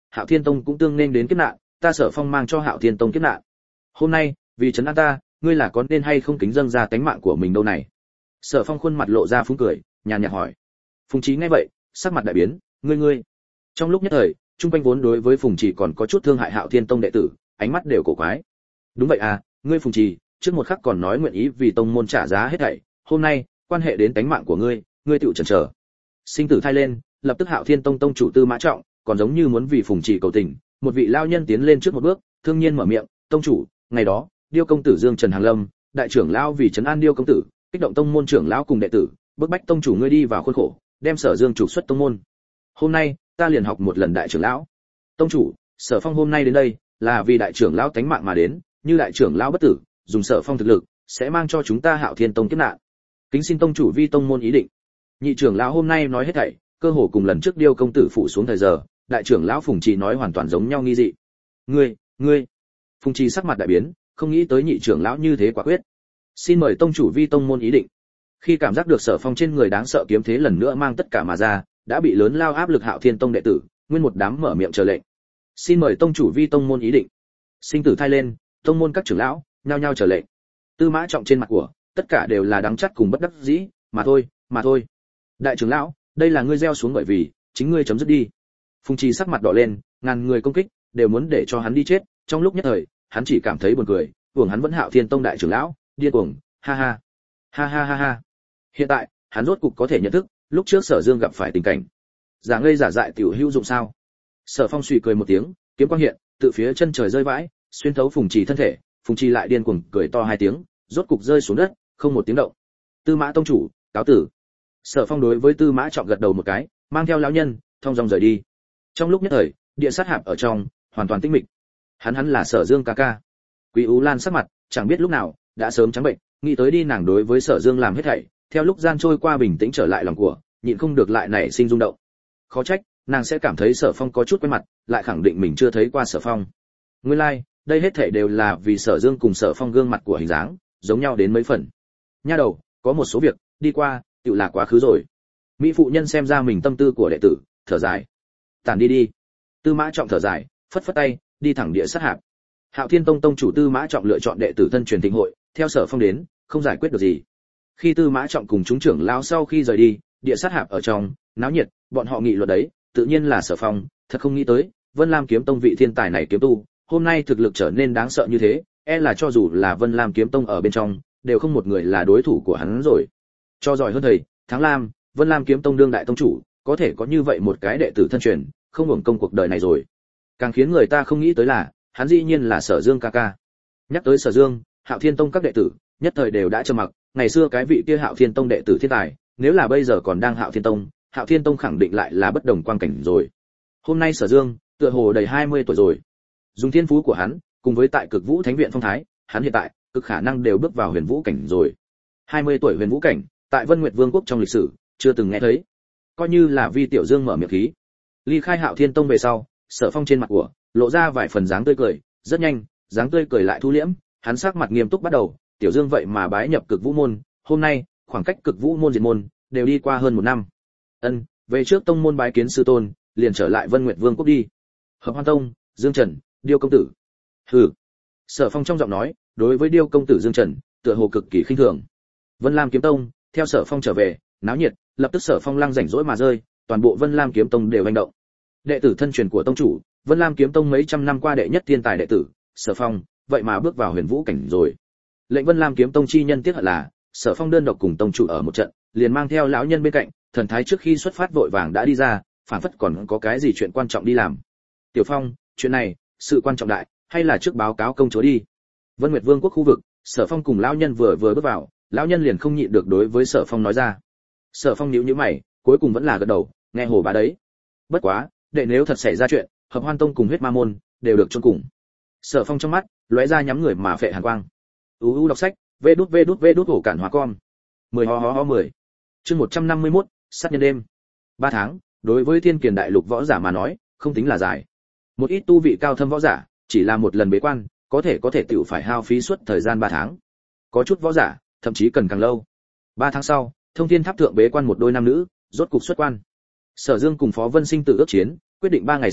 Hạo Thiên Tông cũng tương nên đến kiếp nạn, ta Sở Phong mang cho Hạo Thiên Tông kiếp nạn. Hôm nay, vì trấn an ta, ngươi là có nên hay không kính dâng ra tánh mạng của mình đâu này?" Sở Phong khuôn mặt lộ ra phúng cười, nhàn nhạt hỏi. Phùng Chí nghe vậy, sắc mặt đại biến, "Ngươi ngươi?" Trong lúc nhất thời, trung quanh vốn đối với Phùng Chí còn có chút thương hại Hạo Thiên Tông đệ tử, ánh mắt đều cổ quái. "Đúng vậy à, ngươi Phùng Chí, trước một khắc còn nói nguyện ý vì tông môn trả giá hết thảy, hôm nay, quan hệ đến tánh mạng của ngươi, ngươi tựu chần chờ." Sinh tử thay lên, lập tức Hạo Thiên Tông tông chủ Tư Mã Trọng, còn giống như muốn vì Phùng Chỉ cầu tình, một vị lao nhân tiến lên trước một bước, thương nhiên mở miệng, "Tông chủ, ngày đó, Điêu công tử Dương Trần Hàng Lâm, đại trưởng lão vì trấn an Điêu công tử, kích động tông môn trưởng lão cùng đệ tử, bức bách tông chủ ngươi đi vào khuôn khổ, đem Sở Dương trục xuất tông môn. Hôm nay, ta liền học một lần đại trưởng lão. Tông chủ, Sở Phong hôm nay đến đây, là vì đại trưởng lão tánh mạng mà đến, như đại trưởng lão bất tử, dùng Sở Phong thực lực, sẽ mang cho chúng ta Hạo Thiên Tông kiếp nạn. Kính xin tông chủ vi tông môn ý định." Nhị trưởng lão hôm nay nói hết thảy, cơ hồ cùng lần trước Điêu công tử phụ xuống thời giờ, đại trưởng lão Phùng Trì nói hoàn toàn giống nhau nghi dị. "Ngươi, ngươi?" Phùng Trì sắc mặt đại biến, không nghĩ tới nhị trưởng lão như thế quả quyết. "Xin mời tông chủ vi tông môn ý định." Khi cảm giác được Sở Phong trên người đáng sợ kiếm thế lần nữa mang tất cả mà ra, đã bị lớn lao áp lực Hạo Thiên Tông đệ tử, nguyên một đám mở miệng chờ lệnh. "Xin mời tông chủ vi tông môn ý định." Sinh tử thay lên, tông môn các trưởng lão nhao nhao chờ lệnh. Tư Mã Trọng trên mặt của, tất cả đều là đắng chát cùng bất đắc dĩ, mà thôi, mà thôi. "Đại trưởng lão, đây là ngươi gieo xuống bởi vì chính ngươi chấm dứt đi." Phùng Trì sắc mặt đỏ lên, ngàn người công kích, đều muốn để cho hắn đi chết, trong lúc nhất thời, hắn chỉ cảm thấy buồn cười, hưởng hắn vẫn Hạo Thiên Tông đại trưởng lão, điên cuồng, ha ha. Ha ha ha ha. Hiện tại, hắn rốt cục có thể nhận thức, lúc trước Sở Dương gặp phải tình cảnh. Giả ngây giả dại tiểu hữu dụng sao? Sở Phong suy cười một tiếng, kiếm quang hiện, từ phía chân trời rơi vãi, xuyên thấu Phùng Trì thân thể, Phùng Trì lại điên cuồng cười to hai tiếng, rốt cục rơi xuống đất, không một tiếng động. "Tư Mã tông chủ, cáo tử." Sở Phong đối với Tư Mã Trọng gật đầu một cái, mang theo lão nhân, thông dong rời đi. Trong lúc nhất thời, địa sát hạp ở trong, hoàn toàn tĩnh mịch. Hắn hắn là Sở Dương ca ca. Quý Ú Lan sắc mặt, chẳng biết lúc nào, đã sớm trắng bệnh, nghĩ tới đi nàng đối với Sở Dương làm hết thảy, theo lúc gian trôi qua bình tĩnh trở lại lòng của, nhịn không được lại nảy sinh rung động. Khó trách, nàng sẽ cảm thấy Sở Phong có chút quen mặt, lại khẳng định mình chưa thấy qua Sở Phong. Nguyên lai, like, đây hết thảy đều là vì Sở Dương cùng Sở Phong gương mặt của hình dáng, giống nhau đến mấy phần. Nha đầu, có một số việc, đi qua, tựu là quá khứ rồi. Mỹ phụ nhân xem ra mình tâm tư của đệ tử, thở dài. "Tản đi đi." Tư Mã Trọng thở dài, phất phất tay, đi thẳng địa sát hạp. Hạo Thiên Tông tông chủ Tư Mã Trọng lựa chọn đệ tử thân truyền thịnh hội, theo Sở Phong đến, không giải quyết được gì. Khi Tư Mã Trọng cùng chúng trưởng lão sau khi rời đi, địa sát hạp ở trong, náo nhiệt, bọn họ nghị luận đấy, tự nhiên là Sở Phong, thật không nghĩ tới, Vân Lam kiếm tông vị thiên tài này kiếm tu, hôm nay thực lực trở nên đáng sợ như thế, e là cho dù là Vân Lam kiếm tông ở bên trong, đều không một người là đối thủ của hắn rồi. Cho giỏi hơn thầy, Thắng Lam, Vân Lam kiếm tông đương đại tông chủ, có thể có như vậy một cái đệ tử thân truyền, không hưởng công cuộc đời này rồi. Càng khiến người ta không nghĩ tới là, hắn dĩ nhiên là Sở Dương ca ca. Nhắc tới Sở Dương, Hạo Thiên Tông các đệ tử, nhất thời đều đã trầm mặc, ngày xưa cái vị kia Hạo Thiên Tông đệ tử thiên tài, nếu là bây giờ còn đang Hạo Thiên Tông, Hạo Thiên Tông khẳng định lại là bất đồng quang cảnh rồi. Hôm nay Sở Dương, tựa hồ đầy hai mươi tuổi rồi. Dùng thiên phú của hắn, cùng với tại Cực Vũ Thánh viện phong thái, hắn hiện tại cực khả năng đều bước vào Huyền Vũ cảnh rồi. hai mươi tuổi Huyền Vũ cảnh, tại Vân Nguyệt Vương quốc trong lịch sử, chưa từng nghe thấy. Coi như là Vi Tiểu Dương mở miệng khí. Ly khai Hạo Thiên Tông về sau, Sở Phong trên mặt của lộ ra vài phần dáng tươi cười, rất nhanh, dáng tươi cười lại thu liễm, hắn sắc mặt nghiêm túc bắt đầu, Tiểu Dương vậy mà bái nhập Cực Vũ môn, hôm nay, khoảng cách Cực Vũ môn diệt môn, đều đi qua hơn một năm. Ân, về trước tông môn bái kiến sư tôn, liền trở lại Vân Nguyệt Vương quốc đi. Hợp Hoan Tông, Dương Trần, Điêu công tử. Hừ. Sở Phong trong giọng nói, đối với Điêu công tử Dương Trần, tựa hồ cực kỳ khinh thường. Vân Lam kiếm tông, theo Sở Phong trở về, náo nhiệt, lập tức Sở Phong lăng rảnh rỗi mà rơi, toàn bộ Vân Lam kiếm tông đều hành động. Đệ tử thân truyền của tông chủ, Vân Lam kiếm tông mấy trăm năm qua đệ nhất thiên tài đệ tử, Sở Phong, vậy mà bước vào Huyền Vũ cảnh rồi. Lệnh Vân Lam kiếm tông chi nhân tiếc hận là, Sở Phong đơn độc cùng tông chủ ở một trận, liền mang theo lão nhân bên cạnh, thần thái trước khi xuất phát vội vàng đã đi ra, phản phất còn có cái gì chuyện quan trọng đi làm. Tiểu Phong, chuyện này, sự quan trọng đại, hay là trước báo cáo công chúa đi. Vân Nguyệt Vương quốc khu vực, Sở Phong cùng lão nhân vừa vừa bước vào, lão nhân liền không nhịn được đối với Sở Phong nói ra. Sở Phong nhíu nhíu mày, cuối cùng vẫn là gật đầu, nghe hồ bá đấy. Bất quá, để nếu thật xảy ra chuyện, Hợp Hoan Tông cùng Huyết Ma môn đều được chôn cùng. Sở Phong trong mắt lóe ra nhắm người mà phệ hàn quang. U u đọc sách, vê đút vê đút vê đút hổ cản hóa con. mười ho ho ho mười. Chương một trăm năm mươi mốt, sát nhân đêm. ba tháng, đối với Thiên Kiền đại lục võ giả mà nói, không tính là dài. Một ít tu vị cao thâm võ giả, chỉ là một lần bế quan, có thể có thể tiểu phải hao phí suốt thời gian ba tháng. Có chút võ giả, thậm chí cần càng lâu. ba tháng sau, Thông Thiên Tháp thượng bế quan một đôi nam nữ, rốt cục xuất quan. Sở Dương cùng Phó Vân Sinh tự ước chiến, quyết định ba ngày sau,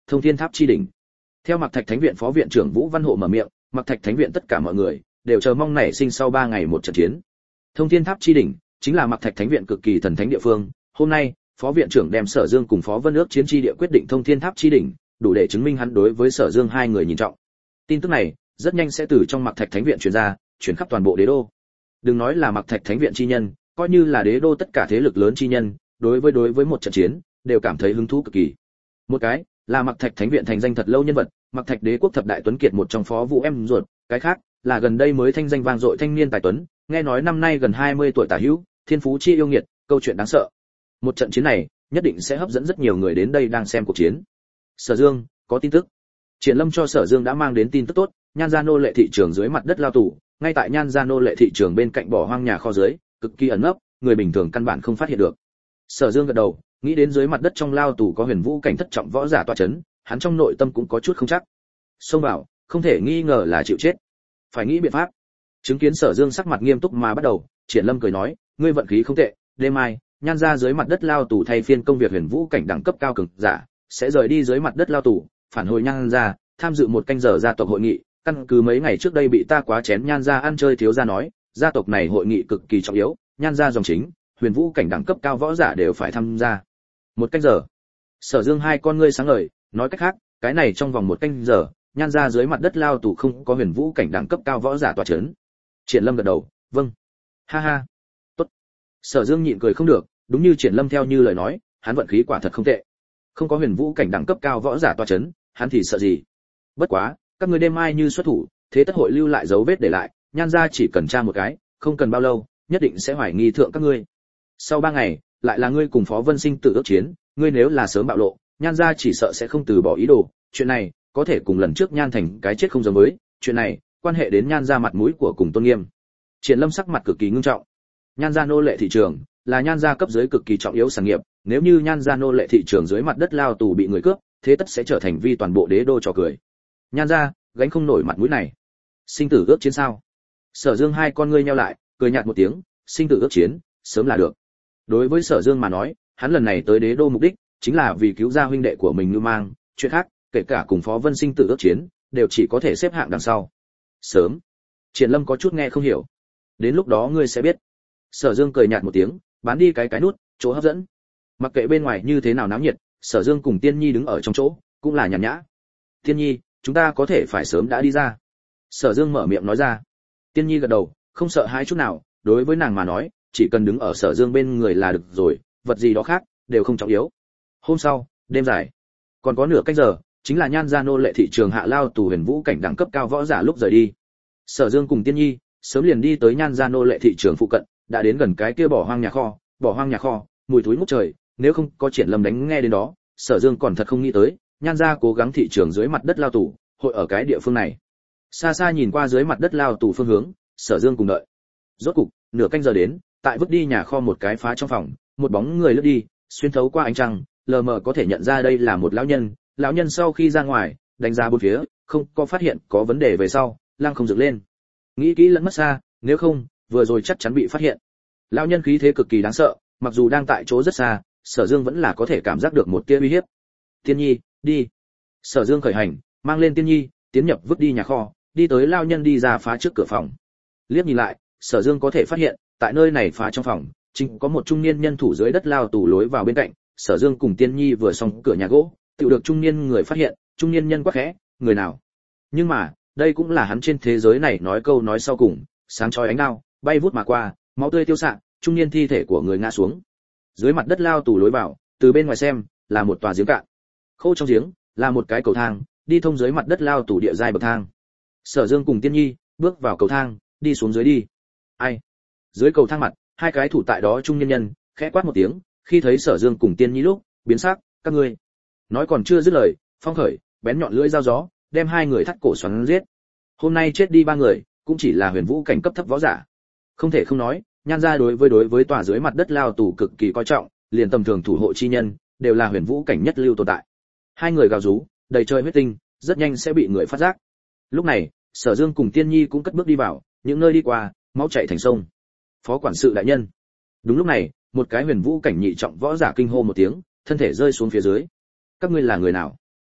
thông thiên tháp chi đỉnh. Theo Mặc Thạch Thánh viện phó viện trưởng Vũ Văn Hộ mở miệng, Mặc Thạch Thánh viện tất cả mọi người đều chờ mong nảy sinh sau ba ngày một trận chiến. Thông thiên tháp chi đỉnh chính là Mặc Thạch Thánh viện cực kỳ thần thánh địa phương. Hôm nay, phó viện trưởng đem Sở Dương cùng phó Vân Ước chiến chi địa quyết định thông thiên tháp chi đỉnh, đủ để chứng minh hắn đối với Sở Dương hai người nhìn trọng. Tin tức này rất nhanh sẽ từ trong Mặc Thạch Thánh viện truyền ra, truyền khắp toàn bộ đế đô. Đừng nói là Mặc Thạch Thánh viện chi nhân, coi như là đế đô tất cả thế lực lớn chi nhân, đối với đối với một trận chiến, đều cảm thấy hứng thú cực kỳ. Một cái là Mặc Thạch Thánh viện thành danh thật lâu nhân vật, Mặc Thạch Đế quốc thập đại tuấn kiệt một trong phó Vũ em ruột, cái khác là gần đây mới thanh danh vang dội thanh niên tài tuấn, nghe nói năm nay gần hai mươi tuổi tả hữu, thiên phú chi yêu nghiệt, câu chuyện đáng sợ. Một trận chiến này, nhất định sẽ hấp dẫn rất nhiều người đến đây đang xem cuộc chiến. Sở Dương, có tin tức. Triển Lâm cho Sở Dương đã mang đến tin tức tốt, Nhan gia nô lệ thị trường dưới mặt đất lao tù, ngay tại Nhan gia nô lệ thị trường bên cạnh bỏ hoang nhà kho dưới, cực kỳ ẩn nấp, người bình thường căn bản không phát hiện được. Sở Dương gật đầu, nghĩ đến dưới mặt đất trong lao tù có huyền vũ cảnh thất trọng võ giả tọa chấn, hắn trong nội tâm cũng có chút không chắc. Xông vào, không thể nghi ngờ là chịu chết. Phải nghĩ biện pháp. Chứng kiến Sở Dương sắc mặt nghiêm túc mà bắt đầu, Triển Lâm cười nói, ngươi vận khí không tệ, đêm mai, Nhan gia dưới mặt đất lao tù thay phiên công việc huyền vũ cảnh đẳng cấp cao cường giả, sẽ rời đi dưới mặt đất lao tù, phản hồi Nhan gia, tham dự một canh giờ gia tộc hội nghị, căn cứ mấy ngày trước đây bị ta quá chén Nhan gia ăn chơi thiếu gia nói, gia tộc này hội nghị cực kỳ trọng yếu, Nhan gia dòng chính, huyền vũ cảnh đẳng cấp cao võ giả đều phải tham gia. Một canh giờ. Sở Dương hai con ngươi sáng ngời, nói cách khác, cái này trong vòng một canh giờ, Nhan gia dưới mặt đất lao tù không có huyền vũ cảnh đẳng cấp cao võ giả tọa chấn. Triển Lâm gật đầu, vâng. Ha ha. Tốt. Sở Dương nhịn cười không được, đúng như Triển Lâm theo như lời nói, hắn vận khí quả thật không tệ. Không có huyền vũ cảnh đẳng cấp cao võ giả tọa chấn, hắn thì sợ gì? Bất quá, các ngươi đêm mai như xuất thủ, thế tất hội lưu lại dấu vết để lại, Nhan gia chỉ cần tra một cái, không cần bao lâu, nhất định sẽ hoài nghi thượng các ngươi. Sau ba ngày, lại là ngươi cùng Phó Vân Sinh tự ước chiến, ngươi nếu là sớm bạo lộ, Nhan gia chỉ sợ sẽ không từ bỏ ý đồ, chuyện này có thể cùng lần trước Nhan Thành cái chết không giống với, chuyện này quan hệ đến Nhan gia mặt mũi của cùng tôn nghiêm. Triển Lâm sắc mặt cực kỳ ngưng trọng. Nhan gia nô lệ thị trường là Nhan gia cấp dưới cực kỳ trọng yếu sản nghiệp, nếu như Nhan gia nô lệ thị trường dưới mặt đất lao tù bị người cướp, thế tất sẽ trở thành vi toàn bộ đế đô trò cười. Nhan gia gánh không nổi mặt mũi này. Sinh tử ước chiến sao? Sở Dương hai con ngươi nheo lại, cười nhạt một tiếng, sinh tử ước chiến, sớm là được. Đối với Sở Dương mà nói, hắn lần này tới đế đô mục đích chính là vì cứu ra huynh đệ của mình Lưu Mang, chuyện khác, kể cả cùng Phó Vân Sinh tử ước chiến, đều chỉ có thể xếp hạng đằng sau. Sớm. Triển Lâm có chút nghe không hiểu. Đến lúc đó ngươi sẽ biết. Sở Dương cười nhạt một tiếng, bán đi cái cái nút, chỗ hấp dẫn. Mặc kệ bên ngoài như thế nào náo nhiệt, Sở Dương cùng Tiên Nhi đứng ở trong chỗ, cũng là nhàn nhã. Tiên Nhi, chúng ta có thể phải sớm đã đi ra. Sở Dương mở miệng nói ra. Tiên Nhi gật đầu, không sợ hãi chút nào, đối với nàng mà nói, chỉ cần đứng ở Sở Dương bên người là được rồi, vật gì đó khác đều không trọng yếu. Hôm sau, đêm dài, còn có nửa canh giờ, chính là Nhan gia nô lệ thị trường hạ lao tù huyền vũ cảnh đẳng cấp cao võ giả lúc rời đi. Sở Dương cùng Tiên Nhi sớm liền đi tới Nhan gia nô lệ thị trường phụ cận, đã đến gần cái kia bỏ hoang nhà kho, bỏ hoang nhà kho, mùi thối ngút trời, nếu không có Triển Lâm đánh nghe đến đó, Sở Dương còn thật không nghĩ tới, Nhan gia cố gắng thị trường dưới mặt đất lao tù, hội ở cái địa phương này. Xa xa nhìn qua dưới mặt đất lao tù phương hướng, Sở Dương cùng đợi. Rốt cục, nửa canh giờ đến, tại vứt đi nhà kho một cái phá trong phòng, một bóng người lướt đi, xuyên thấu qua ánh trăng, lờ mờ có thể nhận ra đây là một lão nhân. Lão nhân sau khi ra ngoài, đánh giá bốn phía, không có phát hiện có vấn đề về sau, lăng không dựng lên. Nghĩ kỹ lẫn mất xa, nếu không, vừa rồi chắc chắn bị phát hiện. Lão nhân khí thế cực kỳ đáng sợ, mặc dù đang tại chỗ rất xa, Sở Dương vẫn là có thể cảm giác được một tia uy hiếp. Tiên Nhi, đi. Sở Dương khởi hành, mang lên Tiên Nhi, tiến nhập vứt đi nhà kho, đi tới lão nhân đi ra phá trước cửa phòng. Liếc nhìn lại, Sở Dương có thể phát hiện, tại nơi này phá trong phòng, chính có một trung niên nhân thủ dưới đất lao tù lối vào bên cạnh. Sở Dương cùng Tiên Nhi vừa xong cửa nhà gỗ, tự được trung niên người phát hiện, trung niên nhân quát khẽ, người nào? Nhưng mà, đây cũng là hắn trên thế giới này nói câu nói sau cùng, sáng chói ánh đao, bay vút mà qua, máu tươi tiêu xạ, trung niên thi thể của người ngã xuống. Dưới mặt đất lao tù lối vào, từ bên ngoài xem, là một tòa giếng cạn. Khâu trong giếng, là một cái cầu thang, đi thông dưới mặt đất lao tù địa giai bậc thang. Sở Dương cùng Tiên Nhi, bước vào cầu thang, đi xuống dưới đi. Ai? Dưới cầu thang mặt, hai cái thủ tại đó trung niên nhân, khẽ quát một tiếng, khi thấy Sở Dương cùng Tiên Nhi lúc, biến sắc, các ngươi. Nói còn chưa dứt lời, phong khởi, bén nhọn lưỡi dao gió, đem hai người thắt cổ xoắn giết. Hôm nay chết đi ba người, cũng chỉ là huyền vũ cảnh cấp thấp võ giả. Không thể không nói, Nhan gia đối với đối với tòa dưới mặt đất lao tù cực kỳ coi trọng, liền tầm thường thủ hộ chi nhân, đều là huyền vũ cảnh nhất lưu tồn tại. Hai người gào rú, đầy trời huyết tinh, rất nhanh sẽ bị người phát giác. Lúc này, Sở Dương cùng Tiên Nhi cũng cất bước đi vào, những nơi đi qua, máu chảy thành sông. Phó quản sự đại nhân. Đúng lúc này, một cái huyền vũ cảnh nhị trọng võ giả kinh hô một tiếng, thân thể rơi xuống phía dưới. Các ngươi là người nào?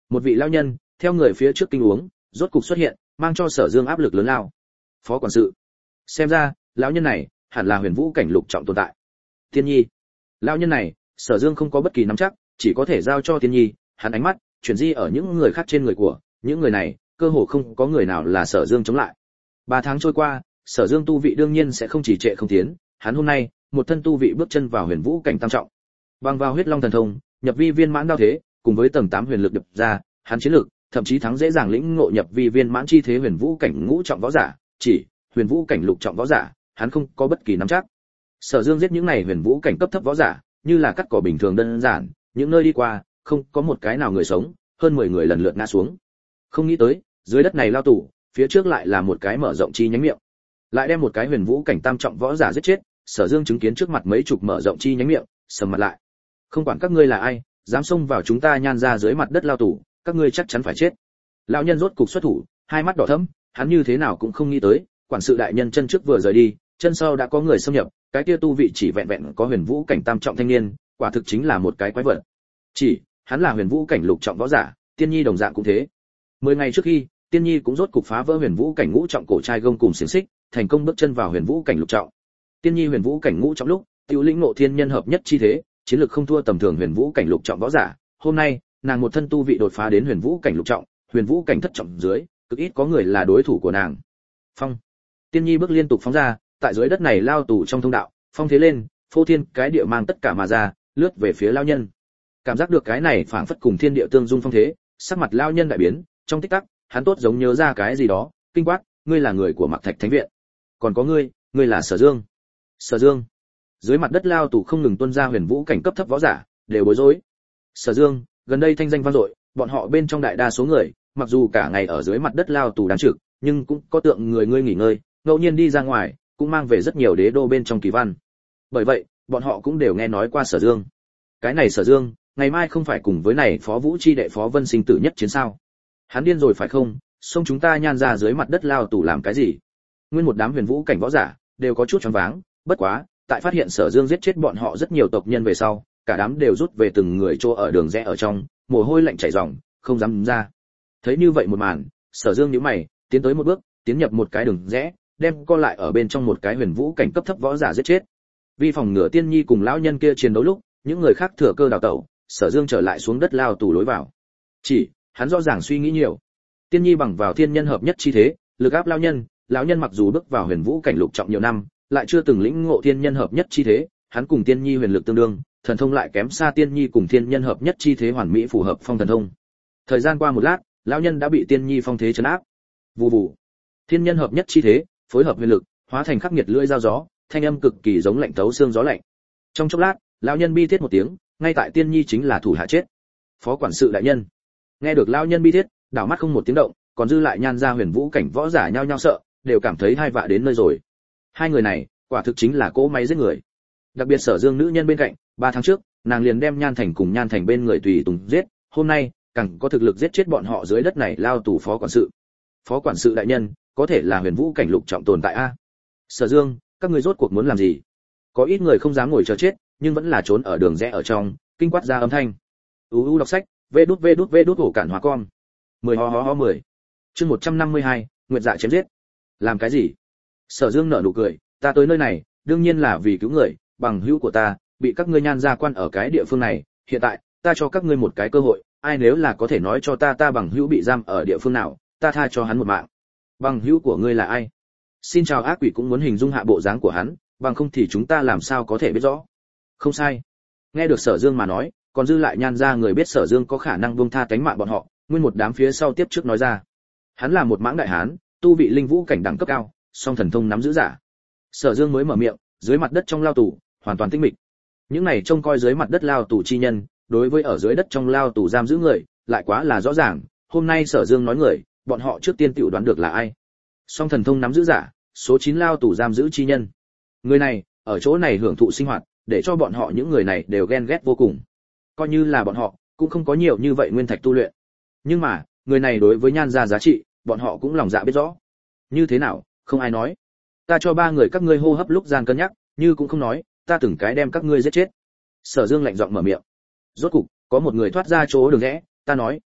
Một vị lão nhân theo người phía trước kinh uống, rốt cục xuất hiện, mang cho Sở Dương áp lực lớn lao. Phó quản sự, xem ra lão nhân này hẳn là huyền vũ cảnh lục trọng tồn tại. Tiên Nhi, lão nhân này Sở Dương không có bất kỳ nắm chắc, chỉ có thể giao cho Tiên Nhi. Hắn ánh mắt chuyển di ở những người khác trên người của những người này, cơ hồ không có người nào là Sở Dương chống lại. Ba tháng trôi qua, Sở Dương tu vị đương nhiên sẽ không chỉ trệ không tiến, hắn hôm nay một thân tu vị bước chân vào huyền vũ cảnh tam trọng. Bằng vào huyết long thần thông, nhập vi viên mãn đao thế, cùng với tầng tám huyền lực đập ra, hắn chiến lực thậm chí thắng dễ dàng lĩnh ngộ nhập vi viên mãn chi thế huyền vũ cảnh ngũ trọng võ giả, chỉ huyền vũ cảnh lục trọng võ giả, hắn không có bất kỳ nắm chắc. Sở Dương giết những này huyền vũ cảnh cấp thấp võ giả, như là cắt cỏ bình thường đơn giản, những nơi đi qua, không có một cái nào người sống, hơn mười người lần lượt ngã xuống. Không nghĩ tới, dưới đất này lao tù, phía trước lại là một cái mở rộng chi nhánh miệng. Lại đem một cái huyền vũ cảnh tam trọng võ giả giết chết, Sở Dương chứng kiến trước mặt mấy chục mở rộng chi nhánh miệng, sầm mặt lại. Không quản các ngươi là ai, dám xông vào chúng ta Nhan ra dưới mặt đất lao tù, các ngươi chắc chắn phải chết. Lão nhân rốt cục xuất thủ, hai mắt đỏ thẫm, hắn như thế nào cũng không nghĩ tới, quản sự đại nhân chân trước vừa rời đi, chân sau đã có người xâm nhập, cái kia tu vị chỉ vẹn vẹn có huyền vũ cảnh tam trọng thanh niên, quả thực chính là một cái quái vật. Chỉ, hắn là huyền vũ cảnh lục trọng võ giả, Tiên Nhi đồng dạng cũng thế. Mười ngày trước khi, Tiên Nhi cũng rốt cục phá vỡ huyền vũ cảnh ngũ trọng cổ trai gông cùng xiềng xích, thành công bước chân vào huyền vũ cảnh lục trọng. Tiên Nhi huyền vũ cảnh ngũ trọng lúc, tiêu lĩnh ngộ thiên nhân hợp nhất chi thế, chiến lược không thua tầm thường huyền vũ cảnh lục trọng võ giả. Hôm nay, nàng một thân tu vị đột phá đến huyền vũ cảnh lục trọng, huyền vũ cảnh thất trọng dưới, cực ít có người là đối thủ của nàng. Phong. Tiên Nhi bước liên tục phóng ra, tại dưới đất này lao tù trong thông đạo, phong thế lên, phô thiên cái địa mang tất cả mà ra, lướt về phía lao nhân. Cảm giác được cái này phảng phất cùng thiên địa tương dung phong thế, sắc mặt lao nhân đại biến, trong tích tắc, hắn tốt giống nhớ ra cái gì đó, kinh quát, ngươi là người của Mạc Thạch Thánh viện. Còn có ngươi, ngươi là Sở Dương. Sở Dương. Dưới mặt đất lao tù không ngừng tuôn ra huyền vũ cảnh cấp thấp võ giả, đều bối rối. Sở Dương, gần đây thanh danh vang dội, bọn họ bên trong đại đa số người, mặc dù cả ngày ở dưới mặt đất lao tù đáng trực, nhưng cũng có tượng người ngươi nghỉ ngơi, ngẫu nhiên đi ra ngoài, cũng mang về rất nhiều đế đô bên trong kỳ văn. Bởi vậy, bọn họ cũng đều nghe nói qua Sở Dương. Cái này Sở Dương, ngày mai không phải cùng với này Phó Vũ chi đệ Phó Vân sinh tử nhất chiến sao? Hắn điên rồi phải không? Xông chúng ta Nhan ra dưới mặt đất lao tù làm cái gì? Nguyên một đám huyền vũ cảnh võ giả đều có chút choáng váng, bất quá, tại phát hiện Sở Dương giết chết bọn họ rất nhiều tộc nhân về sau, cả đám đều rút về từng người chỗ ở đường rẽ ở trong, mồ hôi lạnh chảy ròng, không dám ra. Thấy như vậy một màn, Sở Dương nhíu mày, tiến tới một bước, tiến nhập một cái đường rẽ, đem co lại ở bên trong một cái huyền vũ cảnh cấp thấp võ giả giết chết. Vì phòng ngừa Tiên Nhi cùng lão nhân kia chiến đấu lúc, những người khác thừa cơ đào tẩu, Sở Dương trở lại xuống đất lao tù lối vào. Chỉ, hắn rõ ràng suy nghĩ nhiều. Tiên Nhi bằng vào thiên nhân hợp nhất chi thế, lực áp lão nhân, lão nhân mặc dù bước vào huyền vũ cảnh lục trọng nhiều năm, lại chưa từng lĩnh ngộ thiên nhân hợp nhất chi thế, hắn cùng Tiên Nhi huyền lực tương đương, thần thông lại kém xa Tiên Nhi cùng thiên nhân hợp nhất chi thế hoàn mỹ phù hợp phong thần thông. Thời gian qua một lát, lão nhân đã bị Tiên Nhi phong thế trấn áp. Vù vù. Thiên nhân hợp nhất chi thế, phối hợp huyền lực, hóa thành khắc nghiệt lưỡi dao gió, thanh âm cực kỳ giống lạnh tấu xương gió lạnh. Trong chốc lát, lão nhân bi thiết một tiếng, ngay tại Tiên Nhi chính là thủ hạ chết. Phó quản sự đại nhân. Nghe được lão nhân bi thiết, đảo mắt không một tiếng động, còn dư lại Nhan ra huyền vũ cảnh võ giả nhao nhao sợ, đều cảm thấy hai vạ đến nơi rồi. Hai người này, quả thực chính là cỗ máy giết người. Đặc biệt Sở Dương nữ nhân bên cạnh, ba tháng trước, nàng liền đem Nhan Thành cùng Nhan Thành bên người tùy tùng giết, hôm nay, càng có thực lực giết chết bọn họ dưới đất này lao tù phó quản sự. Phó quản sự đại nhân, có thể là huyền vũ cảnh lục trọng tồn tại a. Sở Dương, các ngươi rốt cuộc muốn làm gì? Có ít người không dám ngồi chờ chết, nhưng vẫn là trốn ở đường rẽ ở trong, kinh quát ra âm thanh. U u đọc sách, vê đút vê đút vê đút hổ cản hóa con. mười ho ho ho mười. Chương một trăm năm mươi hai, Nguyệt Dạ chém giết. Làm cái gì? Sở Dương nở nụ cười, ta tới nơi này, đương nhiên là vì cứu người, bằng hữu của ta bị các ngươi Nhan ra quan ở cái địa phương này, hiện tại, ta cho các ngươi một cái cơ hội, ai nếu là có thể nói cho ta ta bằng hữu bị giam ở địa phương nào, ta tha cho hắn một mạng. Bằng hữu của ngươi là ai? Xin chào ác quỷ cũng muốn hình dung hạ bộ dáng của hắn, bằng không thì chúng ta làm sao có thể biết rõ. Không sai. Nghe được Sở Dương mà nói, còn dư lại Nhan ra người biết Sở Dương có khả năng buông tha cánh mạng bọn họ, nguyên một đám phía sau tiếp trước nói ra. Hắn là một mãng đại hán, tu vị linh vũ cảnh đẳng cấp cao, song thần thông nắm giữ giả. Sở Dương mới mở miệng, dưới mặt đất trong lao tù, hoàn toàn tĩnh mịch. Những này trông coi dưới mặt đất lao tù chi nhân, đối với ở dưới đất trong lao tù giam giữ người, lại quá là rõ ràng, hôm nay Sở Dương nói người, bọn họ trước tiên tự đoán được là ai. Song thần thông nắm giữ giả, số chín lao tù giam giữ chi nhân. Người này, ở chỗ này hưởng thụ sinh hoạt, để cho bọn họ những người này đều ghen ghét vô cùng. Coi như là bọn họ, cũng không có nhiều như vậy nguyên thạch tu luyện. Nhưng mà, người này đối với Nhan gia giá trị, bọn họ cũng lòng dạ biết rõ. Như thế nào, không ai nói. Ta cho ba người các ngươi hô hấp lúc gian cân nhắc, như cũng không nói, ta từng cái đem các ngươi giết chết. Sở Dương lạnh giọng mở miệng. Rốt cục, có một người thoát ra chỗ đường rẽ, ta nói,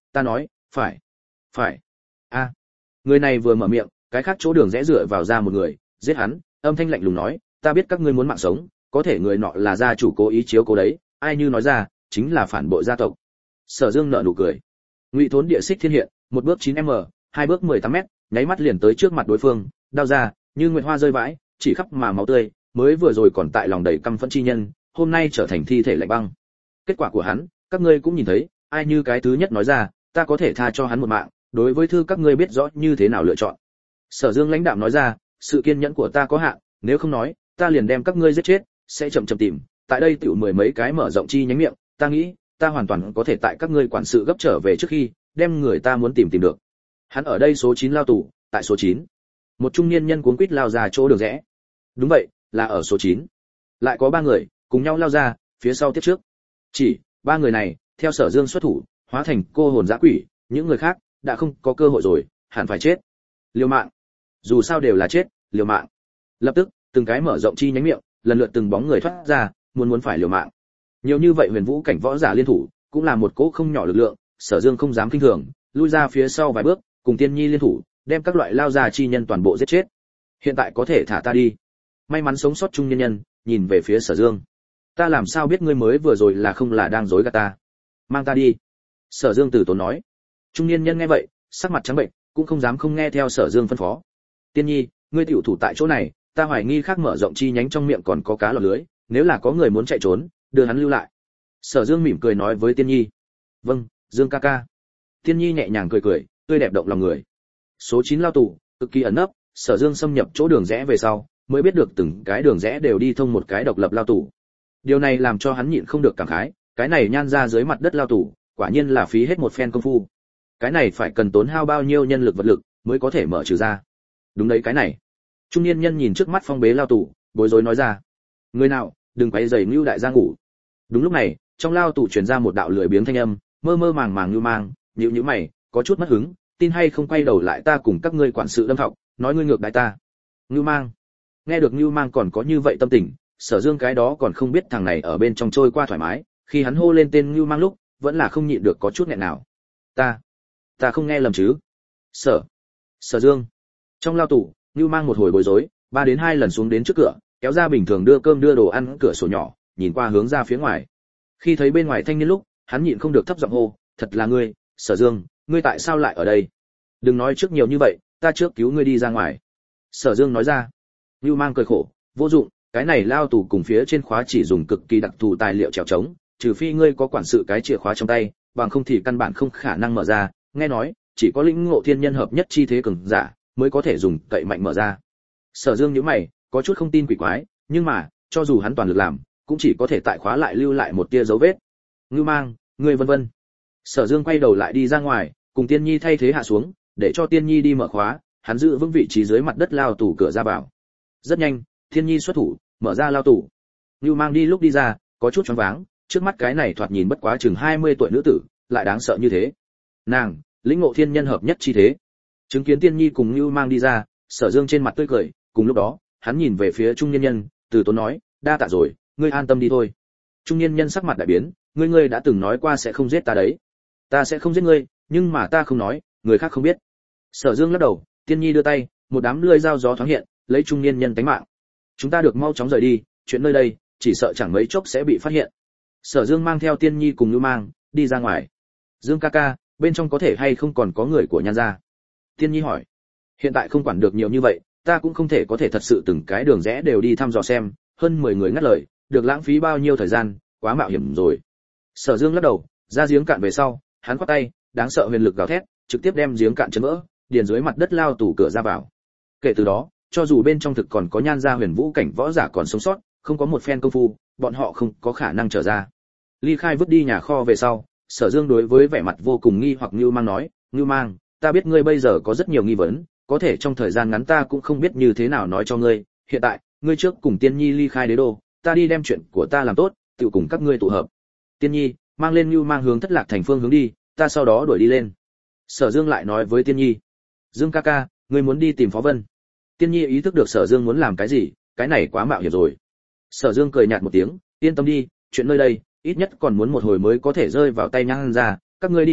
ta nói phải phải a người này vừa mở miệng, cái khác chỗ đường rẽ dựa vào ra một người, giết hắn. Âm thanh lạnh lùng nói, ta biết các ngươi muốn mạng sống, có thể người nọ là gia chủ cố ý chiếu cố đấy, ai như nói ra chính là phản bội gia tộc. Sở Dương nở nụ cười. Ngụy Thốn địa xích thiên hiện, một bước chín mét, hai bước mười tám mét, nháy mắt liền tới trước mặt đối phương, đao ra như nguyệt hoa rơi vãi, chỉ khắp mà máu tươi, mới vừa rồi còn tại lòng đầy căm phẫn chi nhân, hôm nay trở thành thi thể lạnh băng. Kết quả của hắn, các ngươi cũng nhìn thấy, ai như cái thứ nhất nói ra, ta có thể tha cho hắn một mạng, đối với thư các ngươi biết rõ như thế nào lựa chọn. Sở Dương lãnh đạm nói ra, sự kiên nhẫn của ta có hạn, nếu không nói, ta liền đem các ngươi giết chết, sẽ chậm chậm tìm, tại đây tiểu mười mấy cái mở rộng chi nhánh miệng, ta nghĩ, ta hoàn toàn có thể tại các ngươi quản sự gấp trở về trước khi, đem người ta muốn tìm tìm được. Hắn ở đây số chín lao tù, tại số chín. Một trung niên nhân cuống quýt lao ra chỗ đường rẽ. Đúng vậy, là ở số chín. Lại có ba người cùng nhau lao ra, phía sau tiếp trước. Chỉ ba người này, theo Sở Dương xuất thủ, hóa thành cô hồn dã quỷ, những người khác đã không có cơ hội rồi, hẳn phải chết. Liều mạng. Dù sao đều là chết, liều mạng. Lập tức, từng cái mở rộng chi nhánh miệng, lần lượt từng bóng người thoát ra, muốn muốn phải liều mạng. Nhiều như vậy huyền vũ cảnh võ giả liên thủ, cũng là một cỗ không nhỏ lực lượng, Sở Dương không dám kinh thường, lui ra phía sau vài bước, cùng Tiên Nhi liên thủ, đem các loại lao ra chi nhân toàn bộ giết chết. Hiện tại có thể thả ta đi. May mắn sống sót trung nhân nhân, nhìn về phía Sở Dương. Ta làm sao biết ngươi mới vừa rồi là không là đang dối gạt ta? Mang ta đi. Sở Dương từ tốn nói. Trung niên nhân nghe vậy, sắc mặt trắng bệnh, cũng không dám không nghe theo Sở Dương phân phó. Tiên Nhi, ngươi tiểu thủ tại chỗ này, ta hoài nghi khác mở rộng chi nhánh trong miệng còn có cá lọt lưới, nếu là có người muốn chạy trốn, đưa hắn lưu lại. Sở Dương mỉm cười nói với Tiên Nhi. Vâng, Dương ca ca. Tiên Nhi nhẹ nhàng cười cười, tươi đẹp động lòng người. Số chín lao tù, cực kỳ ẩn nấp, Sở Dương xâm nhập chỗ đường rẽ về sau, mới biết được từng cái đường rẽ đều đi thông một cái độc lập lao tù. Điều này làm cho hắn nhịn không được cảm khái, cái này nhan ra dưới mặt đất lao tù, quả nhiên là phí hết một phen công phu. Cái này phải cần tốn hao bao nhiêu nhân lực vật lực mới có thể mở trừ ra. Đúng đấy cái này. Trung niên nhân nhìn trước mắt phong bế lao tù, bối rối nói ra. Người nào, đừng quấy rầy Nưu đại gia ngủ. Đúng lúc này, trong lao tù truyền ra một đạo lười biếng thanh âm, mơ mơ màng màng Nưu mang, nhíu nhíu mày, có chút mất hứng, tin hay không quay đầu lại ta cùng các ngươi quản sự đâm thọc, nói ngươi ngược đại ta. Nưu mang. Nghe được Nưu mang còn có như vậy tâm tình, Sở Dương cái đó còn không biết thằng này ở bên trong trôi qua thoải mái, khi hắn hô lên tên Nưu mang lúc, vẫn là không nhịn được có chút nghẹn nào. Ta, ta không nghe lầm chứ? Sở, Sở Dương. Trong lao tù, Nưu mang một hồi bối rối, ba đến hai lần xuống đến trước cửa, kéo ra bình thường đưa cơm đưa đồ ăn cửa sổ nhỏ, nhìn qua hướng ra phía ngoài. Khi thấy bên ngoài thanh niên lúc, hắn nhịn không được thấp giọng hô, thật là ngươi, Sở Dương, ngươi tại sao lại ở đây? Đừng nói trước nhiều như vậy, ta trước cứu ngươi đi ra ngoài. Sở Dương nói ra. Nưu mang cười khổ, vô dụng, cái này lao tù cùng phía trên khóa chỉ dùng cực kỳ đặc thù tài liệu trèo trống, trừ phi ngươi có quản sự cái chìa khóa trong tay, bằng không thì căn bản không khả năng mở ra. Nghe nói, chỉ có lĩnh ngộ thiên nhân hợp nhất chi thế cường giả mới có thể dùng cậy mạnh mở ra. Sở Dương nhíu mày, có chút không tin quỷ quái, nhưng mà, cho dù hắn toàn lực làm, cũng chỉ có thể tại khóa lại lưu lại một tia dấu vết. Ngưu mang, ngươi vân vân. Sở Dương quay đầu lại đi ra ngoài, cùng Tiên Nhi thay thế hạ xuống, để cho Tiên Nhi đi mở khóa, hắn giữ vững vị trí dưới mặt đất lao tù cửa ra vào. Rất nhanh, Tiên Nhi xuất thủ, mở ra lao tù. Ngưu mang đi lúc đi ra, có chút choáng váng, trước mắt cái này thoạt nhìn bất quá chừng hai mươi tuổi nữ tử, lại đáng sợ như thế. Nàng, lĩnh ngộ thiên nhân hợp nhất chi thế. Chứng kiến Tiên Nhi cùng Ngưu mang đi ra, Sở Dương trên mặt tươi cười, cùng lúc đó, hắn nhìn về phía trung niên nhân, từ tốn nói, đa tạ rồi, ngươi an tâm đi thôi. Trung niên nhân sắc mặt đại biến, ngươi ngươi đã từng nói qua sẽ không giết ta đấy. Ta sẽ không giết ngươi, nhưng mà ta không nói, người khác không biết. Sở Dương lắc đầu, Tiên Nhi đưa tay, một đám lưỡi dao gió thoáng hiện, lấy trung niên nhân tánh mạng. Chúng ta được mau chóng rời đi, chuyện nơi đây, chỉ sợ chẳng mấy chốc sẽ bị phát hiện. Sở Dương mang theo Tiên Nhi cùng Nưu mang, đi ra ngoài. Dương ca ca, bên trong có thể hay không còn có người của Nhan gia? Tiên Nhi hỏi. Hiện tại không quản được nhiều như vậy, ta cũng không thể có thể thật sự từng cái đường rẽ đều đi thăm dò xem, hơn mười người ngắt lời, được lãng phí bao nhiêu thời gian, quá mạo hiểm rồi. Sở Dương lắc đầu, ra giếng cạn về sau, hắn quát tay, đáng sợ huyền lực gào thét, trực tiếp đem giếng cạn chấn vỡ, điền dưới mặt đất lao tủ cửa ra vào. Kể từ đó, cho dù bên trong thực còn có Nhan gia huyền vũ cảnh võ giả còn sống sót, không có một phen công phu, bọn họ không có khả năng trở ra. Ly khai vứt đi nhà kho về sau, Sở Dương đối với vẻ mặt vô cùng nghi hoặc Nưu mang nói, Nưu mang, ta biết ngươi bây giờ có rất nhiều nghi vấn, có thể trong thời gian ngắn ta cũng không biết như thế nào nói cho ngươi, hiện tại, ngươi trước cùng Tiên Nhi ly khai đế đô, ta đi đem chuyện của ta làm tốt, tự cùng các ngươi tụ hợp. Tiên Nhi, mang lên Nưu mang hướng Thất Lạc thành phương hướng đi, ta sau đó đuổi đi lên. Sở Dương lại nói với Tiên Nhi, Dương ca ca, ngươi muốn đi tìm Phó Vân. Tiên Nhi ý thức được Sở Dương muốn làm cái gì, cái này quá mạo hiểm rồi. Sở Dương cười nhạt một tiếng, yên tâm đi, chuyện nơi đây, ít nhất còn muốn một hồi mới có thể rơi vào tay Nhan gia, các ngươi đi trước,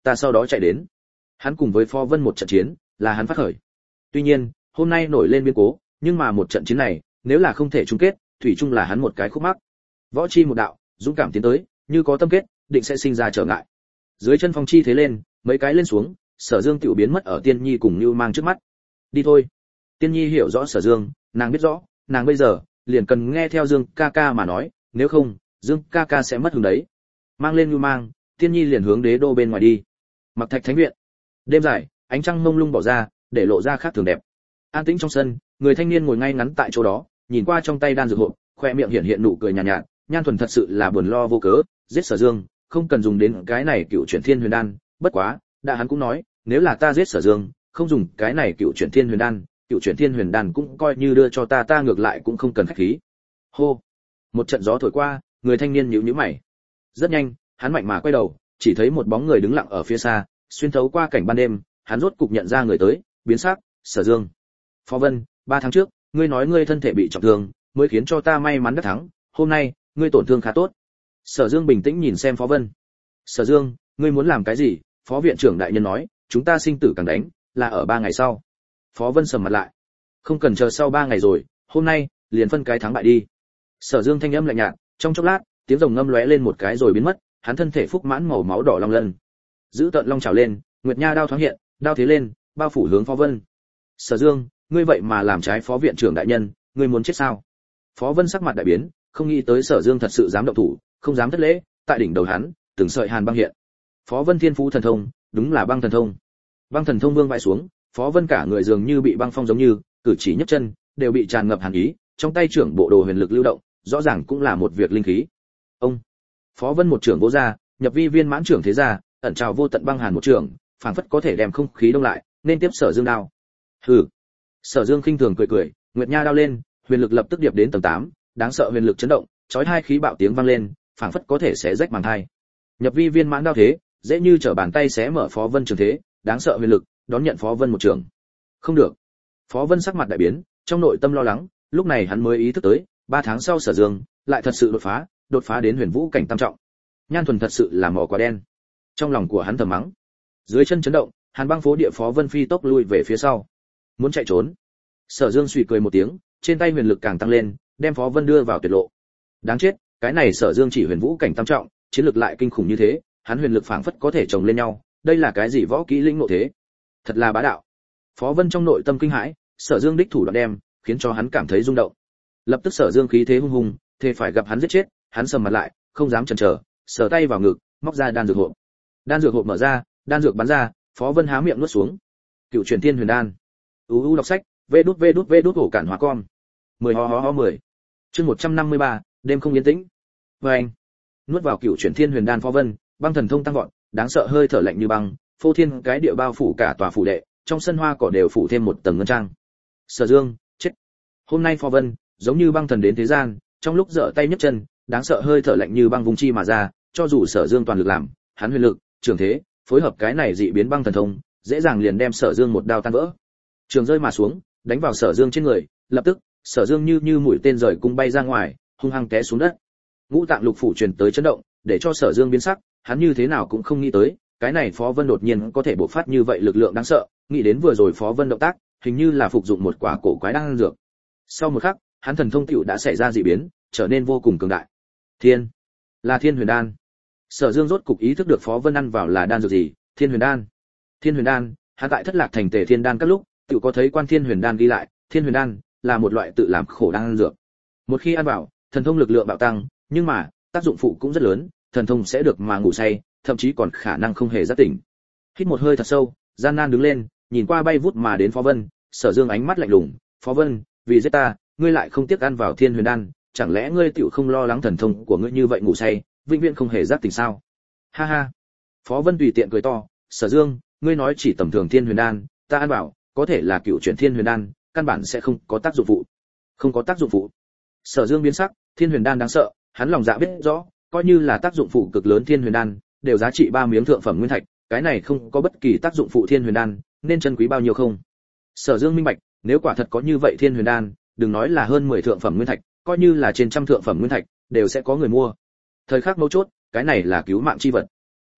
ta sau đó chạy đến. Hắn cùng với Phó Vân một trận chiến, là hắn phát khởi. Tuy nhiên, hôm nay nổi lên biến cố, nhưng mà một trận chiến này, nếu là không thể chung kết, thủy chung là hắn một cái khúc mắc. Võ chi một đạo, dũng cảm tiến tới, như có tâm kết, định sẽ sinh ra trở ngại. Dưới chân phong chi thế lên, mấy cái lên xuống, Sở Dương tiểu biến mất ở Tiên Nhi cùng Nưu Mang trước mắt. Đi thôi. Tiên Nhi hiểu rõ Sở Dương, nàng biết rõ, nàng bây giờ liền cần nghe theo Dương ca ca mà nói, nếu không, Dương ca ca sẽ mất hứng đấy. Mang lên Nưu Mang, Tiên Nhi liền hướng đế đô bên ngoài đi. Mặc Thạch Thánh viện. Đêm dài, ánh trăng mông lung bỏ ra, để lộ ra khác thường đẹp. An tĩnh trong sân, người thanh niên ngồi ngay ngắn tại chỗ đó, nhìn qua trong tay đan dược hộp, khoe miệng hiện hiện nụ cười nhàn nhạt, nhạt, Nhan Thuần thật sự là buồn lo vô cớ, giết Sở Dương, không cần dùng đến cái này cựu chuyển thiên huyền đan, bất quá, đã hắn cũng nói, nếu là ta giết Sở Dương, không dùng cái này cựu chuyển thiên huyền đan, cựu chuyển thiên huyền đan cũng coi như đưa cho ta, ta ngược lại cũng không cần khách khí. Hô. Một trận gió thổi qua, người thanh niên nhíu nhíu mày. Rất nhanh, hắn mạnh mà quay đầu, chỉ thấy một bóng người đứng lặng ở phía xa, xuyên thấu qua cảnh ban đêm, hắn rốt cục nhận ra người tới, biến sắc, Sở Dương. Phó Vân, ba tháng trước, ngươi nói ngươi thân thể bị trọng thương, mới khiến cho ta may mắn đắc thắng, hôm nay, ngươi tổn thương khá tốt. Sở Dương bình tĩnh nhìn xem Phó Vân. Sở Dương, ngươi muốn làm cái gì? Phó viện trưởng đại nhân nói, chúng ta sinh tử càng đánh, là ở ba ngày sau. Phó Vân sầm mặt lại. Không cần chờ sau ba ngày rồi, hôm nay, liền phân cái thắng bại đi. Sở Dương thanh âm lạnh nhạt, trong chốc lát, tiếng rồng ngâm lóe lên một cái rồi biến mất, hắn thân thể phúc mãn màu máu đỏ long lân. Giữ tận long trào lên, Nguyệt Nha đao thoáng hiện, đao thế lên, bao phủ hướng Phó Vân. Sở Dương, ngươi vậy mà làm trái Phó viện trưởng đại nhân, ngươi muốn chết sao? Phó Vân sắc mặt đại biến, không nghĩ tới Sở Dương thật sự dám động thủ, không dám thất lễ, tại đỉnh đầu hắn, từng sợi hàn băng hiện. Phó Vân thiên phú thần thông, đúng là băng thần thông. Băng thần thông vương vãi xuống, Phó Vân cả người dường như bị băng phong giống như, cử chỉ nhấc chân đều bị tràn ngập hàn ý, trong tay trưởng bộ đồ huyền lực lưu động, rõ ràng cũng là một việc linh khí. Ông. Phó Vân một trưởng vỗ ra, nhập vi viên mãn trưởng thế ra, ẩn trào vô tận băng hàn một trưởng, phảng phất có thể đem không khí đông lại, nên tiếp Sở Dương đao. Hừ. Sở Dương khinh thường cười cười, Nguyệt Nha đao lên, huyền lực lập tức điệp đến tầng tám, đáng sợ huyền lực chấn động, chói hai khí bạo tiếng vang lên, phảng phất có thể xé rách màng hai. Nhập vi viên mãn đao thế, dễ như trở bàn tay xé mở Phó Vân trường thế, đáng sợ huyền lực, đón nhận Phó Vân một trường. Không được. Phó Vân sắc mặt đại biến, trong nội tâm lo lắng, lúc này hắn mới ý thức tới, ba tháng sau Sở Dương lại thật sự đột phá, đột phá đến huyền vũ cảnh tam trọng. Nhan Thuần thật sự là mỏ quả đen. Trong lòng của hắn thầm mắng. Dưới chân chấn động, Hàn Băng phố địa Phó Vân phi tốc lui về phía sau. Muốn chạy trốn. Sở Dương suy cười một tiếng, trên tay huyền lực càng tăng lên, đem Phó Vân đưa vào tuyệt lộ. Đáng chết, cái này Sở Dương chỉ huyền vũ cảnh tam trọng, chiến lực lại kinh khủng như thế, hắn huyền lực phảng phất có thể chồng lên nhau, đây là cái gì võ kỹ lĩnh ngộ thế? Thật là bá đạo. Phó Vân trong nội tâm kinh hãi, Sở Dương đích thủ đoạn đem, khiến cho hắn cảm thấy rung động. Lập tức Sở Dương khí thế hung hùng, thề phải gặp hắn giết chết, hắn sầm mặt lại, không dám chần chờ, sờ tay vào ngực, móc ra đan dược hộp. Đan dược hộp mở ra, đan dược bắn ra, Phó Vân há miệng nuốt xuống. Cựu truyền thiên huyền đan. U u đọc sách, vê đút vê đút vê đút hổ cản hóa con. mười ho ho ho mười. Chương một trăm năm mươi ba, đêm không yên tĩnh. Và anh nuốt vào cựu truyền thiên huyền đan Phó Vân, băng thần thông tăng vọt, đáng sợ hơi thở lạnh như băng, phô thiên cái địa bao phủ cả tòa phủ đệ, trong sân hoa cỏ đều phủ thêm một tầng ngân trang. Sở Dương, chết. Hôm nay Phó Vân, giống như băng thần đến thế gian, trong lúc giở tay nhấc chân, đáng sợ hơi thở lạnh như băng vùng chi mà ra, cho dù Sở Dương toàn lực làm, hắn huyền lực, trường thế, phối hợp cái này dị biến băng thần thông, dễ dàng liền đem Sở Dương một đao tan vỡ. Trường rơi mà xuống, đánh vào Sở Dương trên người, lập tức, Sở Dương như như mũi tên rời cung bay ra ngoài, hung hăng té xuống đất. Ngũ tạng lục phủ truyền tới chấn động, để cho Sở Dương biến sắc, hắn như thế nào cũng không nghĩ tới, cái này Phó Vân đột nhiên có thể bộc phát như vậy lực lượng đáng sợ, nghĩ đến vừa rồi Phó Vân động tác, hình như là phục dụng một quả cổ quái đan dược. Sau một khắc, hắn thần thông tựu đã xảy ra dị biến, trở nên vô cùng cường đại. Thiên, là Thiên Huyền Đan. Sở Dương rốt cục ý thức được Phó Vân ăn vào là đan dược gì, Thiên Huyền Đan. Thiên Huyền Đan, hắn tại Thất Lạc Thành Tề Thiên Đan các lúc, tựu có thấy quan Thiên Huyền Đan ghi lại, Thiên Huyền Đan là một loại tự làm khổ đan dược. Một khi ăn vào, thần thông lực lượng bạo tăng, nhưng mà, tác dụng phụ cũng rất lớn, thần thông sẽ được mà ngủ say, thậm chí còn khả năng không hề giác tỉnh. Hít một hơi thật sâu, gian nan đứng lên, nhìn qua bay vút mà đến Phó Vân, Sở Dương ánh mắt lạnh lùng, "Phó Vân, vì giết ta, ngươi lại không tiếc ăn vào Thiên Huyền Đan, chẳng lẽ ngươi tiểu không lo lắng thần thông của ngươi như vậy ngủ say, vĩnh viễn không hề giác tỉnh sao?" Ha ha. Phó Vân tùy tiện cười to, "Sở Dương, ngươi nói chỉ tầm thường Thiên Huyền Đan, ta ăn vào, có thể là cựu chuyển Thiên Huyền Đan, căn bản sẽ không có tác dụng phụ." Không có tác dụng phụ. Sở Dương biến sắc, Thiên Huyền Đan đáng sợ, hắn lòng dạ biết rõ, coi như là tác dụng phụ cực lớn Thiên Huyền Đan, đều giá trị ba miếng thượng phẩm nguyên thạch, cái này không có bất kỳ tác dụng phụ Thiên Huyền Đan, nên chân quý bao nhiêu không? Sở Dương minh bạch, nếu quả thật có như vậy Thiên Huyền Đan, đừng nói là hơn mười thượng phẩm nguyên thạch, coi như là trên trăm thượng phẩm nguyên thạch, đều sẽ có người mua. Thời khắc mấu chốt, cái này là cứu mạng chi vật.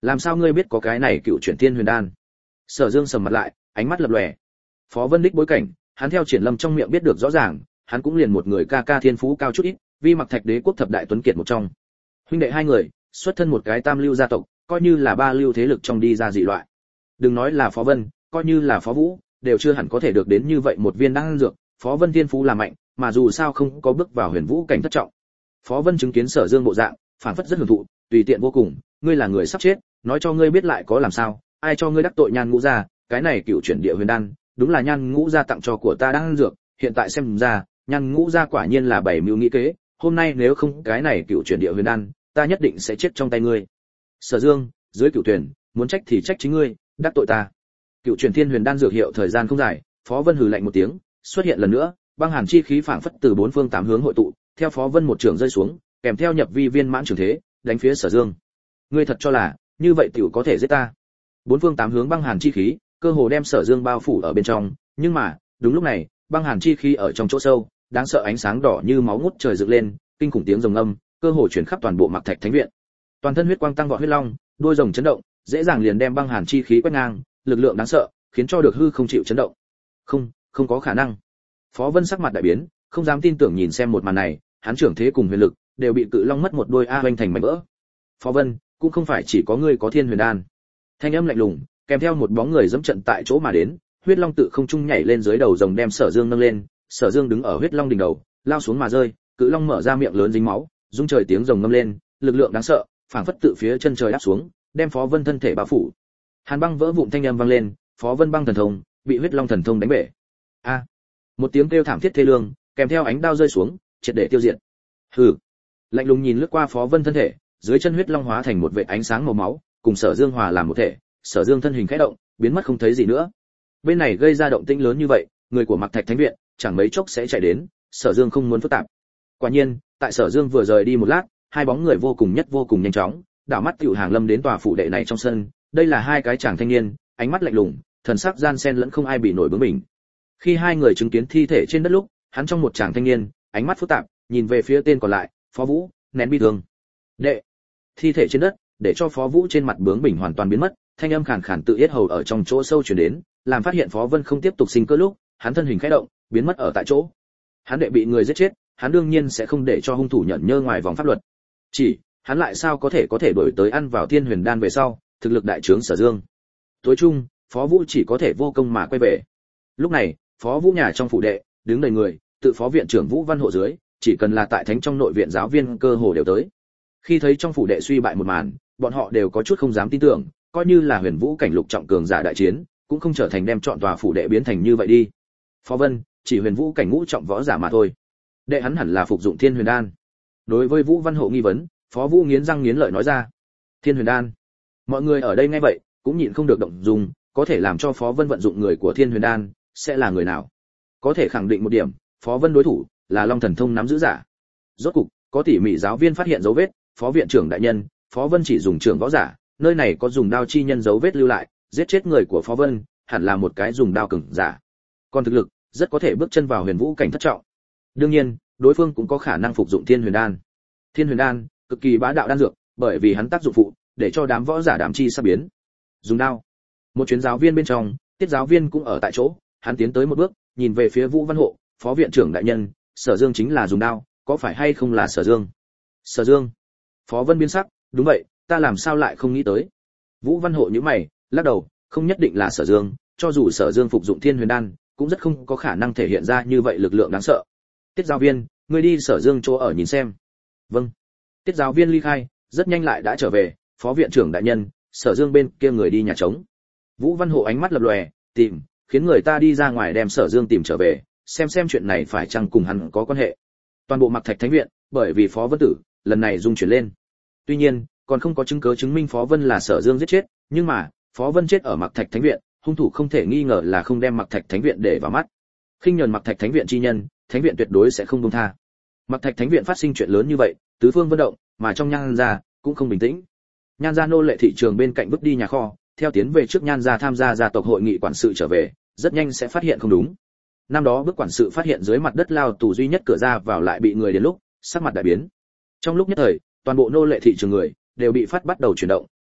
làm sao ngươi biết có cái này cựu chuyển thiên huyền đan? Sở Dương sầm mặt lại, ánh mắt lập lòe. Phó Vân đích bối cảnh, hắn theo Triển Lâm trong miệng biết được rõ ràng, hắn cũng liền một người ca ca thiên phú cao chút ít, vi Mặc Thạch Đế quốc thập đại tuấn kiệt một trong. Huynh đệ hai người, xuất thân một cái tam lưu gia tộc, coi như là ba lưu thế lực trong đi ra dị loại. Đừng nói là Phó Vân, coi như là Phó Vũ, đều chưa hẳn có thể được đến như vậy một viên đan dược. Phó Vân thiên phú là mạnh, mà dù sao không có bước vào huyền vũ cảnh thất trọng. Phó Vân chứng kiến Sở Dương bộ dạng, phản phất rất hưởng thụ, tùy tiện vô cùng, ngươi là người sắp chết, nói cho ngươi biết lại có làm sao, ai cho ngươi đắc tội Nhan Ngũ gia, cái này cựu chuyển địa huyền đan, đúng là Nhan Ngũ gia tặng cho của ta đan dược, hiện tại xem ra, Nhan Ngũ gia quả nhiên là bảy mưu nghĩ kế, hôm nay nếu không cái này cựu chuyển địa huyền đan, ta nhất định sẽ chết trong tay ngươi. Sở Dương, dưới cựu tuyển, muốn trách thì trách chính ngươi, đắc tội ta. Cựu chuyển thiên huyền đan dược hiệu thời gian không dài, Phó Vân hừ lạnh một tiếng, xuất hiện lần nữa, băng hàn chi khí phảng phất từ bốn phương tám hướng hội tụ, theo Phó Vân một trường rơi xuống, kèm theo nhập vi viên mãn trường thế, đánh phía Sở Dương. Ngươi thật cho là như vậy tiểu có thể giết ta? Bốn phương tám hướng băng hàn chi khí, cơ hồ đem Sở Dương bao phủ ở bên trong, nhưng mà, đúng lúc này, băng hàn chi khí ở trong chỗ sâu, đáng sợ ánh sáng đỏ như máu ngút trời dựng lên, kinh khủng tiếng rồng âm, cơ hồ truyền khắp toàn bộ Mặc Thạch Thánh viện. Toàn thân huyết quang tăng vọt huyết long, đuôi rồng chấn động, dễ dàng liền đem băng hàn chi khí quét ngang, lực lượng đáng sợ, khiến cho được hư không chịu chấn động. Không, không có khả năng. Phó Vân sắc mặt đại biến, không dám tin tưởng nhìn xem một màn này, hắn trưởng thế cùng huyền lực đều bị cự long mất một đôi a hoành thành mảnh vỡ. Phó Vân, cũng không phải chỉ có ngươi có thiên huyền đan. Thanh âm lạnh lùng, kèm theo một bóng người dẫm trận tại chỗ mà đến, huyết long tự không trung nhảy lên dưới đầu rồng đem Sở Dương nâng lên, Sở Dương đứng ở huyết long đỉnh đầu, lao xuống mà rơi, cự long mở ra miệng lớn dính máu, rung trời tiếng rồng ngâm lên, lực lượng đáng sợ, phảng phất tự phía chân trời đáp xuống, đem Phó Vân thân thể bao phủ. Hàn băng vỡ vụn thanh âm vang lên, Phó Vân băng thần thông bị huyết long thần thông đánh bể. A! Một tiếng kêu thảm thiết thê lương, kèm theo ánh đao rơi xuống, triệt để tiêu diệt. Hừ! Lạnh lùng nhìn lướt qua Phó Vân thân thể, dưới chân huyết long hóa thành một vệt ánh sáng màu máu, cùng Sở Dương hòa làm một thể, Sở Dương thân hình khẽ động, biến mất không thấy gì nữa. Bên này gây ra động tĩnh lớn như vậy, người của Mặc Thạch Thánh viện chẳng mấy chốc sẽ chạy đến, Sở Dương không muốn phức tạp. Quả nhiên, tại Sở Dương vừa rời đi một lát, hai bóng người vô cùng nhất vô cùng nhanh chóng, đảo mắt tiểu hàng lâm đến tòa phủ đệ này trong sân, đây là hai cái chàng thanh niên, ánh mắt lạnh lùng, thần sắc gian xen lẫn không ai bị nổi bướng bỉnh. Khi hai người chứng kiến thi thể trên đất lúc, hắn trong một chàng thanh niên, ánh mắt phức tạp, nhìn về phía tên còn lại, Phó Vũ, nén bi thương. Đệ, thi thể trên đất, để cho Phó Vũ trên mặt bướng bỉnh hoàn toàn biến mất, thanh âm khàn khàn tự yết hầu ở trong chỗ sâu truyền đến, làm phát hiện Phó Vân không tiếp tục sinh cơ lúc, hắn thân hình khẽ động, biến mất ở tại chỗ. Hắn đệ bị người giết chết, hắn đương nhiên sẽ không để cho hung thủ nhận nhơ ngoài vòng pháp luật. Chỉ, hắn lại sao có thể có thể đổi tới ăn vào thiên huyền đan về sau, thực lực đại trướng Sở Dương. Tối chung, Phó Vũ chỉ có thể vô công mà quay về. Lúc này, Phó Vũ nhà trong phủ đệ, đứng đầy người, tự phó viện trưởng Vũ Văn Hộ dưới, chỉ cần là tại thánh trong nội viện giáo viên cơ hồ đều tới. Khi thấy trong phủ đệ suy bại một màn, bọn họ đều có chút không dám tin tưởng, coi như là huyền vũ cảnh lục trọng cường giả đại chiến, cũng không trở thành đem chọn tòa phủ đệ biến thành như vậy đi. Phó Vân, chỉ huyền vũ cảnh ngũ trọng võ giả mà thôi. Đệ hắn hẳn là phục dụng thiên huyền đan. Đối với Vũ Văn Hộ nghi vấn, Phó Vũ nghiến răng nghiến lợi nói ra. Thiên huyền đan. Mọi người ở đây nghe vậy, cũng nhịn không được động dung, có thể làm cho Phó Vân vận dụng người của thiên huyền đan, sẽ là người nào? Có thể khẳng định một điểm, Phó Vân đối thủ là Long Thần Thông nắm giữ giả. Rốt cục, có tỉ mỉ giáo viên phát hiện dấu vết, Phó viện trưởng đại nhân, Phó Vân chỉ dùng trưởng võ giả, nơi này có dùng đao chi nhân dấu vết lưu lại, giết chết người của Phó Vân, hẳn là một cái dùng đao cường giả. Còn thực lực, rất có thể bước chân vào huyền vũ cảnh thất trọng. Đương nhiên, đối phương cũng có khả năng phục dụng thiên huyền đan. Thiên huyền đan, cực kỳ bá đạo đan dược, bởi vì hắn tác dụng phụ, để cho đám võ giả đám chi sắp biến. Dùng đao. Một chuyến giáo viên bên trong, tiết giáo viên cũng ở tại chỗ, hắn tiến tới một bước, nhìn về phía Vũ Văn Hộ, Phó viện trưởng đại nhân, Sở Dương chính là dùng đao, có phải hay không là Sở Dương? Sở Dương. Phó Vân biến sắc, đúng vậy, ta làm sao lại không nghĩ tới. Vũ Văn Hộ nhíu mày, lắc đầu, không nhất định là Sở Dương, cho dù Sở Dương phục dụng thiên huyền đan, cũng rất không có khả năng thể hiện ra như vậy lực lượng đáng sợ. Tiết giáo viên, ngươi đi Sở Dương chỗ ở nhìn xem. Vâng. Tiết giáo viên ly khai, rất nhanh lại đã trở về, Phó viện trưởng đại nhân, Sở Dương bên kia người đi nhà trống. Vũ Văn Hộ ánh mắt lập lòe, tìm, khiến người ta đi ra ngoài đem Sở Dương tìm trở về, xem xem chuyện này phải chăng cùng hắn có quan hệ. Toàn bộ Mặc Thạch Thánh viện, bởi vì Phó Vân tử, lần này dung chuyển lên. Tuy nhiên, còn không có chứng cứ chứng minh Phó Vân là Sở Dương giết chết, nhưng mà, Phó Vân chết ở Mặc Thạch Thánh viện, hung thủ không thể nghi ngờ là không đem Mặc Thạch Thánh viện để vào mắt. Khinh nhẫn Mặc Thạch Thánh viện chi nhân, Thánh viện tuyệt đối sẽ không buông tha. Mặc Thạch Thánh viện phát sinh chuyện lớn như vậy, tứ phương vận động, mà trong Nhan gia cũng không bình tĩnh. Nhan gia nô lệ thị trường bên cạnh vứt đi nhà kho, theo tiến về trước Nhan gia tham gia gia tộc hội nghị quản sự trở về, rất nhanh sẽ phát hiện không đúng. Năm đó bước quản sự phát hiện dưới mặt đất lao tù duy nhất cửa ra vào lại bị người đến lúc, sắc mặt đại biến. Trong lúc nhất thời, toàn bộ nô lệ thị trường người đều bị phát bắt đầu chuyển động,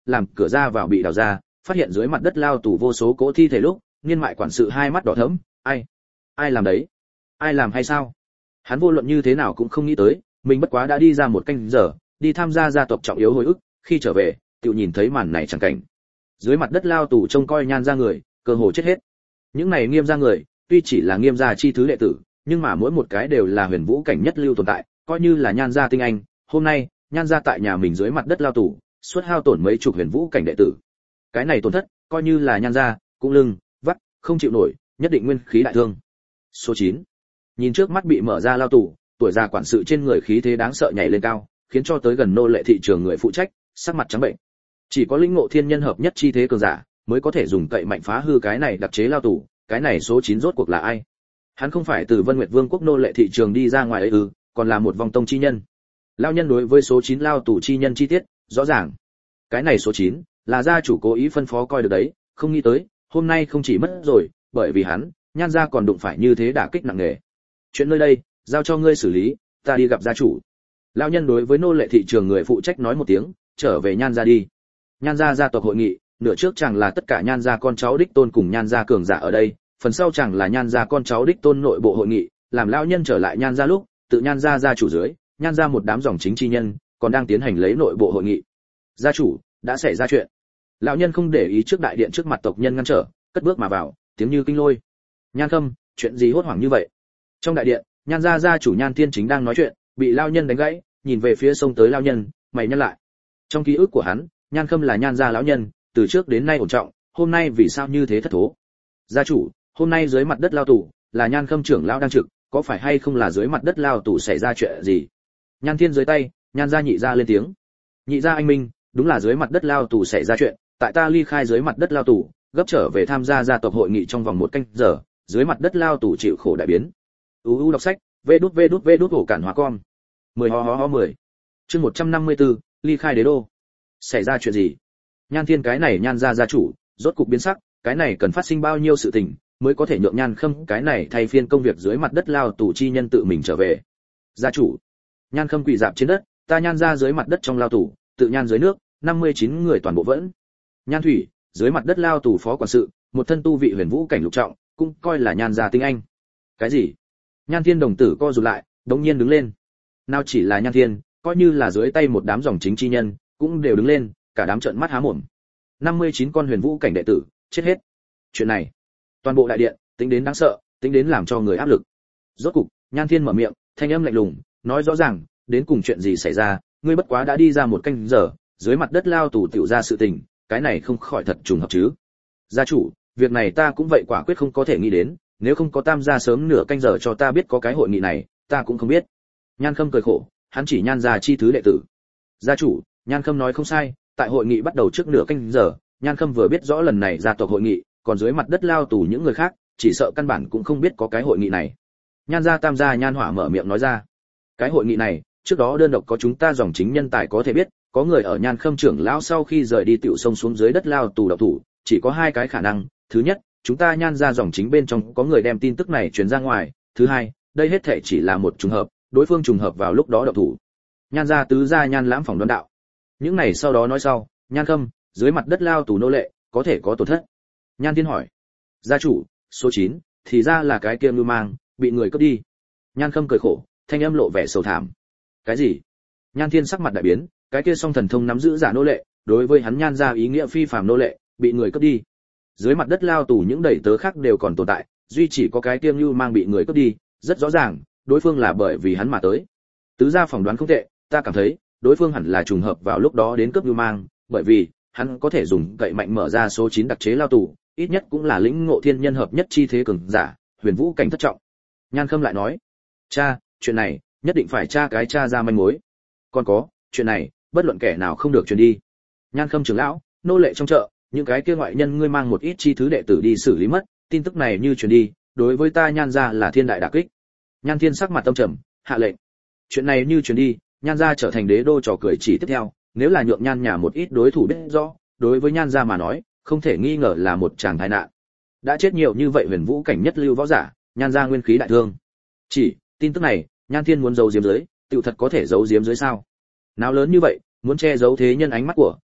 làm cửa ra vào bị đào ra, phát hiện dưới mặt đất lao tù vô số cỗ thi thể lúc, niên mại quản sự hai mắt đỏ thẫm, ai? Ai làm đấy? Ai làm hay sao? Hắn vô luận như thế nào cũng không nghĩ tới, mình bất quá đã đi ra một canh giờ, đi tham gia gia tộc trọng yếu hồi ức, khi trở về, tiểu nhìn thấy màn này chẳng cảnh. Dưới mặt đất lao tù trông coi Nhan gia người, cơ hồ chết hết. Những này Nghiêm gia người, tuy chỉ là Nghiêm gia chi thứ đệ tử, nhưng mà mỗi một cái đều là huyền vũ cảnh nhất lưu tồn tại, coi như là Nhan gia tinh anh, hôm nay, Nhan gia tại nhà mình dưới mặt đất lao tù, suốt hao tổn mấy chục huyền vũ cảnh đệ tử. Cái này tổn thất, coi như là Nhan gia, cũng lưng, vắt, không chịu nổi, nhất định nguyên khí đại thương. Số chín. Nhìn trước mắt bị mở ra lao tù, tuổi già quản sự trên người khí thế đáng sợ nhảy lên cao, khiến cho tới gần nô lệ thị trường người phụ trách, sắc mặt trắng bệnh. Chỉ có linh ngộ thiên nhân hợp nhất chi thế cường giả, mới có thể dùng cậy mạnh phá hư cái này đặc chế lao tù, cái này số chín rốt cuộc là ai? Hắn không phải từ Vân Nguyệt Vương quốc nô lệ thị trường đi ra ngoài ấy ư, còn là một vòng tông chi nhân. Lao nhân đối với số chín lao tù chi nhân chi tiết, rõ ràng. Cái này số chín là gia chủ cố ý phân phó coi được đấy, không nghĩ tới, hôm nay không chỉ mất rồi, bởi vì hắn, Nhan gia còn đụng phải như thế đả kích nặng nề. Chuyện nơi đây, giao cho ngươi xử lý, ta đi gặp gia chủ. Lão nhân đối với nô lệ thị trường người phụ trách nói một tiếng, trở về Nhan gia đi. Nhan gia gia tộc hội nghị, nửa trước chẳng là tất cả Nhan gia con cháu đích tôn cùng Nhan gia cường giả ở đây, phần sau chẳng là Nhan gia con cháu đích tôn nội bộ hội nghị, làm lão nhân trở lại Nhan gia lúc, tự Nhan gia gia chủ dưới, Nhan gia một đám dòng chính chi nhân, còn đang tiến hành lấy nội bộ hội nghị. Gia chủ, đã xảy ra chuyện. Lão nhân không để ý trước đại điện trước mặt tộc nhân ngăn trở, cất bước mà vào, tiếng như kinh lôi. Nhan Khâm, chuyện gì hốt hoảng như vậy? Trong đại điện, Nhan gia gia chủ Nhan Thiên chính đang nói chuyện, bị lão nhân đánh gãy, nhìn về phía sông tới lão nhân, mày nhăn lại. Trong ký ức của hắn, Nhan Khâm là Nhan gia lão nhân, từ trước đến nay ổn trọng, hôm nay vì sao như thế thất thố? Gia chủ, hôm nay dưới mặt đất lao tù, là Nhan Khâm trưởng lão đang trực, có phải hay không là dưới mặt đất lao tù xảy ra chuyện gì? Nhan Thiên dưới tay, Nhan gia nhị gia lên tiếng. Nhị gia anh minh, đúng là dưới mặt đất lao tù xảy ra chuyện, tại ta ly khai dưới mặt đất lao tù, gấp trở về tham gia gia tộc hội nghị trong vòng một canh giờ, dưới mặt đất lao tù chịu khổ đại biến. u u đọc sách, vê đút vê đút vê đút hổ cản hóa con. mười ho ho ho mười. Chương một trăm năm mươi tư, ly khai đế đô. Xảy ra chuyện gì? Nhan Thiên cái này Nhan gia gia chủ, rốt cục biến sắc, cái này cần phát sinh bao nhiêu sự tình mới có thể nhượng Nhan Khâm cái này thay phiên công việc dưới mặt đất lao tù chi nhân tự mình trở về. Gia chủ. Nhan Khâm quỳ rạp trên đất, ta Nhan gia dưới mặt đất trong lao tù, tự Nhan dưới nước, năm mươi chín người toàn bộ vẫn. Nhan Thủy, dưới mặt đất lao tù phó quản sự, một thân tu vị huyền vũ cảnh lục trọng, cũng coi là Nhan gia tinh anh. Cái gì? Nhan Thiên đồng tử co rụt lại, đống nhiên đứng lên. Nào chỉ là Nhan Thiên, coi như là dưới tay một đám dòng chính chi nhân, cũng đều đứng lên, cả đám trợn mắt há mồm. năm mươi chín con huyền vũ cảnh đệ tử, chết hết. Chuyện này, toàn bộ đại điện, tính đến đáng sợ, tính đến làm cho người áp lực. Rốt cục, Nhan Thiên mở miệng, thanh âm lạnh lùng, nói rõ ràng, đến cùng chuyện gì xảy ra, ngươi bất quá đã đi ra một canh giờ, dưới mặt đất lao tù tiểu ra sự tình, cái này không khỏi thật trùng hợp chứ? Gia chủ, việc này ta cũng vậy quả quyết không có thể nghĩ đến, nếu không có Tam gia sớm nửa canh giờ cho ta biết có cái hội nghị này, ta cũng không biết. Nhan Khâm cười khổ, hắn chỉ Nhan gia chi thứ đệ tử. Gia chủ, Nhan Khâm nói không sai, tại hội nghị bắt đầu trước nửa canh giờ, Nhan Khâm vừa biết rõ lần này gia tộc hội nghị, còn dưới mặt đất lao tù những người khác, chỉ sợ căn bản cũng không biết có cái hội nghị này. Nhan gia Tam gia Nhan Hỏa mở miệng nói ra. Cái hội nghị này, trước đó đơn độc có chúng ta dòng chính nhân tài có thể biết, có người ở Nhan Khâm trưởng lão sau khi rời đi tiểu sông xuống dưới đất lao tù độc thủ, chỉ có hai cái khả năng, thứ nhất, chúng ta Nhan gia dòng chính bên trong có người đem tin tức này truyền ra ngoài, thứ hai, đây hết thể chỉ là một trùng hợp, đối phương trùng hợp vào lúc đó độc thủ. Nhan gia tứ gia Nhan Lãm phỏng đoán đạo. Những này sau đó nói sau, Nhan Khâm, dưới mặt đất lao tù nô lệ, có thể có tổn thất. Nhan Thiên hỏi. Gia chủ, số chín, thì ra là cái kia Lưu Mang, bị người cướp đi. Nhan Khâm cười khổ, thanh âm lộ vẻ sầu thảm. Cái gì? Nhan Thiên sắc mặt đại biến, cái kia song thần thông nắm giữ giả nô lệ, đối với hắn Nhan gia ý nghĩa phi phàm nô lệ, bị người cướp đi. Dưới mặt đất lao tù những đầy tớ khác đều còn tồn tại, duy chỉ có cái kia Lưu Mang bị người cướp đi, rất rõ ràng, đối phương là bởi vì hắn mà tới. Tứ gia phỏng đoán không tệ, ta cảm thấy, đối phương hẳn là trùng hợp vào lúc đó đến cướp Lưu Mang, bởi vì hắn có thể dùng cậy mạnh mở ra số chín đặc chế lao tù, ít nhất cũng là lĩnh ngộ thiên nhân hợp nhất chi thế cường giả, huyền vũ cảnh thất trọng. Nhan Khâm lại nói, cha, chuyện này nhất định phải tra cái tra ra manh mối. Còn có, chuyện này bất luận kẻ nào không được truyền đi. Nhan Khâm trưởng lão, nô lệ trong chợ, những cái kia ngoại nhân ngươi mang một ít chi thứ đệ tử đi xử lý mất, tin tức này như truyền đi, đối với ta Nhan gia là thiên đại đả kích. Nhan Thiên sắc mặt tâm trầm, hạ lệnh. Chuyện này như truyền đi, Nhan gia trở thành đế đô trò cười chỉ tiếp theo, nếu là nhượng Nhan nhà một ít đối thủ biết rõ, đối với Nhan gia mà nói, không thể nghi ngờ là một tràng tai nạn. Đã chết nhiều như vậy huyền vũ cảnh nhất lưu võ giả, Nhan gia nguyên khí đại thương. Chỉ, tin tức này, Nhan Thiên muốn giấu giếm dưới, tiểu thật có thể giấu giếm dưới sao? Nào lớn như vậy, muốn che giấu thế nhân ánh mắt của,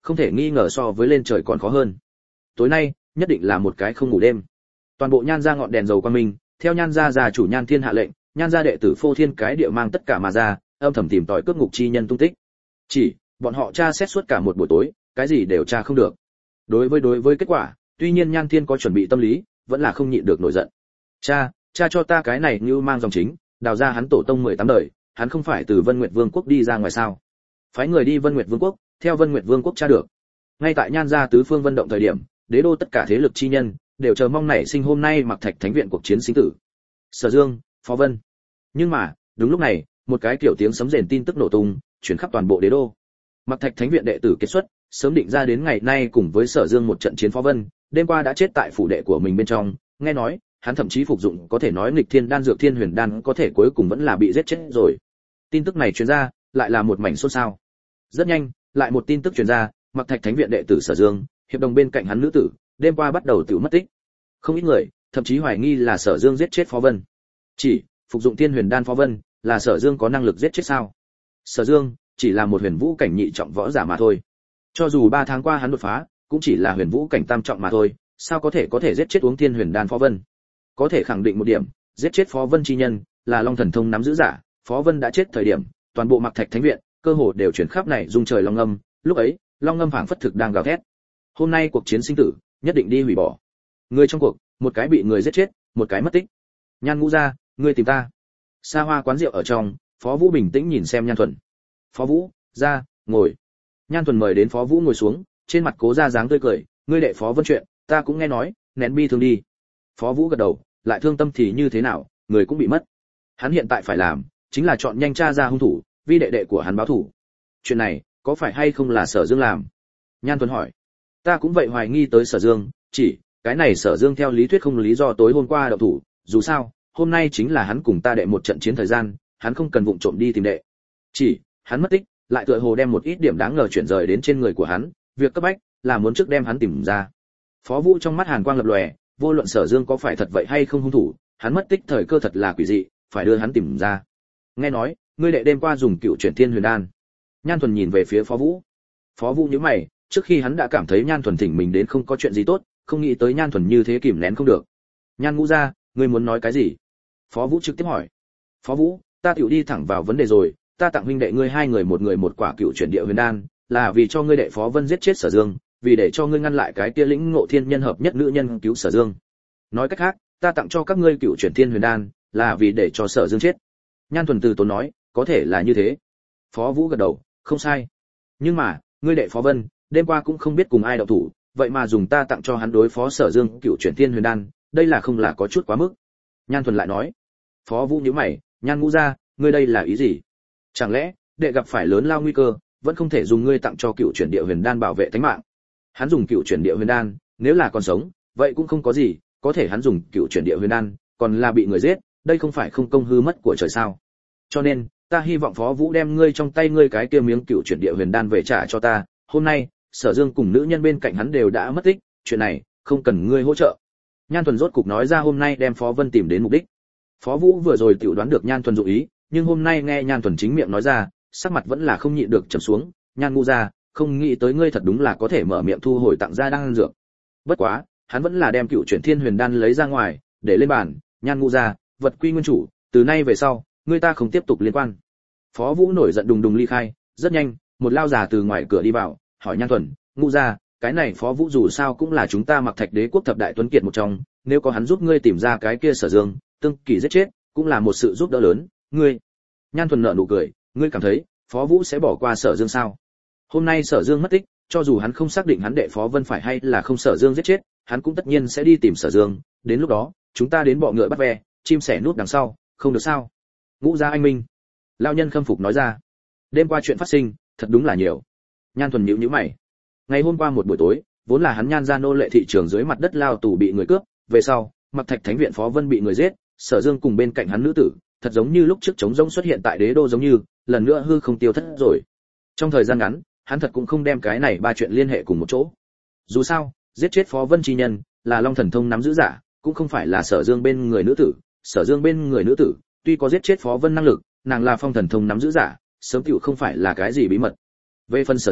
không thể nghi ngờ so với lên trời còn khó hơn. Tối nay nhất định là một cái không ngủ đêm. Toàn bộ Nhan gia ngọn đèn dầu quang minh, theo Nhan gia già chủ Nhan Thiên hạ lệnh, Nhan gia đệ tử phô thiên cái địa mang tất cả mà ra, âm thầm tìm tòi cướp ngục chi nhân tung tích. Chỉ, bọn họ tra xét suốt cả một buổi tối, cái gì đều tra không được. Đối với đối với kết quả, tuy nhiên Nhan Thiên có chuẩn bị tâm lý, vẫn là không nhịn được nổi giận. Cha, cha cho ta cái này như mang dòng chính, đào ra hắn tổ tông mười tám đời, hắn không phải từ Vân Nguyệt Vương quốc đi ra ngoài sao? Phái người đi Vân Nguyệt Vương quốc, theo Vân Nguyệt Vương quốc tra được. Ngay tại Nhan gia tứ phương vận động thời điểm, đế đô tất cả thế lực chi nhân đều chờ mong nảy sinh hôm nay Mặc Thạch Thánh viện cuộc chiến sinh tử. Sở Dương, Phó Vân. Nhưng mà, đúng lúc này, một cái kiểu tiếng sấm rền tin tức nổ tung, truyền khắp toàn bộ đế đô. Mặc Thạch Thánh viện đệ tử kết xuất, sớm định ra đến ngày nay cùng với Sở Dương một trận chiến. Phó Vân, đêm qua đã chết tại phủ đệ của mình bên trong, nghe nói, hắn thậm chí phục dụng có thể nói nghịch thiên đan dược Thiên Huyền đan, có thể cuối cùng vẫn là bị giết chết rồi. Tin tức này truyền ra, lại là một mảnh xôn xao. Rất nhanh, lại một tin tức truyền ra, Mặc Thạch Thánh viện đệ tử Sở Dương, hiệp đồng bên cạnh hắn nữ tử, đêm qua bắt đầu tự mất tích. Không ít người, thậm chí hoài nghi là Sở Dương giết chết Phó Vân. Chỉ, phục dụng Thiên Huyền đan Phó Vân, là Sở Dương có năng lực giết chết sao? Sở Dương chỉ là một huyền vũ cảnh nhị trọng võ giả mà thôi. Cho dù ba tháng qua hắn đột phá, cũng chỉ là huyền vũ cảnh tam trọng mà thôi, sao có thể có thể giết chết uống Thiên Huyền đan Phó Vân? Có thể khẳng định một điểm, giết chết Phó Vân chi nhân là Long Thần Thông nắm giữ giả. Phó Vân đã chết thời điểm, toàn bộ Mặc Thạch Thánh viện, cơ hồ đều chuyển khắp này rung trời long ngâm, lúc ấy, long ngâm phảng phất thực đang gào thét. Hôm nay cuộc chiến sinh tử, nhất định đi hủy bỏ. Người trong cuộc, một cái bị người giết chết, một cái mất tích. Nhan Ngũ gia, ngươi tìm ta. Xa hoa quán rượu ở trong, Phó Vũ bình tĩnh nhìn xem Nhan Thuần. Phó Vũ, ra, ngồi. Nhan Thuần mời đến Phó Vũ ngồi xuống, trên mặt cố ra dáng tươi cười, ngươi đệ Phó Vân chuyện, ta cũng nghe nói, nén bi thương đi. Phó Vũ gật đầu, lại thương tâm thì như thế nào, người cũng bị mất. Hắn hiện tại phải làm, chính là chọn nhanh tra ra hung thủ, vì đệ đệ của hắn báo thủ. Chuyện này, có phải hay không là Sở Dương làm? Nhan Thuần hỏi. Ta cũng vậy hoài nghi tới Sở Dương, chỉ, cái này Sở Dương theo lý thuyết không lý do tối hôm qua động thủ, dù sao, hôm nay chính là hắn cùng ta đệ một trận chiến thời gian, hắn không cần vụng trộm đi tìm đệ. Chỉ, hắn mất tích, lại tựa hồ đem một ít điểm đáng ngờ chuyển rời đến trên người của hắn, việc cấp bách là muốn trước đem hắn tìm ra. Phó Vũ trong mắt hàn quang lập lòe, vô luận Sở Dương có phải thật vậy hay không hung thủ, hắn mất tích thời cơ thật là quỷ dị, phải đưa hắn tìm ra. Nghe nói, ngươi đệ đêm qua dùng cựu chuyển Thiên Huyền đan. Nhan Thuần nhìn về phía Phó Vũ. Phó Vũ nhíu mày, trước khi hắn đã cảm thấy Nhan Thuần thỉnh mình đến không có chuyện gì tốt, không nghĩ tới Nhan Thuần như thế kìm nén không được. Nhan Ngũ gia, ngươi muốn nói cái gì? Phó Vũ trực tiếp hỏi. Phó Vũ, ta tiểu đi thẳng vào vấn đề rồi, ta tặng huynh đệ ngươi hai người một người một quả cựu chuyển địa huyền đan, là vì cho ngươi đệ Phó Vân giết chết Sở Dương, vì để cho ngươi ngăn lại cái kia lĩnh ngộ thiên nhân hợp nhất nữ nhân cứu Sở Dương. Nói cách khác, ta tặng cho các ngươi cựu chuyển Thiên Huyền đan, là vì để cho Sở Dương chết. Nhan Thuần từ tốn nói, có thể là như thế. Phó Vũ gật đầu, không sai. Nhưng mà, ngươi đệ Phó Vân, đêm qua cũng không biết cùng ai động thủ, vậy mà dùng ta tặng cho hắn đối phó Sở Dương cựu chuyển Thiên Huyền đan, đây là không là có chút quá mức. Nhan Thuần lại nói. Phó Vũ nhíu mày, Nhan Ngũ gia, ngươi đây là ý gì? Chẳng lẽ, đệ gặp phải lớn lao nguy cơ, vẫn không thể dùng ngươi tặng cho cựu chuyển địa huyền đan bảo vệ tính mạng? Hắn dùng cựu chuyển địa huyền đan, nếu là còn sống, vậy cũng không có gì, có thể hắn dùng cựu chuyển địa huyền đan, còn là bị người giết, đây không phải không công hư mất của trời sao? Cho nên, ta hy vọng Phó Vũ đem ngươi trong tay ngươi cái kia miếng cựu chuyển địa huyền đan về trả cho ta. Hôm nay, Sở Dương cùng nữ nhân bên cạnh hắn đều đã mất tích, chuyện này không cần ngươi hỗ trợ. Nhan Thuần rốt cục nói ra hôm nay đem Phó Vân tìm đến mục đích. Phó Vũ vừa rồi tiểu đoán được Nhan Thuần dụng ý, nhưng hôm nay nghe Nhan Thuần chính miệng nói ra, sắc mặt vẫn là không nhịn được trầm xuống. Nhan Ngũ gia, không nghĩ tới ngươi thật đúng là có thể mở miệng thu hồi tặng ra đan dược. Bất quá, hắn vẫn là đem cựu chuyển Thiên Huyền đan lấy ra ngoài, để lên bàn. Nhan Ngũ gia, vật quy nguyên chủ, từ nay về sau, ngươi ta không tiếp tục liên quan. Phó Vũ nổi giận đùng đùng ly khai, rất nhanh, một lao già từ ngoài cửa đi vào, hỏi Nhan Thuần, Ngũ gia, cái này Phó Vũ dù sao cũng là chúng ta Mặc Thạch Đế quốc thập đại tuấn kiệt một trong, nếu có hắn giúp ngươi tìm ra cái kia Sở Dương, tương kỳ giết chết, cũng là một sự giúp đỡ lớn, ngươi. Nhan Thuần nở nụ cười, ngươi cảm thấy, Phó Vũ sẽ bỏ qua Sở Dương sao? Hôm nay Sở Dương mất tích, cho dù hắn không xác định hắn đệ Phó Vân phải hay là không Sở Dương giết chết, hắn cũng tất nhiên sẽ đi tìm Sở Dương, đến lúc đó, chúng ta đến bọ ngựa bắt ve, chim sẻ núp đằng sau, không được sao? Ngũ gia anh minh. Lão nhân khâm phục nói ra. Đêm qua chuyện phát sinh, thật đúng là nhiều. Nhan Thuần nhíu nhíu mày. Ngày hôm qua một buổi tối, vốn là hắn Nhan gia nô lệ thị trường dưới mặt đất lao tù bị người cướp, về sau, Mặc Thạch Thánh viện Phó Vân bị người giết, Sở Dương cùng bên cạnh hắn nữ tử, thật giống như lúc trước trống rỗng xuất hiện tại đế đô giống như, lần nữa hư không tiêu thất rồi. Trong thời gian ngắn, hắn thật cũng không đem cái này ba chuyện liên hệ cùng một chỗ. Dù sao, giết chết Phó Vân chi nhân, là Long Thần Thông nắm giữ giả, cũng không phải là Sở Dương bên người nữ tử, Sở Dương bên người nữ tử, tuy có giết chết Phó Vân năng lực, nàng là Phong Thần Thông nắm giữ giả, sớm tiểu không phải là cái gì bí mật. Về phần Sở Dương,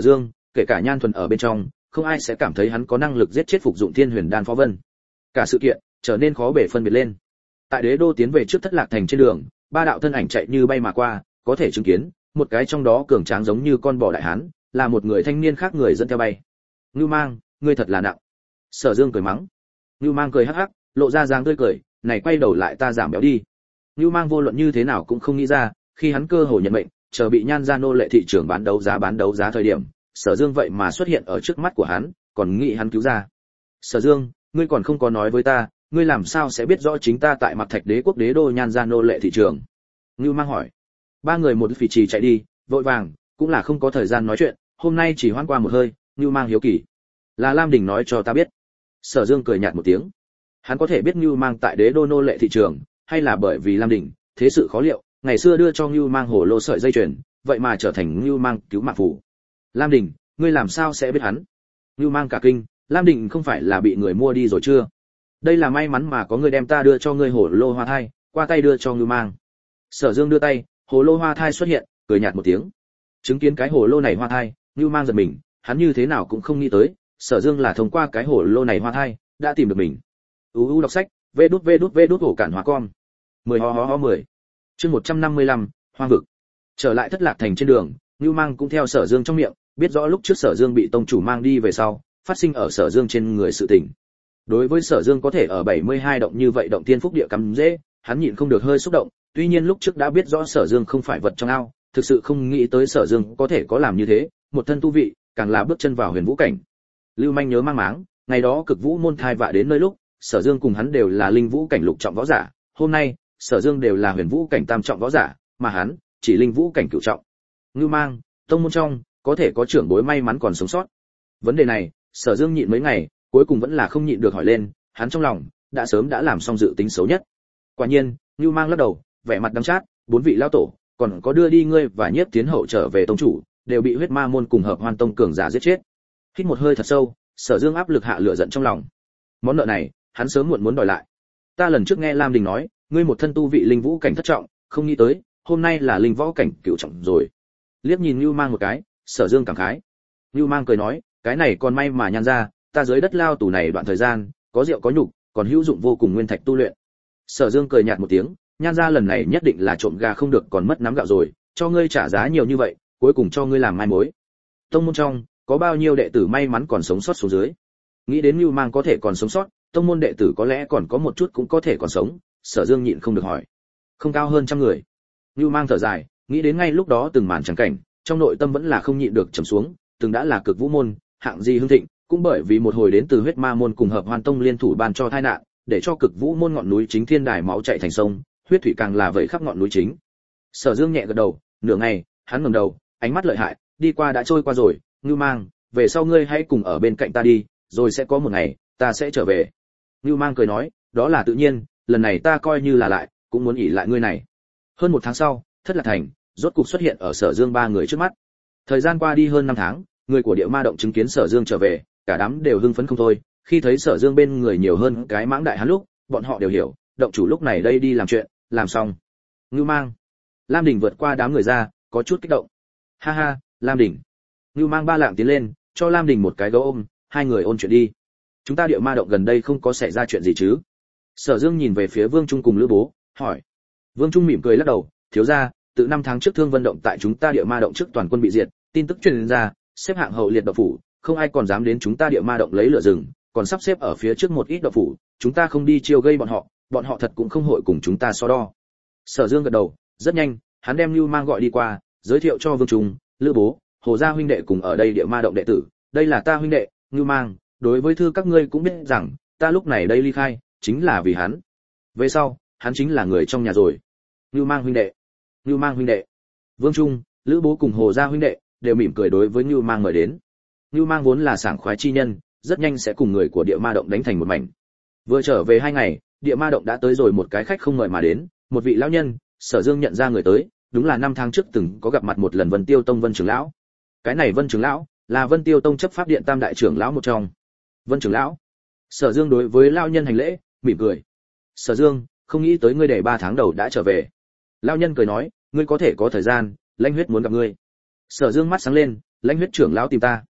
kể cả Nhan Thuần ở bên trong, không ai sẽ cảm thấy hắn có năng lực giết chết phục dụng Thiên Huyền Đan Phó Vân. Cả sự kiện trở nên khó bể phân biệt lên. Tại Đế đô tiến về trước Thất Lạc thành trên đường, ba đạo thân ảnh chạy như bay mà qua, có thể chứng kiến, một cái trong đó cường tráng giống như con bò đại hán, là một người thanh niên khác người dẫn theo bay. Ngưu Mang, ngươi thật là nặng. Sở Dương cười mắng. Ngưu Mang cười hắc hắc, lộ ra dáng tươi cười, này quay đầu lại ta giảm béo đi. Ngưu Mang vô luận như thế nào cũng không nghĩ ra, khi hắn cơ hội nhận mệnh, chờ bị Nhan gia nô lệ thị trường bán đấu giá bán đấu giá thời điểm, Sở Dương vậy mà xuất hiện ở trước mắt của hắn, còn nghĩ hắn cứu ra. Sở Dương, ngươi còn không có nói với ta, ngươi làm sao sẽ biết rõ chính ta tại Mặc Thạch Đế quốc Đế đô Nhan gia nô lệ thị trường? Ngưu Mang hỏi. Ba người một phì trì chạy đi, vội vàng, cũng là không có thời gian nói chuyện, hôm nay chỉ hoãn qua một hơi, Ngưu Mang hiếu kỳ. Là Lam Đình nói cho ta biết. Sở Dương cười nhạt một tiếng. Hắn có thể biết Ngưu Mang tại Đế đô nô lệ thị trường, hay là bởi vì Lam Đình, thế sự khó liệu, ngày xưa đưa cho Ngưu Mang hồ lô sợi dây chuyền, vậy mà trở thành Ngưu Mang cứu mạng phù. Lam Đình, ngươi làm sao sẽ biết hắn? Ngưu Mang cả kinh, Lam Đình không phải là bị người mua đi rồi chưa? Đây là may mắn mà có người đem ta đưa cho ngươi hồ lô hoa thai, qua tay đưa cho Ngưu Mang. Sở Dương đưa tay, hồ lô hoa thai xuất hiện, cười nhạt một tiếng. Chứng kiến cái hồ lô này hoa thai, Ngưu Mang giật mình, hắn như thế nào cũng không nghĩ tới, Sở Dương là thông qua cái hồ lô này hoa thai, đã tìm được mình. u u đọc sách, vê đút vê đút vê đút hổ cản hóa con. mười ho ho ho mười. Chương một trăm năm mươi lăm, Hoang vực. Trở lại Thất Lạc thành trên đường, Ngưu Mang cũng theo Sở Dương trong miệng, biết rõ lúc trước Sở Dương bị tông chủ mang đi về sau, phát sinh ở Sở Dương trên người sự tình. Đối với Sở Dương có thể ở bảy mươi hai động như vậy động thiên phúc địa cắm dễ, hắn nhịn không được hơi xúc động, tuy nhiên lúc trước đã biết rõ Sở Dương không phải vật trong ao, thực sự không nghĩ tới Sở Dương có thể có làm như thế, một thân tu vị, càng là bước chân vào huyền vũ cảnh. Lưu Manh nhớ mang máng, ngày đó Cực Vũ môn thai vạ đến nơi lúc, Sở Dương cùng hắn đều là linh vũ cảnh lục trọng võ giả, hôm nay, Sở Dương đều là huyền vũ cảnh tam trọng võ giả, mà hắn chỉ linh vũ cảnh cửu trọng. Ngưu Mang, tông môn trong, có thể có trưởng bối may mắn còn sống sót. Vấn đề này, Sở Dương nhịn mấy ngày, cuối cùng vẫn là không nhịn được hỏi lên, hắn trong lòng đã sớm đã làm xong dự tính xấu nhất. Quả nhiên, Ngưu Mang lắc đầu, vẻ mặt đắng chát, bốn vị lão tổ, còn có đưa đi ngươi và Nhiếp Tiến hậu trở về tông chủ, đều bị huyết ma môn cùng hợp hoan tông cường giả giết chết. Hít một hơi thật sâu, Sở Dương áp lực hạ lửa giận trong lòng. Món nợ này, hắn sớm muộn muốn đòi lại. Ta lần trước nghe Lam Đình nói, ngươi một thân tu vị linh vũ cảnh thất trọng, không nghĩ tới, hôm nay là linh võ cảnh cửu trọng rồi. Liếc nhìn Nưu Mang một cái, Sở Dương cảm khái. Nưu Mang cười nói, cái này còn may mà Nhan ra, ta dưới đất lao tù này đoạn thời gian, có rượu có nhục, còn hữu dụng vô cùng nguyên thạch tu luyện. Sở Dương cười nhạt một tiếng, Nhan ra lần này nhất định là trộm gà không được còn mất nắm gạo rồi, cho ngươi trả giá nhiều như vậy, cuối cùng cho ngươi làm mai mối. Tông môn trong, có bao nhiêu đệ tử may mắn còn sống sót xuống dưới? Nghĩ đến Nưu Mang có thể còn sống sót, tông môn đệ tử có lẽ còn có một chút cũng có thể còn sống, Sở Dương nhịn không được hỏi. Không cao hơn trăm người. Nưu Mang thở dài, nghĩ đến ngay lúc đó từng màn chẳng cảnh, trong nội tâm vẫn là không nhịn được trầm xuống, từng đã là Cực Vũ môn, hạng gì hưng thịnh, cũng bởi vì một hồi đến từ huyết ma môn cùng hợp hoan tông liên thủ ban cho tai nạn, để cho Cực Vũ môn ngọn núi chính thiên đài máu chảy thành sông, huyết thủy càng là vẩy khắp ngọn núi chính. Sở Dương nhẹ gật đầu, nửa ngày, hắn ngẩng đầu, ánh mắt lợi hại, đi qua đã trôi qua rồi, Ngưu Mang, về sau ngươi hãy cùng ở bên cạnh ta đi, rồi sẽ có một ngày, ta sẽ trở về. Ngưu Mang cười nói, đó là tự nhiên, lần này ta coi như là lại, cũng muốn ỷ lại ngươi này. Hơn một tháng sau, Thất Lạc thành rốt cục xuất hiện ở Sở Dương ba người trước mắt. Thời gian qua đi hơn năm tháng, người của Địa Ma động chứng kiến Sở Dương trở về, cả đám đều hưng phấn không thôi, khi thấy Sở Dương bên người nhiều hơn cái mãng đại hán lúc, bọn họ đều hiểu, động chủ lúc này đây đi làm chuyện, làm xong. Ngưu Mang, Lam Đình vượt qua đám người ra, có chút kích động. Ha ha, Lam Đình. Ngưu Mang ba lạng tiến lên, cho Lam Đình một cái gấu ôm, hai người ôn chuyện đi. Chúng ta Địa Ma động gần đây không có xảy ra chuyện gì chứ? Sở Dương nhìn về phía Vương Trung cùng Lữ Bố, hỏi. Vương Trung mỉm cười lắc đầu, thiếu gia, từ năm tháng trước Thương Vân động tại chúng ta Địa Ma động trước toàn quân bị diệt, tin tức truyền ra, xếp hạng hậu liệt động phủ, không ai còn dám đến chúng ta Địa Ma động lấy lửa rừng, còn sắp xếp ở phía trước một ít động phủ, chúng ta không đi chiêu gây bọn họ, bọn họ thật cũng không hội cùng chúng ta so đo. Sở Dương gật đầu, rất nhanh, hắn đem Nưu Mang gọi đi qua, giới thiệu cho Vương Trung, Lữ Bố, Hồ gia huynh đệ cùng ở đây Địa Ma động đệ tử, đây là ta huynh đệ, Nưu Mang, đối với thư các ngươi cũng biết rằng, ta lúc này đây ly khai, chính là vì hắn. Về sau, hắn chính là người trong nhà rồi. Nưu Mang huynh đệ, Nưu Mang huynh đệ. Vương Trung, Lữ Bố cùng Hồ gia huynh đệ đều mỉm cười đối với Nưu Mang mời đến. Nưu Mang vốn là sảng khoái chi nhân, rất nhanh sẽ cùng người của Địa Ma động đánh thành một mảnh. Vừa trở về hai ngày, Địa Ma động đã tới rồi một cái khách không mời mà đến, một vị lão nhân, Sở Dương nhận ra người tới, đúng là năm tháng trước từng có gặp mặt một lần Vân Tiêu Tông Vân trưởng lão. Cái này Vân trưởng lão là Vân Tiêu Tông chấp pháp điện tam đại trưởng lão một trong. Vân trưởng lão. Sở Dương đối với lão nhân hành lễ, mỉm cười. Sở Dương, không nghĩ tới ngươi để ba tháng đầu đã trở về. Lão nhân cười nói, ngươi có thể có thời gian, Lãnh Huyết muốn gặp ngươi. Sở Dương mắt sáng lên, Lãnh Huyết trưởng lão tìm ta.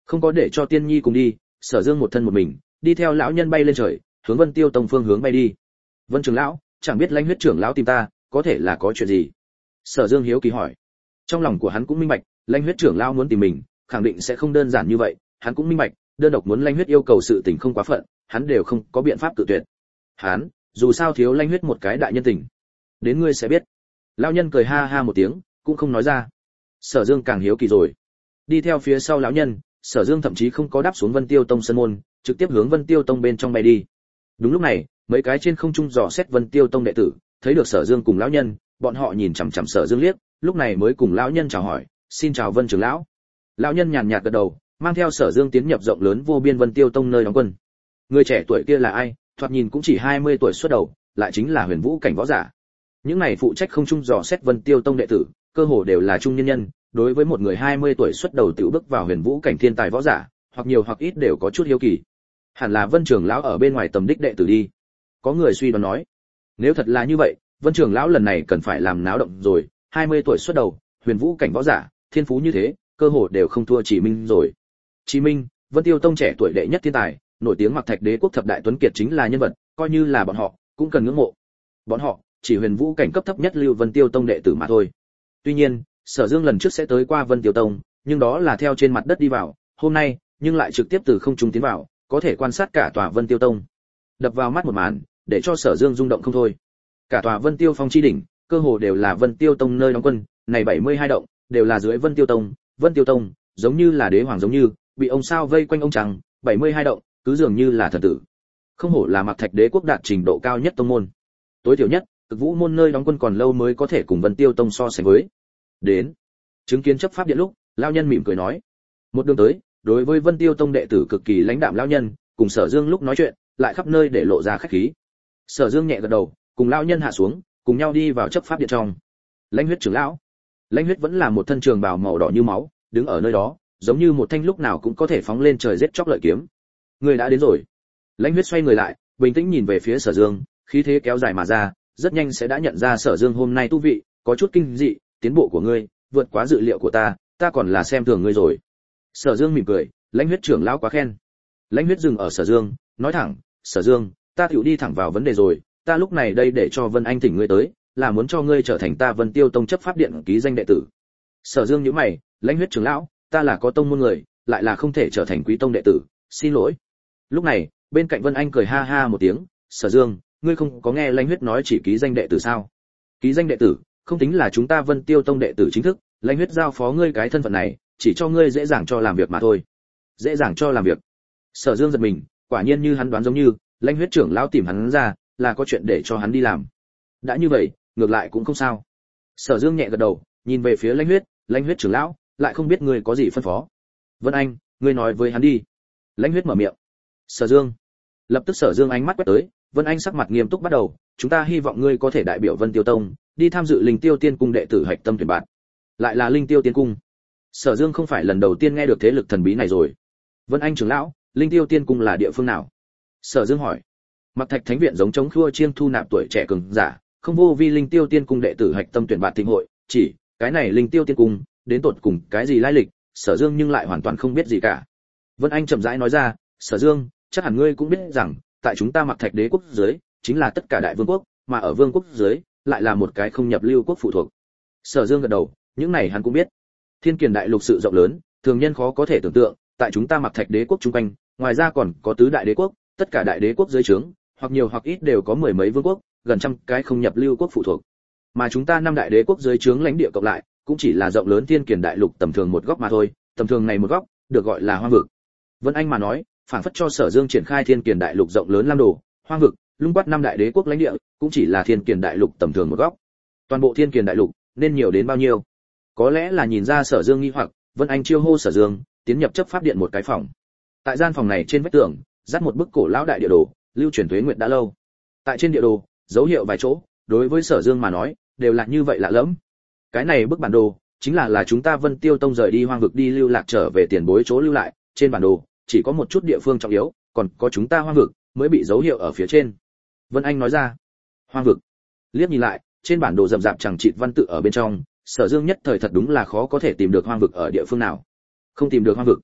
Không có để cho Tiên Nhi cùng đi, Sở Dương một thân một mình, đi theo lão nhân bay lên trời, hướng Vân Tiêu Tông phương hướng bay đi. Vân trưởng lão, chẳng biết Lãnh Huyết trưởng lão tìm ta, có thể là có chuyện gì? Sở Dương hiếu kỳ hỏi. Trong lòng của hắn cũng minh bạch, Lãnh Huyết trưởng lão muốn tìm mình, khẳng định sẽ không đơn giản như vậy, hắn cũng minh bạch, đơn độc muốn Lãnh Huyết yêu cầu sự tình không quá phận, hắn đều không có biện pháp tự tuyệt. Hắn, dù sao thiếu Lãnh Huyết một cái đại nhân tình. Đến ngươi sẽ biết. Lão nhân cười ha ha một tiếng, cũng không nói ra. Sở Dương càng hiếu kỳ rồi. Đi theo phía sau lão nhân, Sở Dương thậm chí không có đáp xuống Vân Tiêu Tông sân môn, trực tiếp hướng Vân Tiêu Tông bên trong bay đi. Đúng lúc này, mấy cái trên không trung dò xét Vân Tiêu Tông đệ tử, thấy được Sở Dương cùng lão nhân, bọn họ nhìn chằm chằm Sở Dương liếc, lúc này mới cùng lão nhân chào hỏi, "Xin chào Vân trưởng lão." Lão nhân nhàn nhạt gật đầu, mang theo Sở Dương tiến nhập rộng lớn vô biên Vân Tiêu Tông nơi đóng quân. Người trẻ tuổi kia là ai? Thoạt nhìn cũng chỉ hai mươi tuổi xuất đầu, lại chính là Huyền Vũ cảnh võ giả. Những này phụ trách không trung dò xét Vân Tiêu Tông đệ tử, cơ hồ đều là trung nhân nhân, đối với một người hai mươi tuổi xuất đầu tiểu bước vào Huyền Vũ cảnh thiên tài võ giả, hoặc nhiều hoặc ít đều có chút hiếu kỳ. Hẳn là Vân trưởng lão ở bên ngoài tầm đích đệ tử đi. Có người suy đoán nói. Nếu thật là như vậy, Vân trưởng lão lần này cần phải làm náo động rồi, hai mươi tuổi xuất đầu, Huyền Vũ cảnh võ giả, thiên phú như thế, cơ hồ đều không thua Chí Minh rồi. Chí Minh, Vân Tiêu Tông trẻ tuổi đệ nhất thiên tài, nổi tiếng Mặc Thạch Đế quốc thập đại tuấn kiệt chính là nhân vật, coi như là bọn họ, cũng cần ngưỡng mộ. Bọn họ, chỉ Huyền Vũ cảnh cấp thấp nhất lưu Vân Tiêu Tông đệ tử mà thôi. Tuy nhiên, Sở Dương lần trước sẽ tới qua Vân Tiêu Tông, nhưng đó là theo trên mặt đất đi vào, hôm nay, nhưng lại trực tiếp từ không trung tiến vào, có thể quan sát cả tòa Vân Tiêu Tông. Đập vào mắt một màn, để cho Sở Dương rung động không thôi. Cả tòa Vân Tiêu Phong chi đỉnh, cơ hồ đều là Vân Tiêu Tông nơi đóng quân, này bảy mươi hai động, đều là dưới Vân Tiêu Tông, Vân Tiêu Tông, giống như là đế hoàng giống như, bị ông sao vây quanh ông trắng, bảy mươi hai động, cứ dường như là thần tử. Không hổ là Mặc Thạch Đế quốc đạt trình độ cao nhất tông môn. Tối thiểu nhất, Cực Vũ môn nơi đóng quân còn lâu mới có thể cùng Vân Tiêu Tông so sánh với. Đến, chứng kiến chấp pháp điện lúc, lão nhân mỉm cười nói. Một đường tới, đối với Vân Tiêu Tông đệ tử cực kỳ lãnh đạm lão nhân, cùng Sở Dương lúc nói chuyện, lại khắp nơi để lộ ra khách khí. Sở Dương nhẹ gật đầu, cùng lão nhân hạ xuống, cùng nhau đi vào chấp pháp điện trong. Lãnh Huyết trưởng lão. Lãnh Huyết vẫn là một thân trường bào màu đỏ như máu, đứng ở nơi đó, giống như một thanh lúc nào cũng có thể phóng lên trời giết chóc lợi kiếm. Người đã đến rồi. Lãnh Huyết xoay người lại, bình tĩnh nhìn về phía Sở Dương, khí thế kéo dài mà ra, rất nhanh sẽ đã nhận ra Sở Dương hôm nay tu vị có chút kinh dị, tiến bộ của ngươi vượt quá dự liệu của ta, ta còn là xem thường ngươi rồi. Sở Dương mỉm cười, Lãnh Huyết trưởng lão quá khen. Lãnh Huyết dừng ở Sở Dương, nói thẳng, Sở Dương, ta tiểu đi thẳng vào vấn đề rồi, ta lúc này đây để cho Vân Anh thỉnh ngươi tới, là muốn cho ngươi trở thành ta Vân Tiêu Tông chấp pháp điện ký danh đệ tử. Sở Dương nhíu mày, Lãnh Huyết trưởng lão, ta là có tông môn người, lại là không thể trở thành quý tông đệ tử, xin lỗi. Lúc này, bên cạnh Vân Anh cười ha ha một tiếng, Sở Dương, ngươi không có nghe Lãnh Huyết nói chỉ ký danh đệ tử sao? Ký danh đệ tử, không tính là chúng ta Vân Tiêu Tông đệ tử chính thức, Lãnh Huyết giao phó ngươi cái thân phận này, chỉ cho ngươi dễ dàng cho làm việc mà thôi. Dễ dàng cho làm việc. Sở Dương giật mình, quả nhiên như hắn đoán giống như, Lãnh Huyết trưởng lão tìm hắn ra, là có chuyện để cho hắn đi làm. Đã như vậy, ngược lại cũng không sao. Sở Dương nhẹ gật đầu, nhìn về phía Lãnh Huyết, Lãnh Huyết trưởng lão, lại không biết ngươi có gì phân phó. Vân Anh, ngươi nói với hắn đi. Lãnh Huyết mở miệng. Sở Dương. Lập tức Sở Dương ánh mắt quét tới, Vân Anh sắc mặt nghiêm túc bắt đầu, chúng ta hy vọng ngươi có thể đại biểu Vân Tiêu Tông, đi tham dự Linh Tiêu Tiên cung đệ tử hạch tâm tuyển bạn. Lại là Linh Tiêu Tiên cung. Sở Dương không phải lần đầu tiên nghe được thế lực thần bí này rồi. Vân Anh trưởng lão, Linh Tiêu Tiên cung là địa phương nào? Sở Dương hỏi. Mặc Thạch Thánh viện giống chống khua chiêng thu nạp tuổi trẻ cường giả, không vô vi Linh Tiêu Tiên cung đệ tử hạch tâm tuyển bạn thịnh hội, chỉ cái này Linh Tiêu Tiên cung, đến tột cùng cái gì lai lịch, Sở Dương nhưng lại hoàn toàn không biết gì cả. Vân Anh chậm rãi nói ra, Sở Dương, chắc hẳn ngươi cũng biết rằng, tại chúng ta Mặc Thạch Đế quốc dưới, chính là tất cả đại vương quốc, mà ở vương quốc dưới, lại là một cái không nhập lưu quốc phụ thuộc. Sở Dương gật đầu, những này hắn cũng biết. Thiên Kiền đại lục sự rộng lớn, thường nhân khó có thể tưởng tượng, tại chúng ta Mặc Thạch Đế quốc chung quanh, ngoài ra còn có tứ đại đế quốc, tất cả đại đế quốc dưới trướng, hoặc nhiều hoặc ít đều có mười mấy vương quốc, gần trăm cái không nhập lưu quốc phụ thuộc. Mà chúng ta năm đại đế quốc dưới trướng lãnh địa cộng lại, cũng chỉ là rộng lớn Thiên Kiền đại lục tầm thường một góc mà thôi, tầm thường này một góc, được gọi là hoang vực. Vân Anh mà nói, phản phất cho Sở Dương triển khai Thiên Kiền đại lục rộng lớn lam đồ, hoang vực, lung quát năm đại đế quốc lãnh địa, cũng chỉ là Thiên Kiền đại lục tầm thường một góc. Toàn bộ Thiên Kiền đại lục, nên nhiều đến bao nhiêu? Có lẽ là nhìn ra Sở Dương nghi hoặc, Vân Anh chiêu hô Sở Dương, tiến nhập chấp pháp điện một cái phòng. Tại gian phòng này trên vách tường, dắt một bức cổ lão đại địa đồ, lưu truyền tuế nguyệt đã lâu. Tại trên địa đồ, dấu hiệu vài chỗ, đối với Sở Dương mà nói, đều là như vậy lạ lẫm. Cái này bức bản đồ, chính là là chúng ta Vân Tiêu Tông rời đi hoang vực đi lưu lạc trở về tiền bối chỗ lưu lại, trên bản đồ chỉ có một chút địa phương trọng yếu, còn có chúng ta hoang vực mới bị dấu hiệu ở phía trên. Vân Anh nói ra. Hoang vực. Liếc nhìn lại, trên bản đồ rậm rạp chẳng chịt văn tự ở bên trong, Sở Dương nhất thời thật đúng là khó có thể tìm được hoang vực ở địa phương nào. Không tìm được hoang vực.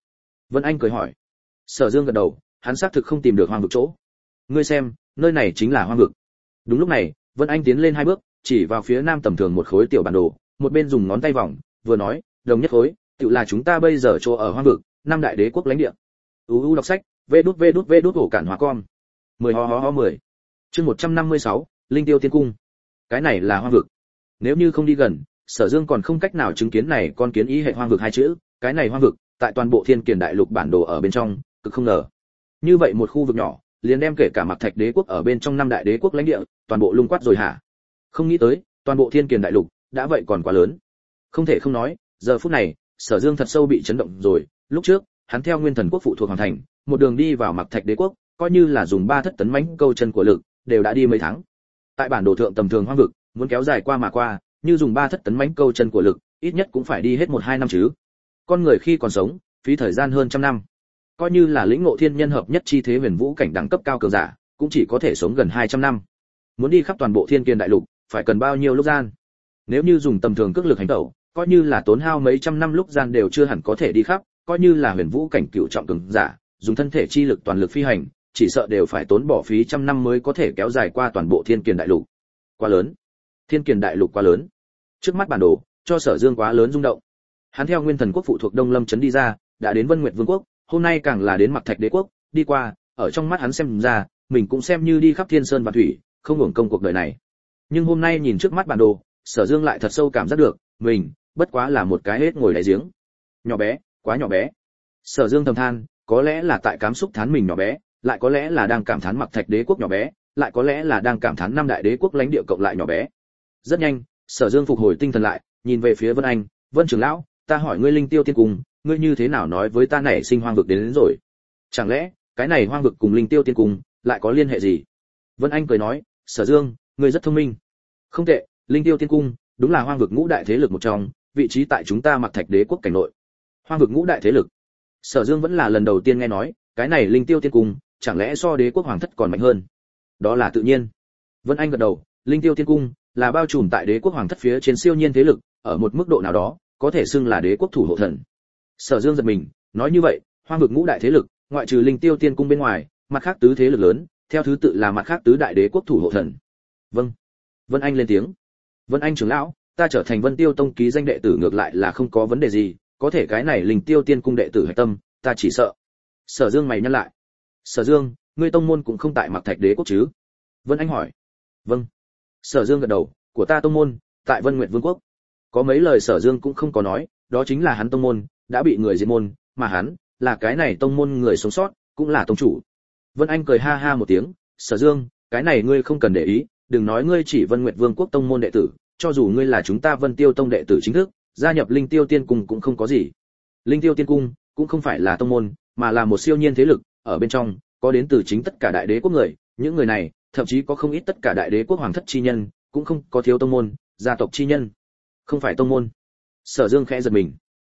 Vân Anh cười hỏi. Sở Dương gật đầu, hắn xác thực không tìm được hoang vực chỗ. Ngươi xem, nơi này chính là hoang vực. Đúng lúc này, Vân Anh tiến lên hai bước, chỉ vào phía nam tầm thường một khối tiểu bản đồ, một bên dùng ngón tay vòng, vừa nói, đồng nhất khối, tự là chúng ta bây giờ chỗ ở hoang vực, năm đại đế quốc lãnh địa. U U đọc sách, vê đút vê đút vê đút hổ cản hóa con. mười ho ho ho mười. Chương một trăm năm mươi sáu, Linh Tiêu Tiên Cung. Cái này là hoang vực. Nếu như không đi gần, Sở Dương còn không cách nào chứng kiến này con kiến ý hệ hoang vực hai chữ, cái này hoang vực, tại toàn bộ Thiên Kiền đại lục bản đồ ở bên trong, cực không ngờ. Như vậy một khu vực nhỏ, liền đem kể cả Mặc Thạch đế quốc ở bên trong năm đại đế quốc lãnh địa, toàn bộ lung quát rồi hả? Không nghĩ tới, toàn bộ Thiên Kiền đại lục đã vậy còn quá lớn. Không thể không nói, giờ phút này, Sở Dương thật sâu bị chấn động rồi, lúc trước, hắn theo Nguyên Thần quốc phụ thuộc hoàn thành, một đường đi vào Mặc Thạch đế quốc, coi như là dùng ba thất tấn mãnh câu chân của lực, đều đã đi mấy tháng. Tại bản đồ thượng tầm thường hoang vực, muốn kéo dài qua mà qua, như dùng ba thất tấn mãnh câu chân của lực, ít nhất cũng phải đi hết một hai năm chứ. Con người khi còn sống, phí thời gian hơn trăm năm. Coi như là lĩnh ngộ thiên nhân hợp nhất chi thế huyền vũ cảnh đẳng cấp cao cường giả, cũng chỉ có thể sống gần hai trăm năm. Muốn đi khắp toàn bộ Thiên Kiền đại lục, phải cần bao nhiêu lúc gian? Nếu như dùng tầm thường cước lực hành tẩu, coi như là tốn hao mấy trăm năm lúc gian đều chưa hẳn có thể đi khắp, coi như là huyền vũ cảnh cửu trọng cường giả, dùng thân thể chi lực toàn lực phi hành, chỉ sợ đều phải tốn bỏ phí trăm năm mới có thể kéo dài qua toàn bộ Thiên Kiền đại lục. Quá lớn. Thiên Kiền đại lục quá lớn. Trước mắt bản đồ, cho Sở Dương quá lớn rung động. Hắn theo Nguyên Thần quốc phụ thuộc Đông Lâm trấn đi ra, đã đến Vân Nguyệt Vương quốc, hôm nay càng là đến Mặc Thạch đế quốc, đi qua, ở trong mắt hắn xem ra, mình cũng xem như đi khắp thiên sơn và thủy, không hưởng công cuộc đời này. Nhưng hôm nay nhìn trước mắt bản đồ, Sở Dương lại thật sâu cảm giác được, mình bất quá là một cái hết ngồi đáy giếng. Nhỏ bé, quá nhỏ bé. Sở Dương thầm than, có lẽ là tại cảm xúc thán mình nhỏ bé, lại có lẽ là đang cảm thán Mặc Thạch đế quốc nhỏ bé, lại có lẽ là đang cảm thán năm đại đế quốc lãnh địa cộng lại nhỏ bé. Rất nhanh, Sở Dương phục hồi tinh thần lại, nhìn về phía Vân Anh, "Vân trưởng lão, ta hỏi ngươi Linh Tiêu Tiên Cung, ngươi như thế nào nói với ta nảy sinh hoang vực đến, đến rồi? Chẳng lẽ, cái này hoang vực cùng Linh Tiêu Tiên Cung lại có liên hệ gì?" Vân Anh cười nói, "Sở Dương, ngươi rất thông minh. Không tệ, Linh Tiêu Tiên Cung đúng là hoang vực ngũ đại thế lực một trong, vị trí tại chúng ta Mặc Thạch đế quốc cảnh nội." Hoang vực ngũ đại thế lực. Sở Dương vẫn là lần đầu tiên nghe nói, cái này Linh Tiêu Tiên Cung, chẳng lẽ so đế quốc hoàng thất còn mạnh hơn? Đó là tự nhiên. Vân Anh gật đầu, Linh Tiêu Tiên Cung là bao trùm tại đế quốc hoàng thất phía trên siêu nhiên thế lực, ở một mức độ nào đó, có thể xưng là đế quốc thủ hộ thần. Sở Dương giật mình, nói như vậy, hoang vực ngũ đại thế lực, ngoại trừ Linh Tiêu Tiên Cung bên ngoài, mặt khác tứ thế lực lớn, theo thứ tự là mặt khác tứ đại đế quốc thủ hộ thần. Vâng. Vân Anh lên tiếng. Vân Anh trưởng lão, ta trở thành Vân Tiêu Tông ký danh đệ tử ngược lại là không có vấn đề gì, có thể cái này Linh Tiêu Tiên Cung đệ tử hạch tâm, ta chỉ sợ. Sở Dương mày nhăn lại. Sở Dương, ngươi tông môn cũng không tại Mặc Thạch đế quốc chứ? Vân Anh hỏi. Vâng. Sở Dương gật đầu, của ta tông môn tại Vân Nguyệt Vương quốc. Có mấy lời Sở Dương cũng không có nói, đó chính là hắn tông môn đã bị người diệt môn, mà hắn là cái này tông môn người sống sót, cũng là tông chủ. Vân Anh cười ha ha một tiếng, "Sở Dương, cái này ngươi không cần để ý, đừng nói ngươi chỉ Vân Nguyệt Vương quốc tông môn đệ tử, cho dù ngươi là chúng ta Vân Tiêu Tông đệ tử chính thức, gia nhập Linh Tiêu Tiên Cung cũng không có gì. Linh Tiêu Tiên Cung cũng không phải là tông môn, mà là một siêu nhiên thế lực, ở bên trong có đến từ chính tất cả đại đế quốc người, những người này, thậm chí có không ít tất cả đại đế quốc hoàng thất chi nhân, cũng không có thiếu tông môn, gia tộc chi nhân. Không phải tông môn." Sở Dương khẽ giật mình.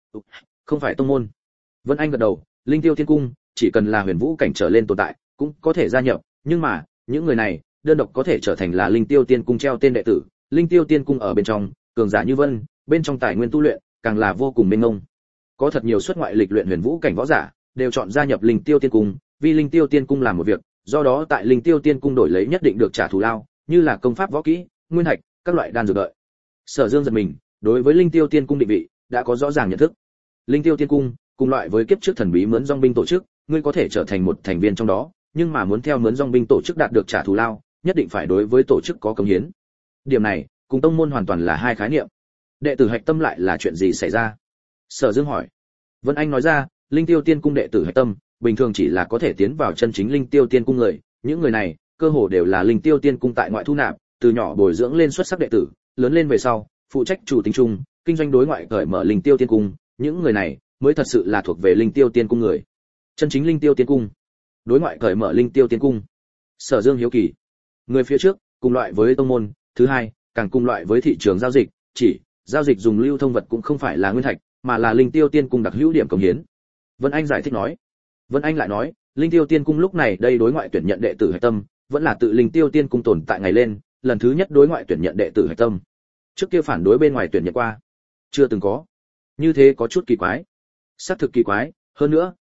Không phải tông môn. Vân Anh gật đầu, Linh Tiêu Tiên Cung chỉ cần là huyền vũ cảnh trở lên tồn tại, cũng có thể gia nhập, nhưng mà, những người này, đơn độc có thể trở thành là Linh Tiêu Tiên Cung treo tên đệ tử, Linh Tiêu Tiên Cung ở bên trong, cường giả như vân, bên trong tài nguyên tu luyện, càng là vô cùng mênh mông. Có thật nhiều xuất ngoại lịch luyện huyền vũ cảnh võ giả, đều chọn gia nhập Linh Tiêu Tiên Cung, vì Linh Tiêu Tiên Cung làm một việc, do đó tại Linh Tiêu Tiên Cung đổi lấy nhất định được trả thù lao, như là công pháp võ kỹ, nguyên hạch, các loại đan dược đợi. Sở Dương giật mình, đối với Linh Tiêu Tiên Cung định vị đã có rõ ràng nhận thức. Linh Tiêu Tiên Cung, cùng loại với kiếp trước thần bí mướn dòng binh tổ chức, ngươi có thể trở thành một thành viên trong đó, nhưng mà muốn theo mướn dòng binh tổ chức đạt được trả thù lao, nhất định phải đối với tổ chức có cống hiến. Điểm này, cùng tông môn hoàn toàn là hai khái niệm. Đệ tử hạch tâm lại là chuyện gì xảy ra? Sở Dương hỏi. Vân Anh nói ra, Linh Tiêu Tiên Cung đệ tử hạch tâm, bình thường chỉ là có thể tiến vào chân chính Linh Tiêu Tiên Cung người, những người này, cơ hồ đều là Linh Tiêu Tiên Cung tại ngoại thu nạp, từ nhỏ bồi dưỡng lên xuất sắc đệ tử, lớn lên về sau, phụ trách chủ tính chung, kinh doanh đối ngoại cởi mở Linh Tiêu Tiên Cung, những người này mới thật sự là thuộc về Linh Tiêu Tiên Cung người. Chân chính Linh Tiêu Tiên Cung, đối ngoại cởi mở Linh Tiêu Tiên Cung. Sở Dương hiếu kỳ. Người phía trước, cùng loại với tông môn, thứ hai, càng cùng loại với thị trường giao dịch, chỉ giao dịch dùng lưu thông vật cũng không phải là nguyên thạch, mà là Linh Tiêu Tiên Cung đặc hữu điểm cống hiến. Vân Anh giải thích nói. Vân Anh lại nói, Linh Tiêu Tiên Cung lúc này đây đối ngoại tuyển nhận đệ tử hạch tâm, vẫn là tự Linh Tiêu Tiên Cung tồn tại ngày lên, lần thứ nhất đối ngoại tuyển nhận đệ tử hạch tâm. Trước kia phản đối bên ngoài tuyển nhận qua, chưa từng có. Như thế có chút kỳ quái. Xác thực kỳ quái, hơn nữa,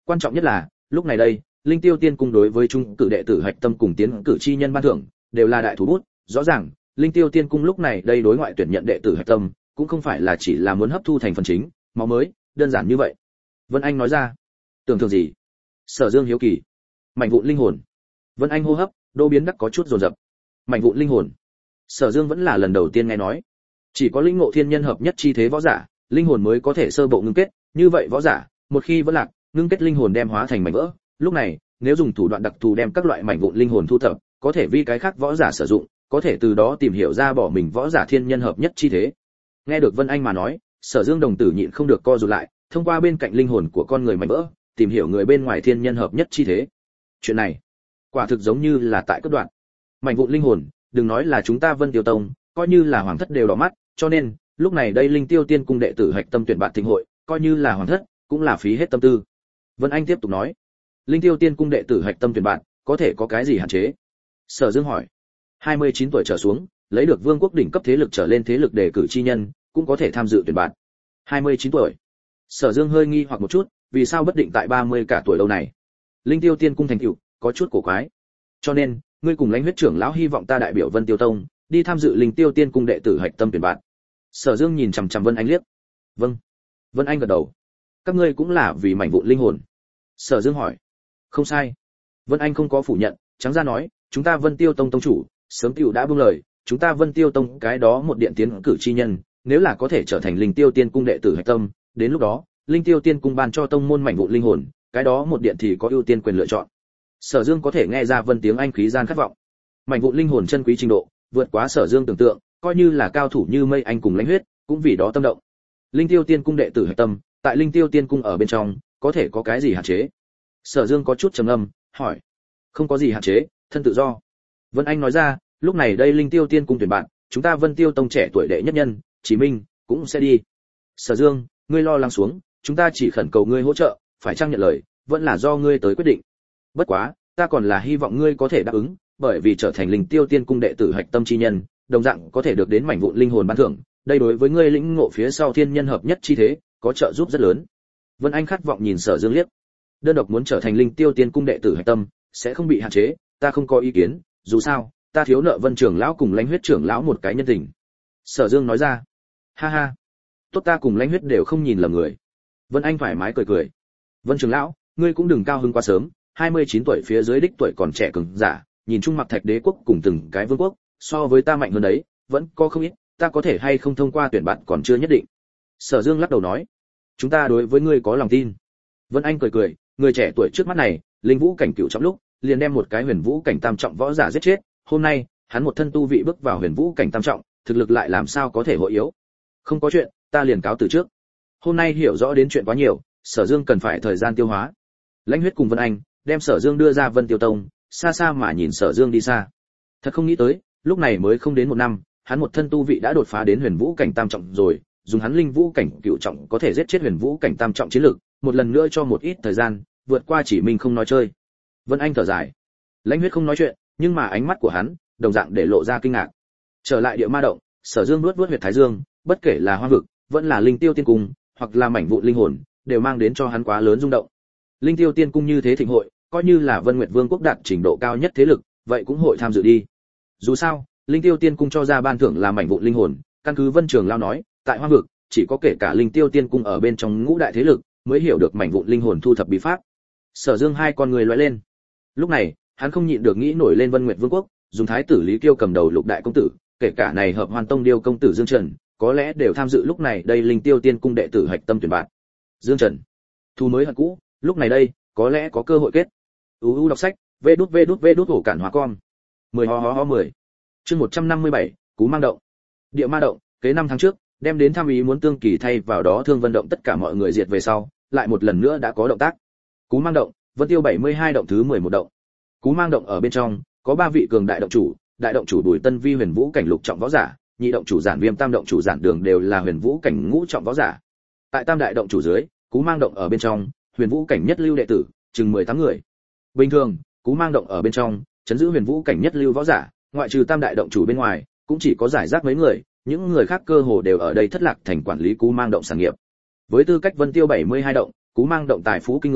Quan trọng nhất là, lúc này đây, Linh Tiêu Tiên cung đối với trung cử đệ tử hạch tâm cùng tiến cử chi nhân ban thưởng, đều là đại thủ bút, rõ ràng, Linh Tiêu Tiên cung lúc này đây đối ngoại tuyển nhận đệ tử hạch tâm, cũng không phải là chỉ là muốn hấp thu thành phần chính, máu mới, đơn giản như vậy. Vân Anh nói ra. Tưởng tượng gì? Sở Dương hiếu kỳ. Mảnh vụn linh hồn. Vân Anh hô hấp, đô biến đắc có chút dồn dập. Mảnh vụn linh hồn. Sở Dương vẫn là lần đầu tiên nghe nói. Chỉ có linh ngộ thiên nhân hợp nhất chi thế võ giả, linh hồn mới có thể sơ bộ ngưng kết, như vậy võ giả, một khi vỡ lạc, ngưng kết linh hồn đem hóa thành mảnh vỡ, lúc này, nếu dùng thủ đoạn đặc thù đem các loại mảnh vụn linh hồn thu thập, có thể vi cái khác võ giả sử dụng, có thể từ đó tìm hiểu ra bỏ mình võ giả thiên nhân hợp nhất chi thế. Nghe được Vân Anh mà nói, Sở Dương đồng tử nhịn không được co rụt lại, thông qua bên cạnh linh hồn của con người mảnh vỡ, tìm hiểu người bên ngoài thiên nhân hợp nhất chi thế. Chuyện này, quả thực giống như là tại cấp đoạn. Mảnh vụn linh hồn, đừng nói là chúng ta Vân Tiêu Tông, coi như là hoàng thất đều đỏ mắt, cho nên, lúc này đây Linh Tiêu Tiên cung đệ tử hạch tâm tuyển bạn thịnh hội, coi như là hoàng thất, cũng là phí hết tâm tư. Vân Anh tiếp tục nói, Linh Tiêu Tiên cung đệ tử hạch tâm tuyển bạn, có thể có cái gì hạn chế? Sở Dương hỏi. hai mươi chín tuổi trở xuống, lấy được vương quốc đỉnh cấp thế lực trở lên thế lực đề cử chi nhân, cũng có thể tham dự tuyển bạn. hai mươi chín tuổi. Sở Dương hơi nghi hoặc một chút, vì sao bất định tại ba mươi cả tuổi lâu này? Linh Tiêu Tiên cung thành tựu, có chút cổ quái. Cho nên, ngươi cùng Lãnh Huyết trưởng lão hy vọng ta đại biểu Vân Tiêu Tông, đi tham dự Linh Tiêu Tiên cung đệ tử hạch tâm tuyển bạn. Sở Dương nhìn chằm chằm Vân Anh liếc. Vâng. Vân Anh gật đầu. Các ngươi cũng là vì mảnh vụn linh hồn. Sở Dương hỏi. Không sai. Vân Anh không có phủ nhận, trắng ra nói, chúng ta Vân Tiêu Tông tông chủ, sớm tiểu đã buông lời, chúng ta Vân Tiêu Tông cái đó một điện tiến cử chi nhân, nếu là có thể trở thành Linh Tiêu Tiên cung đệ tử hạch tâm, đến lúc đó, Linh Tiêu Tiên cung ban cho tông môn mảnh vụn linh hồn, cái đó một điện thì có ưu tiên quyền lựa chọn. Sở Dương có thể nghe ra Vân tiếng Anh khí gian khát vọng. Mảnh vụn linh hồn chân quý trình độ, vượt quá Sở Dương tưởng tượng, coi như là cao thủ như Mây Anh cùng Lãnh Huyết, cũng vì đó tâm động. Linh Tiêu Tiên cung đệ tử hạch tâm, tại Linh Tiêu Tiên cung ở bên trong, có thể có cái gì hạn chế? Sở Dương có chút trầm ngâm, hỏi. Không có gì hạn chế, thân tự do. Vân Anh nói ra, lúc này đây Linh Tiêu Tiên cung tuyển bạn, chúng ta Vân Tiêu Tông trẻ tuổi đệ nhất nhân, Chí Minh, cũng sẽ đi. Sở Dương, ngươi lo lắng xuống, chúng ta chỉ khẩn cầu ngươi hỗ trợ, phải chăng nhận lời, vẫn là do ngươi tới quyết định. Bất quá, ta còn là hy vọng ngươi có thể đáp ứng, bởi vì trở thành Linh Tiêu Tiên cung đệ tử hạch tâm chi nhân, đồng dạng có thể được đến mảnh vụn linh hồn ban thưởng, đây đối với ngươi lĩnh ngộ phía sau thiên nhân hợp nhất chi thế, có trợ giúp rất lớn. Vân Anh khát vọng nhìn Sở Dương liếc. Đơn độc muốn trở thành Linh Tiêu Tiên cung đệ tử hạch tâm, sẽ không bị hạn chế, ta không có ý kiến, dù sao, ta thiếu nợ Vân trưởng lão cùng Lãnh Huyết trưởng lão một cái nhân tình. Sở Dương nói ra. Ha ha, tốt, ta cùng Lãnh Huyết đều không nhìn lầm người. Vân Anh thoải mái cười cười. Vân trưởng lão, ngươi cũng đừng cao hứng quá sớm, hai mươi chín tuổi phía dưới đích tuổi còn trẻ cường giả, nhìn chung Mặc Thạch Đế quốc cùng từng cái vương quốc, so với ta mạnh hơn đấy, vẫn có không ít, ta có thể hay không thông qua tuyển bạn còn chưa nhất định. Sở Dương lắc đầu nói, chúng ta đối với ngươi có lòng tin. Vân Anh cười cười, người trẻ tuổi trước mắt này, linh vũ cảnh cửu trọng lúc, liền đem một cái huyền vũ cảnh tam trọng võ giả giết chết, hôm nay, hắn một thân tu vị bước vào huyền vũ cảnh tam trọng, thực lực lại làm sao có thể hội yếu. Không có chuyện, ta liền cáo từ trước. Hôm nay hiểu rõ đến chuyện quá nhiều, Sở Dương cần phải thời gian tiêu hóa. Lãnh Huyết cùng Vân Anh đem Sở Dương đưa ra Vân Tiêu Tông, xa xa mà nhìn Sở Dương đi xa. Thật không nghĩ tới, lúc này mới không đến một năm, hắn một thân tu vị đã đột phá đến huyền vũ cảnh tam trọng rồi, dùng hắn linh vũ cảnh cửu trọng có thể giết chết huyền vũ cảnh tam trọng chiến lực, một lần nữa cho một ít thời gian, vượt qua chỉ mình không nói chơi. Vân Anh thở dài. Lãnh Huyết không nói chuyện, nhưng mà ánh mắt của hắn, đồng dạng để lộ ra kinh ngạc. Trở lại địa ma động, Sở Dương nuốt nuốt huyệt thái dương, bất kể là hoang vực, vẫn là Linh Tiêu Tiên cung, hoặc là mảnh vụn linh hồn, đều mang đến cho hắn quá lớn rung động. Linh Tiêu Tiên cung như thế thịnh hội, coi như là Vân Nguyệt Vương quốc đạt trình độ cao nhất thế lực, vậy cũng hội tham dự đi. Dù sao, Linh Tiêu Tiên cung cho ra ban thưởng là mảnh vụn linh hồn, căn cứ Vân Trường Lao nói, tại hoang vực, chỉ có kể cả Linh Tiêu Tiên cung ở bên trong ngũ đại thế lực, mới hiểu được mảnh vụn linh hồn thu thập bí pháp. Sở Dương hai con người lóe lên. Lúc này, hắn không nhịn được nghĩ nổi lên Vân Nguyệt Vương quốc, dùng thái tử Lý Kiêu cầm đầu lục đại công tử, kể cả này hợp Hoàn Tông Điêu công tử Dương Trần, có lẽ đều tham dự lúc này đây Linh Tiêu Tiên cung đệ tử hạch tâm tuyển bạn. Dương Trần, thu mới hận cũ, lúc này đây, có lẽ có cơ hội kết. U U đọc sách, vê đút vê đút vê đút hổ cản hóa con. mười ho ho ho mười. Chương một trăm năm mươi bảy, Cú Mang động. Địa Ma động, kế năm tháng trước, đem đến tham ý muốn tương kỳ thay vào đó Thương Vân động tất cả mọi người diệt về sau, lại một lần nữa đã có động tác. Cú Mang động, Vân Tiêu bảy mươi hai động thứ mười một động. Cú Mang động ở bên trong, có ba vị cường đại động chủ, đại động chủ Bùi Tân Vi huyền vũ cảnh lục trọng võ giả, nhị động chủ Giản Viêm, tam động chủ Giản Đường đều là huyền vũ cảnh ngũ trọng võ giả. Tại tam đại động chủ dưới, Cú Mang động ở bên trong, huyền vũ cảnh nhất lưu đệ tử, chừng mười tám người. Bình thường, Cú Mang động ở bên trong, chấn giữ huyền vũ cảnh nhất lưu võ giả, ngoại trừ tam đại động chủ bên ngoài, cũng chỉ có giải rác mấy người, những người khác cơ hồ đều ở đây thất lạc thành quản lý Cú Mang động sản nghiệp. Với tư cách Vân Tiêu bảy mươi hai động, Cú Mang động tài phú kinh người,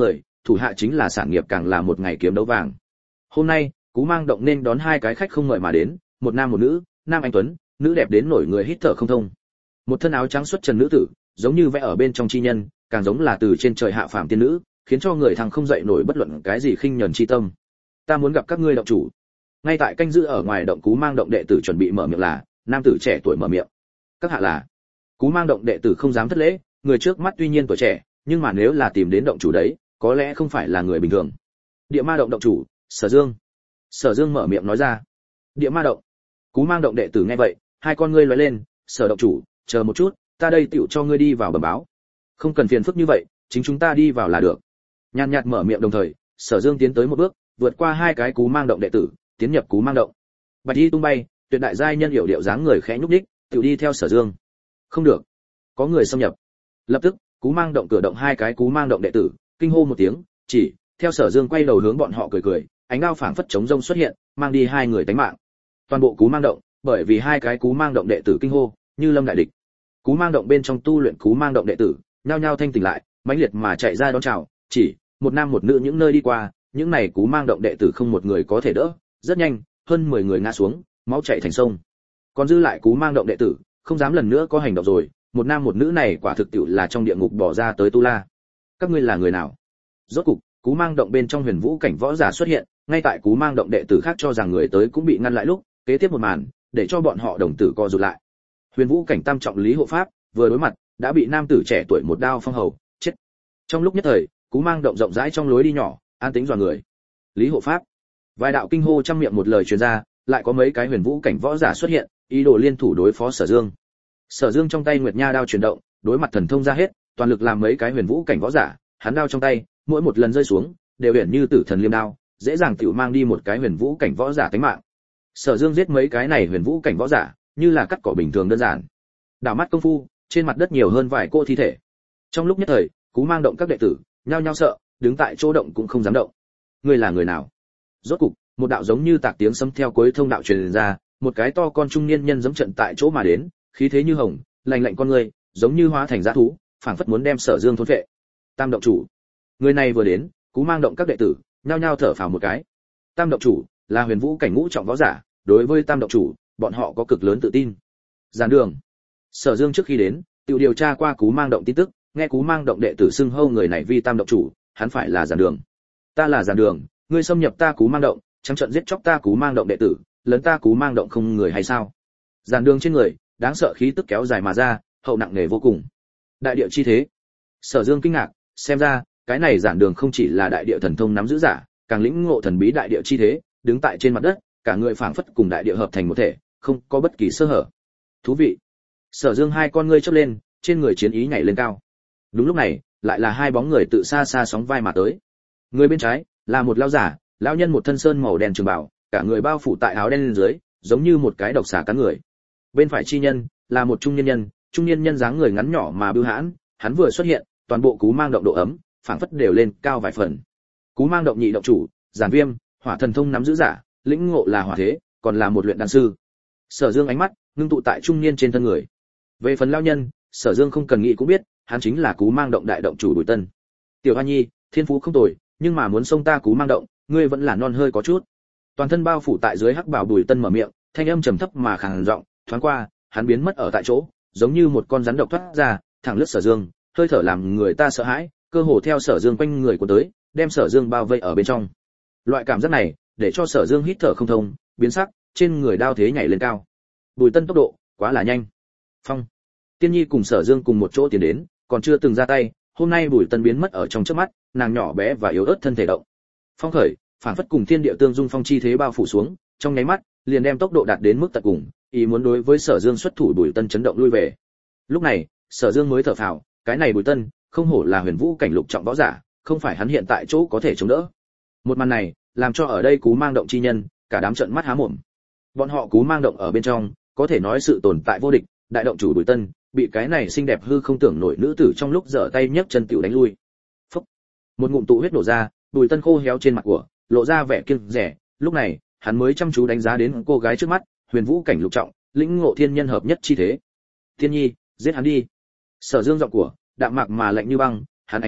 thủ hạ chính là sản nghiệp càng là một ngày kiếm đấu vàng. Hôm nay, Cú Mang Động nên đón hai cái khách không mời mà đến, một nam một nữ, nam anh tuấn, nữ đẹp đến nổi người hít thở không thông. Một thân áo trắng xuất trần nữ tử, giống như vẽ ở bên trong chi nhân, càng giống là từ trên trời hạ phàm tiên nữ, khiến cho người thằng không dậy nổi bất luận cái gì khinh nhẫn chi tâm. Ta muốn gặp các ngươi động chủ. Ngay tại canh giữ ở ngoài động Cú Mang Động đệ tử chuẩn bị mở miệng là, nam tử trẻ tuổi mở miệng. Các hạ là? Cú Mang Động đệ tử không dám thất lễ, người trước mắt tuy nhiên tuổi trẻ, nhưng mà nếu là tìm đến động chủ đấy, có lẽ không phải là người bình thường. Địa Ma động động chủ, Sở Dương. Sở Dương mở miệng nói ra. Địa Ma động. Cú Mang Động đệ tử nghe vậy, hai con ngươi lóe lên, Sở động chủ, chờ một chút, ta đây tựu cho ngươi đi vào bẩm báo. Không cần phiền phức như vậy, chính chúng ta đi vào là được. Nhàn nhạt mở miệng đồng thời, Sở Dương tiến tới một bước, vượt qua hai cái Cú Mang Động đệ tử, tiến nhập Cú Mang Động. Bạch y tung bay, tuyệt đại giai nhân hiểu điệu dáng người khẽ nhúc nhích, tựu đi theo Sở Dương. Không được, có người xâm nhập. Lập tức, Cú Mang Động cửa động hai cái Cú Mang Động đệ tử, kinh hô một tiếng, chỉ, theo Sở Dương quay đầu hướng bọn họ cười cười, ánh đao phảng phất chống rông xuất hiện, mang đi hai người tánh mạng. Toàn bộ Cú Mang Động, bởi vì hai cái Cú Mang Động đệ tử kinh hô, như lâm đại địch. Cú Mang Động bên trong tu luyện Cú Mang Động đệ tử, nhao nhao thanh tỉnh lại, mãnh liệt mà chạy ra đón chào, chỉ, một nam một nữ những nơi đi qua, những này Cú Mang Động đệ tử không một người có thể đỡ, rất nhanh, hơn mười người ngã xuống, máu chảy thành sông. Còn dư lại Cú Mang Động đệ tử, không dám lần nữa có hành động rồi, một nam một nữ này quả thực tiệu là trong địa ngục bỏ ra tới tu la. Các ngươi là người nào? Rốt cục, Cú Mang Động bên trong huyền vũ cảnh võ giả xuất hiện, ngay tại Cú Mang Động đệ tử khác cho rằng người tới cũng bị ngăn lại lúc, kế tiếp một màn, để cho bọn họ đồng tử co rụt lại. Huyền vũ cảnh tam trọng Lý Hộ Pháp, vừa đối mặt, đã bị nam tử trẻ tuổi một đao phong hầu, chết. Trong lúc nhất thời, Cú Mang Động rộng rãi trong lối đi nhỏ, an tĩnh dọa người. Lý Hộ Pháp. Vài đạo kinh hô trăm miệng một lời truyền ra, lại có mấy cái huyền vũ cảnh võ giả xuất hiện, ý đồ liên thủ đối phó Sở Dương. Sở Dương trong tay Nguyệt Nha đao chuyển động, đối mặt thần thông ra hết, toàn lực làm mấy cái huyền vũ cảnh võ giả, hắn đao trong tay, mỗi một lần rơi xuống, đều hiển như tử thần liêm đao, dễ dàng tiểu mang đi một cái huyền vũ cảnh võ giả tính mạng. Sở Dương giết mấy cái này huyền vũ cảnh võ giả, như là cắt cỏ bình thường đơn giản. Đảo mắt công phu, trên mặt đất nhiều hơn vài cô thi thể. Trong lúc nhất thời, Cú Mang Động các đệ tử, nhao nhao sợ, đứng tại chỗ động cũng không dám động. Ngươi là người nào? Rốt cục, một đạo giống như tạc tiếng sấm theo cuối thông đạo truyền ra, một cái to con trung niên nhân giẫm trận tại chỗ mà đến, khí thế như hồng, lạnh lạnh con người, giống như hóa thành dã thú, phảng phất muốn đem Sở Dương thôn phệ. Tam động chủ. Người này vừa đến, Cú Mang Động các đệ tử, nhao nhao thở phào một cái. Tam động chủ là huyền vũ cảnh ngũ trọng võ giả, đối với Tam động chủ, bọn họ có cực lớn tự tin. Giản Đường. Sở Dương trước khi đến, tự điều tra qua Cú Mang Động tin tức, nghe Cú Mang Động đệ tử xưng hô người này vi Tam động chủ, hắn phải là Giản Đường. Ta là Giản Đường, ngươi xâm nhập ta Cú Mang Động, trắng trợn giết chóc ta Cú Mang Động đệ tử, lớn ta Cú Mang Động không người hay sao? Giản Đường trên người, đáng sợ khí tức kéo dài mà ra, hậu nặng nề vô cùng. Đại địa chi thế. Sở Dương kinh ngạc, xem ra, cái này Giản Đường không chỉ là đại địa thần thông nắm giữ giả, càng lĩnh ngộ thần bí đại địa chi thế, đứng tại trên mặt đất, cả người phảng phất cùng đại địa hợp thành một thể, không có bất kỳ sơ hở. Thú vị. Sở Dương hai con ngươi chớp lên, trên người chiến ý nhảy lên cao. Đúng lúc này, lại là hai bóng người tự xa xa sóng vai mà tới. Người bên trái là một lão giả, lão nhân một thân sơn màu đen trường bào, cả người bao phủ tại áo đen lên dưới, giống như một cái độc xà cắn người. Bên phải chi nhân là một trung niên nhân, trung niên nhân dáng người ngắn nhỏ mà bưu hãn, hắn vừa xuất hiện, toàn bộ Cú Mang Động độ ấm, phảng phất đều lên cao vài phần. Cú Mang Động nhị động chủ, Giản Viêm, hỏa thần thông nắm giữ giả, lĩnh ngộ là hỏa thế, còn là một luyện đan sư. Sở Dương ánh mắt ngưng tụ tại trung niên trên thân người. Về phần lão nhân, Sở Dương không cần nghĩ cũng biết, hắn chính là Cú Mang Động đại động chủ Bùi Tân. Tiểu Hoa Nhi, thiên phú không tồi, nhưng mà muốn xông ta Cú Mang Động, ngươi vẫn là non hơi có chút. Toàn thân bao phủ tại dưới hắc bào Bùi Tân mở miệng, thanh âm trầm thấp mà khàn giọng, thoáng qua, hắn biến mất ở tại chỗ, giống như một con rắn độc thoát ra, thẳng lướt Sở Dương, hơi thở làm người ta sợ hãi, cơ hồ theo Sở Dương quanh người của tới, đem Sở Dương bao vây ở bên trong. Loại cảm giác này, để cho Sở Dương hít thở không thông, biến sắc, trên người đao thế nhảy lên cao. Bùi Tân tốc độ quá là nhanh. Phong. Tiên Nhi cùng Sở Dương cùng một chỗ tiến đến, còn chưa từng ra tay, hôm nay Bùi Tân biến mất ở trong chớp mắt, nàng nhỏ bé và yếu ớt thân thể động. Phong khởi, phản phất cùng thiên địa tương dung phong chi thế bao phủ xuống, trong nháy mắt, liền đem tốc độ đạt đến mức tận cùng, ý muốn đối với Sở Dương xuất thủ Bùi Tân chấn động lui về. Lúc này, Sở Dương mới thở phào, cái này Bùi Tân, không hổ là huyền vũ cảnh lục trọng võ giả, không phải hắn hiện tại chỗ có thể chống đỡ. Một màn này, làm cho ở đây Cú Mang Động chi nhân, cả đám trợn mắt há mồm. Bọn họ Cú Mang Động ở bên trong, có thể nói sự tồn tại vô địch, đại động chủ Bùi Tân, bị cái này xinh đẹp hư không tưởng nổi nữ tử trong lúc giở tay nhấc chân tiểu đánh lui. Phốc. Một ngụm tụ huyết nổ ra, Bùi Tân khô héo trên mặt của, lộ ra vẻ kiêng dè, lúc này, hắn mới chăm chú đánh giá đến cô gái trước mắt, huyền vũ cảnh lục trọng, lĩnh ngộ thiên nhân hợp nhất chi thế. Thiên Nhi, giết hắn đi. Sở Dương giọng của, đạm mạc mà lạnh như băng, hắn ánh mắt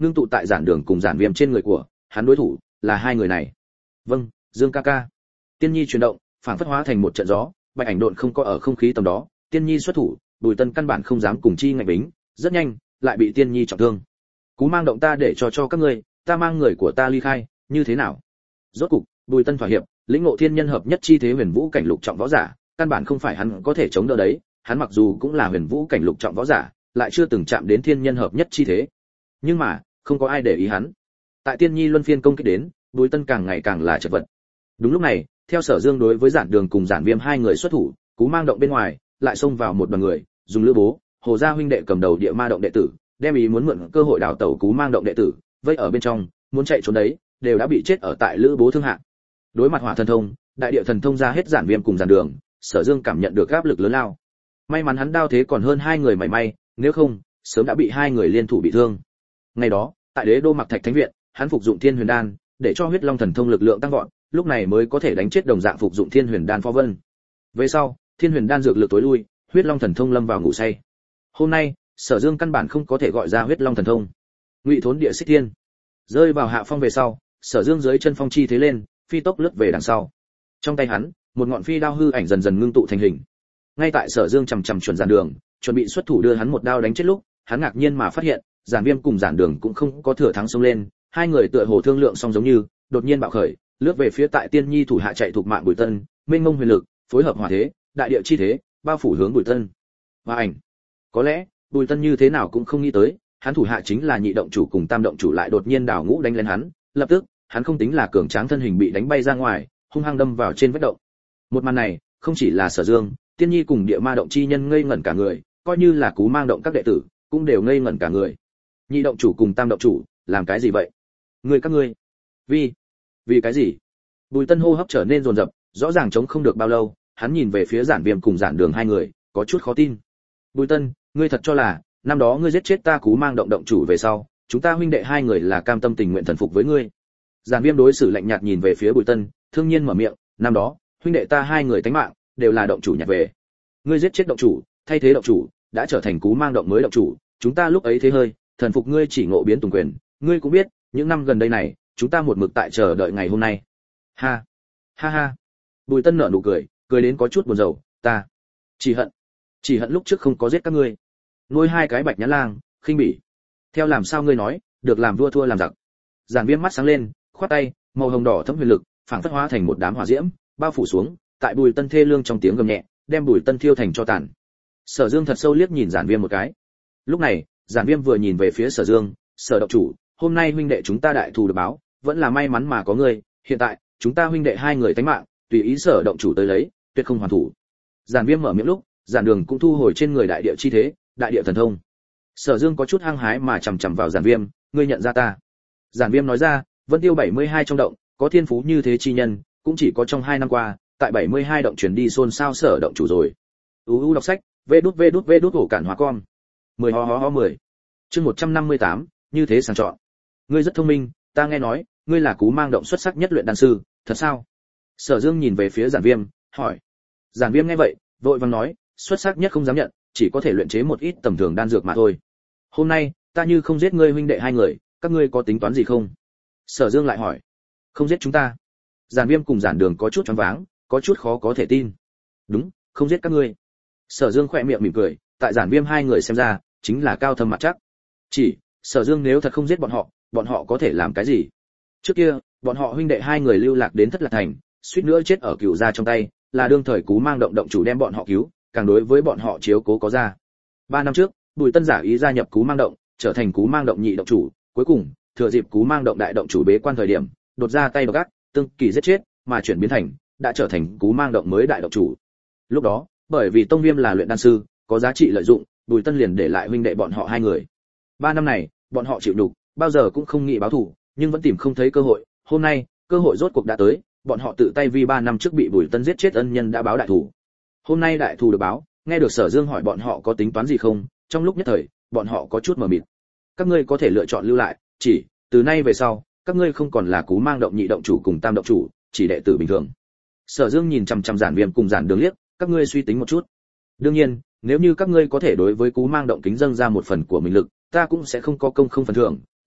ngưng tụ tại giản đường cùng giản viêm trên người của hắn. Đối thủ là hai người này. Vâng, Dương ca ca. Tiên Nhi chuyển động, phản phất hóa thành một trận gió, bạch ảnh độn không có ở không khí tầm đó. Tiên Nhi xuất thủ, Bùi Tân căn bản không dám cùng chi ngạch bính, rất nhanh lại bị Tiên Nhi trọng thương. Cú mang động ta để cho cho các ngươi, ta mang người của ta ly khai, như thế nào? Rốt cục, Bùi Tân thỏa hiệp, lĩnh ngộ thiên nhân hợp nhất chi thế huyền vũ cảnh lục trọng võ giả, căn bản không phải hắn có thể chống đỡ đấy. Hắn mặc dù cũng là huyền vũ cảnh lục trọng võ giả, lại chưa từng chạm đến thiên nhân hợp nhất chi thế. Nhưng mà, không có ai để ý hắn. Tại Tiên Nhi luân phiên công kích đến, Bùi Tân càng ngày càng là chật vật. Đúng lúc này, theo Sở Dương đối với Giản Đường cùng Giản Viêm hai người xuất thủ, cú mang động bên ngoài, lại xông vào một đoàn người, dùng lữ bố, Hồ gia huynh đệ cầm đầu địa ma động đệ tử, đem ý muốn mượn cơ hội đào tẩu cú mang động đệ tử, vây ở bên trong, muốn chạy trốn đấy, đều đã bị chết ở tại lữ bố thương hạ. Đối mặt hỏa thần thông, đại địa thần thông ra hết Giản Viêm cùng Giản Đường, Sở Dương cảm nhận được áp lực lớn lao. May mắn hắn đao thế còn hơn hai người mảy may, nếu không, sớm đã bị hai người liên thủ bị thương. Ngày đó, tại Đế đô Mặc Thạch Thánh viện, hắn phục dụng Thiên Huyền đan, để cho huyết long thần thông lực lượng tăng vọt, lúc này mới có thể đánh chết đồng dạng phục dụng Thiên Huyền đan Phó Vân. Về sau, Thiên Huyền đan dược lực tối lui, huyết long thần thông lâm vào ngủ say. Hôm nay, Sở Dương căn bản không có thể gọi ra huyết long thần thông. Ngụy thốn địa xích thiên, rơi vào hạ phong về sau, Sở Dương dưới chân phong chi thế lên, phi tốc lướt về đằng sau. Trong tay hắn, một ngọn phi đao hư ảnh dần dần ngưng tụ thành hình. Ngay tại Sở Dương chầm chậm chuẩn Giản Đường, chuẩn bị xuất thủ đưa hắn một đao đánh chết lúc, hắn ngạc nhiên mà phát hiện, Giản Viêm cùng Giản Đường cũng không có thừa thắng xông lên, hai người tựa hồ thương lượng xong giống như, đột nhiên bạo khởi, lướt về phía tại Tiên Nhi thủ hạ chạy thuộc mạng Bùi Tân, mênh mông huyền lực, phối hợp hỏa thế, đại địa chi thế, bao phủ hướng Bùi Tân. Và ảnh, có lẽ, Bùi Tân như thế nào cũng không nghĩ tới, hắn thủ hạ chính là nhị động chủ cùng tam động chủ lại đột nhiên đảo ngũ đánh lên hắn, lập tức, hắn không tính là cường tráng thân hình bị đánh bay ra ngoài, hung hăng đâm vào trên vách động. Một màn này, không chỉ là Sở Dương, Tiên Nhi cùng địa ma động chi nhân ngây ngẩn cả người, coi như là cú mang động các đệ tử, cũng đều ngây ngẩn cả người. Nhị động chủ cùng tam động chủ, làm cái gì vậy? Người các ngươi, vì, vì cái gì? Bùi Tân hô hấp trở nên dồn dập, rõ ràng chống không được bao lâu, hắn nhìn về phía Giản Viêm cùng Giản Đường hai người, có chút khó tin. Bùi Tân, ngươi thật cho là, năm đó ngươi giết chết ta cú mang động động chủ về sau, chúng ta huynh đệ hai người là cam tâm tình nguyện thần phục với ngươi? Giản Viêm đối xử lạnh nhạt nhìn về phía Bùi Tân, thương nhiên mở miệng, năm đó, huynh đệ ta hai người tánh mạng, đều là động chủ nhặt về. Ngươi giết chết động chủ, thay thế động chủ, đã trở thành cú mang động mới động chủ, chúng ta lúc ấy thế hơi, thần phục ngươi chỉ ngộ biến tùng quyền, ngươi cũng biết, những năm gần đây này, chúng ta một mực tại chờ đợi ngày hôm nay. Ha, ha ha. Bùi Tân nở nụ cười, cười đến có chút buồn rầu, ta chỉ hận, chỉ hận lúc trước không có giết các ngươi. Nuôi hai cái bạch nhãn lang, khinh bỉ. Theo làm sao ngươi nói, được làm vua thua làm giặc. Giản Viêm mắt sáng lên, khoát tay, màu hồng đỏ thấm huyền lực, phảng phất hóa thành một đám hỏa diễm, bao phủ xuống, tại Bùi Tân thê lương trong tiếng gầm nhẹ, đem Bùi Tân thiêu thành tro tàn. Sở Dương thật sâu liếc nhìn Giản Viêm một cái. Lúc này, Giản Viêm vừa nhìn về phía Sở Dương, "Sở động chủ, hôm nay huynh đệ chúng ta đại thù được báo, vẫn là may mắn mà có ngươi, hiện tại, chúng ta huynh đệ hai người tánh mạng, tùy ý Sở động chủ tới lấy, tuyệt không hoàn thủ." Giản Viêm mở miệng lúc, Giản Đường cũng thu hồi trên người đại địa chi thế, đại địa thần thông. Sở Dương có chút hăng hái mà chằm chằm vào Giản Viêm, "Ngươi nhận ra ta?" Giản Viêm nói ra, "Vân Tiêu bảy mươi hai trong động, có thiên phú như thế chi nhân, cũng chỉ có trong hai năm qua, tại bảy mươi hai động truyền đi xôn xao Sở động chủ rồi." u u đọc sách, vê đút vê đút vê đút hổ cản hóa con. mười ho ho ho mười. Chương một trăm năm mươi tám, như thế sàng chọn. Ngươi rất thông minh, ta nghe nói, ngươi là cú mang động xuất sắc nhất luyện đan sư, thật sao? Sở Dương nhìn về phía Giản Viêm, hỏi. Giản Viêm nghe vậy, vội vàng nói, xuất sắc nhất không dám nhận, chỉ có thể luyện chế một ít tầm thường đan dược mà thôi. Hôm nay, ta như không giết ngươi huynh đệ hai người, các ngươi có tính toán gì không? Sở Dương lại hỏi. Không giết chúng ta? Giản Viêm cùng Giản Đường có chút choáng váng, có chút khó có thể tin. Đúng, không giết các ngươi. Sở Dương khẽ miệng mỉm cười, tại Giản Viêm hai người xem ra, chính là cao thâm mặt chắc. Chỉ, Sở Dương nếu thật không giết bọn họ, bọn họ có thể làm cái gì? Trước kia, bọn họ huynh đệ hai người lưu lạc đến Thất Lạc Thành, suýt nữa chết ở Cửu gia trong tay, là đương thời cú mang động động chủ đem bọn họ cứu, càng đối với bọn họ chiếu cố có ra. Ba năm trước, Bùi Tân giả ý gia nhập cú mang động, trở thành cú mang động nhị động chủ, cuối cùng, thừa dịp cú mang động đại động chủ bế quan thời điểm, đột ra tay độc ác, tương kỳ giết chết, mà chuyển biến thành, đã trở thành cú mang động mới đại động chủ. Lúc đó, bởi vì Tông Viêm là luyện đan sư, có giá trị lợi dụng, Bùi Tân liền để lại huynh đệ bọn họ hai người. Ba năm này, bọn họ chịu đục, bao giờ cũng không nghĩ báo thù, nhưng vẫn tìm không thấy cơ hội. Hôm nay, cơ hội rốt cuộc đã tới, bọn họ tự tay vì ba năm trước bị Bùi Tân giết chết ân nhân đã báo đại thù. Hôm nay đại thù được báo, nghe được Sở Dương hỏi bọn họ có tính toán gì không, trong lúc nhất thời, bọn họ có chút mờ mịt. Các ngươi có thể lựa chọn lưu lại, chỉ từ nay về sau, các ngươi không còn là cú mang động nhị động chủ cùng tam động chủ, chỉ đệ tử bình thường. Sở Dương nhìn chằm chằm Giản Viêm cùng Giản Đường liếc, các ngươi suy tính một chút. Đương nhiên, nếu như các ngươi có thể đối với cú mang động kính dâng ra một phần của mình lực, ta cũng sẽ không có công không phần thưởng,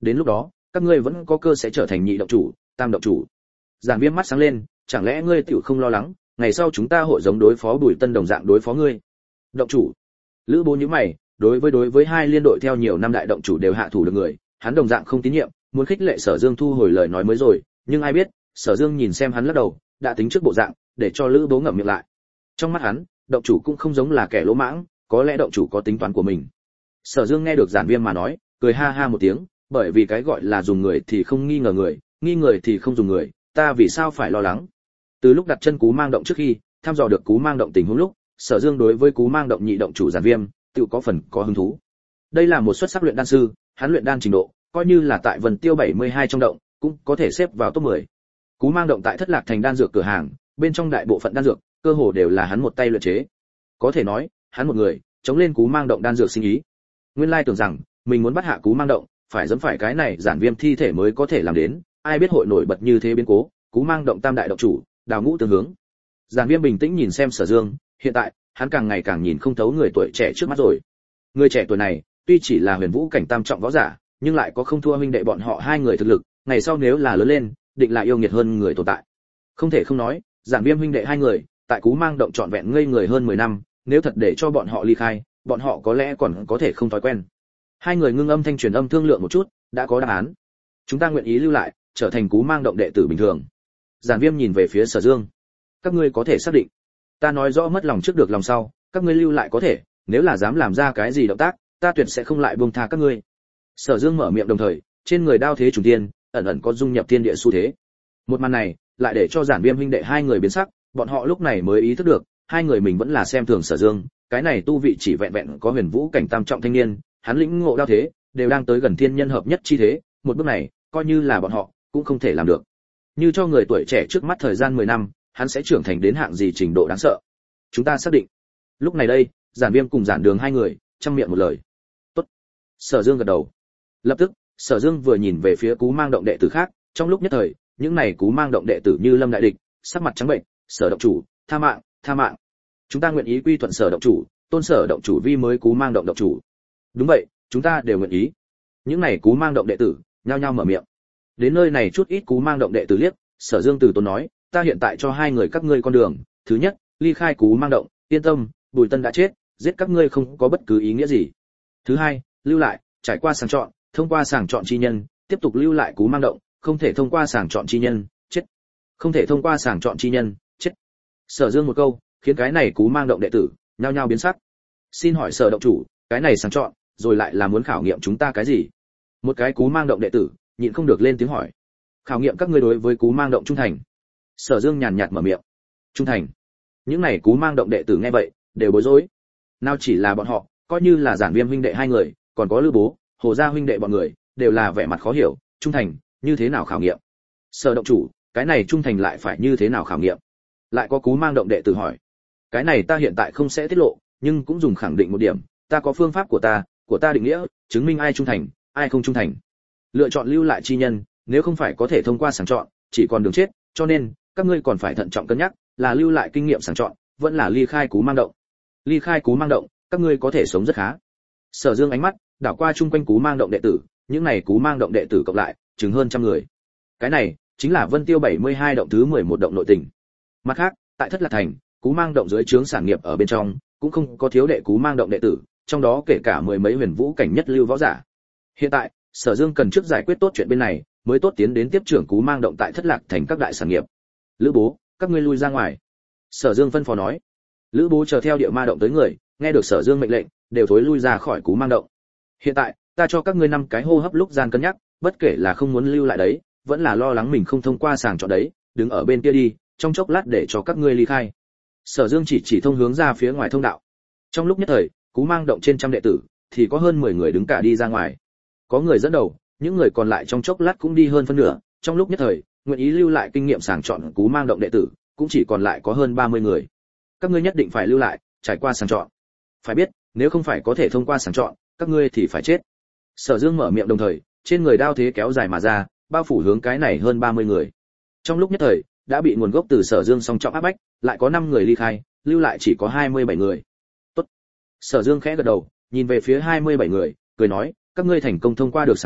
đến lúc đó các ngươi vẫn có cơ sẽ trở thành nhị động chủ, tam động chủ. Giản Viêm mắt sáng lên, chẳng lẽ ngươi tiểu không lo lắng, ngày sau chúng ta hội giống đối phó Bùi Tân đồng dạng đối phó ngươi? Động chủ. Lữ Bố nhíu mày, đối với đối với hai liên đội theo nhiều năm đại động chủ đều hạ thủ được người, hắn đồng dạng không tín nhiệm, muốn khích lệ Sở Dương thu hồi lời nói mới rồi, nhưng ai biết, Sở Dương nhìn xem hắn lắc đầu, đã tính trước bộ dạng, để cho Lữ Bố ngậm miệng lại. Trong mắt hắn, động chủ cũng không giống là kẻ lỗ mãng, có lẽ động chủ có tính toán của mình. Sở Dương nghe được Giản Viêm mà nói, cười ha ha một tiếng, bởi vì cái gọi là dùng người thì không nghi ngờ người, nghi người thì không dùng người, ta vì sao phải lo lắng? Từ lúc đặt chân Cú Mang động trước khi thăm dò được Cú Mang động tình huống lúc, Sở Dương đối với Cú Mang động nhị động chủ Giản Viêm, tự có phần có hứng thú. Đây là một xuất sắc luyện đan sư, hắn luyện đan trình độ, coi như là tại Vân Tiêu bảy mươi hai trong động, cũng có thể xếp vào top mười. Cú Mang động tại Thất Lạc thành đan dược cửa hàng, bên trong đại bộ phận đan dược, cơ hồ đều là hắn một tay luyện chế. Có thể nói, hắn một người chống lên Cú Mang động đan dược sinh ý. Nguyên lai tưởng rằng mình muốn bắt hạ Cú Mang động, phải dẫm phải cái này Giản Viêm thi thể mới có thể làm đến, ai biết hội nổi bật như thế biến cố, Cú Mang động tam đại động chủ, đào ngũ tương hướng. Giản Viêm bình tĩnh nhìn xem Sở Dương, hiện tại, hắn càng ngày càng nhìn không thấu người tuổi trẻ trước mắt rồi. Người trẻ tuổi này, tuy chỉ là huyền vũ cảnh tam trọng võ giả, nhưng lại có không thua huynh đệ bọn họ hai người thực lực, ngày sau nếu là lớn lên, định là yêu nghiệt hơn người tồn tại. Không thể không nói, Giản Viêm huynh đệ hai người, tại Cú Mang động trọn vẹn ngây người hơn mười năm, nếu thật để cho bọn họ ly khai, bọn họ có lẽ còn có thể không thói quen. Hai người ngưng âm thanh truyền âm thương lượng một chút, đã có đáp án. Chúng ta nguyện ý lưu lại, trở thành Cú Mang động đệ tử bình thường. Giản Viêm nhìn về phía Sở Dương. Các ngươi có thể xác định. Ta nói rõ mất lòng trước được lòng sau, các ngươi lưu lại có thể, nếu là dám làm ra cái gì động tác, ta tuyệt sẽ không lại buông tha các ngươi. Sở Dương mở miệng đồng thời, trên người đao thế trùng tiên, ẩn ẩn có dung nhập thiên địa xu thế. Một màn này, lại để cho Giản Viêm huynh đệ hai người biến sắc, bọn họ lúc này mới ý thức được, hai người mình vẫn là xem thường Sở Dương, cái này tu vị chỉ vẹn vẹn có huyền vũ cảnh tam trọng thanh niên, hắn lĩnh ngộ đao thế, đều đang tới gần thiên nhân hợp nhất chi thế, một bước này, coi như là bọn họ cũng không thể làm được. Như cho người tuổi trẻ trước mắt thời gian mười năm, hắn sẽ trưởng thành đến hạng gì trình độ đáng sợ. Chúng ta xác định. Lúc này đây, Giản Viêm cùng Giản Đường hai người, trăm miệng một lời. Tốt. Sở Dương gật đầu. Lập tức, Sở Dương vừa nhìn về phía Cú Mang động đệ tử khác, trong lúc nhất thời, những này Cú Mang động đệ tử như lâm đại địch, sắc mặt trắng bệnh, Sở động chủ, tha mạng, tha mạng. Chúng ta nguyện ý quy thuận Sở động chủ, tôn Sở động chủ vi mới Cú Mang động động chủ. Đúng vậy, chúng ta đều nguyện ý. Những này Cú Mang động đệ tử, nhao nhao mở miệng. Đến nơi này chút ít Cú Mang động đệ tử liếc, Sở Dương từ tốn nói, ta hiện tại cho hai người các ngươi con đường, thứ nhất, ly khai Cú Mang động, yên tâm, Bùi Tân đã chết, giết các ngươi không có bất cứ ý nghĩa gì. Thứ hai, lưu lại, trải qua sàng chọn, thông qua sàng chọn chi nhân, tiếp tục lưu lại Cú Mang động, không thể thông qua sàng chọn chi nhân, chết. Không thể thông qua sàng chọn chi nhân, chết. Sở Dương một câu, khiến cái này Cú Mang động đệ tử nhao nhao biến sắc. Xin hỏi Sở động chủ, cái này sàng chọn, rồi lại là muốn khảo nghiệm chúng ta cái gì? Một cái Cú Mang động đệ tử nhịn không được lên tiếng hỏi. Khảo nghiệm các ngươi đối với Cú Mang động trung thành. Sở Dương nhàn nhạt mở miệng. Trung thành? Những này Cú Mang động đệ tử nghe vậy, đều bối rối. Nào chỉ là bọn họ, coi như là Giản Viêm huynh đệ hai người, còn có Lữ Bố, Hồ gia huynh đệ bọn người, đều là vẻ mặt khó hiểu, trung thành, như thế nào khảo nghiệm? Sở động chủ, cái này trung thành lại phải như thế nào khảo nghiệm? Lại có Cú Mang động đệ tử hỏi. Cái này ta hiện tại không sẽ tiết lộ, nhưng cũng dùng khẳng định một điểm, ta có phương pháp của ta, của ta định nghĩa, chứng minh ai trung thành, ai không trung thành. Lựa chọn lưu lại chi nhân, nếu không phải có thể thông qua sàng chọn, chỉ còn đường chết, cho nên các ngươi còn phải thận trọng cân nhắc, là lưu lại kinh nghiệm sàng chọn, vẫn là ly khai Cú Mang động. Ly khai Cú Mang động, các ngươi có thể sống rất khá. Sở Dương ánh mắt đảo qua chung quanh Cú Mang động đệ tử, những này Cú Mang động đệ tử cộng lại, chừng hơn trăm người. Cái này chính là Vân Tiêu bảy mươi hai động thứ mười một động nội tình. Mặt khác, tại Thất Lạc thành, Cú Mang động dưới trướng sản nghiệp ở bên trong, cũng không có thiếu đệ Cú Mang động đệ tử, trong đó kể cả mười mấy huyền vũ cảnh nhất lưu võ giả. Hiện tại, Sở Dương cần trước giải quyết tốt chuyện bên này, mới tốt tiến đến tiếp trưởng Cú Mang động tại Thất Lạc thành các đại sản nghiệp. Lữ Bố, các ngươi lui ra ngoài. Sở Dương phân phó nói. Lữ Bố chờ theo địa ma động tới người, nghe được Sở Dương mệnh lệnh, đều thối lui ra khỏi Cú Mang động. Hiện tại, ta cho các ngươi năm cái hô hấp lúc gian cân nhắc, bất kể là không muốn lưu lại đấy, vẫn là lo lắng mình không thông qua sàng chọn đấy, đứng ở bên kia đi, trong chốc lát để cho các ngươi ly khai. Sở Dương chỉ chỉ thông hướng ra phía ngoài thông đạo. Trong lúc nhất thời, Cú Mang động trên trăm đệ tử, thì có hơn mười người đứng cả đi ra ngoài. Có người dẫn đầu, những người còn lại trong chốc lát cũng đi hơn phân nửa, trong lúc nhất thời, nguyện ý lưu lại kinh nghiệm sàng chọn Cú Mang động đệ tử, cũng chỉ còn lại có hơn ba mươi người. Các ngươi nhất định phải lưu lại, trải qua sàng chọn. Phải biết, nếu không phải có thể thông qua sàng chọn, các ngươi thì phải chết. Sở Dương mở miệng đồng thời, trên người đao thế kéo dài mà ra, bao phủ hướng cái này hơn ba mươi người. Trong lúc nhất thời, đã bị nguồn gốc từ Sở Dương song trọng áp bách, lại có năm người ly khai, lưu lại chỉ có hai mươi bảy người. Tốt. Sở Dương khẽ gật đầu, nhìn về phía hai mươi bảy người, cười nói, các ngươi thành công thông qua được sàng chọn,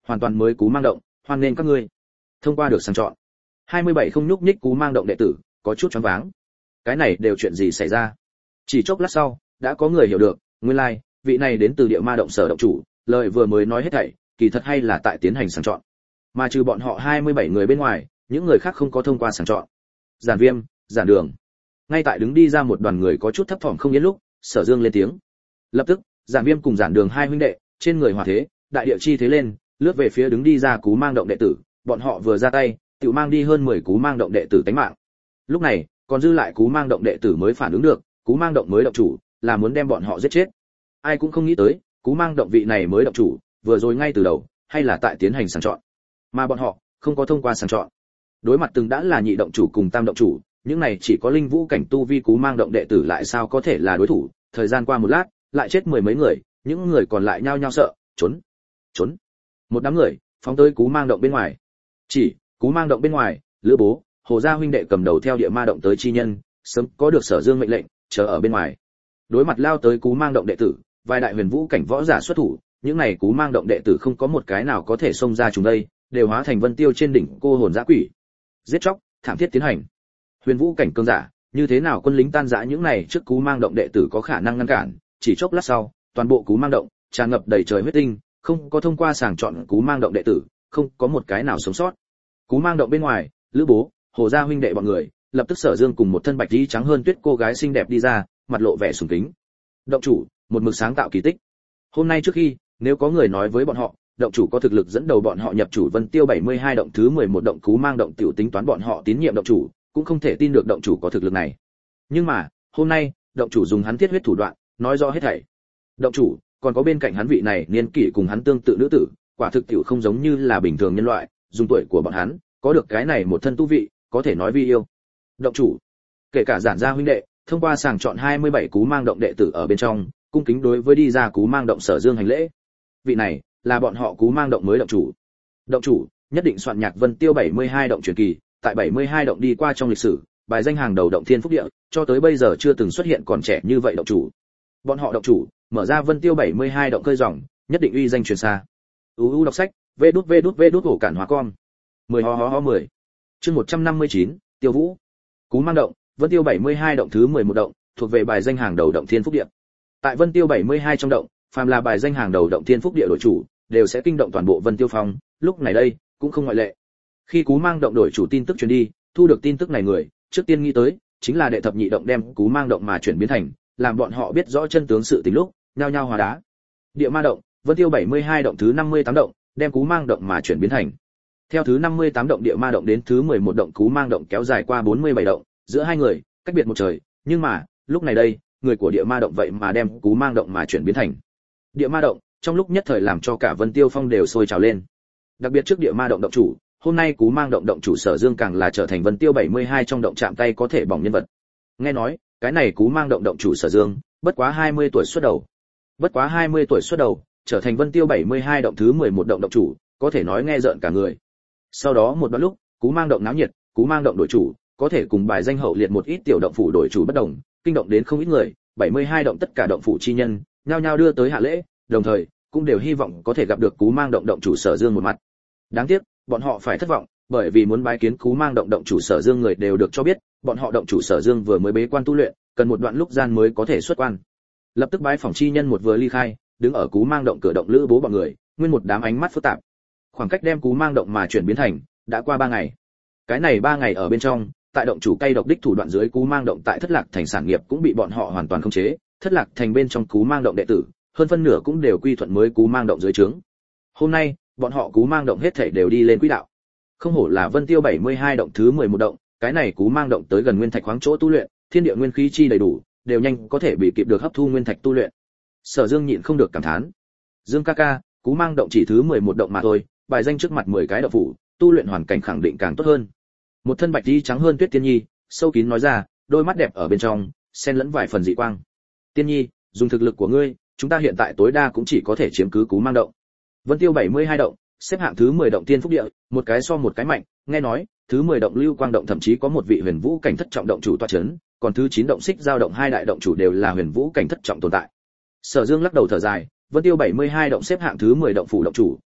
hoàn toàn mới cú mang động, hoan nghênh các ngươi thông qua được sàng chọn. hai mươi bảy không nhúc nhích cú mang động đệ tử có chút choáng váng. Cái này đều chuyện gì xảy ra? Chỉ chốc lát sau, đã có người hiểu được, nguyên lai, like, vị này đến từ địa ma động sở động chủ, lời vừa mới nói hết thảy, kỳ thật hay là tại tiến hành sàng chọn. Mà trừ bọn họ hai mươi bảy người bên ngoài, những người khác không có thông qua sàng chọn. Giản Viêm, Giản Đường. Ngay tại đứng đi ra một đoàn người có chút thấp thỏm không yên lúc, Sở Dương lên tiếng. Lập tức, Giản Viêm cùng Giản Đường hai huynh đệ, trên người hỏa thế, đại địa chi thế lên, lướt về phía đứng đi ra cú mang động đệ tử, bọn họ vừa ra tay, tự mang đi hơn mười cú mang động đệ tử tánh mạng. Lúc này, còn dư lại cú mang động đệ tử mới phản ứng được, cú mang động mới động chủ, là muốn đem bọn họ giết chết. Ai cũng không nghĩ tới, cú mang động vị này mới động chủ, vừa rồi ngay từ đầu, hay là tại tiến hành sàng chọn. Mà bọn họ không có thông qua sàng chọn. Đối mặt từng đã là nhị động chủ cùng tam động chủ, những này chỉ có linh vũ cảnh tu vi cú mang động đệ tử lại sao có thể là đối thủ, thời gian qua một lát, lại chết mười mấy người, những người còn lại nhao nhao sợ, trốn, trốn. Một đám người phóng tới cú mang động bên ngoài. Chỉ, cú mang động bên ngoài, Lữ Bố, Hồ gia huynh đệ cầm đầu theo địa ma động tới chi nhân, sớm có được Sở Dương mệnh lệnh, chờ ở bên ngoài. Đối mặt lao tới cú mang động đệ tử, vài đại huyền vũ cảnh võ giả xuất thủ, những này cú mang động đệ tử không có một cái nào có thể xông ra chúng đây, đều hóa thành vân tiêu trên đỉnh cô hồn dã quỷ. Giết chóc, thảm thiết tiến hành. Huyền vũ cảnh cường giả, như thế nào quân lính tan rã những này trước cú mang động đệ tử có khả năng ngăn cản, chỉ chốc lát sau, toàn bộ cú mang động tràn ngập đầy trời huyết tinh, không có thông qua sàng chọn cú mang động đệ tử, không có một cái nào sống sót. Cú mang động bên ngoài, Lữ Bố, Hồ gia huynh đệ bọn người, lập tức Sở Dương cùng một thân bạch y trắng hơn tuyết cô gái xinh đẹp đi ra, mặt lộ vẻ sùng kính. Động chủ, một mực sáng tạo kỳ tích. Hôm nay trước khi, nếu có người nói với bọn họ, động chủ có thực lực dẫn đầu bọn họ nhập chủ Vân Tiêu bảy mươi hai động thứ mười một động cú mang động tiểu tính toán bọn họ tín nhiệm động chủ, cũng không thể tin được động chủ có thực lực này. Nhưng mà, hôm nay, động chủ dùng hắn thiết huyết thủ đoạn, nói rõ hết thảy. Động chủ, còn có bên cạnh hắn vị này niên kỷ cùng hắn tương tự nữ tử, quả thực tiểu không giống như là bình thường nhân loại, dùng tuổi của bọn hắn, có được cái này một thân tu vị, có thể nói vi yêu. Động chủ, kể cả Giản gia huynh đệ, thông qua sàng chọn hai mươi bảy cú mang động đệ tử ở bên trong, cung kính đối với đi ra cú mang động Sở Dương hành lễ. Vị này là bọn họ cú mang động mới động chủ. Động chủ nhất định soạn nhạc Vân Tiêu bảy mươi hai động truyền kỳ, tại bảy mươi hai động đi qua trong lịch sử, bài danh hàng đầu động thiên phúc địa, cho tới bây giờ chưa từng xuất hiện còn trẻ như vậy động chủ. Bọn họ động chủ, mở ra Vân Tiêu bảy mươi hai động khơi ròng, nhất định uy danh truyền xa. u u đọc sách, vê đút vê đút vê đút hổ cản hóa con. mười ho ho ho mười. Chương một trăm năm mươi chín, Tiêu Vũ. Cú mang động, Vân Tiêu bảy mươi hai động thứ mười một động, thuộc về bài danh hàng đầu động thiên phúc địa. Tại Vân Tiêu bảy mươi hai trong động, phàm là bài danh hàng đầu động thiên phúc địa đổi chủ, đều sẽ kinh động toàn bộ Vân Tiêu Phong, lúc này đây cũng không ngoại lệ. Khi cú mang động đổi chủ tin tức truyền đi, thu được tin tức này người, trước tiên nghĩ tới chính là đệ thập nhị động đem cú mang động mà chuyển biến thành, làm bọn họ biết rõ chân tướng sự tình lúc, nhao nhao hóa đá. Địa ma động, Vân Tiêu bảy mươi hai động thứ năm mươi tám động, đem cú mang động mà chuyển biến thành. Theo thứ năm mươi tám động địa ma động đến thứ mười một động cú mang động kéo dài qua bốn mươi bảy động, giữa hai người, cách biệt một trời, nhưng mà, lúc này đây, người của địa ma động vậy mà đem cú mang động mà chuyển biến thành. Địa ma động, trong lúc nhất thời làm cho cả Vân Tiêu Phong đều sôi trào lên. Đặc biệt trước địa ma động động chủ, hôm nay cú mang động động chủ Sở Dương càng là trở thành Vân Tiêu bảy mươi hai trong động chạm tay có thể bỏng nhân vật. Nghe nói, cái này cú mang động động chủ Sở Dương, bất quá hai mươi tuổi xuất đầu. Bất quá hai mươi tuổi xuất đầu, trở thành Vân Tiêu bảy mươi hai động thứ mười một động động chủ, có thể nói nghe rợn cả người. Sau đó một đoạn lúc, cú mang động náo nhiệt, cú mang động đổi chủ, có thể cùng bài danh hậu liệt một ít tiểu động phủ đổi chủ bất đồng, kinh động đến không ít người, bảy mươi hai động tất cả động phủ chi nhân, nhao nhao đưa tới hạ lễ, đồng thời cũng đều hy vọng có thể gặp được cú mang động động chủ Sở Dương một mặt. Đáng tiếc, bọn họ phải thất vọng, bởi vì muốn bái kiến cú mang động động chủ Sở Dương người đều được cho biết, bọn họ động chủ Sở Dương vừa mới bế quan tu luyện, cần một đoạn lúc gian mới có thể xuất quan. Lập tức bái phỏng chi nhân một vừa ly khai, đứng ở cú mang động cửa động Lữ Bố bọn người, nguyên một đám ánh mắt phức tạp. Khoảng cách đem cú mang động mà chuyển biến thành, đã qua ba ngày. Cái này ba ngày ở bên trong, tại động chủ cay độc đích thủ đoạn dưới cú mang động tại Thất Lạc Thành sản nghiệp cũng bị bọn họ hoàn toàn khống chế, Thất Lạc Thành bên trong cú mang động đệ tử, hơn phân nửa cũng đều quy thuận mới cú mang động dưới trướng. Hôm nay, bọn họ cú mang động hết thảy đều đi lên quỹ đạo. Không hổ là Vân Tiêu bảy mươi hai động thứ mười một động, cái này cú mang động tới gần nguyên thạch khoáng chỗ tu luyện, thiên địa nguyên khí chi đầy đủ, đều nhanh có thể bị kịp được hấp thu nguyên thạch tu luyện. Sở Dương nhịn không được cảm thán. Dương ca ca, cú mang động chỉ thứ mười một động mà thôi, bài danh trước mặt mười cái động phủ, tu luyện hoàn cảnh khẳng định càng tốt hơn. Một thân bạch y trắng hơn Tuyết Tiên Nhi, sâu kín nói ra, đôi mắt đẹp ở bên trong, xen lẫn vài phần dị quang. Tiên Nhi, dùng thực lực của ngươi, chúng ta hiện tại tối đa cũng chỉ có thể chiếm cứ cú mang động. Vân Tiêu bảy mươi hai động, xếp hạng thứ mười động tiên phúc địa, một cái so một cái mạnh, nghe nói, thứ mười động Lưu Quang động thậm chí có một vị huyền vũ cảnh thất trọng động chủ tọa chấn, còn thứ chín động Xích Giao động hai đại động chủ đều là huyền vũ cảnh thất trọng tồn tại. Sở Dương lắc đầu thở dài, Vân Tiêu bảy mươi hai động xếp hạng thứ mười động phủ động chủ,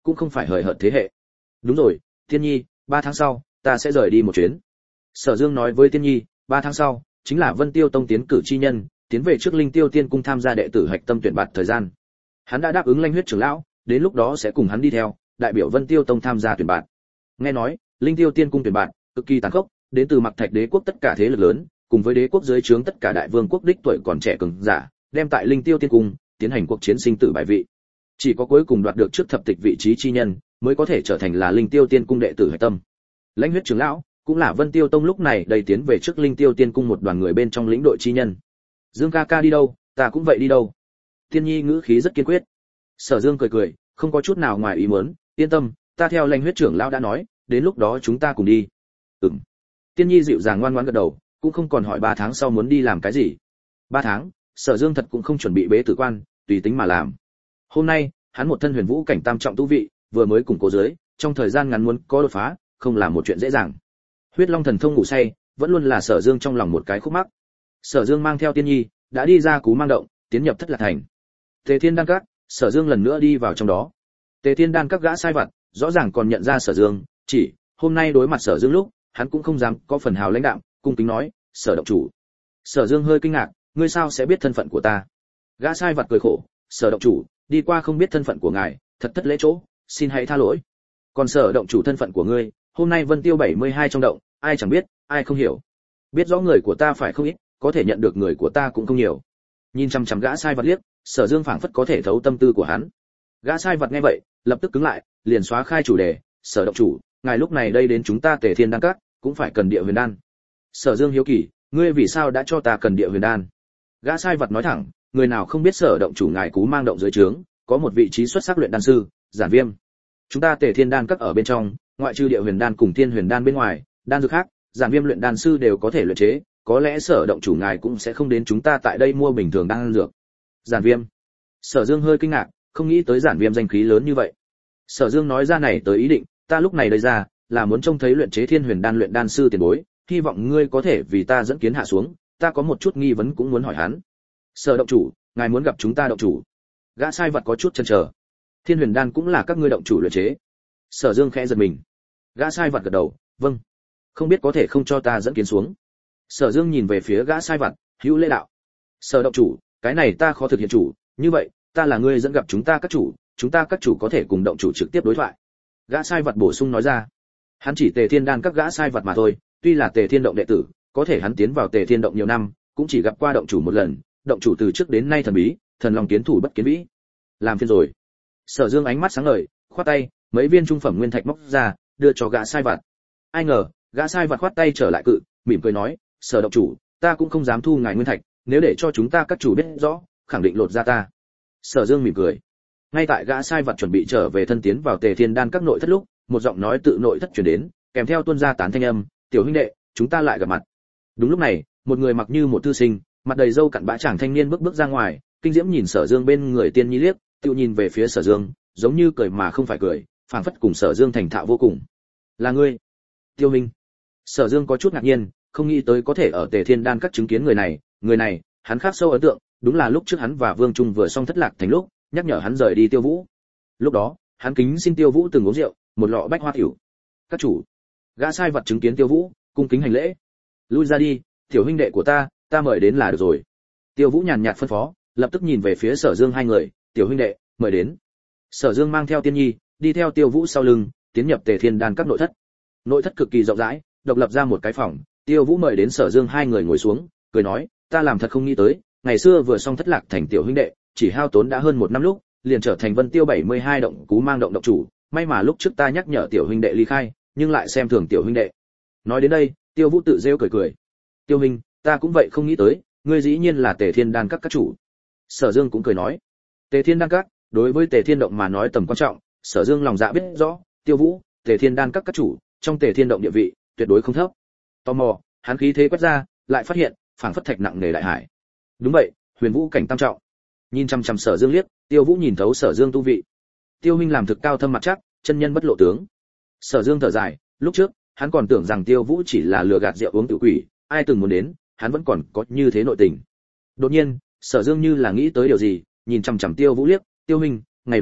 cũng không phải hời hợt thế hệ. Đúng rồi, Tiên Nhi, ba tháng sau ta sẽ rời đi một chuyến. Sở Dương nói với Tiên Nhi, ba tháng sau chính là Vân Tiêu Tông tiến cử chi nhân, tiến về trước Linh Tiêu Tiên cung tham gia đệ tử hạch tâm tuyển bạt thời gian. Hắn đã đáp ứng Lanh Huyết trưởng lão, đến lúc đó sẽ cùng hắn đi theo, đại biểu Vân Tiêu Tông tham gia tuyển bạt. Nghe nói, Linh Tiêu Tiên cung tuyển bạt cực kỳ tàn khốc, đến từ Mặc Thạch đế quốc tất cả thế lực lớn, cùng với đế quốc dưới trướng tất cả đại vương quốc đích tuổi còn trẻ cường giả, đem tại Linh Tiêu Tiên cung tiến hành cuộc chiến sinh tử bại vị. Chỉ có cuối cùng đoạt được trước thập tịch vị trí chi nhân, mới có thể trở thành là Linh Tiêu Tiên cung đệ tử hạch tâm. Lãnh Huyết trưởng lão cũng là Vân Tiêu Tông lúc này đầy tiến về trước Linh Tiêu Tiên cung một đoàn người bên trong lĩnh đội chi nhân. Dương ca ca đi đâu, ta cũng vậy đi đâu. Tiên Nhi ngữ khí rất kiên quyết. Sở Dương cười cười, không có chút nào ngoài ý muốn, yên tâm, ta theo Lãnh Huyết trưởng lão đã nói, đến lúc đó chúng ta cùng đi. Ừm. Tiên Nhi dịu dàng ngoan ngoãn gật đầu, cũng không còn hỏi ba tháng sau muốn đi làm cái gì. Ba tháng, Sở Dương thật cũng không chuẩn bị bế tử quan, tùy tính mà làm. Hôm nay, hắn một thân huyền vũ cảnh tam trọng tu vị, vừa mới củng cố dưới, trong thời gian ngắn muốn có đột phá, không là một chuyện dễ dàng. Huyết Long thần thông ngủ say, vẫn luôn là Sở Dương trong lòng một cái khúc mắc. Sở Dương mang theo Tiên Nhi, đã đi ra Cú Mang động, tiến nhập Thất Lạc thành. Tề Thiên Đan Các, Sở Dương lần nữa đi vào trong đó. Tề Thiên Đan Các gã sai vặt, rõ ràng còn nhận ra Sở Dương, chỉ hôm nay đối mặt Sở Dương lúc, hắn cũng không dám có phần hào lãnh đạm, cung kính nói, "Sở động chủ." Sở Dương hơi kinh ngạc, "Ngươi sao sẽ biết thân phận của ta?" Gã sai vặt cười khổ, "Sở động chủ, đi qua không biết thân phận của ngài, thật thất lễ chỗ, xin hãy tha lỗi. Còn Sở động chủ thân phận của ngươi, hôm nay Vân Tiêu bảy mươi hai trong động, ai chẳng biết, ai không hiểu. Biết rõ người của ta phải không ít, có thể nhận được người của ta cũng không nhiều." Nhìn chăm chăm gã sai vặt liếc, Sở Dương phảng phất có thể thấu tâm tư của hắn. Gã sai vặt nghe vậy, lập tức cứng lại, liền xóa khai chủ đề, "Sở động chủ, ngài lúc này đây đến chúng ta Tề Thiên Đan Các, cũng phải cần địa huyền đan." Sở Dương hiếu kỳ, "Ngươi vì sao đã cho ta cần địa huyền đan?" Gã sai vật nói thẳng, "Người nào không biết Sở động chủ ngài Cú Mang động dưới trướng, có một vị trí xuất sắc luyện đan sư, Giản Viêm. Chúng ta Tề Thiên Đan Các ở bên trong, ngoại trừ địa huyền đan cùng thiên huyền đan bên ngoài, đan dược khác, Giản Viêm luyện đan sư đều có thể luyện chế, có lẽ Sở động chủ ngài cũng sẽ không đến chúng ta tại đây mua bình thường đan dược." Giản Viêm. Sở Dương hơi kinh ngạc, không nghĩ tới Giản Viêm danh khí lớn như vậy. Sở Dương nói ra này tới ý định, "Ta lúc này đây ra, là muốn trông thấy luyện chế thiên huyền đan luyện đan sư tiền bối, hy vọng ngươi có thể vì ta dẫn kiến hạ xuống, ta có một chút nghi vấn cũng muốn hỏi hắn." "Sở động chủ, ngài muốn gặp chúng ta động chủ?" Gã sai vật có chút chần chờ. "Thiên huyền đan cũng là các ngươi động chủ luyện chế?" Sở Dương khẽ giật mình. Gã sai vật gật đầu, "Vâng. Không biết có thể không cho ta dẫn kiến xuống?" Sở Dương nhìn về phía gã sai vật, hữu lễ đạo, "Sở động chủ, cái này ta khó thực hiện chủ, như vậy, ta là ngươi dẫn gặp chúng ta các chủ, chúng ta các chủ có thể cùng động chủ trực tiếp đối thoại." Gã sai vật bổ sung nói ra. Hắn chỉ Tề Thiên Đan Các gã sai vật mà thôi, tuy là Tề Thiên động đệ tử, có thể hắn tiến vào Tề Thiên động nhiều năm, cũng chỉ gặp qua động chủ một lần, động chủ từ trước đến nay thần bí, thần lòng kiến thủ bất kiến vĩ. Làm phiền rồi. Sở Dương ánh mắt sáng ngời, khoát tay, mấy viên trung phẩm nguyên thạch móc ra, đưa cho gã sai vật. Ai ngờ, gã sai vật khoát tay trở lại cự, mỉm cười nói, "Sở động chủ, ta cũng không dám thu ngài nguyên thạch, nếu để cho chúng ta các chủ biết rõ, khẳng định lột ra ta." Sở Dương mỉm cười. Ngay tại gã sai vật chuẩn bị trở về thân tiến vào Tề Thiên Đan Các nội thất lúc, một giọng nói tự nội thất truyền đến, kèm theo tuôn ra tán thanh âm, "Tiểu huynh đệ, chúng ta lại gặp mặt." Đúng lúc này, một người mặc như một thư sinh, mặt đầy râu cặn bã chàng thanh niên bước bước ra ngoài, kinh diễm nhìn Sở Dương bên người Tiên Nhi liếc, tự nhìn về phía Sở Dương, giống như cười mà không phải cười, phảng phất cùng Sở Dương thành thạo vô cùng. "Là ngươi?" "Tiêu Minh." Sở Dương có chút ngạc nhiên, không nghĩ tới có thể ở Tề Thiên Đan Các chứng kiến người này, người này, hắn khắc sâu ấn tượng, đúng là lúc trước hắn và Vương Trung vừa xong Thất Lạc thành lúc, nhắc nhở hắn rời đi Tiêu Vũ. Lúc đó, hắn kính xin Tiêu Vũ từng uống rượu, một lọ bách hoa tiểu. "Các chủ." Gã sai vật chứng kiến Tiêu Vũ, cung kính hành lễ. "Lui ra đi, tiểu huynh đệ của ta, ta mời đến là được rồi." Tiêu Vũ nhàn nhạt phân phó, lập tức nhìn về phía Sở Dương hai người, "Tiểu huynh đệ, mời đến." Sở Dương mang theo Tiên Nhi, đi theo Tiêu Vũ sau lưng, tiến nhập Tề Thiên Đan Các nội thất. Nội thất cực kỳ rộng rãi, độc lập ra một cái phòng, Tiêu Vũ mời đến Sở Dương hai người ngồi xuống, cười nói, "Ta làm thật không nghĩ tới, ngày xưa vừa xong Thất Lạc thành tiểu huynh đệ, chỉ hao tốn đã hơn một năm lúc, liền trở thành Vân Tiêu bảy mươi hai động Cú Mang động động chủ, may mà lúc trước ta nhắc nhở tiểu huynh đệ ly khai, nhưng lại xem thường tiểu huynh đệ." Nói đến đây, Tiêu Vũ tự rêu cười cười. "Tiêu huynh, ta cũng vậy không nghĩ tới, ngươi dĩ nhiên là Tề Thiên Đan Các các chủ." Sở Dương cũng cười nói. Tề Thiên Đan Các, đối với Tề Thiên động mà nói tầm quan trọng, Sở Dương lòng dạ biết rõ, Tiêu Vũ, Tề Thiên Đan Các các chủ, trong Tề Thiên động địa vị, tuyệt đối không thấp. Tò mò, hắn khí thế quét ra, lại phát hiện, phảng phất thạch nặng nề đại hải. Đúng vậy, huyền vũ cảnh tam trọng. Nhìn chăm chăm Sở Dương liếc, Tiêu Vũ nhìn thấu Sở Dương tu vị. Tiêu huynh làm thực cao thâm mặt chắc, chân nhân bất lộ tướng. Sở Dương thở dài, lúc trước, hắn còn tưởng rằng Tiêu Vũ chỉ là lừa gạt rượu uống tự quỷ, ai từng muốn đến, hắn vẫn còn có như thế nội tình. Đột nhiên, Sở Dương như là nghĩ tới điều gì, nhìn chằm chằm Tiêu Vũ liếc, "Tiêu huynh, ngày đó,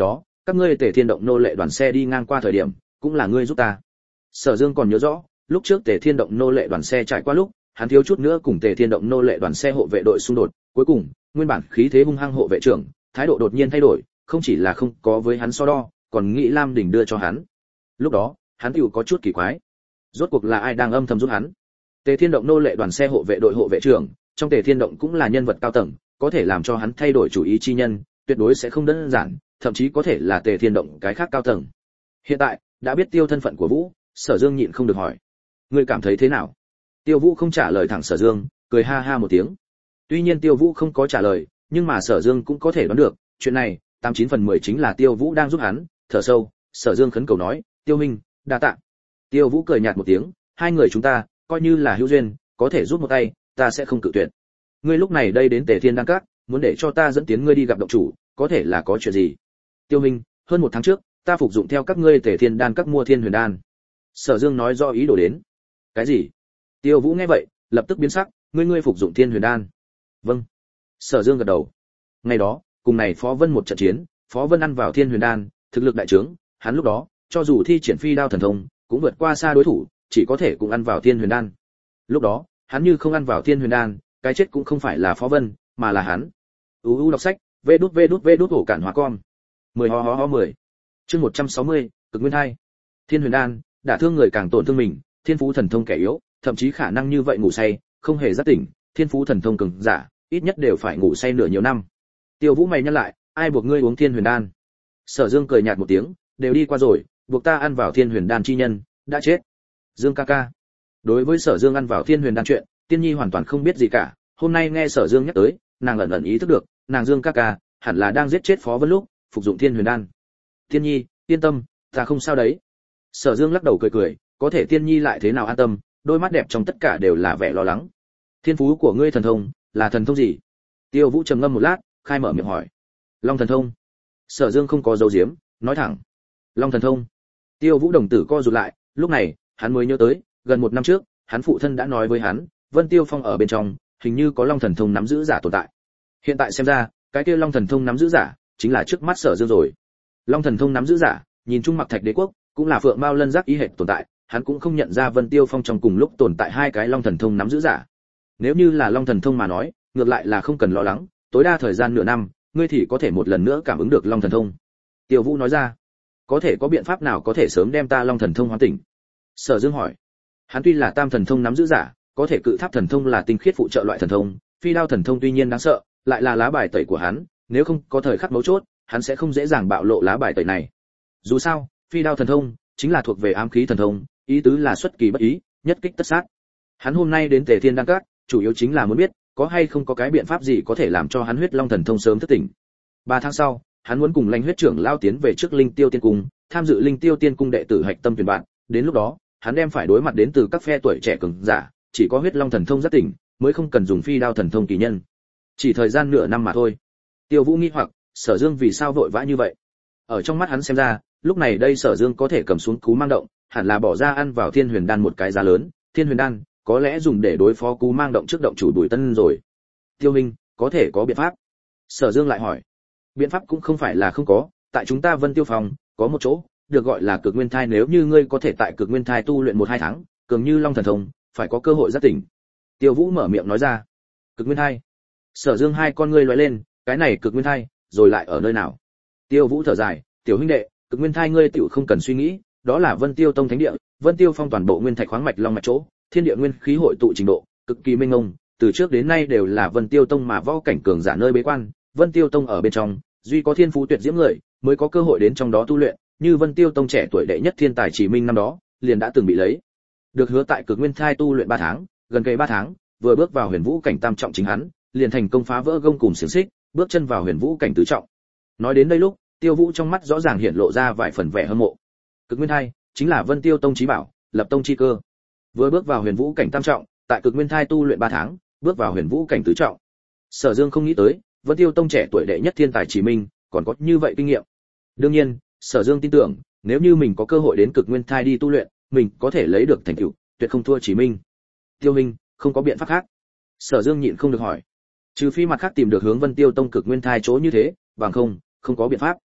các ngươi Tề Thiên Động nô lệ đoàn xe đi ngang qua thời điểm, cũng là ngươi giúp ta. Sở Dương còn nhớ rõ, lúc trước Tề Thiên Động nô lệ đoàn xe trải qua lúc, hắn thiếu chút nữa cùng Tề Thiên Động nô lệ đoàn xe hộ vệ đội xung đột, cuối cùng, nguyên bản khí thế hung hăng hộ vệ trưởng, thái độ đột nhiên thay đổi, không chỉ là không có với hắn so đo, còn nghĩ Lam Đình đưa cho hắn. Lúc đó, hắn tiểu có chút kỳ quái. Rốt cuộc là ai đang âm thầm giúp hắn? Tề Thiên Động nô lệ đoàn xe hộ vệ đội hộ vệ trưởng, trong Tề Thiên Động cũng là nhân vật cao tầng, có thể làm cho hắn thay đổi chủ ý chi nhân, tuyệt đối sẽ không đơn giản, thậm chí có thể là Tề Thiên Động cái khác cao tầng. Hiện tại, đã biết Tiêu thân phận của Vũ, Sở Dương nhịn không được hỏi: "Ngươi cảm thấy thế nào?" Tiêu Vũ không trả lời thẳng Sở Dương, cười ha ha một tiếng. Tuy nhiên Tiêu Vũ không có trả lời, nhưng mà Sở Dương cũng có thể đoán được, chuyện này, tám chín phần mười chính là Tiêu Vũ đang giúp hắn. Thở sâu, Sở Dương khấn cầu nói: "Tiêu huynh, đa tạ." Tiêu Vũ cười nhạt một tiếng: "Hai người chúng ta, coi như là hữu duyên, có thể giúp một tay, ta sẽ không cự tuyệt. Ngươi lúc này đây đến Tề Thiên Đan Các, muốn để cho ta dẫn tiến ngươi đi gặp động chủ, có thể là có chuyện gì?" "Tiêu huynh, hơn một tháng trước, ta phục dụng theo các ngươi Tề Thiên Đan Các mua Thiên Huyền Đan." Sở Dương nói do ý đồ đến. "Cái gì?" Tiêu Vũ nghe vậy, lập tức biến sắc: "Ngươi ngươi phục dụng Thiên Huyền Đan?" "Vâng." Sở Dương gật đầu. Ngày đó, cùng này Phó Vân một trận chiến, Phó Vân ăn vào Thiên Huyền Đan, thực lực đại trướng, hắn lúc đó, cho dù thi triển phi đao thần thông, cũng vượt qua xa đối thủ, chỉ có thể cùng ăn vào Thiên Huyền Đan. Lúc đó, hắn như không ăn vào Thiên Huyền Đan, cái chết cũng không phải là Phó Vân, mà là hắn. u u đọc sách, vê đút vê đút vê đút ổ cản hóa con. mười ho ho ho mười. Chương một trăm sáu mươi, Cực Nguyên Thai. Thiên Huyền Đan, đả thương người càng tổn thương mình, thiên phú thần thông kẻ yếu, thậm chí khả năng như vậy ngủ say, không hề giác tỉnh, thiên phú thần thông cường giả, ít nhất đều phải ngủ say nửa nhiều năm. Tiêu Vũ mày nhăn lại, ai buộc ngươi uống Thiên Huyền Đan? Sở Dương cười nhạt một tiếng, đều đi qua rồi, buộc ta ăn vào Thiên Huyền Đan chi nhân, đã chết. Dương ca ca. Đối với Sở Dương ăn vào Thiên Huyền Đan chuyện, Tiên Nhi hoàn toàn không biết gì cả, hôm nay nghe Sở Dương nhắc tới, nàng ẩn ẩn ý thức được, nàng Dương ca ca hẳn là đang giết chết Phó Vân lúc, phục dụng Thiên Huyền Đan. Tiên Nhi, yên tâm, ta không sao đấy. Sở Dương lắc đầu cười cười, có thể Tiên Nhi lại thế nào an tâm, đôi mắt đẹp trong tất cả đều là vẻ lo lắng. Thiên phú của ngươi thần thông, là thần thông gì? Tiêu Vũ trầm ngâm một lát, khai mở miệng hỏi. Long thần thông. Sở Dương không có giấu giếm, nói thẳng. Long thần thông. Tiêu Vũ đồng tử co rụt lại, lúc này, hắn mới nhớ tới, gần một năm trước, hắn phụ thân đã nói với hắn, Vân Tiêu Phong ở bên trong, hình như có Long thần thông nắm giữ giả tồn tại. Hiện tại xem ra, cái kia Long thần thông nắm giữ giả, chính là trước mắt Sở Dương rồi. Long thần thông nắm giữ giả, nhìn chung Mặc Thạch Đế quốc, cũng là Phượng Mao Lân Giác ý hệt tồn tại, hắn cũng không nhận ra Vân Tiêu Phong trong cùng lúc tồn tại hai cái Long thần thông nắm giữ giả. Nếu như là Long thần thông mà nói, ngược lại là không cần lo lắng, tối đa thời gian nửa năm, ngươi thì có thể một lần nữa cảm ứng được Long thần thông. Tiêu Vũ nói ra. Có thể có biện pháp nào có thể sớm đem ta Long thần thông hoàn tỉnh? Sở Dương hỏi. Hắn tuy là tam thần thông nắm giữ giả, có thể cự tháp thần thông là tinh khiết phụ trợ loại thần thông, phi đao thần thông tuy nhiên đáng sợ, lại là lá bài tẩy của hắn, nếu không có thời khắc mấu chốt, hắn sẽ không dễ dàng bạo lộ lá bài tẩy này. Dù sao, phi đao thần thông chính là thuộc về ám khí thần thông, ý tứ là xuất kỳ bất ý, nhất kích tất sát. Hắn hôm nay đến Tề Thiên Đan Các, chủ yếu chính là muốn biết, có hay không có cái biện pháp gì có thể làm cho hắn huyết long thần thông sớm thức tỉnh. Ba tháng sau, hắn muốn cùng Lãnh huyết trưởng lao tiến về trước Linh Tiêu Tiên Cung, tham dự Linh Tiêu Tiên Cung đệ tử hạch tâm tuyển bạn, đến lúc đó, hắn đem phải đối mặt đến từ các phe tuổi trẻ cường giả, chỉ có huyết long thần thông giác tỉnh, mới không cần dùng phi đao thần thông kỳ nhân. Chỉ thời gian nửa năm mà thôi. Tiêu Vũ nghi hoặc, Sở Dương vì sao vội vã như vậy? Ở trong mắt hắn xem ra, lúc này đây Sở Dương có thể cầm xuống Cú Mang Động, hẳn là bỏ ra ăn vào Thiên Huyền Đan một cái giá lớn, Thiên Huyền Đan có lẽ dùng để đối phó Cú Mang Động trước động chủ Bùi Tân rồi. Tiêu Minh, có thể có biện pháp? Sở Dương lại hỏi. Biện pháp cũng không phải là không có, tại chúng ta Vân Tiêu Phòng có một chỗ, được gọi là Cực Nguyên Thai, nếu như ngươi có thể tại Cực Nguyên Thai tu luyện một hai tháng, cường như Long thần thông, phải có cơ hội giác tỉnh. Tiêu Vũ mở miệng nói ra. Cực Nguyên Thai. Sở Dương hai con ngươi lóe lên, cái này Cực Nguyên Thai, rồi lại ở nơi nào? Tiêu Vũ thở dài, tiểu huynh đệ, Cực Nguyên Thai ngươi tiểu không cần suy nghĩ, đó là Vân Tiêu Tông thánh địa, Vân Tiêu Phong toàn bộ nguyên thạch khoáng mạch long mạch chỗ, thiên địa nguyên khí hội tụ trình độ cực kỳ mênh mông, từ trước đến nay đều là Vân Tiêu Tông mà võ cảnh cường giả nơi bế quan, Vân Tiêu Tông ở bên trong, duy có thiên phú tuyệt diễm người mới có cơ hội đến trong đó tu luyện, như Vân Tiêu Tông trẻ tuổi đệ nhất thiên tài Chỉ Minh năm đó, liền đã từng bị lấy được hứa tại Cực Nguyên Thai tu luyện ba tháng, gần kề ba tháng, vừa bước vào Huyền Vũ cảnh tam trọng chính hắn, liền thành công phá vỡ gông cùm xiềng xích, bước chân vào Huyền Vũ cảnh tứ trọng. Nói đến đây lúc, Tiêu Vũ trong mắt rõ ràng hiện lộ ra vài phần vẻ hâm mộ. Cực Nguyên Thai chính là Vân Tiêu Tông chí bảo, lập tông chi cơ. Vừa bước vào Huyền Vũ cảnh tam trọng, tại Cực Nguyên Thai tu luyện ba tháng, bước vào Huyền Vũ cảnh tứ trọng. Sở Dương không nghĩ tới, Vân Tiêu Tông trẻ tuổi đệ nhất thiên tài Chỉ Minh, còn có như vậy kinh nghiệm. Đương nhiên, Sở Dương tin tưởng, nếu như mình có cơ hội đến Cực Nguyên Thai đi tu luyện, mình có thể lấy được thành tựu, tuyệt không thua Chỉ Minh. Tiêu Minh, không có biện pháp khác. Sở Dương nhịn không được hỏi. Trừ phi mặt khác tìm được hướng Vân Tiêu Tông Cực Nguyên Thai chỗ như thế, bằng không, không có biện pháp.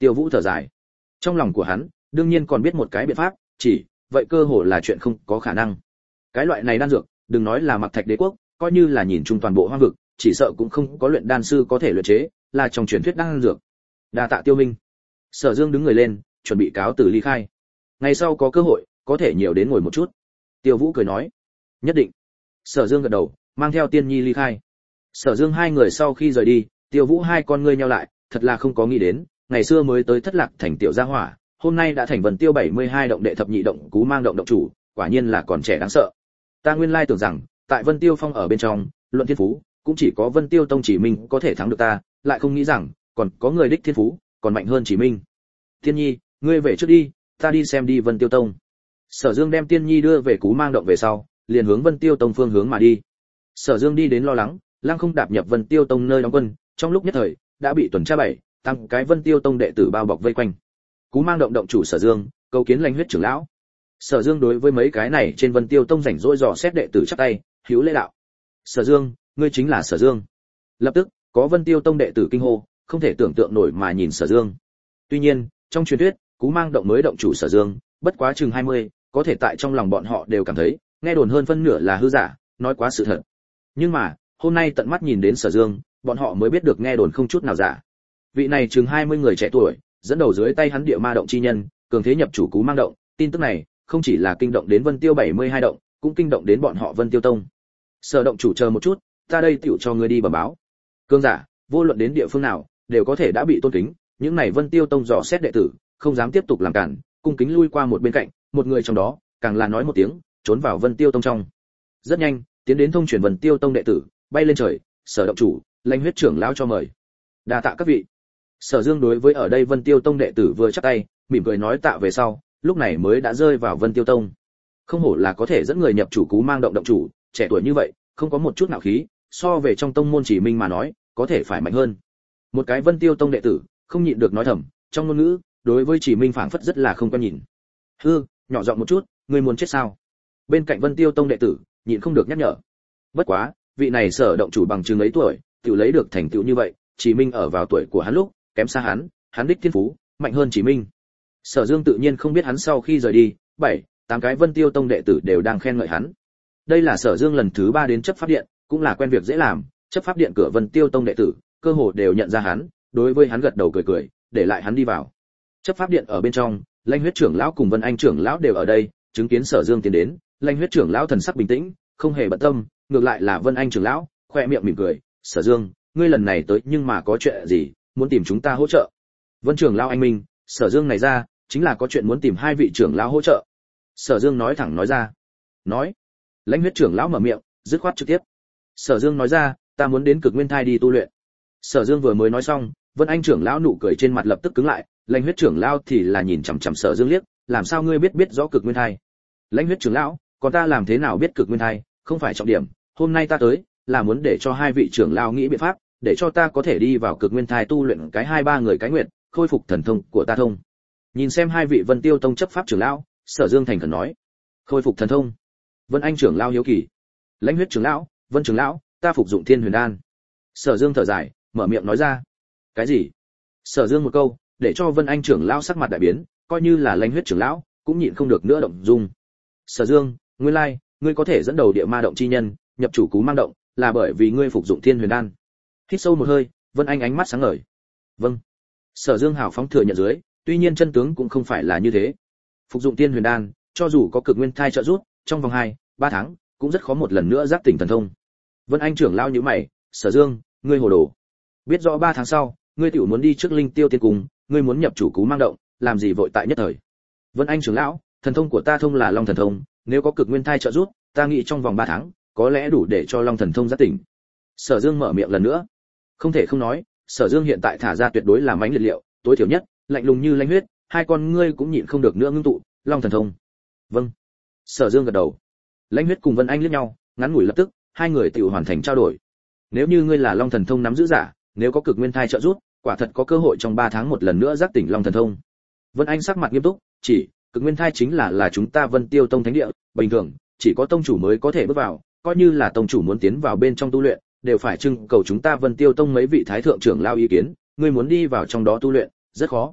Tiêu Vũ thở dài. Trong lòng của hắn, đương nhiên còn biết một cái biện pháp, chỉ vậy cơ hồ là chuyện không có khả năng. Cái loại này đan dược, đừng nói là Mặc Thạch Đế quốc, coi như là nhìn chung toàn bộ hoang vực, chỉ sợ cũng không có luyện đan sư có thể luyện chế, là trong truyền thuyết đan dược. Đa tạ Tiêu Minh. Sở Dương đứng người lên, chuẩn bị cáo từ ly khai. Ngày sau có cơ hội, có thể nhiều đến ngồi một chút. Tiêu Vũ cười nói, nhất định. Sở Dương gật đầu, mang theo Tiên Nhi ly khai. Sở Dương hai người sau khi rời đi, Tiêu Vũ hai con ngươi nheo lại, thật là không có nghĩ đến, ngày xưa mới tới Thất Lạc thành tiểu gia hỏa, hôm nay đã thành Vân Tiêu bảy mươi hai động đệ thập nhị động Cú Mang động động chủ, quả nhiên là còn trẻ đáng sợ. Ta nguyên lai tưởng rằng, tại Vân Tiêu Phong ở bên trong, luận thiên phú, cũng chỉ có Vân Tiêu Tông Chỉ Minh có thể thắng được ta, lại không nghĩ rằng, còn có người đích thiên phú, còn mạnh hơn Chỉ Minh. Tiên Nhi, ngươi về trước đi, ta đi xem đi Vân Tiêu Tông. Sở Dương đem Tiên Nhi đưa về Cú Mang động về sau, liền hướng Vân Tiêu Tông phương hướng mà đi. Sở Dương đi đến lo lắng, Lăng Không đạp nhập Vân Tiêu Tông nơi đóng quân, trong lúc nhất thời đã bị tuần tra bảy, tăng cái Vân Tiêu Tông đệ tử bao bọc vây quanh. Cú Mang động động chủ Sở Dương, cầu kiến Lãnh Huyết trưởng lão. Sở Dương đối với mấy cái này trên Vân Tiêu Tông rảnh rỗi dò xét đệ tử chắp tay, hữu lễ đạo. Sở Dương, ngươi chính là Sở Dương. Lập tức, có Vân Tiêu Tông đệ tử kinh hô, không thể tưởng tượng nổi mà nhìn Sở Dương. Tuy nhiên, trong truyền thuyết, Cú Mang động mới động chủ Sở Dương, bất quá chừng hai mươi, có thể tại trong lòng bọn họ đều cảm thấy, nghe đồn hơn phân nửa là hư giả, nói quá sự thật. Nhưng mà, hôm nay tận mắt nhìn đến Sở Dương, bọn họ mới biết được nghe đồn không chút nào giả. Vị này chừng hai mươi người trẻ tuổi, dẫn đầu dưới tay hắn địa ma động chi nhân, cường thế nhập chủ Cú Mang động, tin tức này không chỉ là kinh động đến Vân Tiêu bảy mươi hai động, cũng kinh động đến bọn họ Vân Tiêu Tông. Sở động chủ chờ một chút, ta đây tiểu cho ngươi đi bẩm báo. Cương giả, vô luận đến địa phương nào, đều có thể đã bị tôn kính, những này Vân Tiêu Tông dò xét đệ tử, không dám tiếp tục làm cản, cung kính lui qua một bên cạnh, một người trong đó, càng là nói một tiếng, trốn vào Vân Tiêu Tông trong. Rất nhanh, tiến đến thông truyền Vân Tiêu Tông đệ tử, bay lên trời, Sở động chủ, Lãnh Huyết trưởng lão cho mời. Đa tạ các vị. Sở Dương đối với ở đây Vân Tiêu Tông đệ tử vừa chắp tay, mỉm cười nói tạ về sau, lúc này mới đã rơi vào Vân Tiêu Tông. Không hổ là có thể dẫn người nhập chủ Cú Mang động động chủ, trẻ tuổi như vậy, không có một chút nào khí, so về trong tông môn Chỉ Minh mà nói, có thể phải mạnh hơn. Một cái Vân Tiêu Tông đệ tử, không nhịn được nói thầm, trong ngôn ngữ, đối với Chỉ Minh phảng phất rất là không quan nhìn. Hư, nhỏ giọng một chút, ngươi muốn chết sao? Bên cạnh Vân Tiêu Tông đệ tử, nhịn không được nhắc nhở. Bất quá, vị này Sở động chủ bằng chừng ấy tuổi, tự lấy được thành tựu như vậy, Chỉ Minh ở vào tuổi của hắn lúc, kém xa hắn, hắn đích thiên phú, mạnh hơn Chỉ Minh. Sở Dương tự nhiên không biết hắn sau khi rời đi, bảy, tám cái Vân Tiêu Tông đệ tử đều đang khen ngợi hắn. Đây là Sở Dương lần thứ ba đến chấp pháp điện, cũng là quen việc dễ làm, chấp pháp điện cửa Vân Tiêu Tông đệ tử, cơ hồ đều nhận ra hắn, đối với hắn gật đầu cười cười, để lại hắn đi vào. Chấp pháp điện ở bên trong, Lãnh Huyết trưởng lão cùng Vân Anh trưởng lão đều ở đây, chứng kiến Sở Dương tiến đến, Lãnh Huyết trưởng lão thần sắc bình tĩnh, không hề bận tâm, ngược lại là Vân Anh trưởng lão, khoe miệng mỉm cười, "Sở Dương, ngươi lần này tới nhưng mà có chuyện gì, muốn tìm chúng ta hỗ trợ?" Vân trưởng lão anh minh, Sở Dương này ra, chính là có chuyện muốn tìm hai vị trưởng lão hỗ trợ. Sở Dương nói thẳng nói ra. Nói. Lãnh Huyết trưởng lão mở miệng, dứt khoát trực tiếp. Sở Dương nói ra, ta muốn đến Cực Nguyên Thai đi tu luyện. Sở Dương vừa mới nói xong, Vân Anh trưởng lão nụ cười trên mặt lập tức cứng lại, Lãnh Huyết trưởng lão thì là nhìn chằm chằm Sở Dương liếc, làm sao ngươi biết biết rõ Cực Nguyên Thai? Lãnh Huyết trưởng lão, còn ta làm thế nào biết Cực Nguyên Thai, không phải trọng điểm, hôm nay ta tới là muốn để cho hai vị trưởng lão nghĩ biện pháp, để cho ta có thể đi vào Cực Nguyên Thai tu luyện cái hai ba người cái nguyện, khôi phục thần thông của ta thông. Nhìn xem hai vị Vân Tiêu Tông chấp pháp trưởng lão, Sở Dương thành khẩn nói, khôi phục thần thông. Vân Anh trưởng lão hiếu kỳ. Lãnh Huyết trưởng lão, Vân trưởng lão, ta phục dụng Thiên Huyền đan. Sở Dương thở dài, mở miệng nói ra. Cái gì? Sở Dương một câu, để cho Vân Anh trưởng lão sắc mặt đại biến, coi như là Lãnh Huyết trưởng lão, cũng nhịn không được nữa động dung. Sở Dương, nguyên lai, ngươi có thể dẫn đầu địa ma động chi nhân, nhập chủ Cú Mang động, là bởi vì ngươi phục dụng Thiên Huyền đan. Hít sâu một hơi, Vân Anh ánh mắt sáng ngời. Vâng. Sở Dương hào phóng thừa nhận dưới, tuy nhiên chân tướng cũng không phải là như thế. Phục dụng Tiên Huyền đan, cho dù có Cực Nguyên Thai trợ giúp, trong vòng hai, ba tháng, cũng rất khó một lần nữa giác tỉnh thần thông. Vân Anh trưởng lão nhíu mày, "Sở Dương, ngươi hồ đồ. Biết rõ ba tháng sau, ngươi tiểu muốn đi trước Linh Tiêu Tiên Cung, ngươi muốn nhập chủ Cú Mang động, làm gì vội tại nhất thời?" Vân Anh trưởng lão, thần thông của ta thông là Long thần thông, nếu có Cực Nguyên Thai trợ giúp, ta nghĩ trong vòng ba tháng, có lẽ đủ để cho Long thần thông giác tỉnh. Sở Dương mở miệng lần nữa. Không thể không nói, Sở Dương hiện tại thả ra tuyệt đối là mãnh liệt liệu, tối thiểu nhất, lạnh lùng như Lãnh Huyết, hai con ngươi cũng nhịn không được nữa ngưng tụ, Long thần thông. Vâng. Sở Dương gật đầu. Lãnh Huyết cùng Vân Anh liếc nhau, ngắn ngủi lập tức, hai người tự hoàn thành trao đổi. Nếu như ngươi là Long thần thông nắm giữ giả, nếu có Cực Nguyên Thai trợ giúp, quả thật có cơ hội trong ba tháng một lần nữa giác tỉnh Long thần thông. Vân Anh sắc mặt nghiêm túc, chỉ, Cực Nguyên Thai chính là là chúng ta Vân Tiêu Tông thánh địa, bình thường chỉ có tông chủ mới có thể bước vào, coi như là tông chủ muốn tiến vào bên trong tu luyện, đều phải trưng cầu chúng ta Vân Tiêu Tông mấy vị thái thượng trưởng lao ý kiến, ngươi muốn đi vào trong đó tu luyện, rất khó.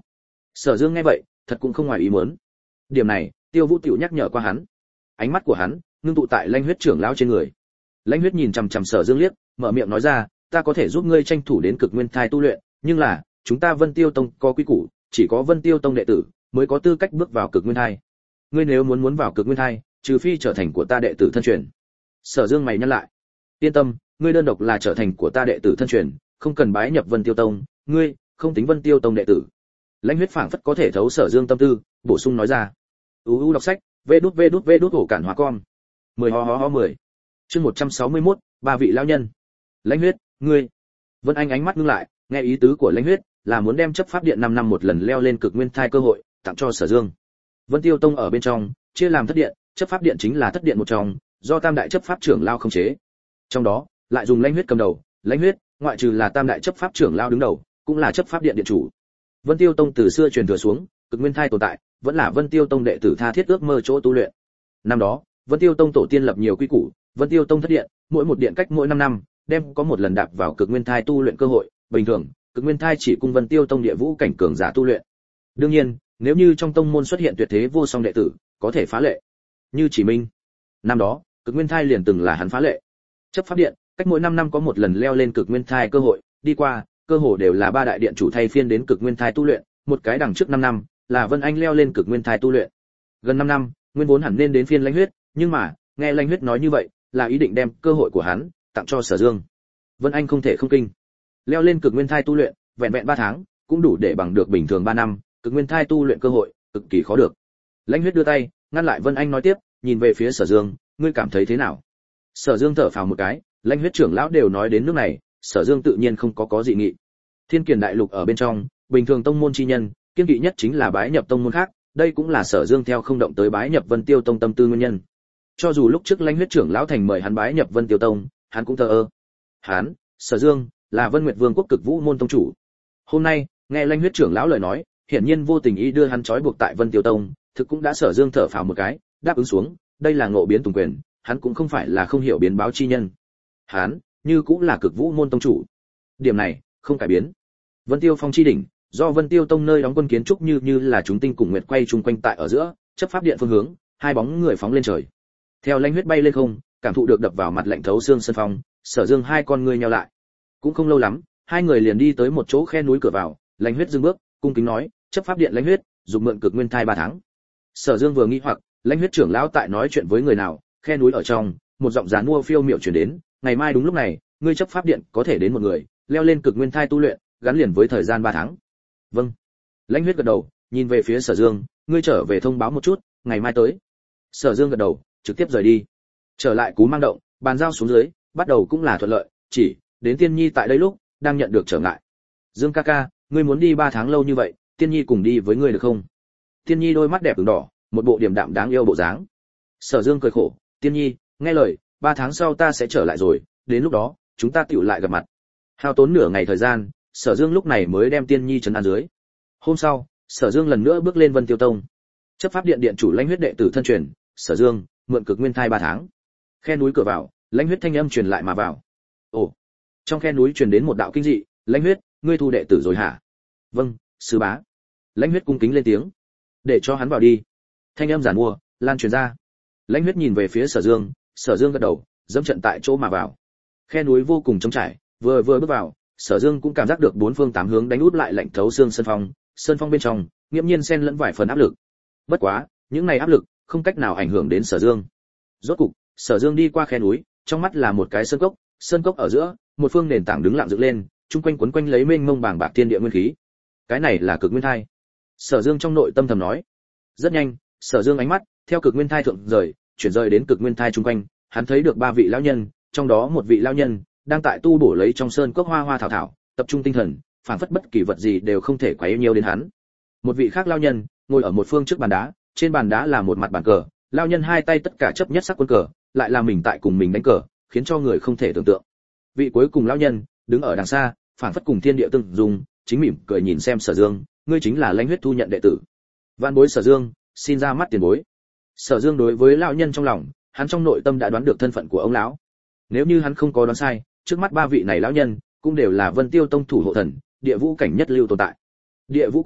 Sở Dương nghe vậy, thật cũng không ngoài ý muốn. Điểm này, Tiêu Vũ tiểu nhắc nhở qua hắn. Ánh mắt của hắn ngưng tụ tại Lãnh Huyết trưởng lão trên người. Lãnh Huyết nhìn chằm chằm Sở Dương liếc, mở miệng nói ra, ta có thể giúp ngươi tranh thủ đến Cực Nguyên Thai tu luyện, nhưng là, chúng ta Vân Tiêu Tông có quy củ, chỉ có Vân Tiêu Tông đệ tử mới có tư cách bước vào Cực Nguyên Thai. Ngươi nếu muốn muốn vào Cực Nguyên Thai, trừ phi trở thành của ta đệ tử thân truyền. Sở Dương mày nhăn lại. Yên tâm, ngươi đơn độc là trở thành của ta đệ tử thân truyền, không cần bái nhập Vân Tiêu Tông, ngươi không tính Vân Tiêu Tông đệ tử. Lãnh Huyết phảng phất có thể thấu Sở Dương tâm tư, bổ sung nói ra. U u đọc sách, vê đút vê đút vê đút hổ cản hóa con. mười ho ho ho mười. Chương một trăm sáu mươi mốt, ba vị lão nhân. Lãnh Huyết, ngươi. Vân Anh ánh mắt ngưng lại, nghe ý tứ của Lãnh Huyết là muốn đem chấp pháp điện năm năm một lần leo lên Cực Nguyên Thai cơ hội, tặng cho Sở Dương. Vân Tiêu Tông ở bên trong, chia làm thất điện, chấp pháp điện chính là thất điện một trong, do tam đại chấp pháp trưởng lao khống chế. Trong đó, lại dùng Lãnh Huyết cầm đầu, Lãnh Huyết, ngoại trừ là tam đại chấp pháp trưởng lao đứng đầu, cũng là chấp pháp điện điện chủ. Vân Tiêu Tông từ xưa truyền thừa xuống, Cực Nguyên Thai tồn tại, vẫn là Vân Tiêu Tông đệ tử tha thiết ước mơ chỗ tu luyện. Năm đó, Vân Tiêu Tông tổ tiên lập nhiều quy củ, Vân Tiêu Tông thất điện, mỗi một điện cách mỗi năm năm, đem có một lần đạp vào Cực Nguyên Thai tu luyện cơ hội, bình thường, Cực Nguyên Thai chỉ cung Vân Tiêu Tông địa vũ cảnh cường giả tu luyện. Đương nhiên, nếu như trong tông môn xuất hiện tuyệt thế vô song đệ tử, có thể phá lệ. Như Chỉ Minh, năm đó, Cực Nguyên Thai liền từng là hắn phá lệ. Chấp pháp điện, cách mỗi năm năm có một lần leo lên Cực Nguyên Thai cơ hội, đi qua, cơ hồ đều là ba đại điện chủ thay phiên đến Cực Nguyên Thai tu luyện, một cái đằng trước năm năm, là Vân Anh leo lên Cực Nguyên Thai tu luyện. Gần năm năm, nguyên vốn hẳn nên đến phiên Lãnh Huyết, nhưng mà, nghe Lãnh Huyết nói như vậy, là ý định đem cơ hội của hắn tặng cho Sở Dương. Vân Anh không thể không kinh. Leo lên Cực Nguyên Thai tu luyện, vẹn vẹn ba tháng, cũng đủ để bằng được bình thường ba năm, Cực Nguyên Thai tu luyện cơ hội, cực kỳ khó được. Lãnh Huyết đưa tay, ngăn lại Vân Anh nói tiếp, nhìn về phía Sở Dương, ngươi cảm thấy thế nào? Sở Dương thở phào một cái, Lãnh Huyết trưởng lão đều nói đến nước này, Sở Dương tự nhiên không có có dị nghị. Thiên Kiền đại lục ở bên trong, bình thường tông môn chi nhân, kiêng kỵ nhất chính là bái nhập tông môn khác, đây cũng là Sở Dương theo không động tới bái nhập Vân Tiêu Tông tâm tư nguyên nhân. Cho dù lúc trước Lãnh Huyết trưởng lão thành mời hắn bái nhập Vân Tiêu Tông, hắn cũng thờ ơ. Hắn, Sở Dương, là Vân Nguyệt Vương quốc Cực Vũ môn tông chủ. Hôm nay, nghe Lãnh Huyết trưởng lão lời nói, hiển nhiên vô tình ý đưa hắn trói buộc tại Vân Tiêu Tông, thực cũng đã Sở Dương thở phào một cái, đáp ứng xuống, đây là ngộ biến tùng quyền, hắn cũng không phải là không hiểu biến báo chi nhân. Hắn, như cũng là Cực Vũ môn tông chủ. Điểm này, không cải biến. Vân Tiêu Phong chi đỉnh, do Vân Tiêu Tông nơi đóng quân kiến trúc như như là chúng tinh cùng nguyệt quay chung quanh tại ở giữa, chấp pháp điện phương hướng, hai bóng người phóng lên trời. Theo Lãnh Huyết bay lên không, cảm thụ được đập vào mặt lạnh thấu xương sân phong, Sở Dương hai con ngươi nheo lại. Cũng không lâu lắm, hai người liền đi tới một chỗ khe núi cửa vào, Lãnh Huyết dừng bước, cung kính nói, chấp pháp điện Lãnh Huyết, dùng mượn Cực Nguyên Thai ba tháng. Sở Dương vừa nghĩ hoặc, Lãnh Huyết trưởng lão tại nói chuyện với người nào, khe núi ở trong, một giọng giàn mua phiêu miệu truyền đến, ngày mai đúng lúc này, ngươi chấp pháp điện có thể đến một người, leo lên Cực Nguyên Thai tu luyện, gắn liền với thời gian ba tháng. Vâng. Lãnh Huyết gật đầu, nhìn về phía Sở Dương, ngươi trở về thông báo một chút, ngày mai tới. Sở Dương gật đầu, trực tiếp rời đi. Trở lại Cú Mang Động, bàn giao xuống dưới, bắt đầu cũng là thuận lợi, chỉ đến Tiên Nhi tại đây lúc đang nhận được trở ngại. Dương ca ca, ngươi muốn đi ba tháng lâu như vậy, Tiên Nhi cùng đi với ngươi được không? Tiên Nhi đôi mắt đẹp ửng đỏ, một bộ điềm đạm đáng yêu bộ dáng. Sở Dương cười khổ, Tiên Nhi, nghe lời, ba tháng sau ta sẽ trở lại rồi, đến lúc đó chúng ta tựu lại gặp mặt. Hao tốn nửa ngày thời gian, Sở Dương lúc này mới đem Tiên Nhi trấn an dưới. Hôm sau, Sở Dương lần nữa bước lên Vân Tiêu Tông. Chấp pháp điện điện chủ Lãnh Huyết đệ tử thân truyền, Sở Dương, mượn Cực Nguyên Thai ba tháng. Khe núi cửa vào, Lãnh Huyết thanh âm truyền lại mà vào. Ồ, trong khe núi truyền đến một đạo kinh dị, Lãnh Huyết, ngươi thu đệ tử rồi hả? Vâng, sư bá. Lãnh Huyết cung kính lên tiếng. Để cho hắn vào đi. Thanh âm giản mua, lan truyền ra. Lãnh Huyết nhìn về phía Sở Dương, Sở Dương gật đầu, dẫm trận tại chỗ mà vào. Khe núi vô cùng trống trải, vừa vừa bước vào, Sở Dương cũng cảm giác được bốn phương tám hướng đánh út lại lạnh thấu xương sơn phong, sơn phong bên trong, nghiêm nhiên xen lẫn vài phần áp lực. Bất quá, những này áp lực không cách nào ảnh hưởng đến Sở Dương. Rốt cục, Sở Dương đi qua khe núi, trong mắt là một cái sơn cốc, sơn cốc ở giữa, một phương nền tảng đứng lặng dựng lên, chung quanh quấn quanh lấy mênh mông bàng bạc thiên địa nguyên khí. Cái này là Cực Nguyên Thai. Sở Dương trong nội tâm thầm nói. Rất nhanh, Sở Dương ánh mắt theo Cực Nguyên Thai thượng rời, chuyển rời đến Cực Nguyên Thai chung quanh, hắn thấy được ba vị lão nhân, trong đó một vị lão nhân đang tại tu bổ lấy trong sơn cốc hoa hoa thảo thảo, tập trung tinh thần, phản phất bất kỳ vật gì đều không thể quấy nhiễu đến hắn. Một vị khác lão nhân ngồi ở một phương trước bàn đá, trên bàn đá là một mặt bàn cờ, lão nhân hai tay tất cả chấp nhất sắc quân cờ, lại là mình tại cùng mình đánh cờ, khiến cho người không thể tưởng tượng. Vị cuối cùng lão nhân đứng ở đằng xa, phản phất cùng thiên địa tương dung, chính mỉm cười nhìn xem Sở Dương, ngươi chính là Lãnh Huyết thu nhận đệ tử. Vạn bối Sở Dương, xin ra mắt tiền bối. Sở Dương đối với lão nhân trong lòng, hắn trong nội tâm đã đoán được thân phận của ông lão. Nếu như hắn không có đoán sai, trước mắt ba vị này lão nhân cũng đều là Vân Tiêu Tông thủ hộ thần, địa vũ cảnh nhất lưu tồn tại. Địa vũ cảnh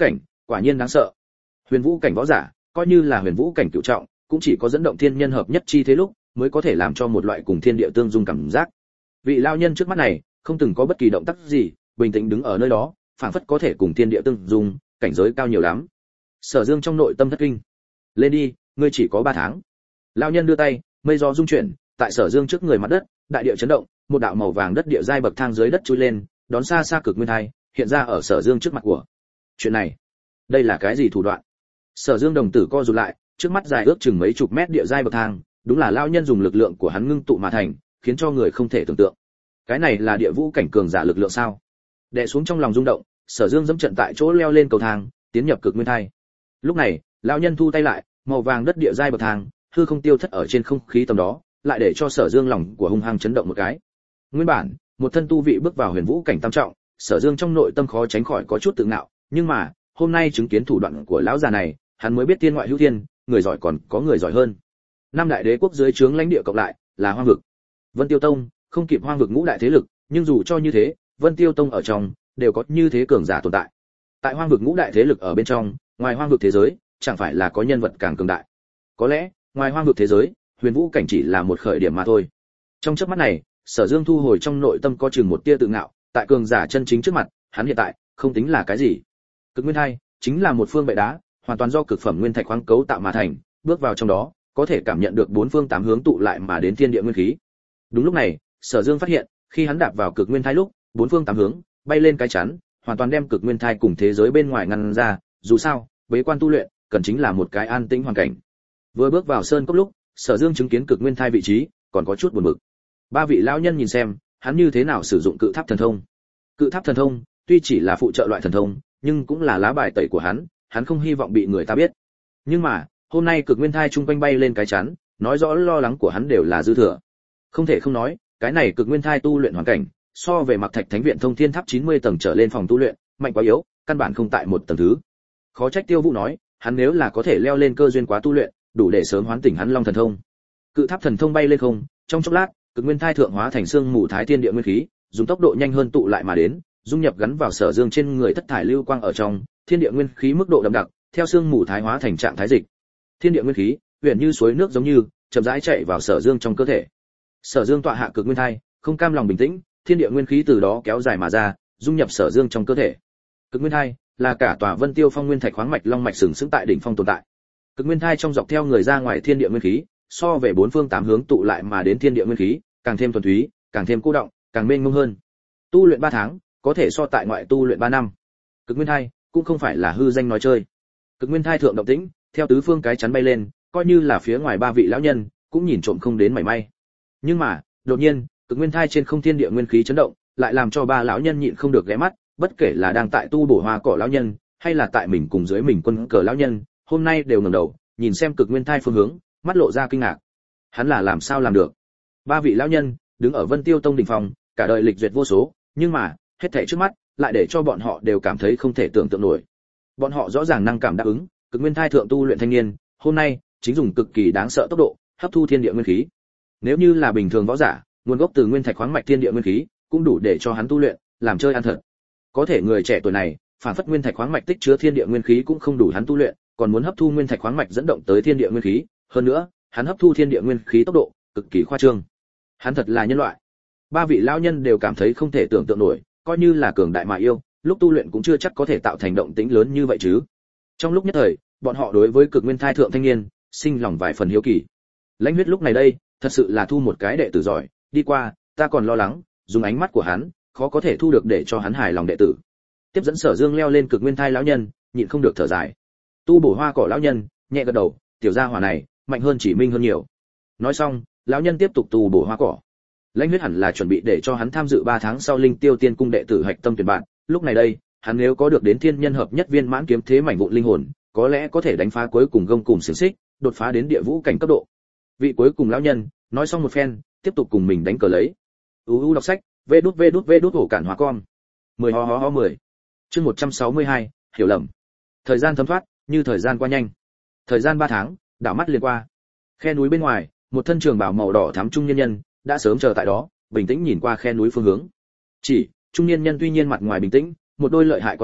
quả nhiên đáng sợ. Huyền vũ cảnh võ giả, coi như là huyền vũ cảnh cửu trọng, cũng chỉ có dẫn động thiên nhân hợp nhất chi thế lúc mới có thể làm cho một loại cùng thiên địa tương dung cảm giác. Vị lão nhân trước mắt này không từng có bất kỳ động tác gì, bình tĩnh đứng ở nơi đó, phảng phất có thể cùng thiên địa tương dung, cảnh giới cao nhiều lắm. Sở Dương trong nội tâm thất kinh. Lên đi, ngươi chỉ có ba tháng. Lão nhân đưa tay, mây gió rung chuyển, tại Sở Dương trước người mặt đất, đại địa chấn động, một đạo màu vàng đất địa giai bậc thang dưới đất chui lên, đón xa xa cực nguyên thai, hiện ra ở Sở Dương trước mặt của. Chuyện này, đây là cái gì thủ đoạn? Sở Dương đồng tử co rụt lại, trước mắt dài ước chừng mấy chục mét địa giai bậc thang, đúng là lão nhân dùng lực lượng của hắn ngưng tụ mà thành, khiến cho người không thể tưởng tượng. Cái này là địa vũ cảnh cường giả lực lượng sao? Đè xuống trong lòng rung động, Sở Dương dẫm trận tại chỗ leo lên cầu thang, tiến nhập cực nguyên thai. Lúc này, lão nhân thu tay lại, màu vàng đất địa giai bậc thang, hư không tiêu thất ở trên không khí tầm đó, lại để cho Sở Dương lòng của hung hăng chấn động một cái. Nguyên bản, một thân tu vị bước vào huyền vũ cảnh tam trọng, Sở Dương trong nội tâm khó tránh khỏi có chút tự ngạo, nhưng mà, hôm nay chứng kiến thủ đoạn của lão già này, hắn mới biết thiên ngoại hữu thiên, người giỏi còn có người giỏi hơn. Năm đại đế quốc dưới trướng lãnh địa cộng lại, là Hoang vực. Vân Tiêu Tông không kịp Hoang vực ngũ đại thế lực, nhưng dù cho như thế, Vân Tiêu Tông ở trong đều có như thế cường giả tồn tại. Tại Hoang vực ngũ đại thế lực ở bên trong, ngoài Hoang vực thế giới, chẳng phải là có nhân vật càng cường đại. Có lẽ, ngoài Hoang vực thế giới, huyền vũ cảnh chỉ là một khởi điểm mà thôi. Trong chớp mắt này, Sở Dương thu hồi trong nội tâm có chừng một tia tự ngạo, tại cường giả chân chính trước mặt, hắn hiện tại không tính là cái gì. Cực nguyên thai chính là một phương bệ đá, hoàn toàn do cực phẩm nguyên thạch khoáng cấu tạo mà thành, bước vào trong đó, có thể cảm nhận được bốn phương tám hướng tụ lại mà đến thiên địa nguyên khí. Đúng lúc này, Sở Dương phát hiện, khi hắn đạp vào cực nguyên thai lúc, bốn phương tám hướng bay lên cái chắn, hoàn toàn đem cực nguyên thai cùng thế giới bên ngoài ngăn ra, dù sao, bế quan tu luyện, cần chính là một cái an tĩnh hoàn cảnh. Vừa bước vào sơn cốc lúc, Sở Dương chứng kiến cực nguyên thai vị trí, còn có chút buồn bực. Ba vị lão nhân nhìn xem, hắn như thế nào sử dụng cự tháp thần thông. Cự tháp thần thông, tuy chỉ là phụ trợ loại thần thông, nhưng cũng là lá bài tẩy của hắn, hắn không hy vọng bị người ta biết. Nhưng mà, hôm nay cực nguyên thai trung quanh bay lên cái chắn, nói rõ lo lắng của hắn đều là dư thừa. Không thể không nói, cái này cực nguyên thai tu luyện hoàn cảnh, so về Mặc Thạch Thánh viện thông thiên tháp chín mươi tầng trở lên phòng tu luyện, mạnh quá yếu, căn bản không tại một tầng thứ. Khó trách Tiêu Vũ nói, hắn nếu là có thể leo lên cơ duyên quá tu luyện, đủ để sớm hoán tỉnh hắn Long thần thông. Cự tháp thần thông bay lên không, trong chốc lát, cực nguyên thai thượng hóa thành xương mù thái thiên địa nguyên khí, dùng tốc độ nhanh hơn tụ lại mà đến, dung nhập gắn vào Sở Dương trên người thất thải lưu quang ở trong, thiên địa nguyên khí mức độ đậm đặc, theo xương mù thái hóa thành trạng thái dịch. Thiên địa nguyên khí, huyền như suối nước giống như, chậm rãi chạy vào Sở Dương trong cơ thể. Sở Dương tọa hạ cực nguyên thai, không cam lòng bình tĩnh, thiên địa nguyên khí từ đó kéo dài mà ra, dung nhập Sở Dương trong cơ thể. Cực nguyên thai là cả tòa Vân Tiêu Phong nguyên thạch khoáng mạch long mạch sừng sững tại đỉnh phong tồn tại. Cực nguyên thai trong dọc theo người ra ngoài thiên địa nguyên khí, so về bốn phương tám hướng tụ lại mà đến thiên địa nguyên khí, càng thêm thuần túy, càng thêm cô động, càng mênh mông hơn. Tu luyện ba tháng, có thể so tại ngoại tu luyện ba năm. Cực nguyên thai cũng không phải là hư danh nói chơi. Cực nguyên thai thượng động tĩnh, theo tứ phương cái chắn bay lên, coi như là phía ngoài ba vị lão nhân, cũng nhìn trộm không đến mảy may. Nhưng mà, đột nhiên, cực nguyên thai trên không thiên địa nguyên khí chấn động, lại làm cho ba lão nhân nhịn không được ghé mắt, bất kể là đang tại tu bổ hoa cỏ lão nhân, hay là tại mình cùng dưới mình quân cờ lão nhân, hôm nay đều ngẩng đầu, nhìn xem cực nguyên thai phương hướng, mắt lộ ra kinh ngạc. Hắn là làm sao làm được? Ba vị lão nhân đứng ở Vân Tiêu Tông đỉnh phòng, cả đời lịch duyệt vô số, nhưng mà, hết thảy trước mắt, lại để cho bọn họ đều cảm thấy không thể tưởng tượng nổi. Bọn họ rõ ràng năng cảm đáp ứng, cực nguyên thai thượng tu luyện thanh niên, hôm nay chính dùng cực kỳ đáng sợ tốc độ hấp thu thiên địa nguyên khí. Nếu như là bình thường võ giả, nguồn gốc từ nguyên thạch khoáng mạch thiên địa nguyên khí, cũng đủ để cho hắn tu luyện, làm chơi ăn thật. Có thể người trẻ tuổi này, phản phất nguyên thạch khoáng mạch tích chứa thiên địa nguyên khí cũng không đủ hắn tu luyện, còn muốn hấp thu nguyên thạch khoáng mạch dẫn động tới thiên địa nguyên khí, hơn nữa, hắn hấp thu thiên địa nguyên khí tốc độ cực kỳ khoa trương. Hắn thật là nhân loại. Ba vị lão nhân đều cảm thấy không thể tưởng tượng nổi, coi như là cường đại mà yêu, lúc tu luyện cũng chưa chắc có thể tạo thành động tĩnh lớn như vậy chứ. Trong lúc nhất thời, bọn họ đối với cực nguyên thai thượng thanh niên sinh lòng vài phần hiếu kỳ. Lãnh Huyết lúc này đây, thật sự là thu một cái đệ tử giỏi, đi qua, ta còn lo lắng, dùng ánh mắt của hắn, khó có thể thu được để cho hắn hài lòng đệ tử. Tiếp dẫn Sở Dương leo lên cực nguyên thai lão nhân, nhịn không được thở dài. Tu bổ hoa cỏ lão nhân, nhẹ gật đầu, tiểu gia hỏa này, mạnh hơn Chỉ Minh hơn nhiều. Nói xong, lão nhân tiếp tục tu bổ hoa cỏ. Lãnh Huyết hẳn là chuẩn bị để cho hắn tham dự ba tháng sau Linh Tiêu Tiên cung đệ tử hạch tâm tuyển bạn, lúc này đây, hắn nếu có được đến thiên nhân hợp nhất viên mãn kiếm thế mảnh vụn linh hồn, có lẽ có thể đánh phá cuối cùng gông cùng xiển xích, đột phá đến địa vũ cảnh cấp độ. Vị cuối cùng lão nhân, nói xong một phen, tiếp tục cùng mình đánh cờ lấy. U U đọc sách, vê đút vê đút vê đút hổ cản hóa con. mười ho ho ho mười. Chương một trăm sáu mươi hai, hiểu lầm. Thời gian thấm thoát, như thời gian qua nhanh. Thời gian ba tháng, đảo mắt liền qua. Khe núi bên ngoài, một thân trường bào màu đỏ thắm trung nhân nhân đã sớm chờ tại đó, bình tĩnh nhìn qua khe núi phương hướng. Chỉ, trung niên nhân tuy nhiên mặt ngoài bình tĩnh, một đôi lợi hại con người,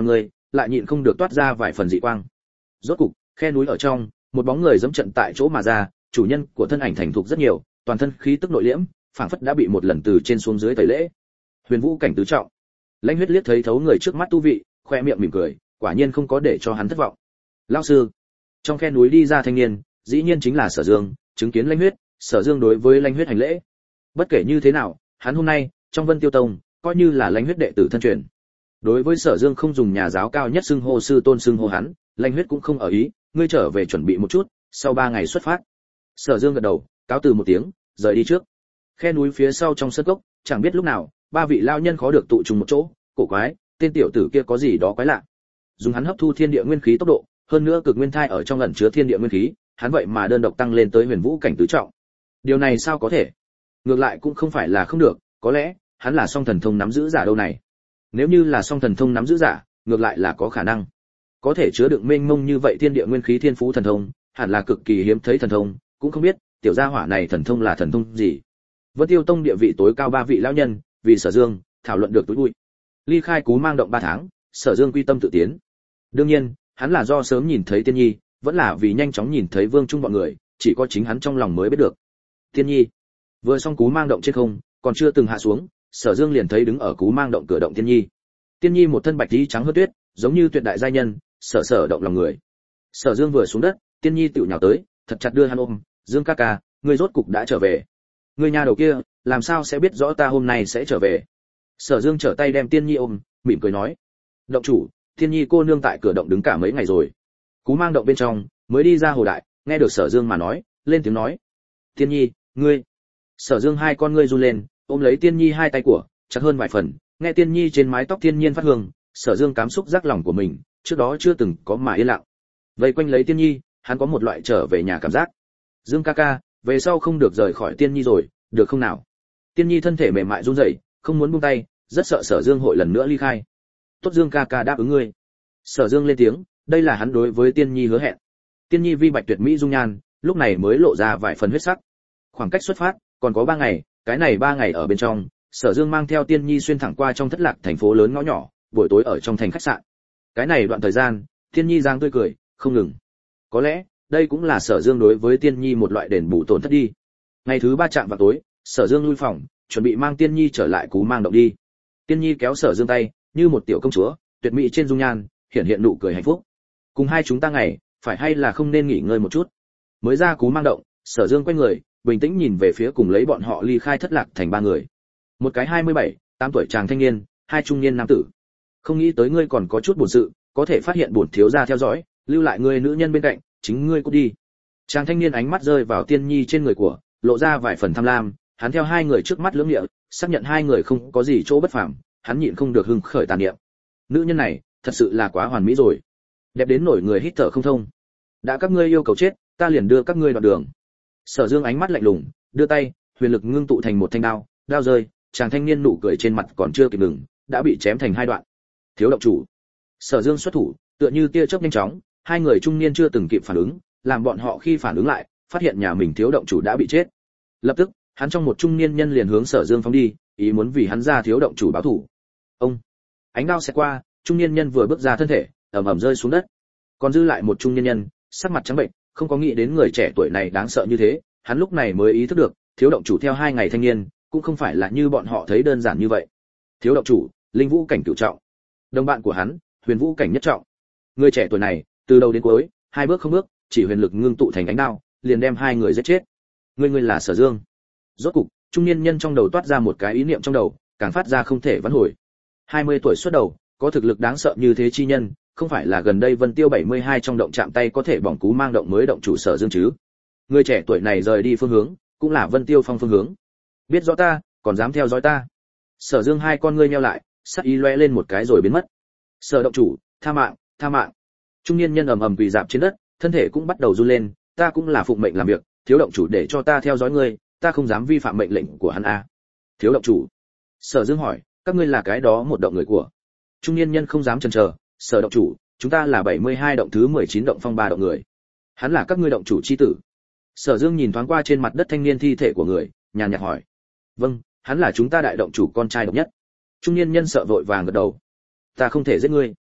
lại nhịn không được toát ra vài phần dị quang. Rốt cục, khe núi ở trong, một bóng người giẫm trận tại chỗ mà ra, chủ nhân của thân ảnh thành thục rất nhiều, toàn thân khí tức nội liễm, phảng phất đã bị một lần từ trên xuống dưới tẩy lễ. Huyền Vũ cảnh tứ trọng. Lãnh Huyết liếc thấy thấu người trước mắt tu vị, khoe miệng mỉm cười, quả nhiên không có để cho hắn thất vọng. Lão sư. Trong khe núi đi ra thanh niên, dĩ nhiên chính là Sở Dương, chứng kiến Lãnh Huyết, Sở Dương đối với Lãnh Huyết hành lễ. Bất kể như thế nào, hắn hôm nay, trong Vân Tiêu Tông, coi như là Lãnh Huyết đệ tử thân truyền. Đối với Sở Dương không dùng nhà giáo cao nhất xưng hô sư tôn xưng hô hắn, Lãnh Huyết cũng không ở ý, ngươi trở về chuẩn bị một chút, sau ba ngày xuất phát. Sở Dương gật đầu, cáo từ một tiếng, rời đi trước. Khe núi phía sau trong sân cốc, chẳng biết lúc nào, ba vị lao nhân khó được tụ trùng một chỗ, cổ quái, tên tiểu tử kia có gì đó quái lạ. Dùng hắn hấp thu thiên địa nguyên khí tốc độ, hơn nữa cực nguyên thai ở trong ẩn chứa thiên địa nguyên khí, hắn vậy mà đơn độc tăng lên tới huyền vũ cảnh tứ trọng. Điều này sao có thể? Ngược lại cũng không phải là không được, có lẽ hắn là song thần thông nắm giữ giả đâu này. Nếu như là song thần thông nắm giữ giả, ngược lại là có khả năng. Có thể chứa đựng mênh mông như vậy thiên địa nguyên khí thiên phú thần thông, hẳn là cực kỳ hiếm thấy thần thông, cũng không biết tiểu gia hỏa này thần thông là thần thông gì. Vân Tiêu Tông địa vị tối cao ba vị lão nhân, vì Sở Dương, thảo luận được tối vui. Ly khai Cú Mang động ba tháng, Sở Dương quy tâm tự tiến. Đương nhiên, hắn là do sớm nhìn thấy Tiên Nhi, vẫn là vì nhanh chóng nhìn thấy Vương Trung bọn người, chỉ có chính hắn trong lòng mới biết được. Tiên Nhi, vừa xong Cú Mang động trên không, còn chưa từng hạ xuống, Sở Dương liền thấy đứng ở Cú Mang động cửa động Tiên Nhi. Tiên Nhi một thân bạch y trắng hơn tuyết, giống như tuyệt đại giai nhân, sở sở động lòng người. Sở Dương vừa xuống đất, Tiên Nhi tựu nhào tới, thật chặt đưa hắn ôm, "Dương ca ca, ngươi rốt cục đã trở về. Ngươi nhà đầu kia, làm sao sẽ biết rõ ta hôm nay sẽ trở về?" Sở Dương trở tay đem Tiên Nhi ôm, mỉm cười nói, "Động chủ, Tiên Nhi cô nương tại cửa động đứng cả mấy ngày rồi." Cú Mang động bên trong, mới đi ra Hồ Đại, nghe được Sở Dương mà nói, lên tiếng nói, "Tiên Nhi, ngươi." Sở Dương hai con ngươi run lên, ôm lấy Tiên Nhi hai tay của, chặt hơn vài phần, nghe Tiên Nhi trên mái tóc thiên nhiên phát hương, Sở Dương cảm xúc giác lòng của mình, trước đó chưa từng có mà yên lặng. Vây quanh lấy Tiên Nhi, hắn có một loại trở về nhà cảm giác. "Dương ca ca, về sau không được rời khỏi Tiên Nhi rồi, được không nào?" Tiên Nhi thân thể mềm mại run rẩy, không muốn buông tay, rất sợ Sở Dương hội lần nữa ly khai. "Tốt Dương ca ca đáp ứng ngươi." Sở Dương lên tiếng, đây là hắn đối với Tiên Nhi hứa hẹn. Tiên Nhi vi bạch tuyệt mỹ dung nhan, lúc này mới lộ ra vài phần huyết sắc. Khoảng cách xuất phát còn có ba ngày, cái này ba ngày ở bên trong, Sở Dương mang theo Tiên Nhi xuyên thẳng qua trong thất lạc thành phố lớn ngõ nhỏ, buổi tối ở trong thành khách sạn. Cái này đoạn thời gian, Tiên Nhi giang tươi cười, không ngừng. Có lẽ, đây cũng là Sở Dương đối với Tiên Nhi một loại đền bù tổn thất đi. Ngày thứ ba chạm vào tối, Sở Dương lui phòng, chuẩn bị mang Tiên Nhi trở lại Cú Mang động đi. Tiên Nhi kéo Sở Dương tay, như một tiểu công chúa, tuyệt mỹ trên dung nhan, hiện hiện nụ cười hạnh phúc. "Cùng hai chúng ta ngày, phải hay là không nên nghỉ ngơi một chút?" Mới ra Cú Mang động, Sở Dương quay người, bình tĩnh nhìn về phía cùng lấy bọn họ ly khai thất lạc thành ba người. Một cái hai mươi bảy, tám tuổi chàng thanh niên, hai trung niên nam tử. "Không nghĩ tới ngươi còn có chút buồn sự, có thể phát hiện bổn thiếu gia theo dõi, lưu lại ngươi nữ nhân bên cạnh, chính ngươi cút đi." Chàng thanh niên ánh mắt rơi vào Tiên Nhi trên người của, lộ ra vài phần tham lam, hắn theo hai người trước mắt lưỡng địa, xác nhận hai người không có gì chỗ bất phàm, hắn nhịn không được hưng khởi tàn niệm. Nữ nhân này, thật sự là quá hoàn mỹ rồi, đẹp đến nổi người hít thở không thông. "Đã các ngươi yêu cầu chết, ta liền đưa các ngươi đoạn đường." Sở Dương ánh mắt lạnh lùng, đưa tay, huyền lực ngưng tụ thành một thanh đao, đao rơi, chàng thanh niên nụ cười trên mặt còn chưa kịp ngừng, đã bị chém thành hai đoạn. "Thiếu động chủ." Sở Dương xuất thủ, tựa như tia chớp nhanh chóng, hai người trung niên chưa từng kịp phản ứng, làm bọn họ khi phản ứng lại, phát hiện nhà mình thiếu động chủ đã bị chết. Lập tức, hắn trong một trung niên nhân liền hướng Sở Dương phóng đi, ý muốn vì hắn ra thiếu động chủ báo thù. Ông, ánh đao xẹt qua, trung niên nhân vừa bước ra thân thể, ầm ầm rơi xuống đất. Còn dư lại một trung niên nhân, sắc mặt trắng bệnh, không có nghĩ đến người trẻ tuổi này đáng sợ như thế, hắn lúc này mới ý thức được, thiếu động chủ theo hai ngày thanh niên, cũng không phải là như bọn họ thấy đơn giản như vậy. Thiếu động chủ, linh vũ cảnh cửu trọng. Đồng bạn của hắn, huyền vũ cảnh nhất trọng. Người trẻ tuổi này, từ đầu đến cuối, hai bước không bước, chỉ huyền lực ngưng tụ thành ánh đao, liền đem hai người giết chết. Người người là Sở Dương. Rốt cục, trung niên nhân trong đầu toát ra một cái ý niệm trong đầu, càng phát ra không thể vãn hồi. hai mươi tuổi xuất đầu, có thực lực đáng sợ như thế chi nhân, không phải là gần đây Vân Tiêu bảy mươi hai trong động chạm tay có thể bỏng Cú Mang động mới động chủ Sở Dương chứ? Người trẻ tuổi này rời đi phương hướng, cũng là Vân Tiêu phong phương hướng. Biết rõ ta, còn dám theo dõi ta? Sở Dương hai con ngươi nheo lại, sắc ý lóe lên một cái rồi biến mất. "Sở động chủ, tha mạng, tha mạng." Trung niên nhân ầm ầm quỳ rạp trên đất, thân thể cũng bắt đầu run lên, "Ta cũng là phụng mệnh làm việc, thiếu động chủ để cho ta theo dõi ngươi, ta không dám vi phạm mệnh lệnh của hắn a." "Thiếu động chủ?" Sở Dương hỏi, "Các ngươi là cái đó một động người của?" Trung niên nhân không dám chần chờ, "Sở động chủ, chúng ta là bảy mươi hai động thứ mười chín động phong ba động người. Hắn là các ngươi động chủ chi tử." Sở Dương nhìn thoáng qua trên mặt đất thanh niên thi thể của người, nhàn nhạt hỏi, "Vâng, hắn là chúng ta đại động chủ con trai độc nhất." Trung niên nhân sợ vội vàng gật đầu, "Ta không thể giết ngươi."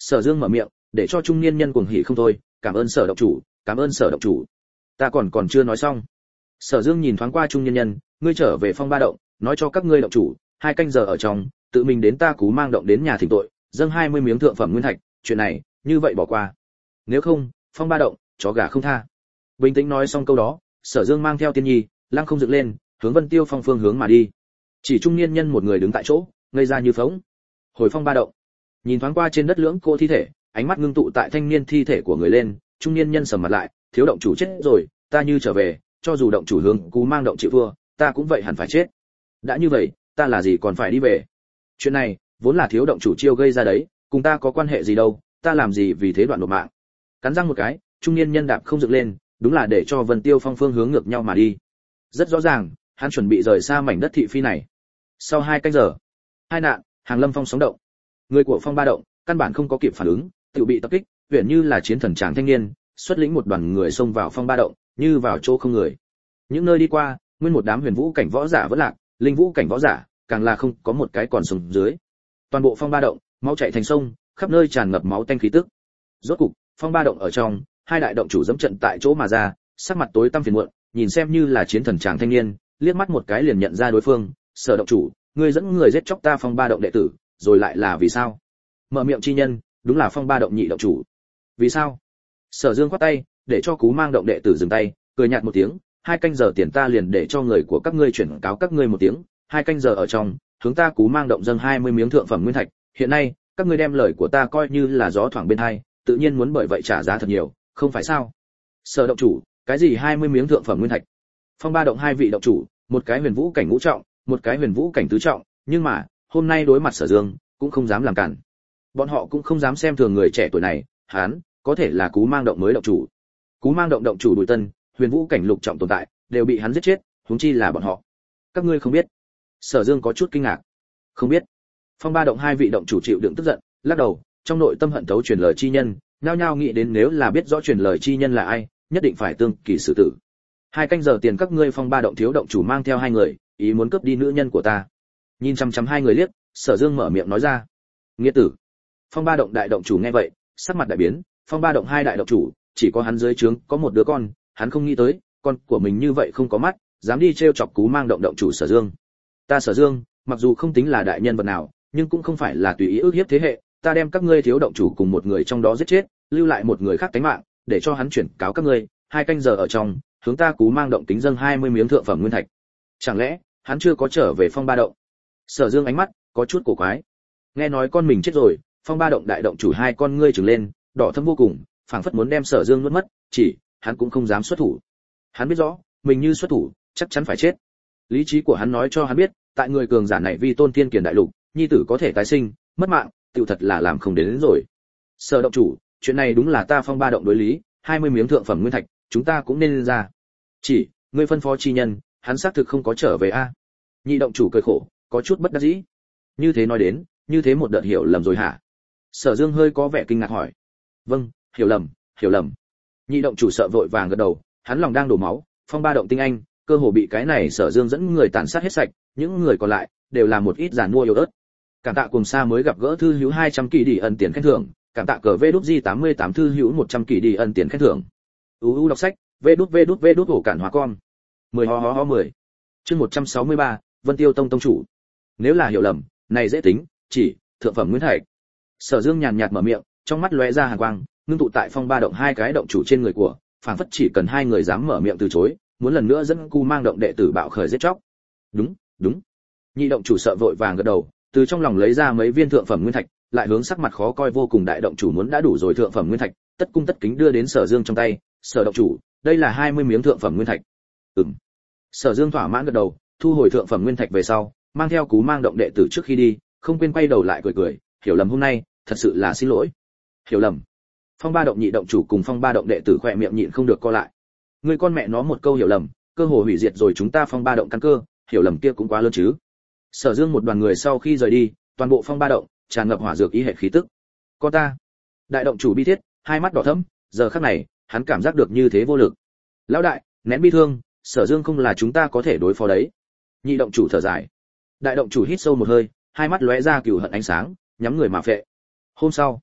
Sở Dương mở miệng, để cho trung niên nhân cuồng hỉ không thôi, cảm ơn Sở động chủ, cảm ơn Sở động chủ. Ta còn còn chưa nói xong. Sở Dương nhìn thoáng qua trung niên nhân, ngươi trở về Phong Ba động, nói cho các ngươi động chủ, hai canh giờ ở trong, tự mình đến ta Cú Mang động đến nhà thỉnh tội, dâng hai mươi miếng thượng phẩm nguyên thạch, chuyện này, như vậy bỏ qua. Nếu không, Phong Ba động, chó gà không tha. Bình tĩnh nói xong câu đó, Sở Dương mang theo Tiên Nhi, lăng không dựng lên, hướng Vân Tiêu Phong phương hướng mà đi. Chỉ trung niên nhân một người đứng tại chỗ, ngây ra như phỗng. Hồi Phong Ba động, nhìn thoáng qua trên đất lưỡng cô thi thể, ánh mắt ngưng tụ tại thanh niên thi thể của người lên, trung niên nhân sầm mặt lại, thiếu động chủ chết rồi, ta như trở về, cho dù động chủ hướng Cú Mang động chịu thua, ta cũng vậy hẳn phải chết. Đã như vậy, ta là gì còn phải đi về? Chuyện này, vốn là thiếu động chủ chiêu gây ra đấy, cùng ta có quan hệ gì đâu, ta làm gì vì thế đoạn nộp mạng. Cắn răng một cái, trung niên nhân đạp không dựng lên, đúng là để cho Vân Tiêu Phong phương hướng ngược nhau mà đi. Rất rõ ràng, hắn chuẩn bị rời xa mảnh đất thị phi này. Sau hai canh giờ, hai nạn, Hàng Lâm Phong sóng động. Người của Phong Ba động, căn bản không có kịp phản ứng, tự bị tập kích, huyền như là chiến thần tráng thanh niên, xuất lĩnh một đoàn người xông vào Phong Ba động, như vào chỗ không người. Những nơi đi qua, nguyên một đám huyền vũ cảnh võ giả vẫn lạc, linh vũ cảnh võ giả, càng là không có một cái còn sống dưới. Toàn bộ Phong Ba động, máu chảy thành sông, khắp nơi tràn ngập máu tanh khí tức. Rốt cục, Phong Ba động ở trong, hai đại động chủ dẫm trận tại chỗ mà ra, sắc mặt tối tăm phiền muộn, nhìn xem như là chiến thần tráng thanh niên, liếc mắt một cái liền nhận ra đối phương, Sở động chủ, ngươi dẫn người giết chóc ta Phong Ba động đệ tử, rồi lại là vì sao? Mở miệng chi nhân, đúng là Phong Ba động nhị động chủ. Vì sao? Sở Dương quát tay, để cho Cú Mang động đệ tử dừng tay, cười nhạt một tiếng, hai canh giờ tiền ta liền để cho người của các ngươi chuyển cáo các ngươi một tiếng, hai canh giờ ở trong, hướng ta Cú Mang động dâng hai mươi miếng thượng phẩm nguyên thạch, hiện nay, các ngươi đem lời của ta coi như là gió thoảng bên hai, tự nhiên muốn bởi vậy trả giá thật nhiều, không phải sao? Sở động chủ, cái gì hai mươi miếng thượng phẩm nguyên thạch? Phong Ba động hai vị động chủ, một cái huyền vũ cảnh ngũ trọng, một cái huyền vũ cảnh tứ trọng, nhưng mà, hôm nay đối mặt Sở Dương, cũng không dám làm cản. Bọn họ cũng không dám xem thường người trẻ tuổi này, hắn có thể là Cú Mang động mới động chủ. Cú Mang động động chủ Bùi Tân, huyền vũ cảnh lục trọng tồn tại, đều bị hắn giết chết, huống chi là bọn họ. Các ngươi không biết? Sở Dương có chút kinh ngạc. Không biết. Phong Ba động hai vị động chủ chịu đựng tức giận, lắc đầu, trong nội tâm hận thấu truyền lời chi nhân, nhao nhao nghĩ đến nếu là biết rõ truyền lời chi nhân là ai, nhất định phải tương kỳ xử tử. Hai canh giờ tiền các ngươi Phong Ba động thiếu động chủ mang theo hai người, ý muốn cướp đi nữ nhân của ta. Nhìn chăm chăm hai người liếc, Sở Dương mở miệng nói ra. Nghĩa tử. Phong Ba động đại động chủ nghe vậy, sắc mặt đại biến, Phong Ba động hai đại động chủ, chỉ có hắn dưới trướng có một đứa con, hắn không nghĩ tới, con của mình như vậy không có mắt, dám đi trêu chọc Cú Mang động động chủ Sở Dương. Ta Sở Dương, mặc dù không tính là đại nhân vật nào, nhưng cũng không phải là tùy ý ước hiếp thế hệ, ta đem các ngươi thiếu động chủ cùng một người trong đó giết chết, lưu lại một người khác tánh mạng, để cho hắn chuyển cáo các ngươi, hai canh giờ ở trong, hướng ta Cú Mang động tính dâng hai mươi miếng thượng phẩm nguyên thạch. Chẳng lẽ, hắn chưa có trở về Phong Ba động? Sở Dương ánh mắt có chút cổ quái. Nghe nói con mình chết rồi, Phong Ba động đại động chủ hai con ngươi trừng lên, đỏ thẫm vô cùng, phảng phất muốn đem Sở Dương nuốt mất, chỉ, hắn cũng không dám xuất thủ. Hắn biết rõ, mình như xuất thủ, chắc chắn phải chết. Lý trí của hắn nói cho hắn biết, tại người cường giả này vi tôn thiên kiền đại lục, nhi tử có thể tái sinh, mất mạng, tiểu thật là làm không đến, đến rồi. Sở động chủ, chuyện này đúng là ta Phong Ba động đối lý, hai mươi miếng thượng phẩm nguyên thạch, chúng ta cũng nên lên ra. Chỉ, ngươi phân phó chi nhân, hắn xác thực không có trở về a. Nhị động chủ cười khổ, có chút bất đắc dĩ. Như thế nói đến, như thế một đợt hiểu lầm rồi hả? Sở Dương hơi có vẻ kinh ngạc hỏi. Vâng, hiểu lầm, hiểu lầm. Nhị động chủ sợ vội vàng gật đầu, hắn lòng đang đổ máu, Phong Ba động tinh anh, cơ hồ bị cái này Sở Dương dẫn người tàn sát hết sạch, những người còn lại đều là một ít giàn mua yếu ớt. Cảm tạ cùng xa mới gặp gỡ thư hữu hai trăm kỳ đi ân tiền khen thưởng, cảm tạ cờ vê đút gi tám mươi tám thư hữu một trăm kỳ đi ân tiền khen thưởng. U U đọc sách, vê đút vê đút vê đút ổ cản hóa con. mười ho ho ho mười. Chương một trăm sáu mươi ba, Vân Tiêu Tông tông chủ. Nếu là hiểu lầm, này dễ tính, chỉ thượng phẩm nguyên thạch. Sở Dương nhàn nhạt mở miệng, trong mắt lóe ra hàn quang, ngưng tụ tại Phong Ba động hai cái động chủ trên người của, phảng phất chỉ cần hai người dám mở miệng từ chối, muốn lần nữa dẫn Cú Mang động đệ tử bạo khởi giết chóc. Đúng, đúng. Nhị động chủ sợ vội vàng gật đầu, từ trong lòng lấy ra mấy viên thượng phẩm nguyên thạch, lại hướng sắc mặt khó coi vô cùng đại động chủ muốn đã đủ rồi thượng phẩm nguyên thạch, tất cung tất kính đưa đến Sở Dương trong tay, "Sở động chủ, đây là hai mươi miếng thượng phẩm nguyên thạch." Ừm. Sở Dương thỏa mãn gật đầu, thu hồi thượng phẩm nguyên thạch về sau, mang theo Cú Mang động đệ tử trước khi đi, không quên quay đầu lại cười cười, hiểu lầm hôm nay, thật sự là xin lỗi. Hiểu lầm. Phong Ba động nhị động chủ cùng Phong Ba động đệ tử khỏe miệng nhịn không được co lại. Người con mẹ nó một câu hiểu lầm, cơ hồ hủy diệt rồi chúng ta Phong Ba động căn cơ, hiểu lầm kia cũng quá lớn chứ. Sở Dương một đoàn người sau khi rời đi, toàn bộ Phong Ba động tràn ngập hỏa dược ý hệ khí tức. Con ta. Đại động chủ bi thiết, hai mắt đỏ thẫm, giờ khắc này, hắn cảm giác được như thế vô lực. Lão đại, nén bi thương, Sở Dương không là chúng ta có thể đối phó đấy. Nhị động chủ thở dài. Đại động chủ hít sâu một hơi, hai mắt lóe ra cừu hận ánh sáng, nhắm người mà phệ. Hôm sau,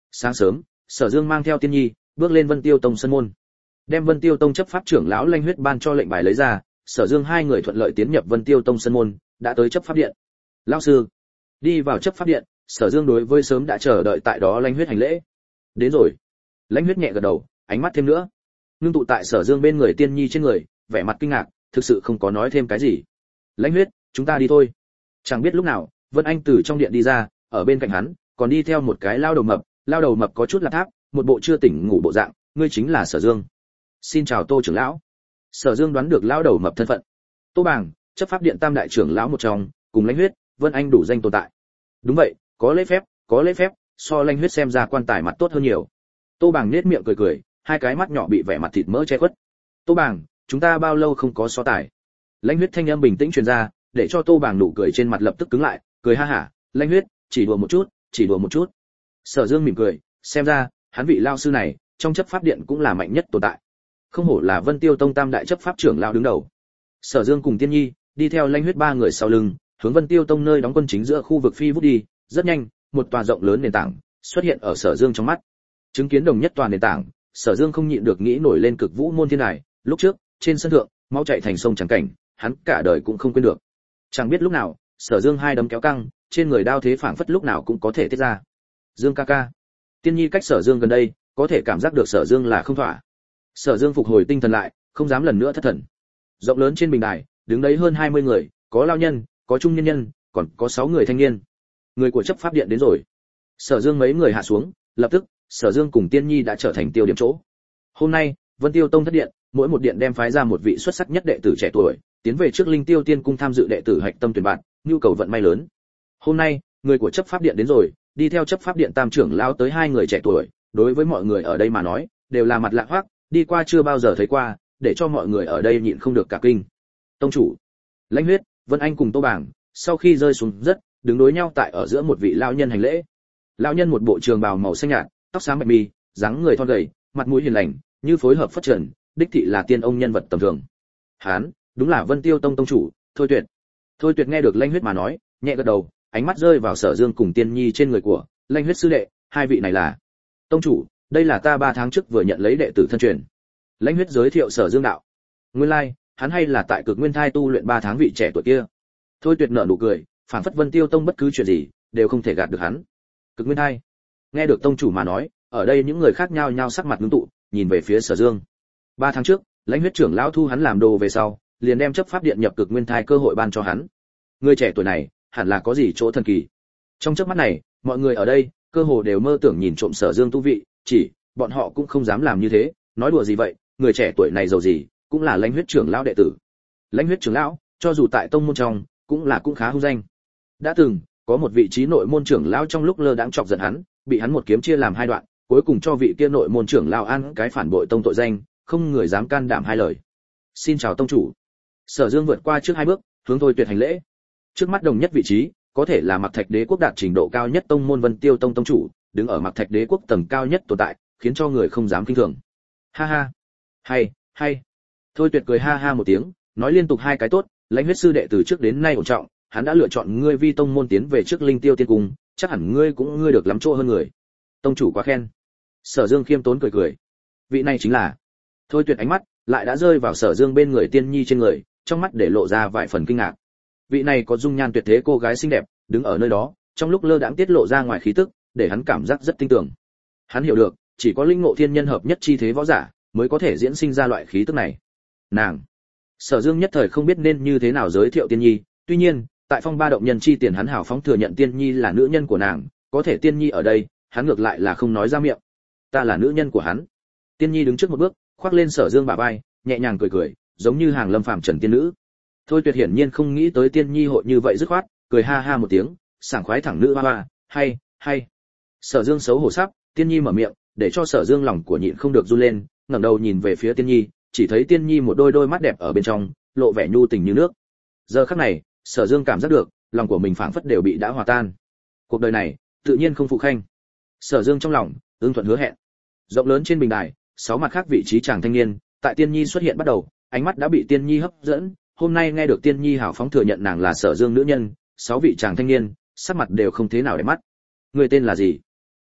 Sáng sớm, Sở Dương mang theo Tiên Nhi bước lên Vân Tiêu Tông sân môn, đem Vân Tiêu Tông chấp pháp trưởng lão Lanh Huyết ban cho lệnh bài lấy ra. Sở Dương hai người thuận lợi tiến nhập Vân Tiêu Tông sân môn, đã tới chấp pháp điện. Lão sư, đi vào chấp pháp điện, Sở Dương đối với sớm đã chờ đợi tại đó Lanh Huyết hành lễ. Đến rồi. Lãnh Huyết nhẹ gật đầu, ánh mắt thêm nữa ngưng tụ tại Sở Dương bên người Tiên Nhi trên người, vẻ mặt kinh ngạc, thực sự không có nói thêm cái gì. Lãnh Huyết, chúng ta đi thôi. Chẳng biết lúc nào, Vân Anh từ trong điện đi ra, ở bên cạnh hắn còn đi theo một cái lao đầu mập. Lao đầu mập có chút là tháp, một bộ chưa tỉnh ngủ bộ dạng. Ngươi chính là Sở Dương. Xin chào Tô trưởng lão. Sở Dương đoán được lao đầu mập thân phận. Tô Bàng, chấp pháp điện tam đại trưởng lão một trong, cùng Lãnh Huyết, Vân Anh đủ danh tồn tại. Đúng vậy, có lễ phép, có lễ phép, so Lãnh Huyết xem ra quan tài mặt tốt hơn nhiều. Tô Bàng nhếch miệng cười cười, hai cái mắt nhỏ bị vẻ mặt thịt mỡ che khuất. Tô Bàng, chúng ta bao lâu không có so tài? Lãnh Huyết thanh âm bình tĩnh truyền ra, để cho Tô Bàng nụ cười trên mặt lập tức cứng lại, cười ha hả. Lãnh Huyết, chỉ đùa một chút, chỉ đùa một chút. Sở Dương mỉm cười, xem ra hắn vị lao sư này trong chấp pháp điện cũng là mạnh nhất tồn tại. Không hổ là Vân Tiêu Tông tam đại chấp pháp trưởng lão đứng đầu. Sở Dương cùng Tiên Nhi đi theo Lãnh Huyết ba người sau lưng, hướng Vân Tiêu Tông nơi đóng quân chính giữa khu vực phi vút đi. Rất nhanh, một tòa rộng lớn nền tảng xuất hiện ở Sở Dương trong mắt. Chứng kiến đồng nhất tòa nền tảng, Sở Dương không nhịn được nghĩ nổi lên Cực Vũ môn thiên đài. Lúc trước, trên sân thượng, máu chảy thành sông trắng cảnh, hắn cả đời cũng không quên được. Chẳng biết lúc nào, Sở Dương hai đấm kéo căng, trên người đao thế phảng phất lúc nào cũng có thể tiết ra. Dương ca ca. Tiên Nhi cách Sở Dương gần đây, có thể cảm giác được Sở Dương là không thỏa. Sở Dương phục hồi tinh thần lại, không dám lần nữa thất thần. Rộng lớn trên bình đài, đứng đấy hơn hai mươi người, có lao nhân, có trung nhân nhân, còn có sáu người thanh niên. Người của chấp pháp điện đến rồi. Sở Dương mấy người hạ xuống, lập tức, Sở Dương cùng Tiên Nhi đã trở thành tiêu điểm chỗ. Hôm nay, Vân Tiêu Tông thất điện, mỗi một điện đem phái ra một vị xuất sắc nhất đệ tử trẻ tuổi, tiến về trước Linh Tiêu Tiên cung tham dự đệ tử hạch tâm tuyển bạn, nhu cầu vận may lớn. Hôm nay, người của chấp pháp điện đến rồi, đi theo chấp pháp điện tam trưởng lão tới hai người trẻ tuổi, đối với mọi người ở đây mà nói, đều là mặt lạ hoắc, đi qua chưa bao giờ thấy qua, để cho mọi người ở đây nhịn không được cả kinh. Tông chủ, Lãnh Huyết, Vân Anh cùng Tô Bàng, sau khi rơi xuống rất, đứng đối nhau tại ở giữa một vị lão nhân hành lễ. Lão nhân một bộ trường bào màu xanh nhạt, tóc xám bạch mi, dáng người thon gầy, mặt mũi hiền lành, như phối hợp phất trần, đích thị là tiên ông nhân vật tầm thường. Hán, đúng là Vân Tiêu Tông tông chủ, Thôi Tuyệt. Thôi Tuyệt nghe được Lãnh Huyết mà nói, nhẹ gật đầu, ánh mắt rơi vào Sở Dương cùng Tiên Nhi trên người của Lãnh Huyết sư đệ, hai vị này là tông chủ, đây là ta ba tháng trước vừa nhận lấy đệ tử thân truyền. Lãnh Huyết giới thiệu Sở Dương đạo. Nguyên lai, like, hắn hay là tại Cực Nguyên Thai tu luyện ba tháng vị trẻ tuổi kia. Thôi Tuyệt nở nụ cười, phản phất Vân Tiêu Tông bất cứ chuyện gì đều không thể gạt được hắn. Cực Nguyên Thai. Nghe được tông chủ mà nói, ở đây những người khác nhao nhao sắc mặt ngưng tụ, nhìn về phía Sở Dương. Ba tháng trước, Lãnh Huyết trưởng lão thu hắn làm đồ về sau, liền đem chấp pháp điện nhập Cực Nguyên Thai cơ hội ban cho hắn. Người trẻ tuổi này, hẳn là có gì chỗ thần kỳ. Trong chớp mắt này, mọi người ở đây, cơ hồ đều mơ tưởng nhìn trộm Sở Dương tu vị, chỉ bọn họ cũng không dám làm như thế, nói đùa gì vậy, người trẻ tuổi này giàu gì, cũng là Lãnh Huyết trưởng lão đệ tử. Lãnh Huyết trưởng lão, cho dù tại tông môn trong, cũng là cũng khá hung danh. Đã từng có một vị trí nội môn trưởng lão trong lúc lơ đãng chọc giận hắn, bị hắn một kiếm chia làm hai đoạn, cuối cùng cho vị kia nội môn trưởng lão ăn cái phản bội tông tội danh, không người dám can đảm hai lời. Xin chào tông chủ. Sở Dương vượt qua trước hai bước, hướng Thôi Tuyệt hành lễ. Trước mắt đồng nhất vị trí, có thể là Mặc Thạch Đế quốc đạt trình độ cao nhất tông môn Vân Tiêu Tông tông chủ, đứng ở Mặc Thạch Đế quốc tầng cao nhất tồn tại, khiến cho người không dám kinh thường. Ha ha, hay, hay. Thôi Tuyệt cười ha ha một tiếng, nói liên tục hai cái tốt, Lãnh Huyết sư đệ từ trước đến nay ổn trọng, hắn đã lựa chọn ngươi vi tông môn tiến về trước Linh Tiêu Tiên cung, chắc hẳn ngươi cũng ngươi được lắm chỗ hơn người. Tông chủ quá khen. Sở Dương khiêm tốn cười cười. Vị này chính là. Thôi Tuyệt ánh mắt lại đã rơi vào Sở Dương bên người Tiên Nhi trên người, trong mắt để lộ ra vài phần kinh ngạc. Vị này có dung nhan tuyệt thế cô gái xinh đẹp, đứng ở nơi đó, trong lúc lơ đãng tiết lộ ra ngoài khí tức, để hắn cảm giác rất tin tưởng. Hắn hiểu được, chỉ có linh ngộ thiên nhân hợp nhất chi thế võ giả, mới có thể diễn sinh ra loại khí tức này. Nàng. Sở Dương nhất thời không biết nên như thế nào giới thiệu Tiên Nhi, tuy nhiên, tại Phong Ba động nhân chi tiền hắn hào phóng thừa nhận Tiên Nhi là nữ nhân của nàng, có thể Tiên Nhi ở đây, hắn ngược lại là không nói ra miệng. Ta là nữ nhân của hắn. Tiên Nhi đứng trước một bước, khoác lên Sở Dương bả vai, nhẹ nhàng cười cười, giống như hàng lâm phàm trần tiên nữ. Thôi Tuyệt hiển nhiên không nghĩ tới Tiên Nhi hội như vậy dứt khoát, cười ha ha một tiếng, sảng khoái thẳng nữ ba ba, hay, hay. Sở Dương xấu hổ sắp, Tiên Nhi mở miệng, để cho Sở Dương lòng của nhịn không được run lên, ngẩng đầu nhìn về phía Tiên Nhi, chỉ thấy Tiên Nhi một đôi đôi mắt đẹp ở bên trong, lộ vẻ nhu tình như nước. Giờ khắc này, Sở Dương cảm giác được, lòng của mình phảng phất đều bị đã hòa tan. Cuộc đời này, tự nhiên không phụ khanh. Sở Dương trong lòng, ưng thuận hứa hẹn. Rộng lớn trên bình đài, sáu mặt khác vị trí chàng thanh niên, tại Tiên Nhi xuất hiện bắt đầu, ánh mắt đã bị Tiên Nhi hấp dẫn. Hôm nay nghe được Tiên Nhi hào phóng thừa nhận nàng là Sở Dương nữ nhân, sáu vị chàng thanh niên, sắc mặt đều không thế nào để mắt. Người tên là gì?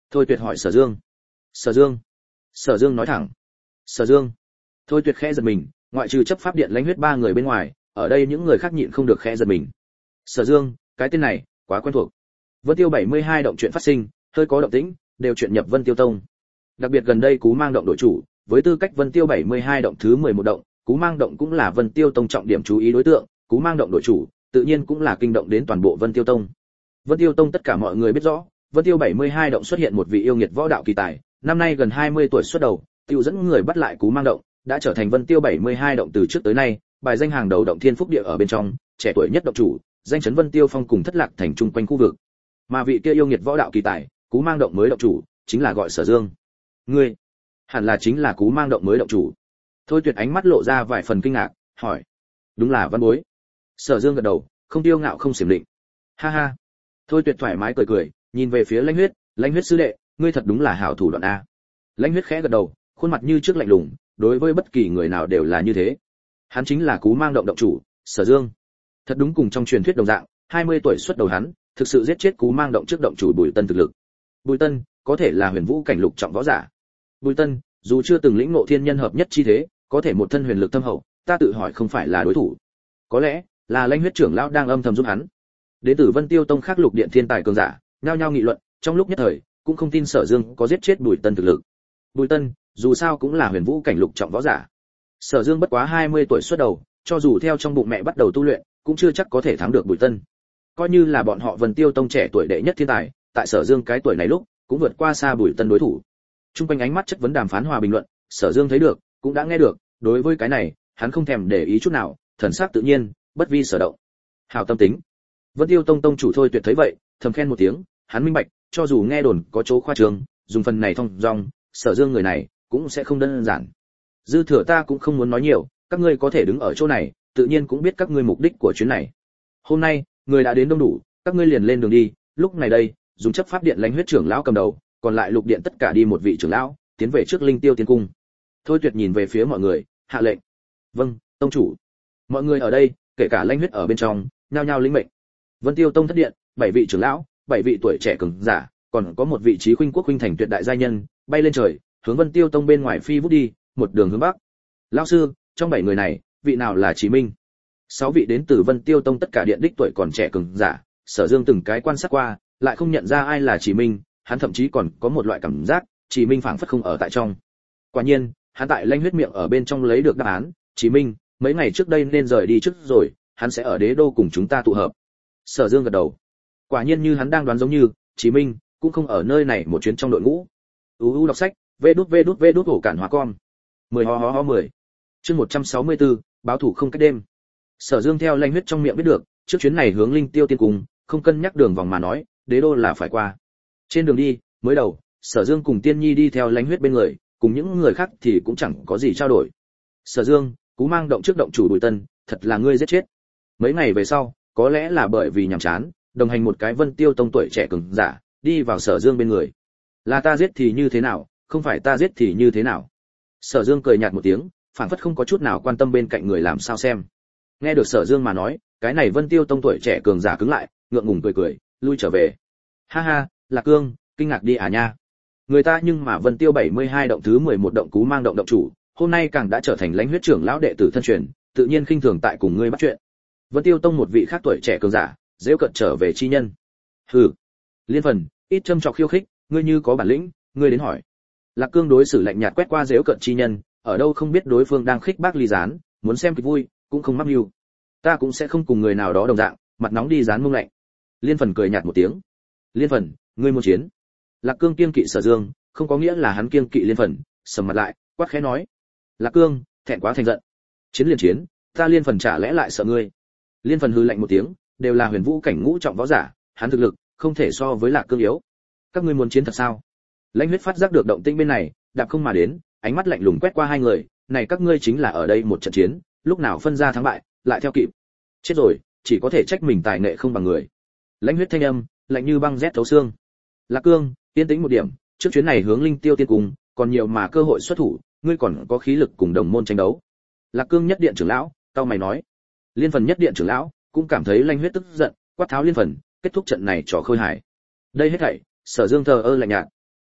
Thôi Tuyệt hỏi Sở Dương. Sở Dương. Sở Dương nói thẳng. Sở Dương. Thôi Tuyệt khẽ giật mình, ngoại trừ chấp pháp điện lãnh huyết ba người bên ngoài, ở đây những người khác nhịn không được khẽ giật mình. Sở Dương, cái tên này quá quen thuộc. Vân Tiêu bảy mươi hai động chuyện phát sinh, hơi có động tĩnh, đều chuyện nhập Vân Tiêu Tông. Đặc biệt gần đây Cú Mang động đội chủ, với tư cách Vân Tiêu bảy mươi hai động thứ mười một động, Cú Mang động cũng là Vân Tiêu Tông trọng điểm chú ý đối tượng, Cú Mang động đội chủ, tự nhiên cũng là kinh động đến toàn bộ Vân Tiêu Tông. Vân Tiêu Tông tất cả mọi người biết rõ, Vân Tiêu bảy mươi hai động xuất hiện một vị yêu nghiệt võ đạo kỳ tài, năm nay gần hai mươi tuổi xuất đầu, tiêu dẫn người bắt lại Cú Mang động, đã trở thành Vân Tiêu bảy mươi hai động từ trước tới nay, bài danh hàng đầu động thiên phúc địa ở bên trong, trẻ tuổi nhất động chủ, danh chấn Vân Tiêu Phong cùng thất lạc thành trung quanh khu vực. Mà vị kia yêu nghiệt võ đạo kỳ tài, Cú Mang động mới động chủ, chính là gọi Sở Dương. Ngươi, hẳn là chính là Cú Mang động mới động chủ. Thôi Tuyệt ánh mắt lộ ra vài phần kinh ngạc, hỏi: "Đúng là Văn Bối." Sở Dương gật đầu, không tiêu ngạo không xiểm định. Ha ha. Thôi Tuyệt thoải mái cười cười, nhìn về phía Lãnh Huyết, "Lãnh Huyết sư đệ, ngươi thật đúng là hảo thủ đoạn a." Lãnh Huyết khẽ gật đầu, khuôn mặt như trước lạnh lùng, đối với bất kỳ người nào đều là như thế. Hắn chính là Cú Mang động động chủ, Sở Dương. Thật đúng cùng trong truyền thuyết đồng dạng, hai mươi tuổi xuất đầu hắn, thực sự giết chết Cú Mang động trước động chủ Bùi Tân thực lực. Bùi Tân, có thể là huyền vũ cảnh lục trọng võ giả. Bùi Tân, dù chưa từng lĩnh ngộ thiên nhân hợp nhất chi thế, có thể một thân huyền lực thâm hậu, ta tự hỏi không phải là đối thủ. Có lẽ là Lãnh Huyết trưởng lão đang âm thầm giúp hắn. Đến từ Vân Tiêu Tông khác lục điện thiên tài cường giả, nhao nhao nghị luận, trong lúc nhất thời, cũng không tin Sở Dương có giết chết Bùi Tân thực lực. Bùi Tân, dù sao cũng là huyền vũ cảnh lục trọng võ giả. Sở Dương bất quá hai mươi tuổi xuất đầu, cho dù theo trong bụng mẹ bắt đầu tu luyện, cũng chưa chắc có thể thắng được Bùi Tân. Coi như là bọn họ Vân Tiêu Tông trẻ tuổi đệ nhất thiên tài, tại Sở Dương cái tuổi này lúc, cũng vượt qua xa Bùi Tân đối thủ. Trung quanh ánh mắt chất vấn đàm phán hòa bình luận, Sở Dương thấy được, cũng đã nghe được, đối với cái này, hắn không thèm để ý chút nào, thần sắc tự nhiên, bất vi sở động. Hảo tâm tính. Vân Tiêu Tông tông chủ Thôi Tuyệt thấy vậy, thầm khen một tiếng, hắn minh bạch, cho dù nghe đồn có chỗ khoa trương, dùng phần này thông dong, Sở Dương người này cũng sẽ không đơn giản. Dư thừa ta cũng không muốn nói nhiều, các ngươi có thể đứng ở chỗ này, tự nhiên cũng biết các ngươi mục đích của chuyến này. Hôm nay, người đã đến đông đủ, các ngươi liền lên đường đi, lúc này đây, dùng chấp pháp điện Lãnh Huyết trưởng lão cầm đầu, còn lại lục điện tất cả đi một vị trưởng lão, tiến về trước Linh Tiêu Tiên cung. Thôi Tuyệt nhìn về phía mọi người, hạ lệnh. Vâng, tông chủ. Mọi người ở đây, kể cả Lãnh Huyết ở bên trong, nhao nhao lĩnh mệnh. Vân Tiêu Tông thất điện, bảy vị trưởng lão, bảy vị tuổi trẻ cường giả, còn có một vị trí khuynh quốc khuynh thành tuyệt đại giai nhân, bay lên trời, hướng Vân Tiêu Tông bên ngoài phi vút đi, một đường hướng bắc. Lão sư, trong bảy người này, vị nào là Chí Minh? Sáu vị đến từ Vân Tiêu Tông tất cả điện đích tuổi còn trẻ cường giả, Sở Dương từng cái quan sát qua, lại không nhận ra ai là Chí Minh, hắn thậm chí còn có một loại cảm giác, Chí Minh phảng phất không ở tại trong. Quả nhiên, hắn tại Lãnh Huyết miệng ở bên trong lấy được đáp án, Chí Minh, mấy ngày trước đây nên rời đi trước rồi, hắn sẽ ở Đế đô cùng chúng ta tụ hợp. Sở Dương gật đầu. Quả nhiên như hắn đang đoán giống như, Chí Minh cũng không ở nơi này một chuyến trong đội ngũ. u u đọc sách, vê đút vê đút vê đút hổ cản hóa con. mười ho ho ho mười. Chương một trăm sáu mươi tư, báo thủ không cách đêm. Sở Dương theo Lãnh Huyết trong miệng biết được, trước chuyến này hướng Linh Tiêu Tiên cung, không cân nhắc đường vòng mà nói, Đế đô là phải qua. Trên đường đi, mới đầu, Sở Dương cùng Tiên Nhi đi theo Lãnh Huyết bên người, cùng những người khác thì cũng chẳng có gì trao đổi. Sở Dương, Cú Mang động trước động chủ Bùi Tân, thật là ngươi giết chết. Mấy ngày về sau, có lẽ là bởi vì nhàm chán, đồng hành một cái Vân Tiêu Tông tuổi trẻ cường giả, đi vào Sở Dương bên người. Là ta giết thì như thế nào, không phải ta giết thì như thế nào. Sở Dương cười nhạt một tiếng, phảng phất không có chút nào quan tâm bên cạnh người làm sao xem. Nghe được Sở Dương mà nói, cái này Vân Tiêu Tông tuổi trẻ cường giả cứng lại, ngượng ngùng cười cười, lui trở về. Ha ha, Lạc Cương, kinh ngạc đi à nha. Người ta nhưng mà Vân Tiêu bảy mươi hai động thứ mười một động Cú Mang động động chủ, hôm nay càng đã trở thành Lãnh Huyết trưởng lão đệ tử thân truyền, tự nhiên khinh thường tại cùng ngươi bắt chuyện. Vân Tiêu Tông một vị khác tuổi trẻ cường giả, giễu cợt trở về chi nhân. Hừ. Liên Phần, ít châm chọc khiêu khích, ngươi như có bản lĩnh, ngươi đến hỏi. Lạc Cương đối xử lạnh nhạt quét qua giễu cợt chi nhân, ở đâu không biết đối phương đang khích bác ly gián, muốn xem kịch vui, cũng không mắc mưu. Ta cũng sẽ không cùng người nào đó đồng dạng, mặt nóng đi dán mông lạnh. Liên Phần cười nhạt một tiếng. Liên Phần, ngươi muốn chiến? Lạc Cương kiêng kỵ Sở Dương, không có nghĩa là hắn kiêng kỵ Liên Phần, sầm mặt lại, quát khẽ nói. Lạc Cương, thẹn quá thành giận. Chiến liền chiến, ta Liên Phần chả lẽ lại sợ ngươi? Liên Phần hừ lạnh một tiếng, đều là huyền vũ cảnh ngũ trọng võ giả, hắn thực lực không thể so với Lạc Cương yếu. Các ngươi muốn chiến thật sao? Lãnh Huyết phát giác được động tĩnh bên này, đạp không mà đến, ánh mắt lạnh lùng quét qua hai người, này các ngươi chính là ở đây một trận chiến, lúc nào phân ra thắng bại, lại theo kịp. Chết rồi, chỉ có thể trách mình tài nghệ không bằng người. Lãnh Huyết thanh âm, lạnh như băng rét thấu xương. Lạc Cương, yên tĩnh một điểm, trước chuyến này hướng Linh Tiêu Tiên cung, còn nhiều mà cơ hội xuất thủ, ngươi còn có khí lực cùng đồng môn tranh đấu. Lạc Cương nhất điện trưởng lão, cao mày nói. Liên Phần nhất điện trưởng lão cũng cảm thấy Lãnh Huyết tức giận, quát tháo Liên Phần, kết thúc trận này trò khơi hài. Đây hết thảy, Sở Dương thờ ơ lạnh nhạt.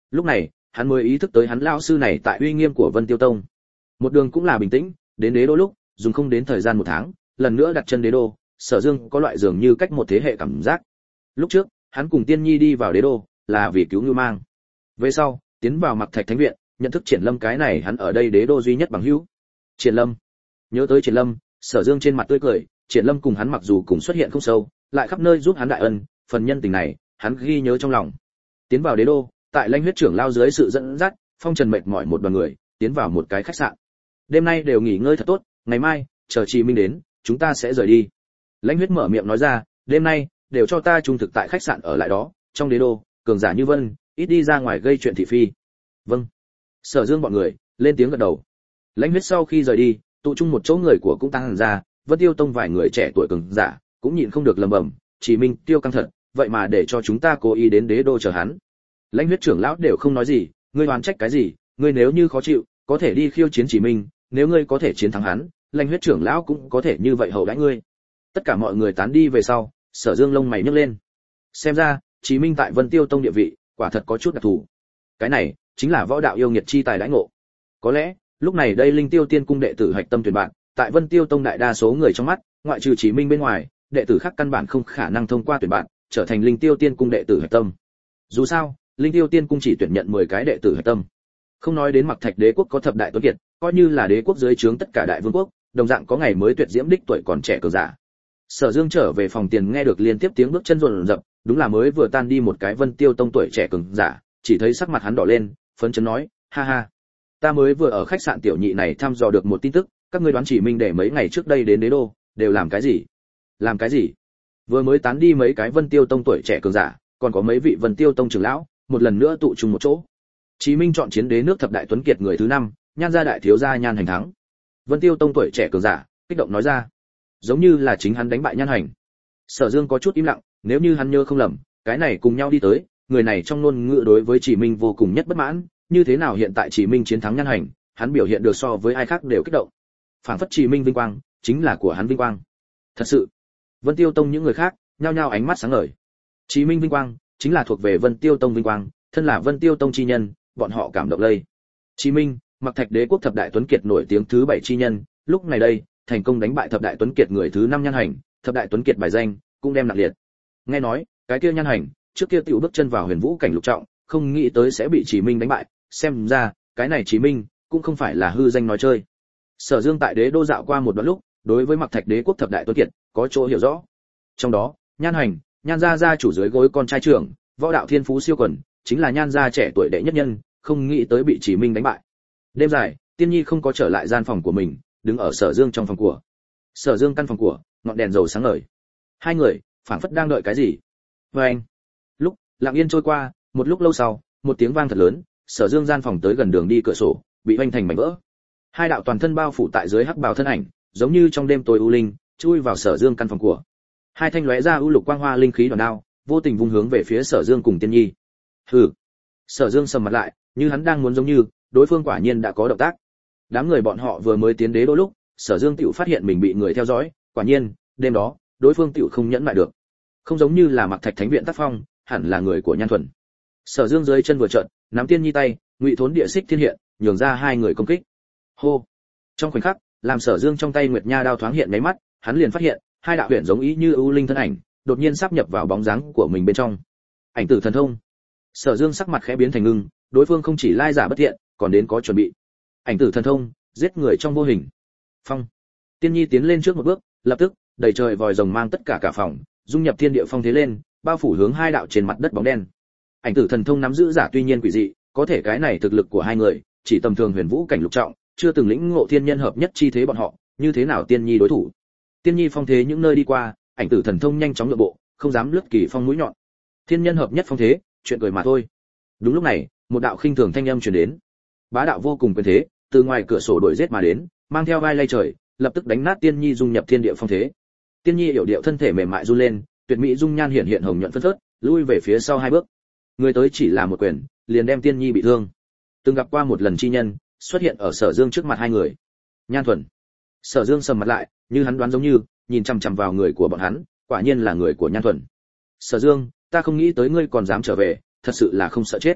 lúc này hắn mới ý thức tới hắn lão sư này tại uy nghiêm của Vân Tiêu Tông. Một đường cũng là bình tĩnh, đến đế đô lúc dùng không đến thời gian một tháng, lần nữa đặt chân đế đô, Sở Dương có loại dường như cách một thế hệ cảm giác. Lúc trước hắn cùng Tiên Nhi đi vào đế đô là vì cứu Ngưu Mang, về sau tiến vào Mặc Thạch Thánh viện, nhận thức Triển Lâm, cái này hắn ở đây đế đô duy nhất bằng hữu. Triển Lâm, nhớ tới Triển Lâm, Sở Dương trên mặt tươi cười. Triển Lâm cùng hắn mặc dù cùng xuất hiện không sâu, lại khắp nơi giúp hắn đại ân, phần nhân tình này hắn ghi nhớ trong lòng. Tiến vào đế đô, tại Lãnh Huyết trưởng lao dưới sự dẫn dắt, phong trần mệt mỏi một đoàn người tiến vào một cái khách sạn. Đêm nay đều nghỉ ngơi thật tốt, ngày mai chờ Trì Minh đến, chúng ta sẽ rời đi. Lãnh Huyết mở miệng nói ra, đêm nay đều cho ta trung thực tại khách sạn ở lại đó, trong đế đô cường giả như Vân ít đi ra ngoài gây chuyện thị phi. Vâng. Sở Dương bọn người lên tiếng gật đầu. Lãnh Huyết sau khi rời đi, tụ chung một chỗ người của cũng tăng hẳn ra, Vân Tiêu Tông vài người trẻ tuổi cường giả cũng nhịn không được lầm bầm, Chỉ Minh tiêu căng thật, vậy mà để cho chúng ta cố ý đến đế đô chờ hắn. Lãnh Huyết trưởng lão đều không nói gì, ngươi oán trách cái gì, ngươi nếu như khó chịu, có thể đi khiêu chiến Chỉ Minh, nếu ngươi có thể chiến thắng hắn, Lãnh Huyết trưởng lão cũng có thể như vậy hậu đãi ngươi. Tất cả mọi người tán đi về sau, Sở Dương lông mày nhấc lên. Xem ra, Chỉ Minh tại Vân Tiêu Tông địa vị, quả thật có chút đặc thù. Cái này chính là võ đạo yêu nghiệt chi tài đãi ngộ. Có lẽ, lúc này đây Linh Tiêu Tiên cung đệ tử hạch tâm tuyển bạn, tại Vân Tiêu Tông đại đa số người trong mắt, ngoại trừ Chỉ Minh bên ngoài, đệ tử khác căn bản không khả năng thông qua tuyển bạn, trở thành Linh Tiêu Tiên cung đệ tử hạch tâm. Dù sao, Linh Tiêu Tiên cung chỉ tuyển nhận mười cái đệ tử hạch tâm. Không nói đến Mặc Thạch đế quốc có thập đại tuấn kiệt, coi như là đế quốc dưới trướng tất cả đại vương quốc, đồng dạng có ngày mới tuyệt diễm đích tuổi còn trẻ cường giả. Sở Dương trở về phòng tiền nghe được liên tiếp tiếng bước chân rộn rập, đúng là mới vừa tan đi một cái Vân Tiêu Tông tuổi trẻ cường giả, chỉ thấy sắc mặt hắn đỏ lên, phấn chấn nói, ha ha, ta mới vừa ở khách sạn tiểu nhị này thăm dò được một tin tức, các ngươi đoán Chỉ Minh để mấy ngày trước đây đến đế đô, đều làm cái gì? Làm cái gì? Vừa mới tán đi mấy cái Vân Tiêu Tông tuổi trẻ cường giả, còn có mấy vị Vân Tiêu Tông trưởng lão, một lần nữa tụ chung một chỗ. Chí Minh chọn chiến đế nước thập đại tuấn kiệt người thứ năm, Nhan gia đại thiếu gia Nhan Hành thắng. Vân Tiêu Tông tuổi trẻ cường giả, kích động nói ra, giống như là chính hắn đánh bại Nhan Hành. Sở Dương có chút im lặng, nếu như hắn nhớ không lầm, cái này cùng nhau đi tới, người này trong ngôn ngữ đối với Chỉ Minh vô cùng nhất bất mãn, như thế nào hiện tại Chỉ Minh chiến thắng Nhan Hành, hắn biểu hiện được so với ai khác đều kích động. Phản phất Chỉ Minh vinh quang, chính là của hắn vinh quang. Thật sự. Vân Tiêu Tông những người khác, nhao nhao ánh mắt sáng ngời. Chỉ Minh vinh quang, chính là thuộc về Vân Tiêu Tông vinh quang, thân là Vân Tiêu Tông chi nhân, bọn họ cảm động lây. Chỉ Minh, Mặc Thạch đế quốc thập đại tuấn kiệt nổi tiếng thứ bảy chi nhân, lúc này đây, thành công đánh bại thập đại tuấn kiệt người thứ năm Nhan Hành, thập đại tuấn kiệt bài danh cũng đem nặng liệt. Nghe nói, cái kia Nhan Hành, trước kia tiểu bước chân vào Huyền Vũ cảnh lục trọng, không nghĩ tới sẽ bị Chỉ Minh đánh bại, xem ra, cái này Chỉ Minh cũng không phải là hư danh nói chơi. Sở Dương tại đế đô dạo qua một đoạn lúc, đối với Mặc Thạch đế quốc thập đại tuấn kiệt có chỗ hiểu rõ. Trong đó, Nhan Hành, Nhan gia gia chủ dưới gối con trai trưởng, võ đạo thiên phú siêu quần, chính là Nhan gia trẻ tuổi đệ nhất nhân, không nghĩ tới bị Chỉ Minh đánh bại. Đêm dài, Tiên Nhi không có trở lại gian phòng của mình, đứng ở Sở Dương trong phòng của. Sở Dương căn phòng của, ngọn đèn dầu sáng ngời. Hai người phảng phất đang đợi cái gì. Oeng. Lúc lặng yên trôi qua, một lúc lâu sau, một tiếng vang thật lớn, Sở Dương gian phòng tới gần đường đi cửa sổ, bị hoành thành mảnh vỡ. Hai đạo toàn thân bao phủ tại dưới hắc bào thân ảnh, giống như trong đêm tối u linh, chui vào Sở Dương căn phòng của. Hai thanh lóe ra u lục quang hoa linh khí đoàn đao, vô tình vung hướng về phía Sở Dương cùng Tiên Nhi. Hừ. Sở Dương sầm mặt lại, như hắn đang muốn giống như, đối phương quả nhiên đã có động tác. Đám người bọn họ vừa mới tiến đế đô lúc, Sở Dương tiểu phát hiện mình bị người theo dõi, quả nhiên, đêm đó, đối phương tiểu không nhẫn lại được. Không giống như là Mặc Thạch Thánh viện tác phong, hẳn là người của Nhan Thuần. Sở Dương dưới chân vừa chợt, nắm Tiên Nhi tay, Ngụy Thốn địa xích thiên hiện, nhường ra hai người công kích. Hô. Trong khoảnh khắc, làm Sở Dương trong tay Nguyệt Nha đao thoáng hiện mấy mắt, hắn liền phát hiện, hai đạo huyền giống ý như ưu linh thân ảnh, đột nhiên sáp nhập vào bóng dáng của mình bên trong. Ảnh tử thần thông. Sở Dương sắc mặt khẽ biến thành ngưng, đối phương không chỉ lai giả bất thiện, còn đến có chuẩn bị. Ảnh tử thần thông, giết người trong vô hình. Phong. Tiên Nhi tiến lên trước một bước, lập tức, đầy trời vòi rồng mang tất cả cả phòng, dung nhập thiên địa phong thế lên, bao phủ hướng hai đạo trên mặt đất bóng đen. Ảnh tử thần thông nắm giữ giả tuy nhiên quỷ dị, có thể cái này thực lực của hai người, chỉ tầm thường Huyền Vũ cảnh lục trọng, chưa từng lĩnh ngộ thiên nhân hợp nhất chi thế bọn họ, như thế nào Tiên Nhi đối thủ. Tiên Nhi phong thế những nơi đi qua, ảnh tử thần thông nhanh chóng nhượng bộ, không dám lướt kỳ phong mũi nhọn. Thiên nhân hợp nhất phong thế, chuyện cười mà thôi. Đúng lúc này, một đạo khinh thường thanh âm truyền đến. Bá đạo vô cùng quyền thế, từ ngoài cửa sổ đuổi giết mà đến, mang theo vai lay trời, lập tức đánh nát Tiên Nhi dung nhập thiên địa phong thế. Tiên Nhi hiểu điệu thân thể mềm mại run lên, tuyệt mỹ dung nhan hiện hiện hồng nhuận phấn phớt, lui về phía sau hai bước. Người tới chỉ là một quyền, liền đem Tiên Nhi bị thương. Từng gặp qua một lần chi nhân, xuất hiện ở Sở Dương trước mặt hai người. Nhan Thuần. Sở Dương sầm mặt lại, như hắn đoán giống như, nhìn chằm chằm vào người của bọn hắn, quả nhiên là người của Nhan Thuần. Sở Dương, ta không nghĩ tới ngươi còn dám trở về, thật sự là không sợ chết.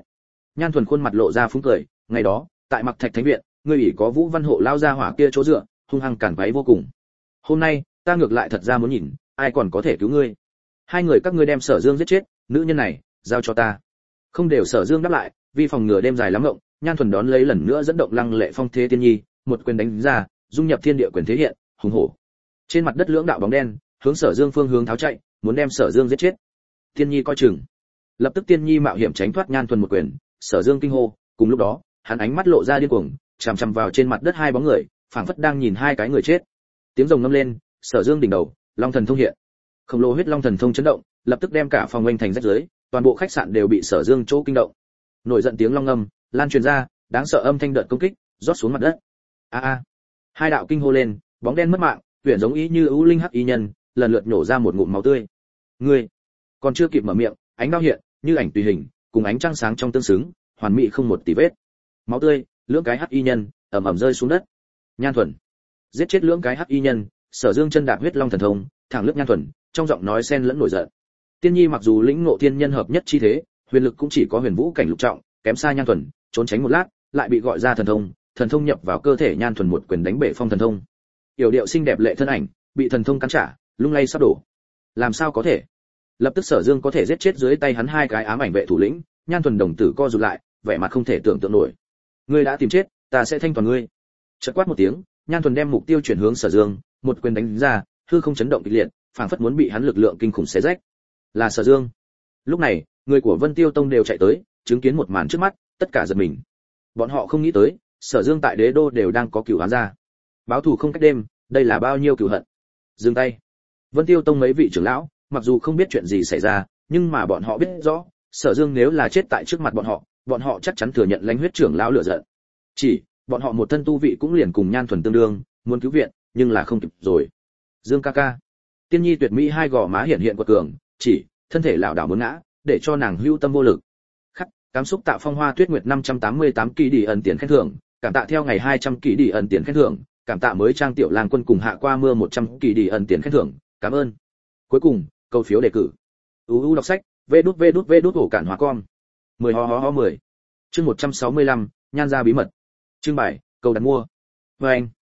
Nhan Thuần khuôn mặt lộ ra phúng cười, ngày đó, tại Mặc Thạch Thánh viện, ngươi ủy có Vũ Văn Hộ lao ra hỏa kia chỗ dựa, hung hăng cản quấy vô cùng. Hôm nay, ta ngược lại thật ra muốn nhìn, ai còn có thể cứu ngươi. Hai người các ngươi đem Sở Dương giết chết, nữ nhân này, giao cho ta. Không đều Sở Dương đáp lại, vì phòng ngừa đêm dài lắm ngộng, Nhan Thuần đón lấy lần nữa dẫn động lăng lệ phong thế tiên nhi, một quyền đánh ra, dung nhập thiên địa quyền thế hiện, hùng hổ. Trên mặt đất lưỡng đạo bóng đen, hướng Sở Dương phương hướng tháo chạy, muốn đem Sở Dương giết chết. Tiên nhi coi chừng. Lập tức tiên nhi mạo hiểm tránh thoát Nhan Thuần một quyền, Sở Dương kinh hô, cùng lúc đó, hắn ánh mắt lộ ra điên cuồng, chằm chằm vào trên mặt đất hai bóng người, phảng phất đang nhìn hai cái người chết. Tiếng rồng ngâm lên, Sở Dương đỉnh đầu, Long Thần thông hiện. Khổng lồ huyết Long Thần thông chấn động, lập tức đem cả phòng oanh thành rách rưới, toàn bộ khách sạn đều bị Sở Dương chỗ kinh động. Nổi giận tiếng long ngâm lan truyền ra, đáng sợ âm thanh đợt công kích rót xuống mặt đất. A a. Hai đạo kinh hô lên, bóng đen mất mạng, huyền giống ý như ưu linh hắc y nhân, lần lượt nhổ ra một ngụm máu tươi. Ngươi còn chưa kịp mở miệng, ánh đao hiện, như ảnh tùy hình, cùng ánh trăng sáng trong tương xứng, hoàn mỹ không một tì vết. Máu tươi, lưỡng cái hắc y nhân ầm ầm rơi xuống đất. Nhan Thuần giết chết lưỡng cái hắc y nhân, Sở Dương chân đạp huyết long thần thông, thẳng lướt Nhan Thuần, trong giọng nói xen lẫn nổi giận. Tiên nhi mặc dù lĩnh ngộ thiên nhân hợp nhất chi thế, huyền lực cũng chỉ có huyền vũ cảnh lục trọng, kém xa Nhan Thuần, trốn tránh một lát, lại bị gọi ra thần thông, thần thông nhập vào cơ thể Nhan Thuần một quyền đánh bể phong thần thông. Yểu điệu xinh đẹp lệ thân ảnh, bị thần thông cắn trả, lung lay sắp đổ. Làm sao có thể? Lập tức Sở Dương có thể giết chết dưới tay hắn hai cái ám ảnh vệ thủ lĩnh, Nhan Thuần đồng tử co rụt lại, vẻ mặt không thể tưởng tượng nổi. Ngươi đã tìm chết, ta sẽ thanh toàn ngươi. Chợt quát một tiếng, Nhan Thuần đem mục tiêu chuyển hướng Sở Dương, một quyền đánh ra, hư không chấn động kịch liệt, phảng phất muốn bị hắn lực lượng kinh khủng xé rách. Là Sở Dương. Lúc này, người của Vân Tiêu Tông đều chạy tới, chứng kiến một màn trước mắt, tất cả giật mình. Bọn họ không nghĩ tới, Sở Dương tại Đế Đô đều đang có cửu án ra. Báo thù không cách đêm, đây là bao nhiêu cửu hận. Dừng tay. Vân Tiêu Tông mấy vị trưởng lão, mặc dù không biết chuyện gì xảy ra, nhưng mà bọn họ biết rõ, Sở Dương nếu là chết tại trước mặt bọn họ, bọn họ chắc chắn thừa nhận lãnh huyết trưởng lão lửa giận. Chỉ, bọn họ một thân tu vị cũng liền cùng Nhan Thuần tương đương, muốn cứu viện, nhưng là không kịp rồi. Dương ca ca. Tiên nhi tuyệt mỹ hai gò má hiện hiện quật cường, chỉ, thân thể lảo đảo muốn ngã, để cho nàng hưu tâm vô lực. Khắc, cảm xúc tạo phong hoa tuyết nguyệt năm trăm tám mươi tám kỳ đi ẩn tiền khen thưởng, cảm tạ theo ngày hai trăm kỳ đi ẩn tiền khen thưởng, cảm tạ mới trang tiểu lang quân cùng hạ qua mưa một trăm kỳ đi ẩn tiền khen thưởng, cảm ơn. Cuối cùng, câu phiếu đề cử. u u đọc sách, vê đút vê đút vê đút ổ cản hóa con. mười ho ho ho mười. Chương một trăm sáu mươi lăm, Nhan gia bí mật. Chương bảy, cầu đặt mua. Và anh.